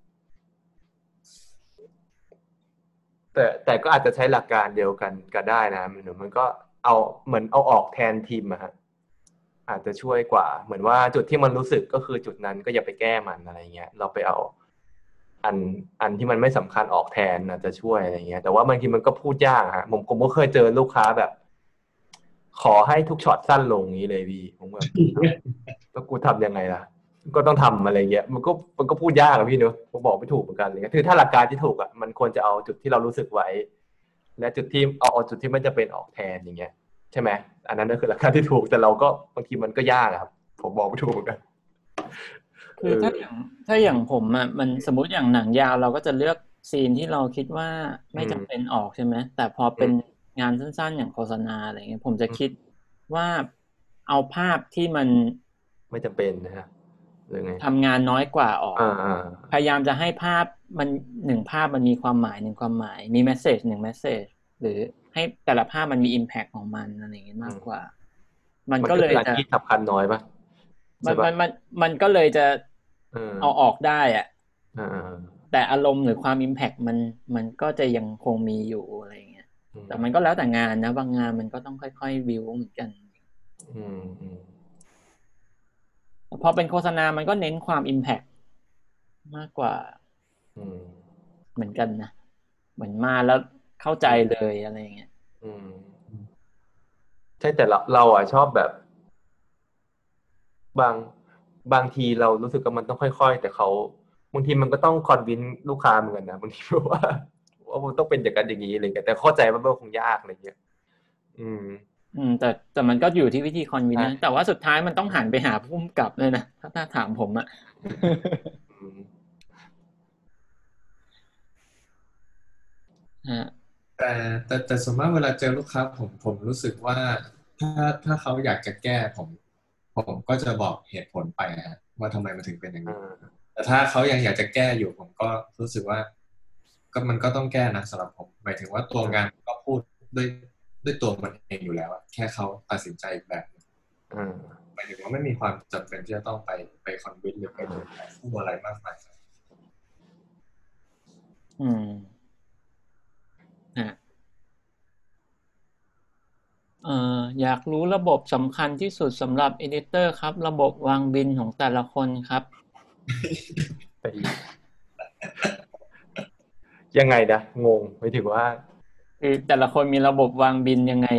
แต่ก็อาจจะใช้หลักการเดียวกันก็ได้นะมันก็เอาเหมือนเอาออกแทนทีมอะฮะอาจจะช่วยกว่าเหมือนว่าจุดที่มันรู้สึกก็คือจุดนั้นก็อย่าไปแก้มันอะไรเงี้ยเราไปเอาอันที่มันไม่สำคัญออกแทนอาจจะช่วยอะไรเงี้ยแต่ว่าบางทีมันก็พูดยากฮะผมก็เคยเจอลูกค้าแบบขอให้ทุกช็อตสั้นลงนี้เลยพี่ผมแบบแล้วกูทำยังไงล่ะก็ต้องทำอะไรเงี้ยมันก็พูดยากอะพี่เนอะผมบอกไม่ถูกเหมือนกันเลยคือถ้าหลักการที่ถูกอะมันควรจะเอาจุดที่เรารู้สึกไว้และจุดที่เอาจุดที่มันจะเป็นออกแทนอย่างเงี้ยใช่ไหมอันนั้นก็คือหลักการที่ถูกแต่เราก็บางทีมันก็ยากครับผมบอกไม่ถูกเหมือนกันคือถ้าอย่างผมอ่ะมันสมมติอย่างหนังยาวเราก็จะเลือกซีนที่เราคิดว่าไม่จำเป็นออกใช่ไหมแต่พอเป็นงานสั้นๆอย่างโฆษณาอะไรเงี้ยผมจะคิดว่าเอาภาพที่มันไม่จำเป็นนะฮะหรือไงทำงานน้อยกว่าออกพยายามจะให้ภาพมัน1ภาพมันมีความหมาย1ความหมายมีเมสเสจ1เมสเสจหรือให้แต่ละภาพมันมี impact ของมันอะไรอย่างเงี้ยมากกว่ามันก็เลยจะที่สำคัญน้อยป่ะมันก็เลยจะเอาออกได้อ่ะแต่อารมณ์หรือความ impact มันก็จะยังคงมีอยู่อะไรอย่างเงี้ยแต่มันก็แล้วแต่งานนะบางงานมันก็ต้องค่อยๆวิวเหมือนกันพอเป็นโฆษณามันก็เน้นความ impact มากกว่าเหมือนกันนะเหมือนมาแล้วเข้าใจเลยอะไรอย่างเงี้ยใช่แต่เราอ่ะชอบแบบบางทีเรารู้สึกว่ามันต้องค่อยๆแต่เขาบางทีมันก็ต้องคอนวินลูกค้าเหมือนกันนะบางทีว่ามันต้องเป็นอย่างนั้นอย่างนี้อะไรเงี้ยแต่เข้าใจว่ามันคงยากอะไรเงี้ยแต่มันก็อยู่ที่วิธีคอนวินนะแต่ว่าสุดท้ายมันต้องหันไปหาผู้กำกับเลยนะถ้าถามผมอ่ะแต่ส่วนมากเวลาเจอลูกค้าผมรู้สึกว่าถ้าเขาอยากจะแก้ผมก็จะบอกเหตุผลไปว่าทำไมมันถึงเป็นอย่างนี้แต่ถ้าเขายังอยากจะแก้อยู่ผมก็รู้สึกว่าก็มันก็ต้องแก้นะสำหรับผมหมายถึงว่าตัวงานก็พูดด้วยตัวมันเองอยู่แล้วแค่เขาตัดสินใจแบบหมายถึงว่าไม่มีความจำเป็นที่จะต้องไปคอนวินหรือไปพูดอะไรมากมายอยากรู้ระบบสำคัญที่สุดสำหรับเอดิเตอร์ครับระบบวางบินของแต่ละคนครับยังไงนะงงไม่ถึงว่าคือแต่ละคนมีระบบวางบินยังไง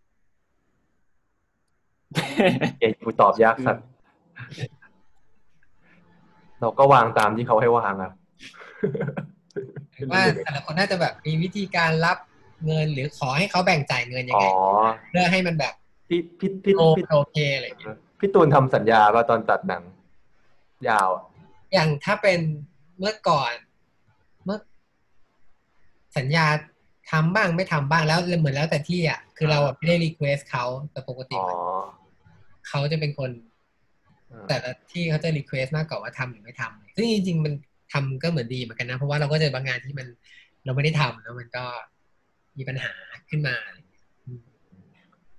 กูตอบยากสัตว์เราก็วางตามที่เขาให้วางครับว่าแต่ละคนน่าจะแบบมีวิธีการรับเงินหรือขอให้เขาแบ่งจ่ายเงินยังไงเพื่อให้มันแบบพี่โอเคอะไรอย่างเงี้ยพี่ตูนทำสัญญาว่าตอนตัดหนังยาวอย่างถ้าเป็นเมื่อก่อนเมื่อสัญญาทำบ้างไม่ทำบ้างแล้วเหมือนแล้วแต่ที่คือเราไม่ได้รีเควสเขาแต่ปกติเขาจะเป็นคนแต่ละที่เขาจะรีเควสมากกว่าว่าทำหรือไม่ทำซึ่งจริงๆมันทำก็เหมือนดีเหมือนกันนะเพราะว่าเราก็เจอบางงานที่เราไม่ได้ทำแล้วมันก็มีปัญหาขึ้นมา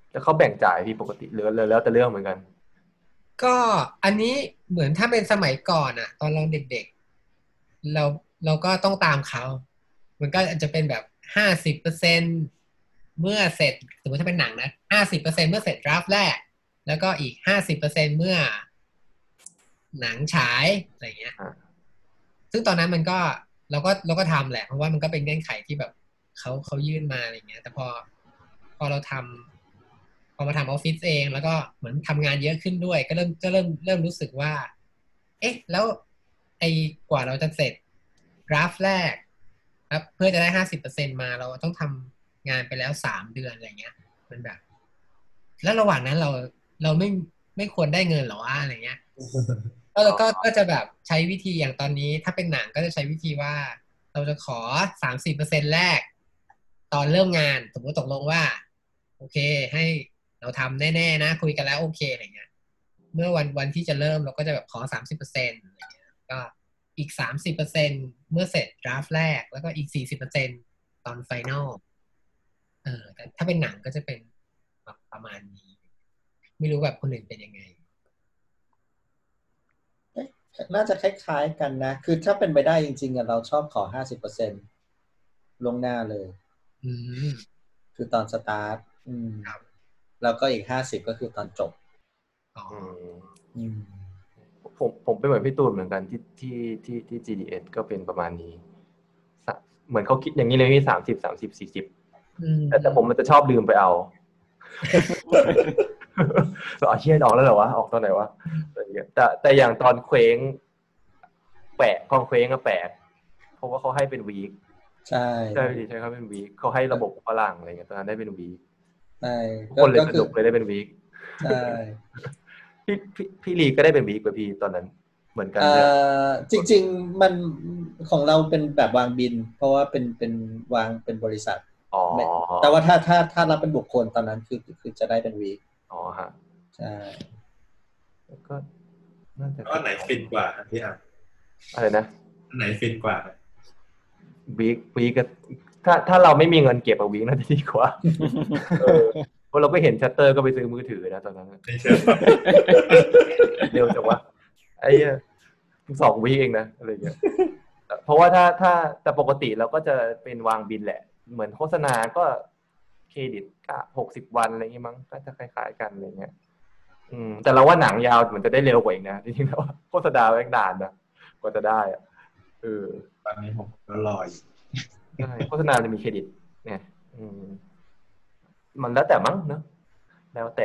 แล้วเขาแบ่งจ่ายพี่ปกติหรือแล้วแต่เรื่องเหมือนกันก็อันนี้เหมือนถ้าเป็นสมัยก่อนอะตอนเราเด็กๆเราก็ต้องตามเขามันก็อาจจะเป็นแบบ50%เมื่อเสร็จสมมติถ้าเป็นหนังนะ50%เมื่อเสร็จดราฟต์แรกแล้วก็อีก50%เมื่อหนังฉายอะไรเงี้ยซึ่งตอนนั้นมันก็เราก็ทำแหละเพราะว่ามันก็เป็นเงื่อนไขที่แบบเขายื่นมาอะไรเงี้ยแต่พอเราทำพอมาทำออฟฟิศเองแล้วก็เหมือนทำงานเยอะขึ้นด้วยก็เริ่มรู้สึกว่าเอ๊ะแล้วไอ้กว่าเราจะเสร็จดราฟต์แรกครับเพื่อจะได้50%มาเราต้องทำงานไปแล้ว3 เดือนอะไรเงี้ยมันแบบแล้วระหว่างนั้นเราไม่ควรได้เงินหรอวะอะไรเงี้ยแล้วก็จะแบบใช้วิธีอย่างตอนนี้ถ้าเป็นหนังก็จะใช้วิธีว่าเราจะขอ30%แรกตอนเริ่มงานสมมติตกลงว่าโอเคให้เราทำแน่ๆนะคุยกันแล้วโอเคอะไรเงี้ยเมื่อวันที่จะเริ่มเราก็จะแบบขอ30%อะไรเงี้ยก็อีก30%เมื่อเสร็จดราฟต์แรกแล้วก็อีก40%ตอนไฟนอลแต่ถ้าเป็นหนังก็จะเป็นประมาณนี้ไม่รู้แบบคนอื่นเป็นยังไงน่าจะคล้ายๆกันนะคือถ้าเป็นไปได้จริงๆเราชอบขอ50%ลงหน้าเลยคือตอนสตาร์ทแล้วก็อีก50ก็คือตอนจบผมเป็นเหมือนพี่ตูนเหมือนกันที่ GDS ก็เป็นประมาณนี้เหมือนเขาคิดอย่างนี้เลยพี่30 แต่ผมมันจะชอบลืมไปเอาเชี่ยออกแล้วเหรอวะออกตอนไหนวะแต่อย่างตอนเคว้งแปะกองเคว้งก็แปลกเพราะว่าเขาให้เป็นวีคใช่เขาเป็นวีคเขาให้ระบบฝรั่งอะไรเงี้ยตอนนั้นได้เป็นวีคใช่คนเลยสนุกเลยได้เป็นวีคใช่พี่ลีก็ได้เป็นวีคป่ะพี่ตอนนั้นเหมือนกันจริงๆมันของเราเป็นแบบวางบินเพราะว่าเป็นวางเป็นบริษัทแต่ว่าถ้ารับเป็นบุคคลตอนนั้นคือจะได้เป็นวีคฮะใช่ก็น่าจะอันไหนฟินกว่าพี่อ่ะอะไรนะอันไหนฟินกว่าวีคก็ถ้าเราไม่มีเงินเก็บวีคน่าจะดีกว่าเพราะเราก็เห็นชัตเตอร์ก็ไปซื้อมือถือนะตอนนั้นเร็วจังวะไอ้2 วีคเองนะอะไรเงี้ยเพราะว่าถ้าแต่ปกติเราก็จะเป็นวางบินแหละเหมือนโฆษณาก็เครดิตก็60 วันอะไรเงี้ยมั้งก็จะคล้ายๆกันอะไรเงี้ยแต่เราว่าหนังยาวมันจะได้เร็วกว่าอีกนะจริงๆแล้วโฆษณาแม่งนานนะกว่าจะได้ตอนนี้ผมก็รออยู่ใช่โฆษณาจะมีเครดิตเนี่ยมันแล้วแต่มั้งเนอะแล้วแต่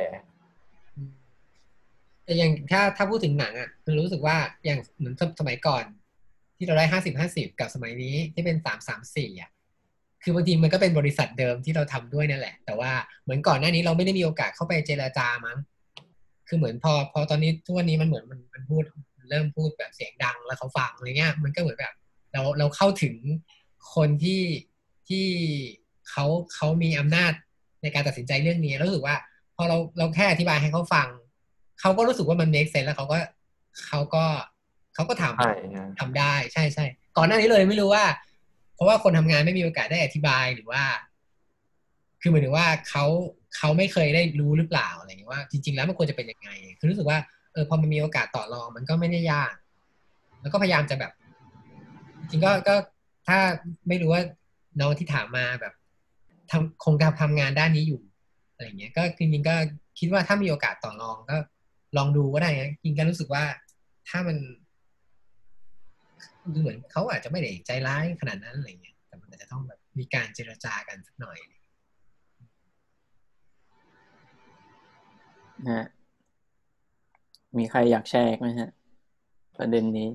อย่างถ้าพูดถึงหนังอ่ะมันรู้สึกว่าอย่างเหมือนสมัยก่อนที่เราได้50-50กับสมัยนี้ที่เป็น3-3-4อ่ะคือบางทีมันก็เป็นบริษัทเดิมที่เราทำด้วยนั่นแหละแต่ว่าเหมือนก่อนหน้านี้เราไม่ได้มีโอกาสเข้าไปเจรจามั้งคือเหมือนพอตอนนี้ทุกวันนี้มันเหมือนมันพูดเริ่มพูดแบบเสียงดังแล้วเขาฟังอะไรเงี้ยมันก็เหมือนแบบเราเข้าถึงคนที่เขามีอำนาจในการตัดสินใจเรื่องนี้แล้วรู้สึกว่าพอเราแค่อธิบายให้เขาฟังเขาก็รู้สึกว่ามัน make sense แล้วเขาก็ทำได้ใช่ก่อนหน้านี้เลยไม่รู้ว่าเพราะว่าคนทำงานไม่มีโอกาสได้อธิบายหรือว่าคือหมายถึงว่าเขาไม่เคยได้รู้หรือเปล่าอะไรอย่างเงี้ยว่าจริงๆแล้วมันควรจะเป็นยังไงคือรู้สึกว่าพอมันมีโอกาสต่อรองมันก็ไม่ได้ยากแล้วก็พยายามจะแบบจริงก็ถ้าไม่รู้ว่าน้องที่ถามมาแบบคงทำงานด้านนี้อยู่อะไรอย่างเงี้ยก็จริงๆก็คิดว่าถ้ามีโอกาสต่อรองก็ลองดูก็ได้นะจริงๆก็รู้สึกว่าถ้ามันดูเหมือนเขาอาจจะไม่ได้ใจร้ายขนาดนั้นอะไรเงี้ยแต่มันอาจจะต้องแบบมีการเจรจากันสักหน่อยนะมีใครอยากแชร์ไหมฮะประเด็นนี้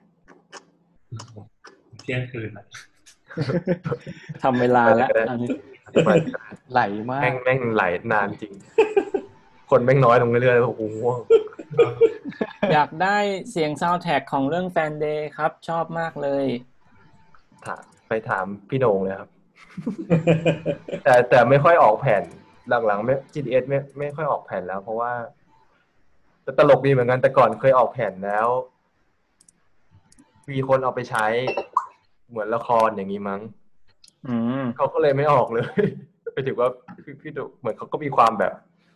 เที่ยงคืนทำเวลาแล้วไหลมากแม่งไหลนานจริงคนแม่งน้อยลงเรื่อยๆโอ้โหอยากได้เสียงซาวด์แทร็กของเรื่องแฟนเดย์ครับชอบมากเลยไปถามพี่โหน่งเลยครับแต่ไม่ค่อยออกแผ่นหลังๆไม่ GDS ไม่ค่อยออกแผ่นแล้วเพราะว่าจะตลกดีเหมือนกันแต่ก่อนเคยออกแผ่นแล้วมีคนเอาไปใช้เหมือนละครอย่างนี้มั้งเขาก็เลยไม่ออกเลยไปถึงว่าพี่ดูเหมือนเขาก็มีความแบบ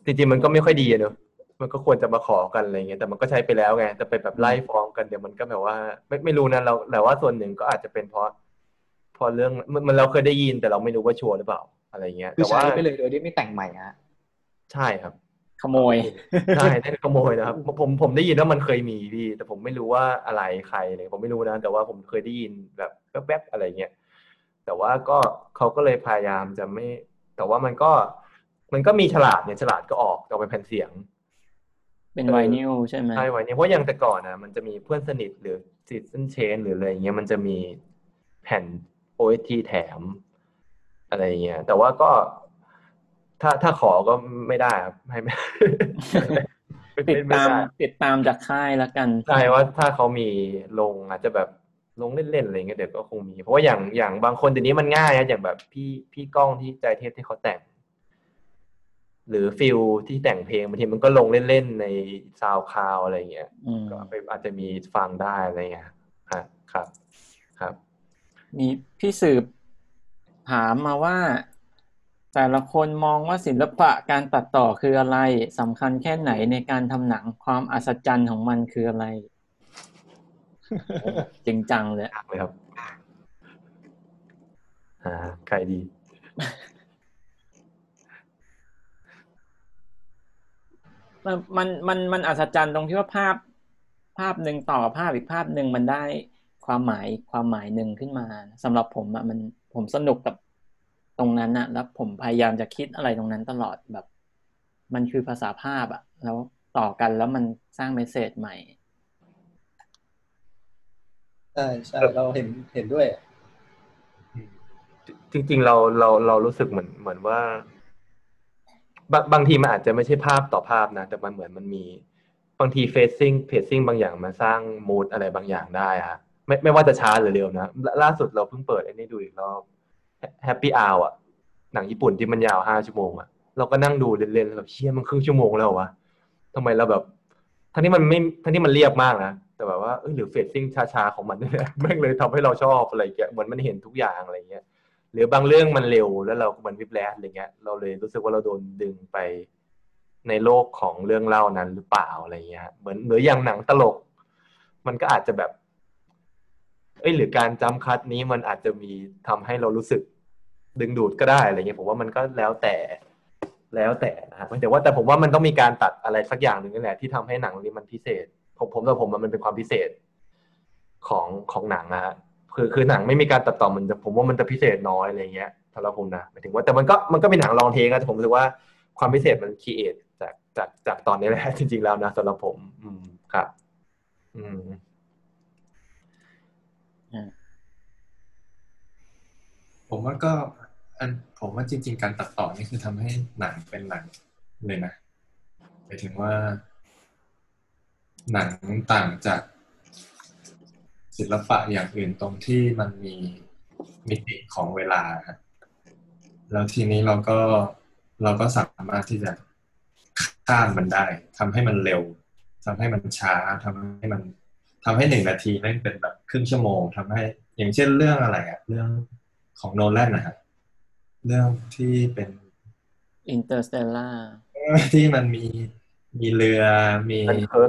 จริงๆมันก็ไม่ค่อยดีอะเนอะมันก็ควรจะมาขอกันอะไรเงี้ยแต่มันก็ใช้ไปแล้วไงแต่ไปแบบไล่ฟ้องกันเดี๋ยวมันก็แบบว่าไม่รู้นะเราแต่ว่าส่วนหนึ่งก็อาจจะเป็นเพราะเรื่องมันเราเคยได้ยินแต่เราไม่รู้ว่าชัวร์หรือเปล่าอะไรเงี้ยคือแต่ว่าใช้ไปเลยโดยที่ไม่แต่งใหม่ฮะใช่ครับขโมยใช่ได้ขโมยนะครับผมได้ยินว่ามันเคยมีพี่แต่ผมไม่รู้ว่าอะไรใครเลยผมไม่รู้นะแต่ว่าผมเคยได้ยินแบบแวบๆอะไรเงี้ยแต่ว่าก็เขาก็เลยพยายามจะไม่แต่ว่ามันก็มีฉลาดเนี่ยฉลาดก็ออกเป็นแผ่นเสียงเป็นไวนิลใช่ไหมใช่ไวนิลเพราะอย่างแต่ก่อนนะมันจะมีเพื่อนสนิทหรือCitizen Chain หรืออะไรเงี้ยมันจะมีแผ่น OST แถมอะไรเงี้ยแต่ว่าก็ถ้าขอก็ไม่ได้ครับให้ไม่ติดตามจากค่ายแล้วกันใช่ว่าถ้าเขามีลงอาจจะแบบลงเล่นๆอะไรเงี้ยเดี๋ยวก็คงมีเพราะว่าอย่างบางคนเดี๋ยวนี้มันง่ายนะอย่างแบบพี่ก้องที่ใจเทพที่เขาแต่ง หรือฟิลที่แต่งเพลงบางทีมันก็ลงเล่นๆในซาวคลาวอะไรเงี้ยก็ไปอาจจะมีฟังได้อะไรเงี้ยครับมีพี่สืบถามมาว่า แต่ละคนมองว่าศิลปะการตัดต่อคืออะไรสำคัญแค่ไหนในการทำหนังความอัศจรรย์ของมันคืออะไร จริงจังเลยครับใครดีมันอัศจรรย์ตรงที่ว่าภาพหนึ่งต่อภาพอีกภาพหนึ่งมันได้ความหมายหนึ่งขึ้นมาสำหรับผมอะผมสนุกกับตรงนั้นนะแล้วผมพยายามจะคิดอะไรตรงนั้นตลอดแบบมันคือภาษาภาพอะแล้วต่อกันแล้วมันสร้างเมสเสจใหม่ใช่เราเห็นด้วยจริงๆเรารู้สึกเหมือนว่าบางทีมันอาจจะไม่ใช่ภาพต่อภาพนะแต่มันเหมือนมันมีบางทีเพซซิ่งบางอย่างมาสร้างมูดอะไรบางอย่างได้ฮะไม่ว่าจะช้าหรือเร็วนะล่าสุดเราเพิ่งเปิดไอ้นี่ดูอีกรอบแฮปปี้อาวอ่ะหนังญี่ปุ่นที่มันยาว5 ชั่วโมงอ่ะเราก็นั่งดูเล่นๆแบบเชี่ยมันครึ่งชั่วโมงแล้ววะทำไมเราแบบทั้งที่มันเรียบมากนะแต่แบบว่าหรือเฟซซิ่งช้าๆของมันนี่แหละแม่งเลยทำให้เราชอบอะไรเงี้ยเหมือนมันเห็นทุกอย่างอะไรเงี้ย หรือบางเรื่องมันเร็วแล้วเรามันวิบแลสอะไรเงี้ยเราเลยรู้สึกว่าเราโดนดึงไปในโลกของเรื่องเล่านั้นหรือเปล่าอะไรเงี้ยเหมือนหรืออย่างหนังตลกมันก็อาจจะแบบหรือการจัมป์คัทนี้มันอาจจะมีทำให้เรารู้สึกดึงดูดก็ได้อะไรเงี้ยผมว่ามันก็แล้วแต่นะฮะแต่ผมว่ามันต้องมีการตัดอะไรสักอย่างหนึ่งนี่แหละที่ทำให้หนังนี้มันพิเศษผมมันเป็นความพิเศษของหนังนะฮะคือหนังไม่มีการตัดต่อผมว่ามันจะพิเศษน้อยอะไรเงี้ยสำหรับผมนะหมายถึงว่าแต่มันก็เป็นหนังลองเทคนะแต่ผมรู้สึกว่าความพิเศษมันครีเอทจากตอนนี้แหละจริงๆแล้วนะสำหรับผมครับผมว่าผมว่าจริงๆการตัดต่อนี่คือทำให้หนังเป็นหนังเลยนะหมายถึงว่าหนังต่างจากศิลปะอย่างอื่นตรงที่มันมีมิติของเวลาครับแล้วทีนี้เราก็สามารถที่จะข้ามมันได้ทำให้มันเร็วทำให้มันช้าทำให้1 นาทีนั่นเป็นแบบครึ่งชั่วโมงทำให้อย่างเช่นเรื่องอะไรอะเรื่องของโนแลนนะครับเรื่องที่เป็น Interstellar ที่มันมีเรือมี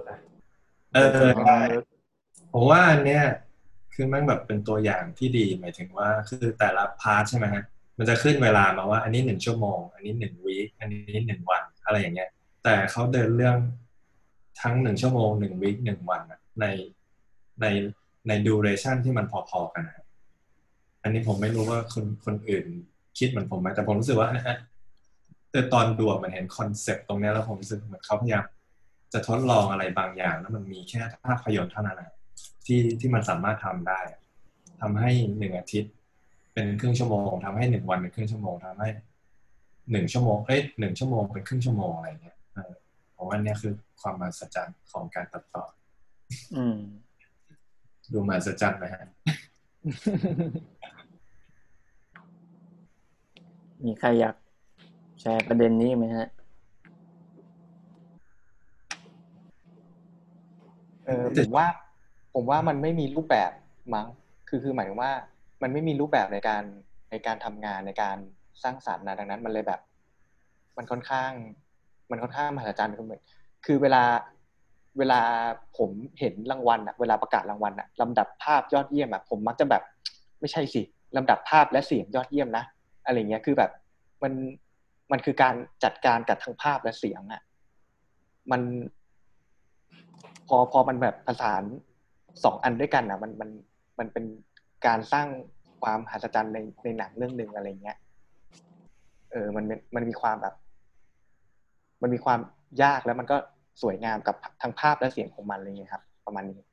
ผมว่าอันเนี้ยคือมันแบบเป็นตัวอย่างที่ดีหมายถึงว่าคือแต่ละพาร์ทใช่ไหมฮะมันจะขึ้นเวลามาว่าอันนี้1 ชั่วโมงอันนี้1 วีคอันนี้1 วันอะไรอย่างเงี้ยแต่เขาเดินเรื่องทั้ง1 ชั่วโมง1 วีค1 วันในดูเรชั่นที่มันพอๆกันนะอันนี้ผมไม่รู้ว่าคนอื่นคิดเหมือนผมไหมแต่ผมรู้สึกว่าแต่ตอนดูมันเห็นคอนเซ็ปต์ตรงนี้แล้วผมรู้สึกเหมือนเขาพยายามจะทดลองอะไรบางอย่างแล้วมันมีแค่ภาพยนตร์เท่านั้นนะที่มันสามารถทำได้ทำให้1 อาทิตย์เป็นครึ่งชั่วโมงทำให้1 วันเป็นครึ่งชั่วโมงทำให้1 ชั่วโมง1 ชั่วโมงเป็นครึ่งชั่วโมงอะไรเงี้ยผมว่านี่คือความมหัศจรรย์ของการตัดต่อดูมหัศจรรย์ไหมฮะมีใครอยากแชร์ประเด็นนี้ไหมฮะผมว่ามันไม่มีรูปแบบมั้งคือหมายถึงว่ามันไม่มีรูปแบบในการทำงานในการสร้างสรรค์นะดังนั้นมันเลยแบบมันค่อนข้างมันค่อนข้างมหัศจรรย์คือเวลาผมเห็นรางวัลเวลาประกาศรางวัลลำดับภาพยอดเยี่ยมผมมักจะแบบไม่ใช่สิลำดับภาพและเสียงยอดเยี่ยมนะอะไรเงี้ยคือแบบมันคือการจัดการกับทั้งภาพและเสียงมันพอมันแบบผสาน2อันด้วยกันมันเป็นการสร้างความมหัศจรรย์ในหนังเรื่องนึงอะไรเงี้ยมันมีความแบบมันมีความยากแล้วมันก็สวยงามกับทั้งภาพและเสียงของมันอะไรเงี้ยครับประมาณนี้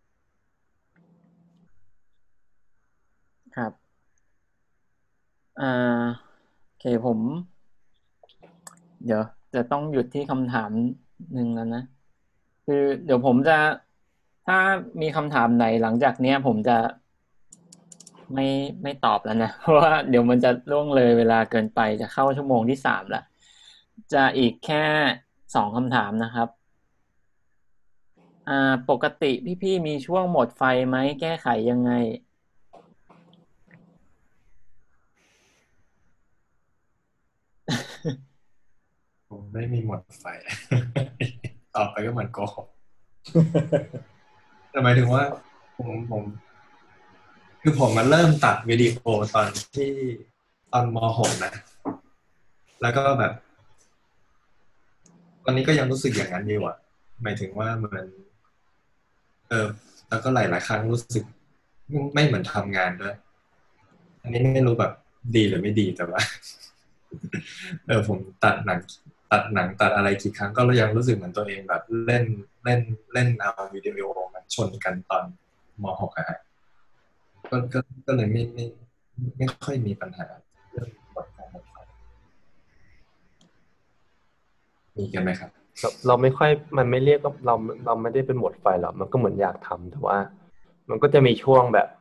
ครับโอเคผมเดี๋ยวจะต้องหยุดที่คำถามหนึ่งแล้วนะคือเดี๋ยวผมจะถ้ามีคำถามไหนหลังจากเนี้ยผมจะไม่ตอบแล้วนะเพราะว่าเดี๋ยวมันจะล่วงเลยเวลาเกินไปจะเข้าชั่วโมงที่3แล้วจะอีกแค่2คำถามนะครับปกติพี่ๆมีช่วงหมดไฟไหมแก้ไขยังไงผมไม่มีหมดไฟ ต่อไปก็เหมือนโกหกแต่หมายถึงว่าผมคือผมมาเริ่มตัดวิดีโอตอนม.6 นะแล้วก็แบบตอนนี้ก็ยังรู้สึกอย่างนั้นอยู่หมายถึงว่าเหมือนแล้วก็หลายครั้งรู้สึกไม่เหมือนทำงานด้วยอันนี้ไม่รู้แบบดีหรือไม่ดีแต่ว่าผมตัดหนังตัดอะไรกี่ครั้งก็ยังรู้สึกเหมือนตัวเองแบบเล่นเอาวิดีโอมันชนกันตอนม.6 ก็เลยไม่ค่อยมีปัญหาเรื่องหมดไฟมีกันไหมครับเราไม่ค่อยมันไม่เรียกว่าเราไม่ได้เป็นหมดไฟหรอกมันก็เหมือนอยากทำแต่ว่ามันก็จะมีช่วงแบบ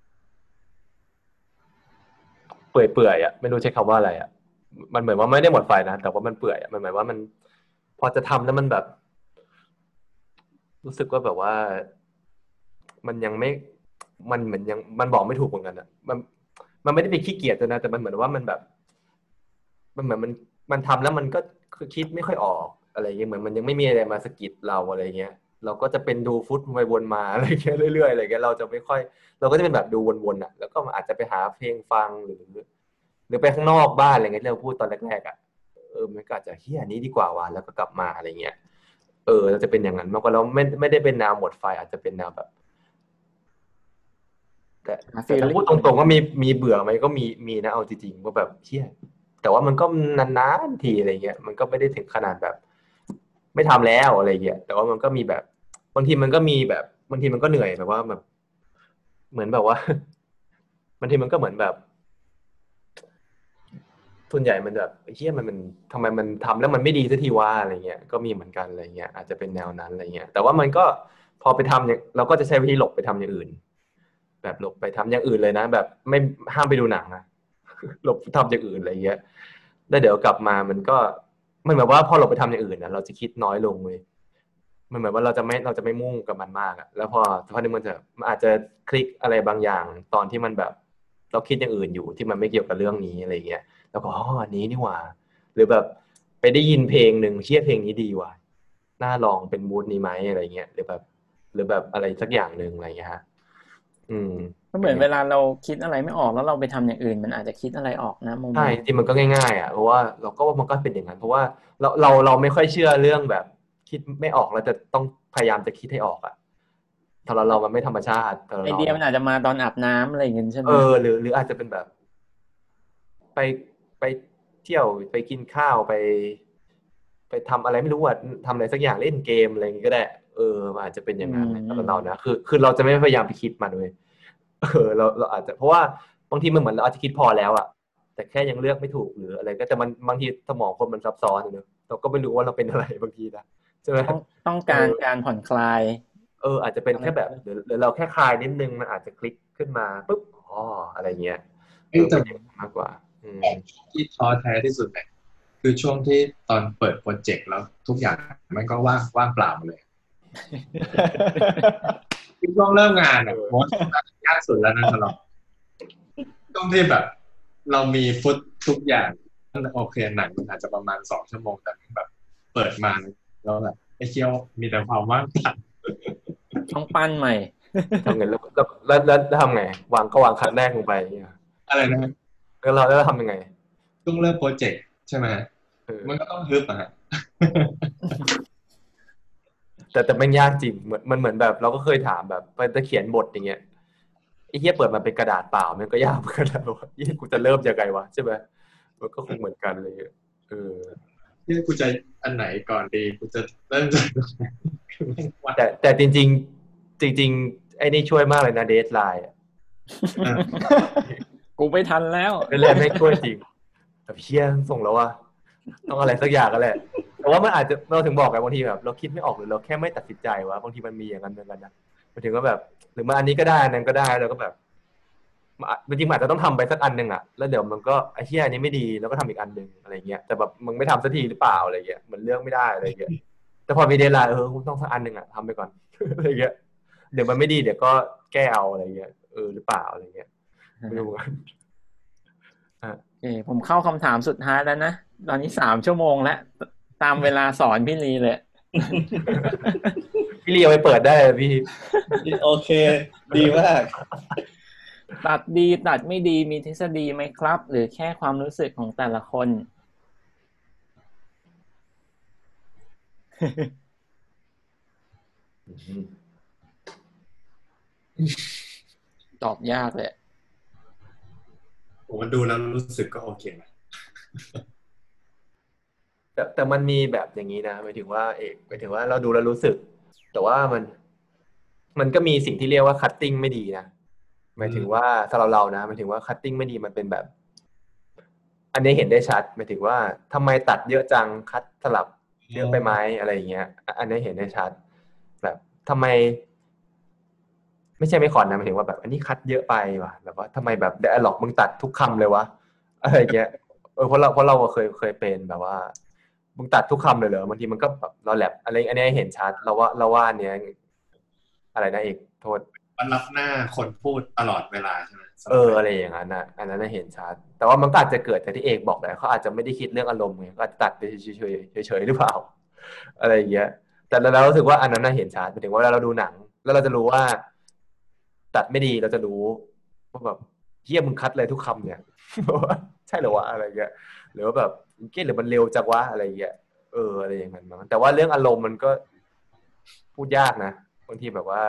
เปื่อยไม่รู้ใช้คำว่าอะไรมันเหมือนว่าไม่ได้หมดไฟนะแต่ว่ามันเปื่อยมันหมายว่ามันพอจะทำแล้วมันแบบรู้สึกว่าแบบว่ามันยังไม่มันเหมือนยังมันบอกไม่ถูกเหมือนกันมันไม่ได้เป็นขี้เกียจนะแต่มันเหมือนว่ามันแบบมันเหมือนมันทำแล้วมันก็คิดไม่ค่อยออกอะไรเงี้ยเหมือนมันยังไม่มีอะไรมาสะกิดเราอะไรเงี้ยเราก็จะเป็นดูฟุตไปวนมาอะไรเงี้ยเรื่อยๆอะไรเงี้ยเราจะไม่ค่อยเราก็จะเป็นแบบดูวนๆแล้วก็อาจจะไปหาเพลงฟังหรือไปข้างนอกบ้านอะไรเงี้ยที่เราพูดตอนแรกๆมันก็อาจจะเฮียนี้ดีกว่าว่ะแล้วก็กลับมาอะไรเงี้ยเราจะเป็นอย่างนั้นมากกว่าเราไม่ได้เป็นแนวหมดไฟอาจจะเป็นแนวแบบแต่ถ้าพูดตรงๆว่ามีเบื่อไหมก็มีนะเอาจริงๆว่าแบบเฮียแต่ว่ามันก็นานๆทีอะไรเงี้ยมันก็ไม่ได้ถึงขนาดแบบไม่ทำแล้วอะไรเงี้ยแต่ว่ามันก็มีแบบบางทีมันก็มีแบบบางทีมันก็เหนื่อยแบบว่าแบบเหมือนแบบว่าบางทีมันก็เหมือนแบบส่วนใหญ่มันแบบเฮียมันทำไมมันทำแล้วมันไม่ดีสักทีวะอะไรเงี้ยก็มีเหมือนกันอะไรเงี้ยอาจจะเป็นแนวนั้นอะไรเงี้ยแต่ว่ามันก็พอไปทำอย่างเราก็จะใช้วิธีหลบไปทำอย่างอื่นแบบหลบไปทำอย่างอื่นเลยนะแบบไม่ห้ามไปดูหนังนะหลบทำอย่างอื่นอะไรเงี้ยแล้วเดี๋ยวกลับมามันก็มันแบบว่าพอหลบไปทำอย่างอื่นนะเราจะคิดน้อยลงเลยมันเหมือนว่าเราจะไม่มุ่งกับมันมากแล้วพอสักพักนึงมันอาจจะคลิกอะไรบางอย่างตอนที่มันแบบเราคิดอย่างอื่นอยู่ที่มันไม่เกี่ยวกับเรื่องนี้อะไรเงี้ยแล้วก็อันนี้นี่หว่าหรือแบบไปได้ยินเพลงหนึ่งเชื่อเพลงนี้ดีว่ะน่าลองเป็นมูดนี้ไหมอะไรเงี้ยหรือแบบอะไรสักอย่างหนึ่งอะไรเงี้ยฮะก็เหมือนเวลาเราคิดอะไรไม่ออกแล้วเราไปทำอย่างอื่นมันอาจจะคิดอะไรออกนะใช่จริงมันก็ง่ายๆเพราะว่าเราก็มันก็เป็นอย่างนั้นเพราะว่าเราไม่ค่อยเชื่อเรื่องแบบคิดไม่ออกแล้วจะต้องพยายามจะคิดให้ออกสำหรับเรามันไม่ธรรมชาติไอเดียมันอาจจะมาตอนอาบน้ำอะไรอย่างเงี้ยใช่ไหมหรืออาจจะเป็นแบบไปเที่ยวไปกินข้าวไปทำอะไรไม่รู้ทำอะไรสักอย่างเล่นเกมอะไรอย่างงี้ก็ได้อาจจะเป็นอย่างนั้นสำหรับเรานะคือเราจะไม่พยายามไปคิดมันเลยเราอาจจะเพราะว่าบางทีมันเหมือนเราอาจจะคิดพอแล้วแต่แค่ยังเลือกไม่ถูกหรืออะไรก็แต่มันบางทีสมองคนมันซับซ้อนเราก็ไม่รู้ว่าเราเป็นอะไรบางทีนะใช่ไหมต้องการผ่อนคลายอาจจะเป็นแค่แบบหรือเราแค่คลายนิดนึงมันอาจจะคลิกขึ้นมาปุ๊บอะไรเงี้ยเป็นอย่างมากกว่าที่ท้อแท้ที่สุดเลยคือช่วงที่ตอนเปิดโปรเจกต์แล้วทุกอย่างมันก็ว่างเปล่าเลยคือช่วงเริ่มงานมดยากสุดแล้วนะสำหรับช่วงที่แบบเรามีฟุตทุกอย่างโอเคหนังมันอาจจะประมาณ2 ชั่วโมงแต่แบบเปิดมาแล้วแบบไอ้เชี่ยวมีแต่ความว่างเปล่าต้องปั้นใหม่ทำไงแล้วทำไงวางก็วางคัดแรกลงไปอย่างเงี้ยอะไรนะแล้วเราทำยังไงต้องเริ่มโปรเจกต์ใช่ไหม มันก็ต้องฮึบอะฮะแต่มันยากจริงเหมือนแบบเราก็เคยถามแบบไปจะเขียนบทอย่างเงี้ยไอ้เหี้ยเปิดมาเป็นกระดาษเปล่ามันก็ยากเหมือนกันนะว่าเหี้ยกูจะเริ่มยังไงวะใช่ไหมมันก็คงเหมือนกันเลยเนี่ยกูจะอันไหนก่อนดีกูจะเริ่มจากตรงไหนแต่จริงไอ้นี่ช่วยมากเลยนะเดดไลน์กูไม่ทันแล้วเดดไลน์ไม่ช่วยจริงแต่เพี้ยส่งแล้วว่าต้องอะไรสักอย่างกันแหละแต่ว่ามันอาจจะเราถึงบอกไงบางทีแบบเราคิดไม่ออกหรือเราแค่ไม่ตัดสินใจว่าบางทีมันมีอย่างนั้นเหมือนกันนะมันถึงก็แบบหรือมาอันนี้ก็ได้อันนั้นก็ได้แล้วก็แบบจริงๆอาจจะต้องทำไปสักอันหนึ่งอ่ะแล้วเดี๋ยวมันก็ไอ้เหี้ยอันนี้ไม่ดีแล้วก็ทำอีกอันหนึ่งอะไรเงี้ยแต่แบบมึงไม่ทำสักทีหรือเปล่าอะไรเงี้ยมันเลือกไม่ได้อะไรเงี้ยแต่พอมีเดดไลน์คุณต้องสักอันหนึ่งอ่ะทำไปก่อน อะไรเงี้ยเดี๋ยวมันไม่ดีเดี๋ยวก็แก้เอาอะไรเงี้ยหรือเปล่าอะไรเงี้ยไม่รู้กันผมเข้าคำถามสุดท้ายแล้วนะตอนนี้3 ชั่วโมงแล้วตามเวลาสอนพี่ลีเลยพี่ลีเอาไปเปิดได้พี่โอเค ดีมากตัดดีตัดไม่ดีมีทฤษฎีไหมครับ หรือแค่ความรู้สึกของแต่ละคน ตอบยากเลยผมดูแล้วรู้สึกก็โอเคนะแต่มันมีแบบอย่างนี้นะหมายถึงว่าเราดูแล้วรู้สึกแต่ว่ามันก็มีสิ่งที่เรียกว่าคัตติ้งไม่ดีนะหมายถึงว่าสำหรับเรานะหมายถึงว่าคัตติ้งไม่ดีมันเป็นแบบ อันนี้เห็นได้ชัดหมายถึงว่าทำไมตัดเยอะจังคัดสลับเยอะไปไหมอะไรอย่างเงี้ยอันนี้เห็นได้ชัดแบบทำไมไม่ใช่ไม่ขอนนะหมายถึงว่าแบบอันนี้คัดเยอะไปว่ะแบบว่าทำไมแบบไดอะล็อกมึงตัดทุกคำเลยวะอะไรอย่างเงี้ยเพราะเราเคยเป็นแบบว่ามึงตัดทุกคำเลยเหรอบางทีมันก็แบบเราแลบอะไรอันนี้เห็นชัดเราว่าเนี้ยอะไรนะเอกโทษมันรับหน้าคนพูดตลอดเวลาใช่ไหมอะไรอย่างนั้นนะอันนั้นเห็นชัดแต่ว่ามันก็อาจจะเกิดจากที่เอกบอกแหละเขาอาจจะไม่ได้คิดเรื่องอารมณ์ไงก็อาจจะตัดไปเฉยหรือเปล่าอะไรอย่างเงี้ยแต่เรารู้สึกว่าอันนั้นน่ะเห็นชัดหมายถึงว่าเวลาเราดูหนังแล้วเราจะรู้ว่าตัดไม่ดีเราจะรู้ว่าแบบเฮี้ยมึงคัดเลยทุกคำเนี่ย ใช่เหรอวะอะไรเงี้ยหรือว่าแบบเกี้ยหรือมันเร็วจังวะอะไรเงี้ยอะไรอย่างนั้นมั้งแต่ว่าเรื่องอารมณ์มันก็พูดยากนะบางทีแบบว่า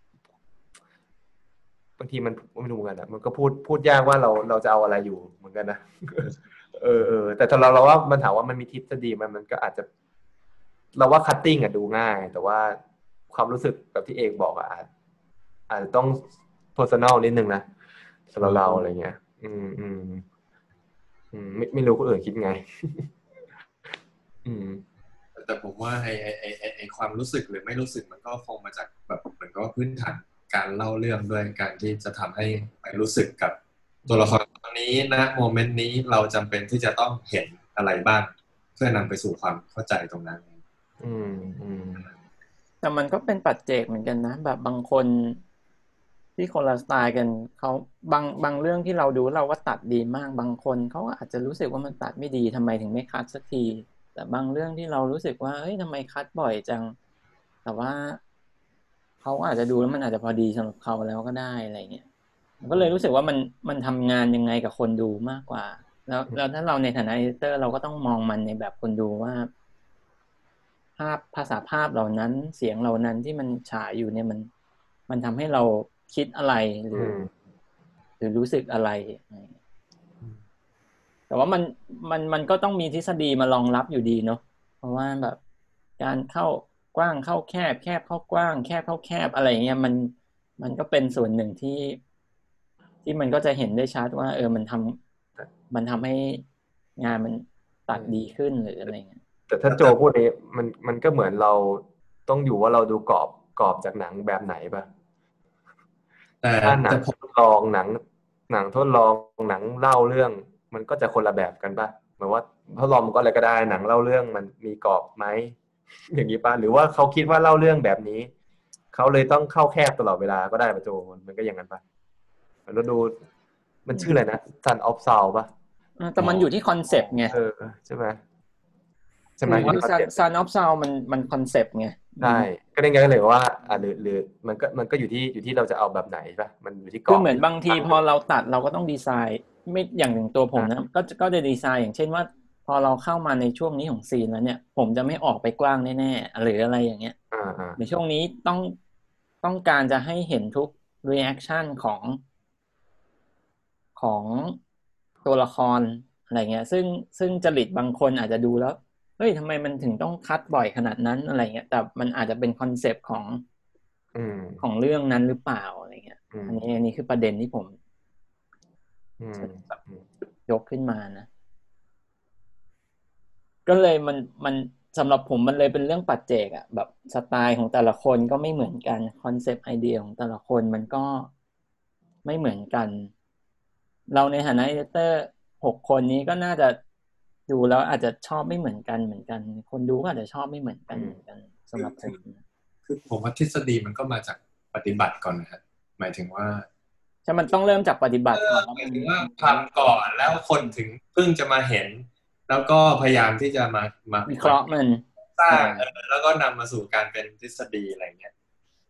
บางทีมันไม่รู้กันนะมันก็พูดยากว่าเราจะเอาอะไรอยู่เหมือนกันนะ แต่ถ้าเราว่ามันถามว่ามันมีทฤษฎีมันก็อาจจะเราว่าคัตติ้งดูง่ายแต่ว่าความรู้สึกแบบที่เอกบอกอาจจะต้อง personal นิดนึงนะสำหรับเราอะไรเงี้ยไม่รู้คนอื่นคิดไงแต่ผมว่าไอความรู้สึกหรือไม่รู้สึกมันก็คงมาจากแบบเหมือนก็พื้นฐานการเล่าเรื่องด้วยการที่จะทำให้ไปรู้สึกกับตัวละครตัวนี้นะโมเมนต์นี้เราจำเป็นที่จะต้องเห็นอะไรบ้างเพื่อนำไปสู่ความเข้าใจตรงนั้นแต่มันก็เป็นปัจเจกเหมือนกันนะแบบบางคนที่คนละสไตล์กันเขาบางเรื่องที่เราดูเราว่าตัดดีมากบางคนเขาอาจจะรู้สึกว่ามันตัดไม่ดีทำไมถึงไม่คัดสักทีแต่บางเรื่องที่เรารู้สึกว่าเฮ้ยทำไมคัดบ่อยจังแต่ว่าเขาอาจจะดูแล้วมันอาจจะพอดีสำหรับเขาแล้วก็ได้อะไรเงี้ยก็เลยรู้สึกว่ามันทำงานยังไงกับคนดูมากกว่าแล้วถ้าเราในฐานะเอดิเตอร์เราก็ต้องมองมันในแบบคนดูว่าภาษาภาพเหล่านั้นเสียงเหล่านั้นที่มันฉายอยู่เนี่ยมันทำให้เราคิดอะไรหรือรู้สึกอะไรแต่ว่ามันก็ต้องมีทฤษฎีมารองรับอยู่ดีเนาะเพราะว่าแบบการเข้ากว้างเข้าแคบเข้ากว้างแคบเข้าแคบอะไรเงี้ยมันก็เป็นส่วนหนึ่งที่มันก็จะเห็นได้ชัดว่ามันทำให้งานมันตัดดีขึ้นหรืออะไรเงี้ยแต่ถ้าโจพูดนี้มันก็เหมือนเราต้องอยู่ว่าเราดูกรอบจากหนังแบบไหนป่ะถ้าหนังทดลองหนังทดลองหนังเล่าเรื่องมันก็จะคนละแบบกันป่ะหมายว่าทดลองมันก็อะไรก็ได้หนังเล่าเรื่องมันมีกรอบไหมอย่างนี้ป่ะหรือว่าเขาคิดว่าเล่าเรื่องแบบนี้เขาเลยต้องเข้าแคบตลอดเวลาก็ได้ป่ะโจมันก็อย่างนั้นป่ะเราดูมันชื่ออะไรนะ Son of Saul ป่ะแต่มันอยู่ที่คอนเซปต์ไงใช่ไหมใช่ไหมอยู่ที่คอนเซ็ปต์ Sound of Sound มันคอนเซปต์ไงใช่ก็ได้ไงก็เลยว่าหรือมันก็อยู่ที่เราจะเอาแบบไหนป่ะมันอยู่ที่กรคืออบเหมือนบางทีพอเราตัดเราก็ต้องดีไซน์ไม่อย่างตัวผมนะก็จะดีไซน์อย่างเช่นว่าพอเราเข้ามาในช่วงนี้ของซีนแล้วเนี่ยผมจะไม่ออกไปกว้างแน่ๆหรืออะไรอย่างเงี้ยในช่วงนี้ต้องการจะให้เห็นทุก reaction ของตัวละครอะไรเงี้ยซึ่งจริตบางคนอาจจะดูแล้วเฮ้ยทำไมมันถึงต้องคัดบ่อยขนาดนั้นอะไรเงี้ยแต่มันอาจจะเป็นคอนเซปต์ของเรื่องนั้นหรือเปล่าอะไรเงี้ยอันนี้คือประเด็นที่ผมยกขึ้นมานะก็เลยมันสำหรับผมมันเลยเป็นเรื่องปัจเจกอ่ะแบบสไตล์ของแต่ละคนก็ไม่เหมือนกันคอนเซปต์ไอเดียของแต่ละคนมันก็ไม่เหมือนกันเราในฐานะเอดิเตอร์6 คนนี้ก็น่าจะดูแล้วอาจจะชอบไม่เหมือนกันคนดูก็อาจจะชอบไม่เหมือนกันสำหรับผมคือผมว่าทฤษฎีมันก็มาจากปฏิบัติก่อนนะครับหมายถึงว่าใช่มันต้องเริ่มจากปฏิบัติก่อนหมายถึงว่าทำก่อนแล้วคนถึงเพิ่งจะมาเห็นแล้วก็พยายามที่จะมาวิเคราะห์มันสร้างแล้วก็นำมาสู่การเป็นทฤษฎีอะไรเงี้ย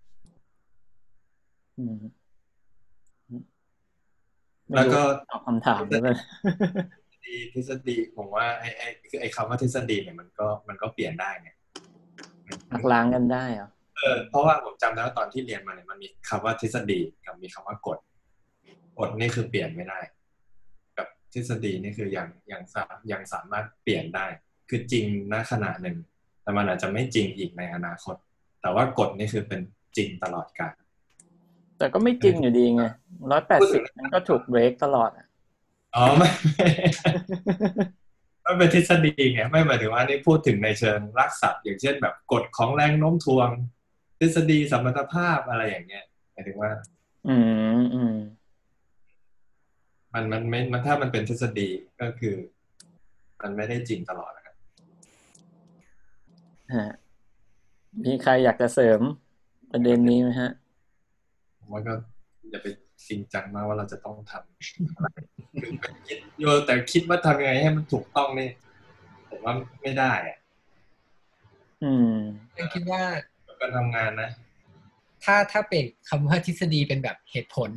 แล้วก็ตอบคำถามด้วยทฤษฎีผมว่าไอ้คำว่าทฤษฎีเนี่ยมันก็เปลี่ยนได้ไงหักล้างกันได้เหรอเพราะว่าผมจำได้ว่าตอนที่เรียนมาเนี่ยมันมีคำว่าทฤษฎีกับมีคำว่ากฎนี่คือเปลี่ยนไม่ได้กับทฤษฎีนี่คือยังสามารถเปลี่ยนได้คือจริงณขณะหนึ่งแต่มันอาจจะไม่จริงอีกในอนาคตแต่ว่ากฎนี่คือเป็นจริงตลอดกาลแต่ก็ไม่จริงอยู่ดีไง180มันก็ถูกเบรกตลอดอ๋อไม่เป็นทฤษฎีไงไม่หมายถึงว่านี่พูดถึงในเชิงรากศัพท์อย่างเช่นแบบกฎของแรงโน้มถ่วงทฤษฎีสัมพัทธภาพอะไรอย่างเงี้ยหมายถึงว่ามันถ้ามันเป็นทฤษฎีก็คือมันไม่ได้จริงตลอดนะครับมีใครอยากจะเสริมประเด็นนี้ไหมฮะผมว่าก็อย่าไปจริงจังมากว่าเราจะต้องทำอะไรแต่คิดว่าทำยังไงให้มันถูกต้องนี่ผมว่าไม่ได้ยังคิดว่าการทำงานนะถ้าเป็นคำว่าทฤษฎีเป็นแบบเหตุผล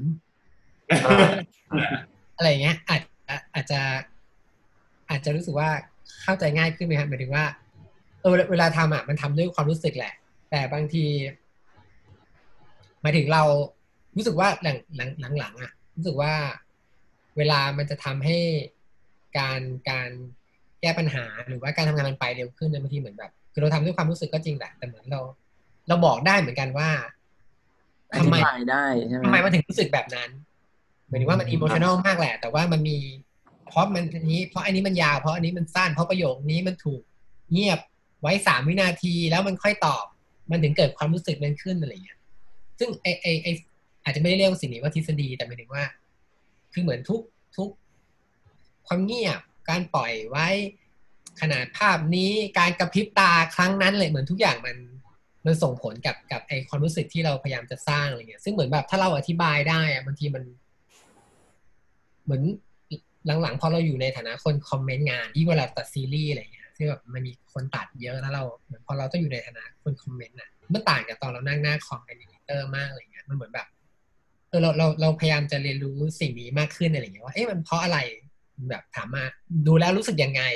อะไรเงี้ยอาจจะรู้สึกว่าเข้าใจง่ายขึ้นไหมครับหมายถึงว่าเวลาทำมันทำด้วยความรู้สึกแหละแต่บางทีหมายถึงเรารู้สึกว่าหลังรู้สึกว่าเวลามันจะทำให้การแก้ปัญหาหรือว่าการทำงานมันไปเร็วขึ้นบางทีเหมือนแบบคือเราทำด้วยความรู้สึกก็จริงแหละแต่เหมือนเราบอกได้เหมือนกันว่าทำไมได้ใช่ไหมทำไมมันถึงรู้สึกแบบนั้นหมายถึงว่ามันอิโมชันนอลมากแหละแต่ว่ามันมีเพราะมันนี้เพราะอันนี้มันยาวเพราะอันนี้มันสั้นเพราะประโยคนี้มันถูกเงียบไว้3 วินาทีแล้วมันค่อยตอบมันถึงเกิดความรู้สึกนั้นขึ้นอะไรอย่างเงี้ยซึ่งไออาจจะไม่ได้เรียกสิ่งนี้ว่าทฤษฎีแต่หมายถึงว่าคือเหมือนทุกความเงียบการปล่อยไว้ขนาดภาพนี้การกระพริบตาครั้งนั้นเลยเหมือนทุกอย่างมันส่งผลกับไอความรู้สึกที่เราพยายามจะสร้างอะไรเงี้ยซึ่งเหมือนแบบถ้าเราอธิบายได้บางทีมันเหมือนหลังๆพอเราอยู่ในฐานะคนคอมเมนต์งานยิ่งเวลาตัดซีรีส์อะไรเงี้ยซึ่งแบบมันมีคนตัดเยอะแล้วเราเหมือนพอเราต้องอยู่ในฐานะคนคอมเมนต์มันต่างกับตอนเรานั่งหน้าคอมเป็นเอดิเตอร์มากอะไรเงี้ยมันเหมือนแบบเราพยายามจะเรียนรู้สิ่งนี้มากขึ้นอะไรเงี้ยว่ามันเพราะอะไรแบบถามมาดูแล้วรู้สึกยังไง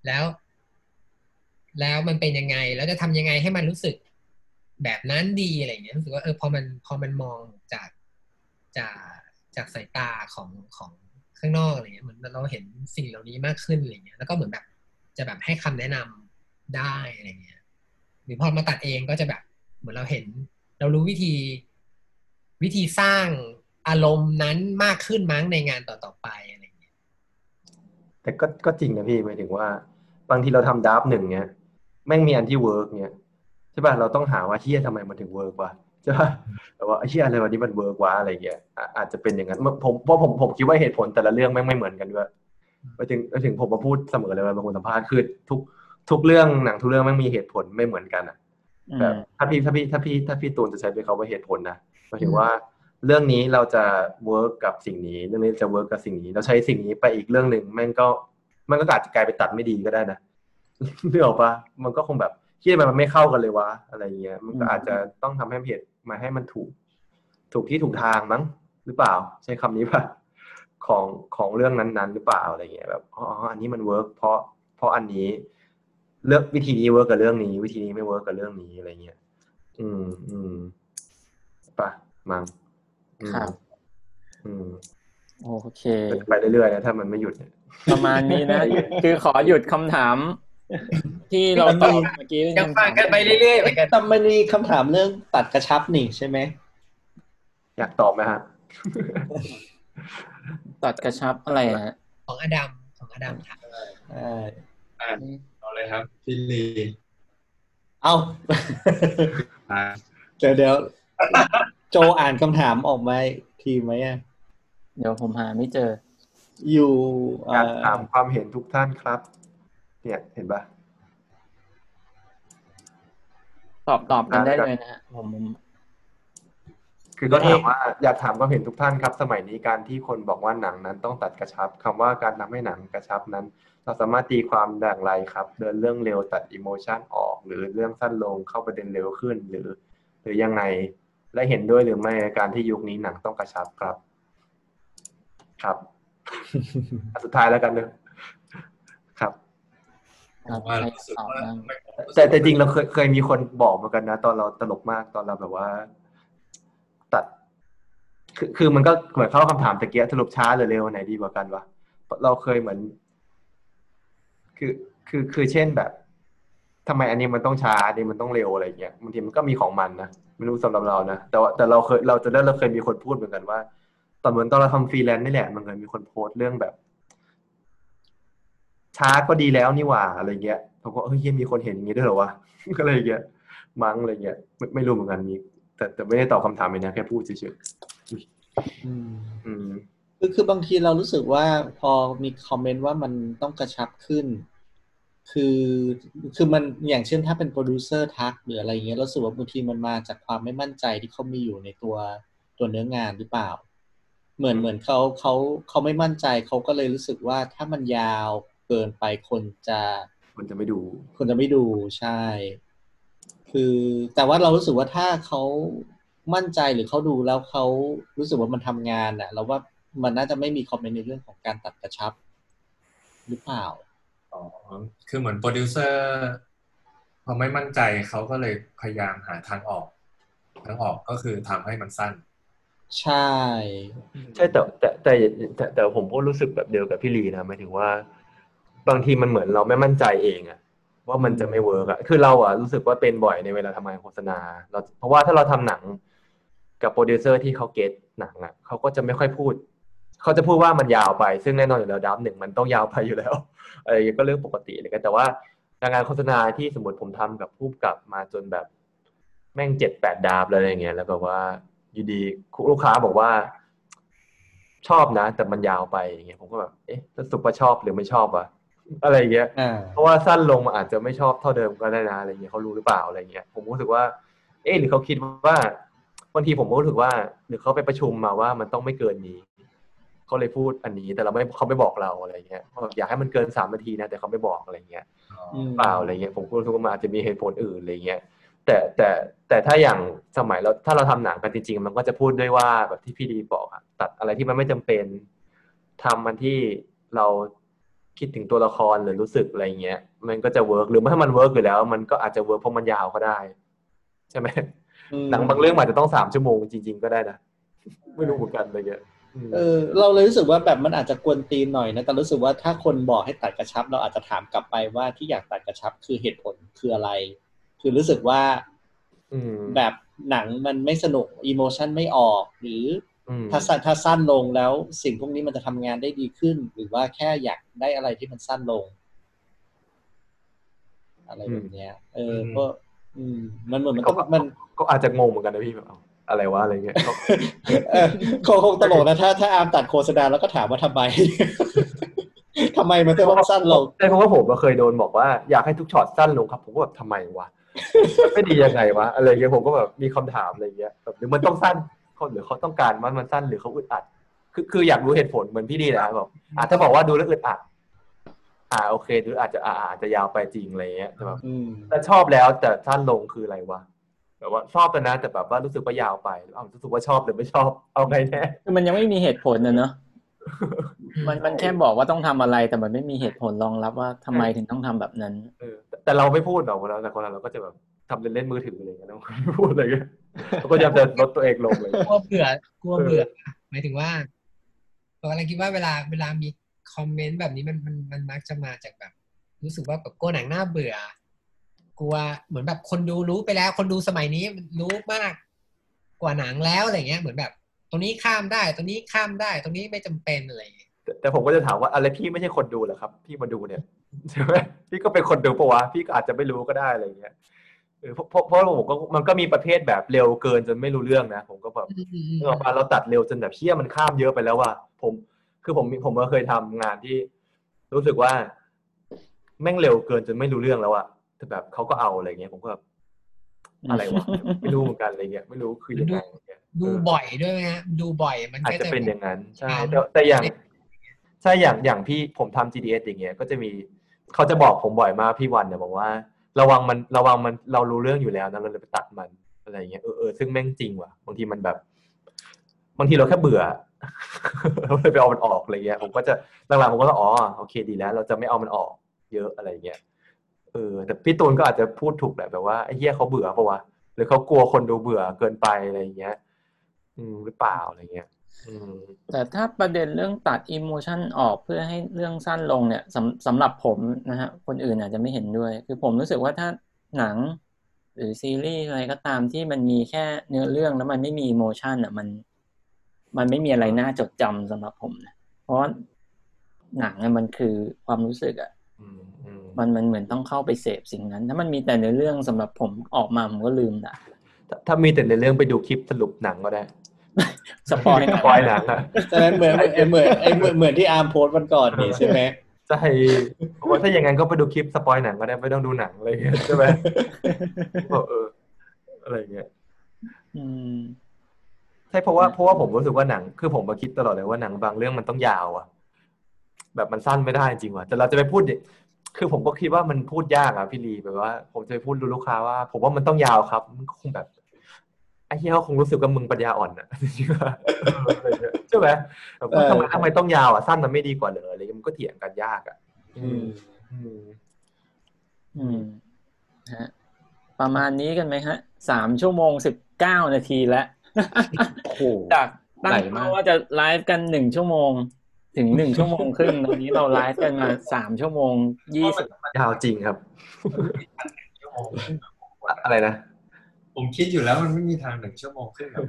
แล้วมันเป็นยังไงแล้วจะทำยังไงให้มันรู้สึกแบบนั้นดีอะไรเงี้ยรู้สึกว่าพอมันมองจากสายตาของข้างนอกอะไรเงี้ยเหมือนเราเห็นสิ่งเหล่านี้มากขึ้นอะไรเงี้ยแล้วก็เหมือนแบบจะแบบให้คำแนะนำได้อะไรเงี้ยหรือพอมาตัดเองก็จะแบบเหมือนเรารู้วิธีสร้างอารมณ์นั้นมากขึ้นมั้งในงานต่อๆไปอะไรเงี้ยแต่ก็จริงนะพี่หมายถึงว่าบางทีเราทำดราฟต์1เนี้ยแม่งมีอันที่เวิร์กเนี้ยใช่ป่ะเราต้องหาว่าเฮียทำไมมันถึงเวิร์กวะใช่ป่ะแต่ว่าเฮียอะไรวันนี้มันเวิร์กวะอะไรเงี้ยอาจจะเป็นอย่างนั้นผมคิดว่าเหตุผลแต่ละเรื่องแม่งไม่เหมือนกันด้วยไปถึงผมมาพูดเสมอเลยว่าบางคนสัมภาษณ์คือทุกเรื่องหนังทุกเรื่องแม่งมีเหตุผลไม่เหมือนกันแบบถ้าพี่ตูนจะใช้เป็นคำว่าเหตุผลนะหมายถึงว่าเรื่องนี้เราจะเวิร์กกับสิ่งนี้เรื่องนี้จะเวิร์กกับสิ่งนี้เราใช้สิ่งนี้ไปอีกเรื่องนึงมันก็อาจจะกลายเป็นตัดไม่ดีก็ได้นะเรื่องปะมันก็คงแบบคิดมันไม่เข้ากันเลยวะอะไรเงี้ยมันก็อาจจะต้องทำให้เพจมาให้มันถูกที่ถูกทางมั้งหรือเปล่าใช้คำนี้ป่ะของเรื่องนั้นๆหรือเปล่าอะไรเงี้ยแบบอ๋ออันนี้มันเวิร์กเพราะอันนี้เลือกวิธีนี้เวิร์กกับเรื่องนี้วิธีนี้ไม่เวิร์กกับเรื่องนี้อะไรเงี้ยป่ะมั้งครับโอเคไปเรื่อยๆนะถ้ามันไม่หยุดประมาณนี้นะ คือขอหยุดคำถามที่เราตอบเมื่อกี้ยังฟังกันไปเรื่อยๆเหมือนกันแต่มันมีคำถามเรื่องตัดกระชับนี่ใช่ไหมอยากตอบไหมฮะตัดกระชับอะไรฮะของอดัมถามเอาเลยครับพี่ลีเอาเดี๋ยวโจอ่านคำถามออกมาทีไหมอ่ะเดี๋ยวผมหาไม่เจออยู่อยากถามความเห็นทุกท่านครับเนี่ยเห็นปะตอบกันได้เลยนะฮะผมคือก็ถามว่าอยากถามความเห็นทุกท่านครับสมัยนี้การที่คนบอกว่าหนังนั้นต้องตัดกระชับคำว่าการทำให้หนังกระชับนั้นเราสามารถตีความอย่างไรครับเดินเรื่องเร็วตัดอิโมชันออกหรือเรื่องสั้นลงเข้าประเด็นเร็วขึ้นหรือยังไงและเห็นด้วยหรือไม่การที่ยุคนี้หนังต้องกระชับครับ สุดท้ายแล้วกันเลยครับแต่จริงเราเคยมีคนบอกเหมือนกันนะตอนเราตลกมากตอนเราแบบว่าตัดคือมันก็เหมือนเข้าคำถามตะเกียสรุปช้าหรือเร็วไหนดีกว่ากันวะเราเคยเหมือนคือเช่นแบบทำไมอันนี้มันต้องช้าอันนี้มันต้องเร็วอะไรเงี้ยบางทีมันก็มีของมันนะไม่รู้สำหรับเรานะแต่เราเคยมีคนพูดเหมือนกันว่าตอนเราทำฟรีแลนซ์นี่แหละมันเคยมีคนโพสต์เรื่องแบบช้าก็ดีแล้วนี่หว่าอะไรเงี้ยผมก็เฮ้ยมีคนเห็นอย่างนี้ด้วยเหรอวะก็เลยเงี้ยมั้งอะไรเงี้ยไม่รู้เหมือนกันมีแต่ไม่ได้ตอบคำถามเลยนะแค่พูดเฉยๆคือบางทีเรารู้สึกว่าพอมีคอมเมนต์ว่ามันต้องกระชับขึ้นคือมันอย่างเช่นถ้าเป็นโปรดิวเซอร์ทักหรืออะไรเงี้ยรู้สึกว่าบางทีมันมาจากความไม่มั่นใจที่เขามีอยู่ในตัวเนื้องานหรือเปล่าเหมือนเขาไม่มั่นใจเขาก็เลยรู้สึกว่าถ้ามันยาวเกินไปคนจะไม่ดูใช่คือแต่ว่าเรารู้สึกว่าถ้าเขามั่นใจหรือเขาดูแล้วเขารู้สึกว่ามันทำงานเราว่ามันน่าจะไม่มีคอมเมนต์ในเรื่องของการตัดกระชับหรือเปล่าคือเหมือนโปรดิวเซอร์พอไม่มั่นใจเขาก็เลยพยายามหาทางออกก็คือทำให้มันสั้นใช่แต่ผมก็รู้สึกแบบเดียวกับพี่ลีนะหมายถึงว่าบางทีมันเหมือนเราไม่มั่นใจเองอะว่ามันจะไม่เวิร์กอะคือเราอะรู้สึกว่าเป็นบ่อยในเวลาทำงานโฆษณาเพราะว่าถ้าเราทำหนังกับโปรดิวเซอร์ที่เขาเก็ตหนังอะเขาก็จะไม่ค่อยพูดเขาจะพูดว่ามันยาวไปซึ่งแน่นอนอยู่แล้วดับหนึ่งมันต้องยาวไปอยู่แล้วอะไรก็เรื่องปกติเลยกันแต่ว่างานโฆษณาที่สมมติผมทำกับผู้กำกับมาจนแบบแม่ง7-8 ดาบอะไรอย่างเงี้ยแล้วแบบว่าอยู่ดีลูกค้าบอกว่าชอบนะแต่มันยาวไปอย่างเงี้ยผมก็แบบจะสุดว่าชอบหรือไม่ชอบวะอะไรเงี้ยเพราะว่าสั้นลงมันอาจจะไม่ชอบเท่าเดิมก็ได้นะอะไรเงี้ยเขารู้หรือเปล่าอะไรเงี้ยผมรู้สึกว่าหรือเขาคิดว่าบางทีผมก็รู้สึกว่าหรือเขาไปประชุมมาว่ามันต้องไม่เกินนี้เขาเลยพูดอันนี้แต่เขาไม่บอกเราอะไรเงี้ยอยากให้มันเกิน3 นาทีนะแต่เขาไม่บอกอะไรเงี้ยเปล่าอะไรเงี้ยผมก็รู้สึกว่ามันอาจจะมีเหตุผลอื่นอะไรเงี้ยแต่ถ้าอย่างสมัยเราถ้าเราทำหนังกันจริงๆมันก็จะพูดด้วยว่าแบบที่พี่ดีบอกอะตัดอะไรที่มันไม่จำเป็นทำมันที่เราคิดถึงตัวละครหรือรู้สึกอะไรเงี้ยมันก็จะเวิร์กหรือถ้ามันเวิร์กอยู่แล้วมันก็อาจจะเวิร์กเพราะมันยาวก็ได้ใช่ไหมหนังบางเรื่องอาจจะต้อง3 ชั่วโมงจริงๆก็ได้นะไม่รู้เหมือนกันอะไรเงี้ยเราเลยรู้สึกว่าแบบมันอาจจะกวนตีนหน่อยนะแต่รู้สึกว่าถ้าคนบอกให้ตัดกระชับเราอาจจะถามกลับไปว่าที่อยากตัดกระชับคือเหตุผลคืออะไรคือรู้สึกว่าแบบหนังมันไม่สนุกอีโมชันไม่ออกหรือถ้าสั้นลงแล้วสิ่งพวกนี้มันจะทำงานได้ดีขึ้นหรือว่าแค่อยากได้อะไรที่มันสั้นลงอะไรแบบเนี้ยก็มันเหมือนมันก็อาจจะงงเหมือนกันนะพี่แบบอะไรวะอะไรเงี้ยคงตลกนะถ้าอาร์มตัดโฆษณาแล้วก็ถามว่าทำไมมันต้องสั้นลงแต่เพราะว่าผมเคยโดนบอกว่าอยากให้ทุกช็อตสั้นลงครับผมก็แบบทำไมวะไม่ดียังไงวะอะไรเงี้ยผมก็แบบมีคำถามอะไรเงี้ยแบบหรือมันต้องสั้นหรือเขาต้องการมันสั้นหรือเขาอึดอัดคืออยากรู้เหตุผลเหมือนพี่ดีนะแบบถ้าบอกว่าดูแล้วอึดอัดโอเคหรืออาจจะยาวไปจริงอะไรเงี้ยแต่แบบอืมแต่ชอบแล้วแต่สั้นลงคืออะไรวะแบบว่าชอบแต่นะแต่แบบว่ารู้สึกว่ายาวไปรู้สึกว่าชอบหรือไม่ชอบเอาไงแน่คือมันยังไม่มีเหตุผลนะเนอะมันแค่บอกว่าต้องทำอะไรแต่มันไม่มีเหตุผลรองรับว่าทำไมถึงต้องทำแบบนั้นแต่เราไม่พูดหรอกเวลาแต่คนเราก็จะแบบทำเล่นมือถืออะไรเงี้ยเราไม่พูดอะไรเงี้ยเราก็จะลดตัวเองลงเลยกลัวเบื่อหมายถึงว่าผมกำลังคิดว่าเวลามีคอมเมนต์แบบนี้มันมักจะมาจากแบบรู้สึกว่าแบบกลัวหนังน่าเบื่อกลัวเหมือนแบบคนดูรู้ไปแล้วคนดูสมัยนี้มันรู้มากกว่าหนังแล้วอะไรเงี้ยเหมือนแบบตรงนี้ข้ามได้ตรงนี้ข้ามได้ตรงนี้ไม่จำเป็นอะไรอย่างเงี้ยแต่ผมก็จะถามว่าอะไรพี่ไม่ใช่คนดูเหรอครับพี่มาดูเนี่ยใช่ไหมพี่ก็เป็นคนดูปะวะพี่ก็อาจจะไม่รู้ก็ได้อะไรเงี้ยเพราะผมก็มันก็มีประเภทแบบเร็วเกินจนไม่รู้เรื่องนะผมก็แบบเราตัดเร็วจนแบบเชี่ยมันข้ามเยอะไปแล้วว่ะผมก็เคยทำงานที่รู้สึกว่าแม่งเร็วเกินจนไม่รู้เรื่องแล้วอะแต่แบบเขาก็เอาอะไรเงี้ยผมก็แบบอะไรวะไม่รู้เหมือนกันอะไรเงี้ยไม่รู้คือยังไงดูบ่อยด้วยไหมฮะดูบ่อยมันอาจก็จะจะเป็นอย่างนั้นใช่แต่อย่างพี่ผมทำ GDS อย่างเงี้ยก็จะมีเขาจะบอกผมบ่อยมากพี่วันเนี่ยบอกว่าระวังมันเรารู้เรื่องอยู่แล้วนะเราเลยไปตัดมันอะไรอย่างเงี้ยซึ่งแม่งจริงว่ะบางทีมันแบบบางทีเราแค่เบื่อ เราเลยไปเอามันออกอะไรเงี้ยผมก็จะหลังๆผมก็อ๋อโอเคดีแล้วเราจะไม่เอามันออกเยอะอะไรเงี้ยแต่พี่ตูนก็อาจจะพูดถูกแหละแบบว่าไอ้เหี้ยเขาเบื่อปะวะหรือเขากลัวคนดูเบื่อเกินไปอะไรอย่างเงี้ยหรือเปล่าอะไรเงี้ยแต่ถ้าประเด็นเรื่องตัดอิโมชันออกเพื่อให้เรื่องสั้นลงเนี่ยสำหรับผมนะฮะคนอื่นอาจจะไม่เห็นด้วยคือผมรู้สึกว่าถ้าหนังหรือซีรีส์อะไรก็ตามที่มันมีแค่เนื้อเรื่องแล้วมันไม่มีอิโมชันอ่ะมันไม่มีอะไรน่าจดจำสำหรับผมนะเพราะหนังมันคือความรู้สึกอ่ะมันเหมือนต้องเข้าไปเสพสิ่งนั้นถ้ามันมีแต่เนื้อเรื่องสำหรับผมออกมาผมก็ลืมด่าถ้ามีแต่ในเรื่องไปดูคลิปสรุปหนังก็ได้สปอยหนังอะฉะนั้นเหมือนที่อาร์มโพสต์วันก่อนนี่ใช่ไหมใช่ถ้าอย่างนั้นก็ไปดูคลิปสปอยหนังก็ได้ไม่ต้องดูหนังอะไรเงี้ยใช่ไหมอะไรเงี้ยใช่เพราะว่าผมรู้สึกว่าหนังคือผมมาคิดตลอดเลยว่าหนังบางเรื่องมันต้องยาวอ่ะแบบมันสั้นไม่ได้จริงว่ะแต่เราจะไปพูดคือผมก็คิดว่ามันพูดยากอ่ะพี่ลีแบบว่าผมจะไปพูดลูกค้าว่าผมว่ามันต้องยาวครับมันคงแบบไอ้เหี้ยเขาคงรู้สึกว่ามึงปัญญาอ่อนอ่ะใช่ไหมทำไมต้องยาวอ่ะสั้นมันไม่ดีกว่าเลยอะไรมันก็เถียงกันยากอ่ะฮะประมาณนี้กันไหมฮะ3 ชั่วโมง 19 นาทีแล้วจากตั้งว่าจะไลฟ์กัน1 ชั่วโมงถึง1 ชั่วโมงครึ่งตอนนี้เราไลฟ์กันมา3 ชั่วโมง 20 ยาวจริงครับอะไรนะผมคิดอยู่แล้วมันไม่มีทาง1 ชั่วโมงครึ่ง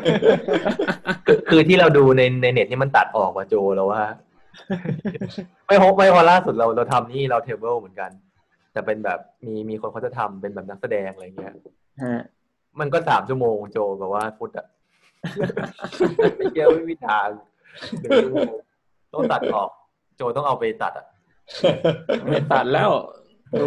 คือที่เราดูในเน็ตนี่มันตัดออกว่ะโจแล้วว่าไม่พอล่าสุดเราทำนี่เราเทเบิลเหมือนกันแต่เป็นแบบมีคนเขาจะทำเป็นแบบนักแสดงอะไรเงี้ยมันก็3 ชั่วโมงโจแบบว่าฟุตอ่ะเยอะไม่มีทางต้องตัดออกโจต้องเอาไปตัดอ่ะไม่ตัดแล้วดู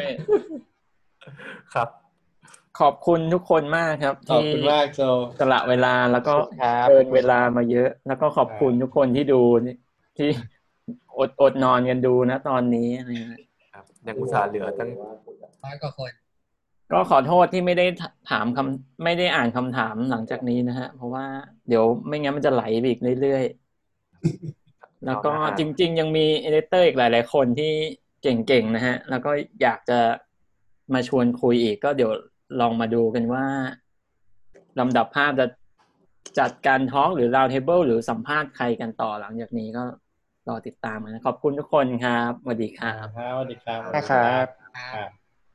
ครับขอบคุณทุกคนมากครับขอบคุณมากโจสละเวลาแล้วก็เกินเวลามาเยอะแล้วก็ขอบคุณทุกคนที่ดูที่อดนอนกันดูนะตอนนี้อะไรเงี้ยครับยังอุตส่าห์เหลือตั้ง 100 กว่าคนก็ขอโทษที่ไม่ได้ไม่ได้อ่านคำถามหลังจากนี้นะฮะเพราะว่าเดี๋ยวไม่งั้นมันจะไหลไปอีกเรื่อยๆแล้วก็จริงๆยังมีเอดิเตอร์อีกหลายๆคนที่เก่งๆนะฮะแล้วก็อยากจะมาชวนคุยอีกก็เดี๋ยวลองมาดูกันว่าลำดับภาพจะจัดการทอล์กหรือ round table หรือสัมภาษณ์ใครกันต่อหลังจากนี้ก็รอติดตามนะขอบคุณทุกคนครับสวัสดีครับสวัสดีครับครับ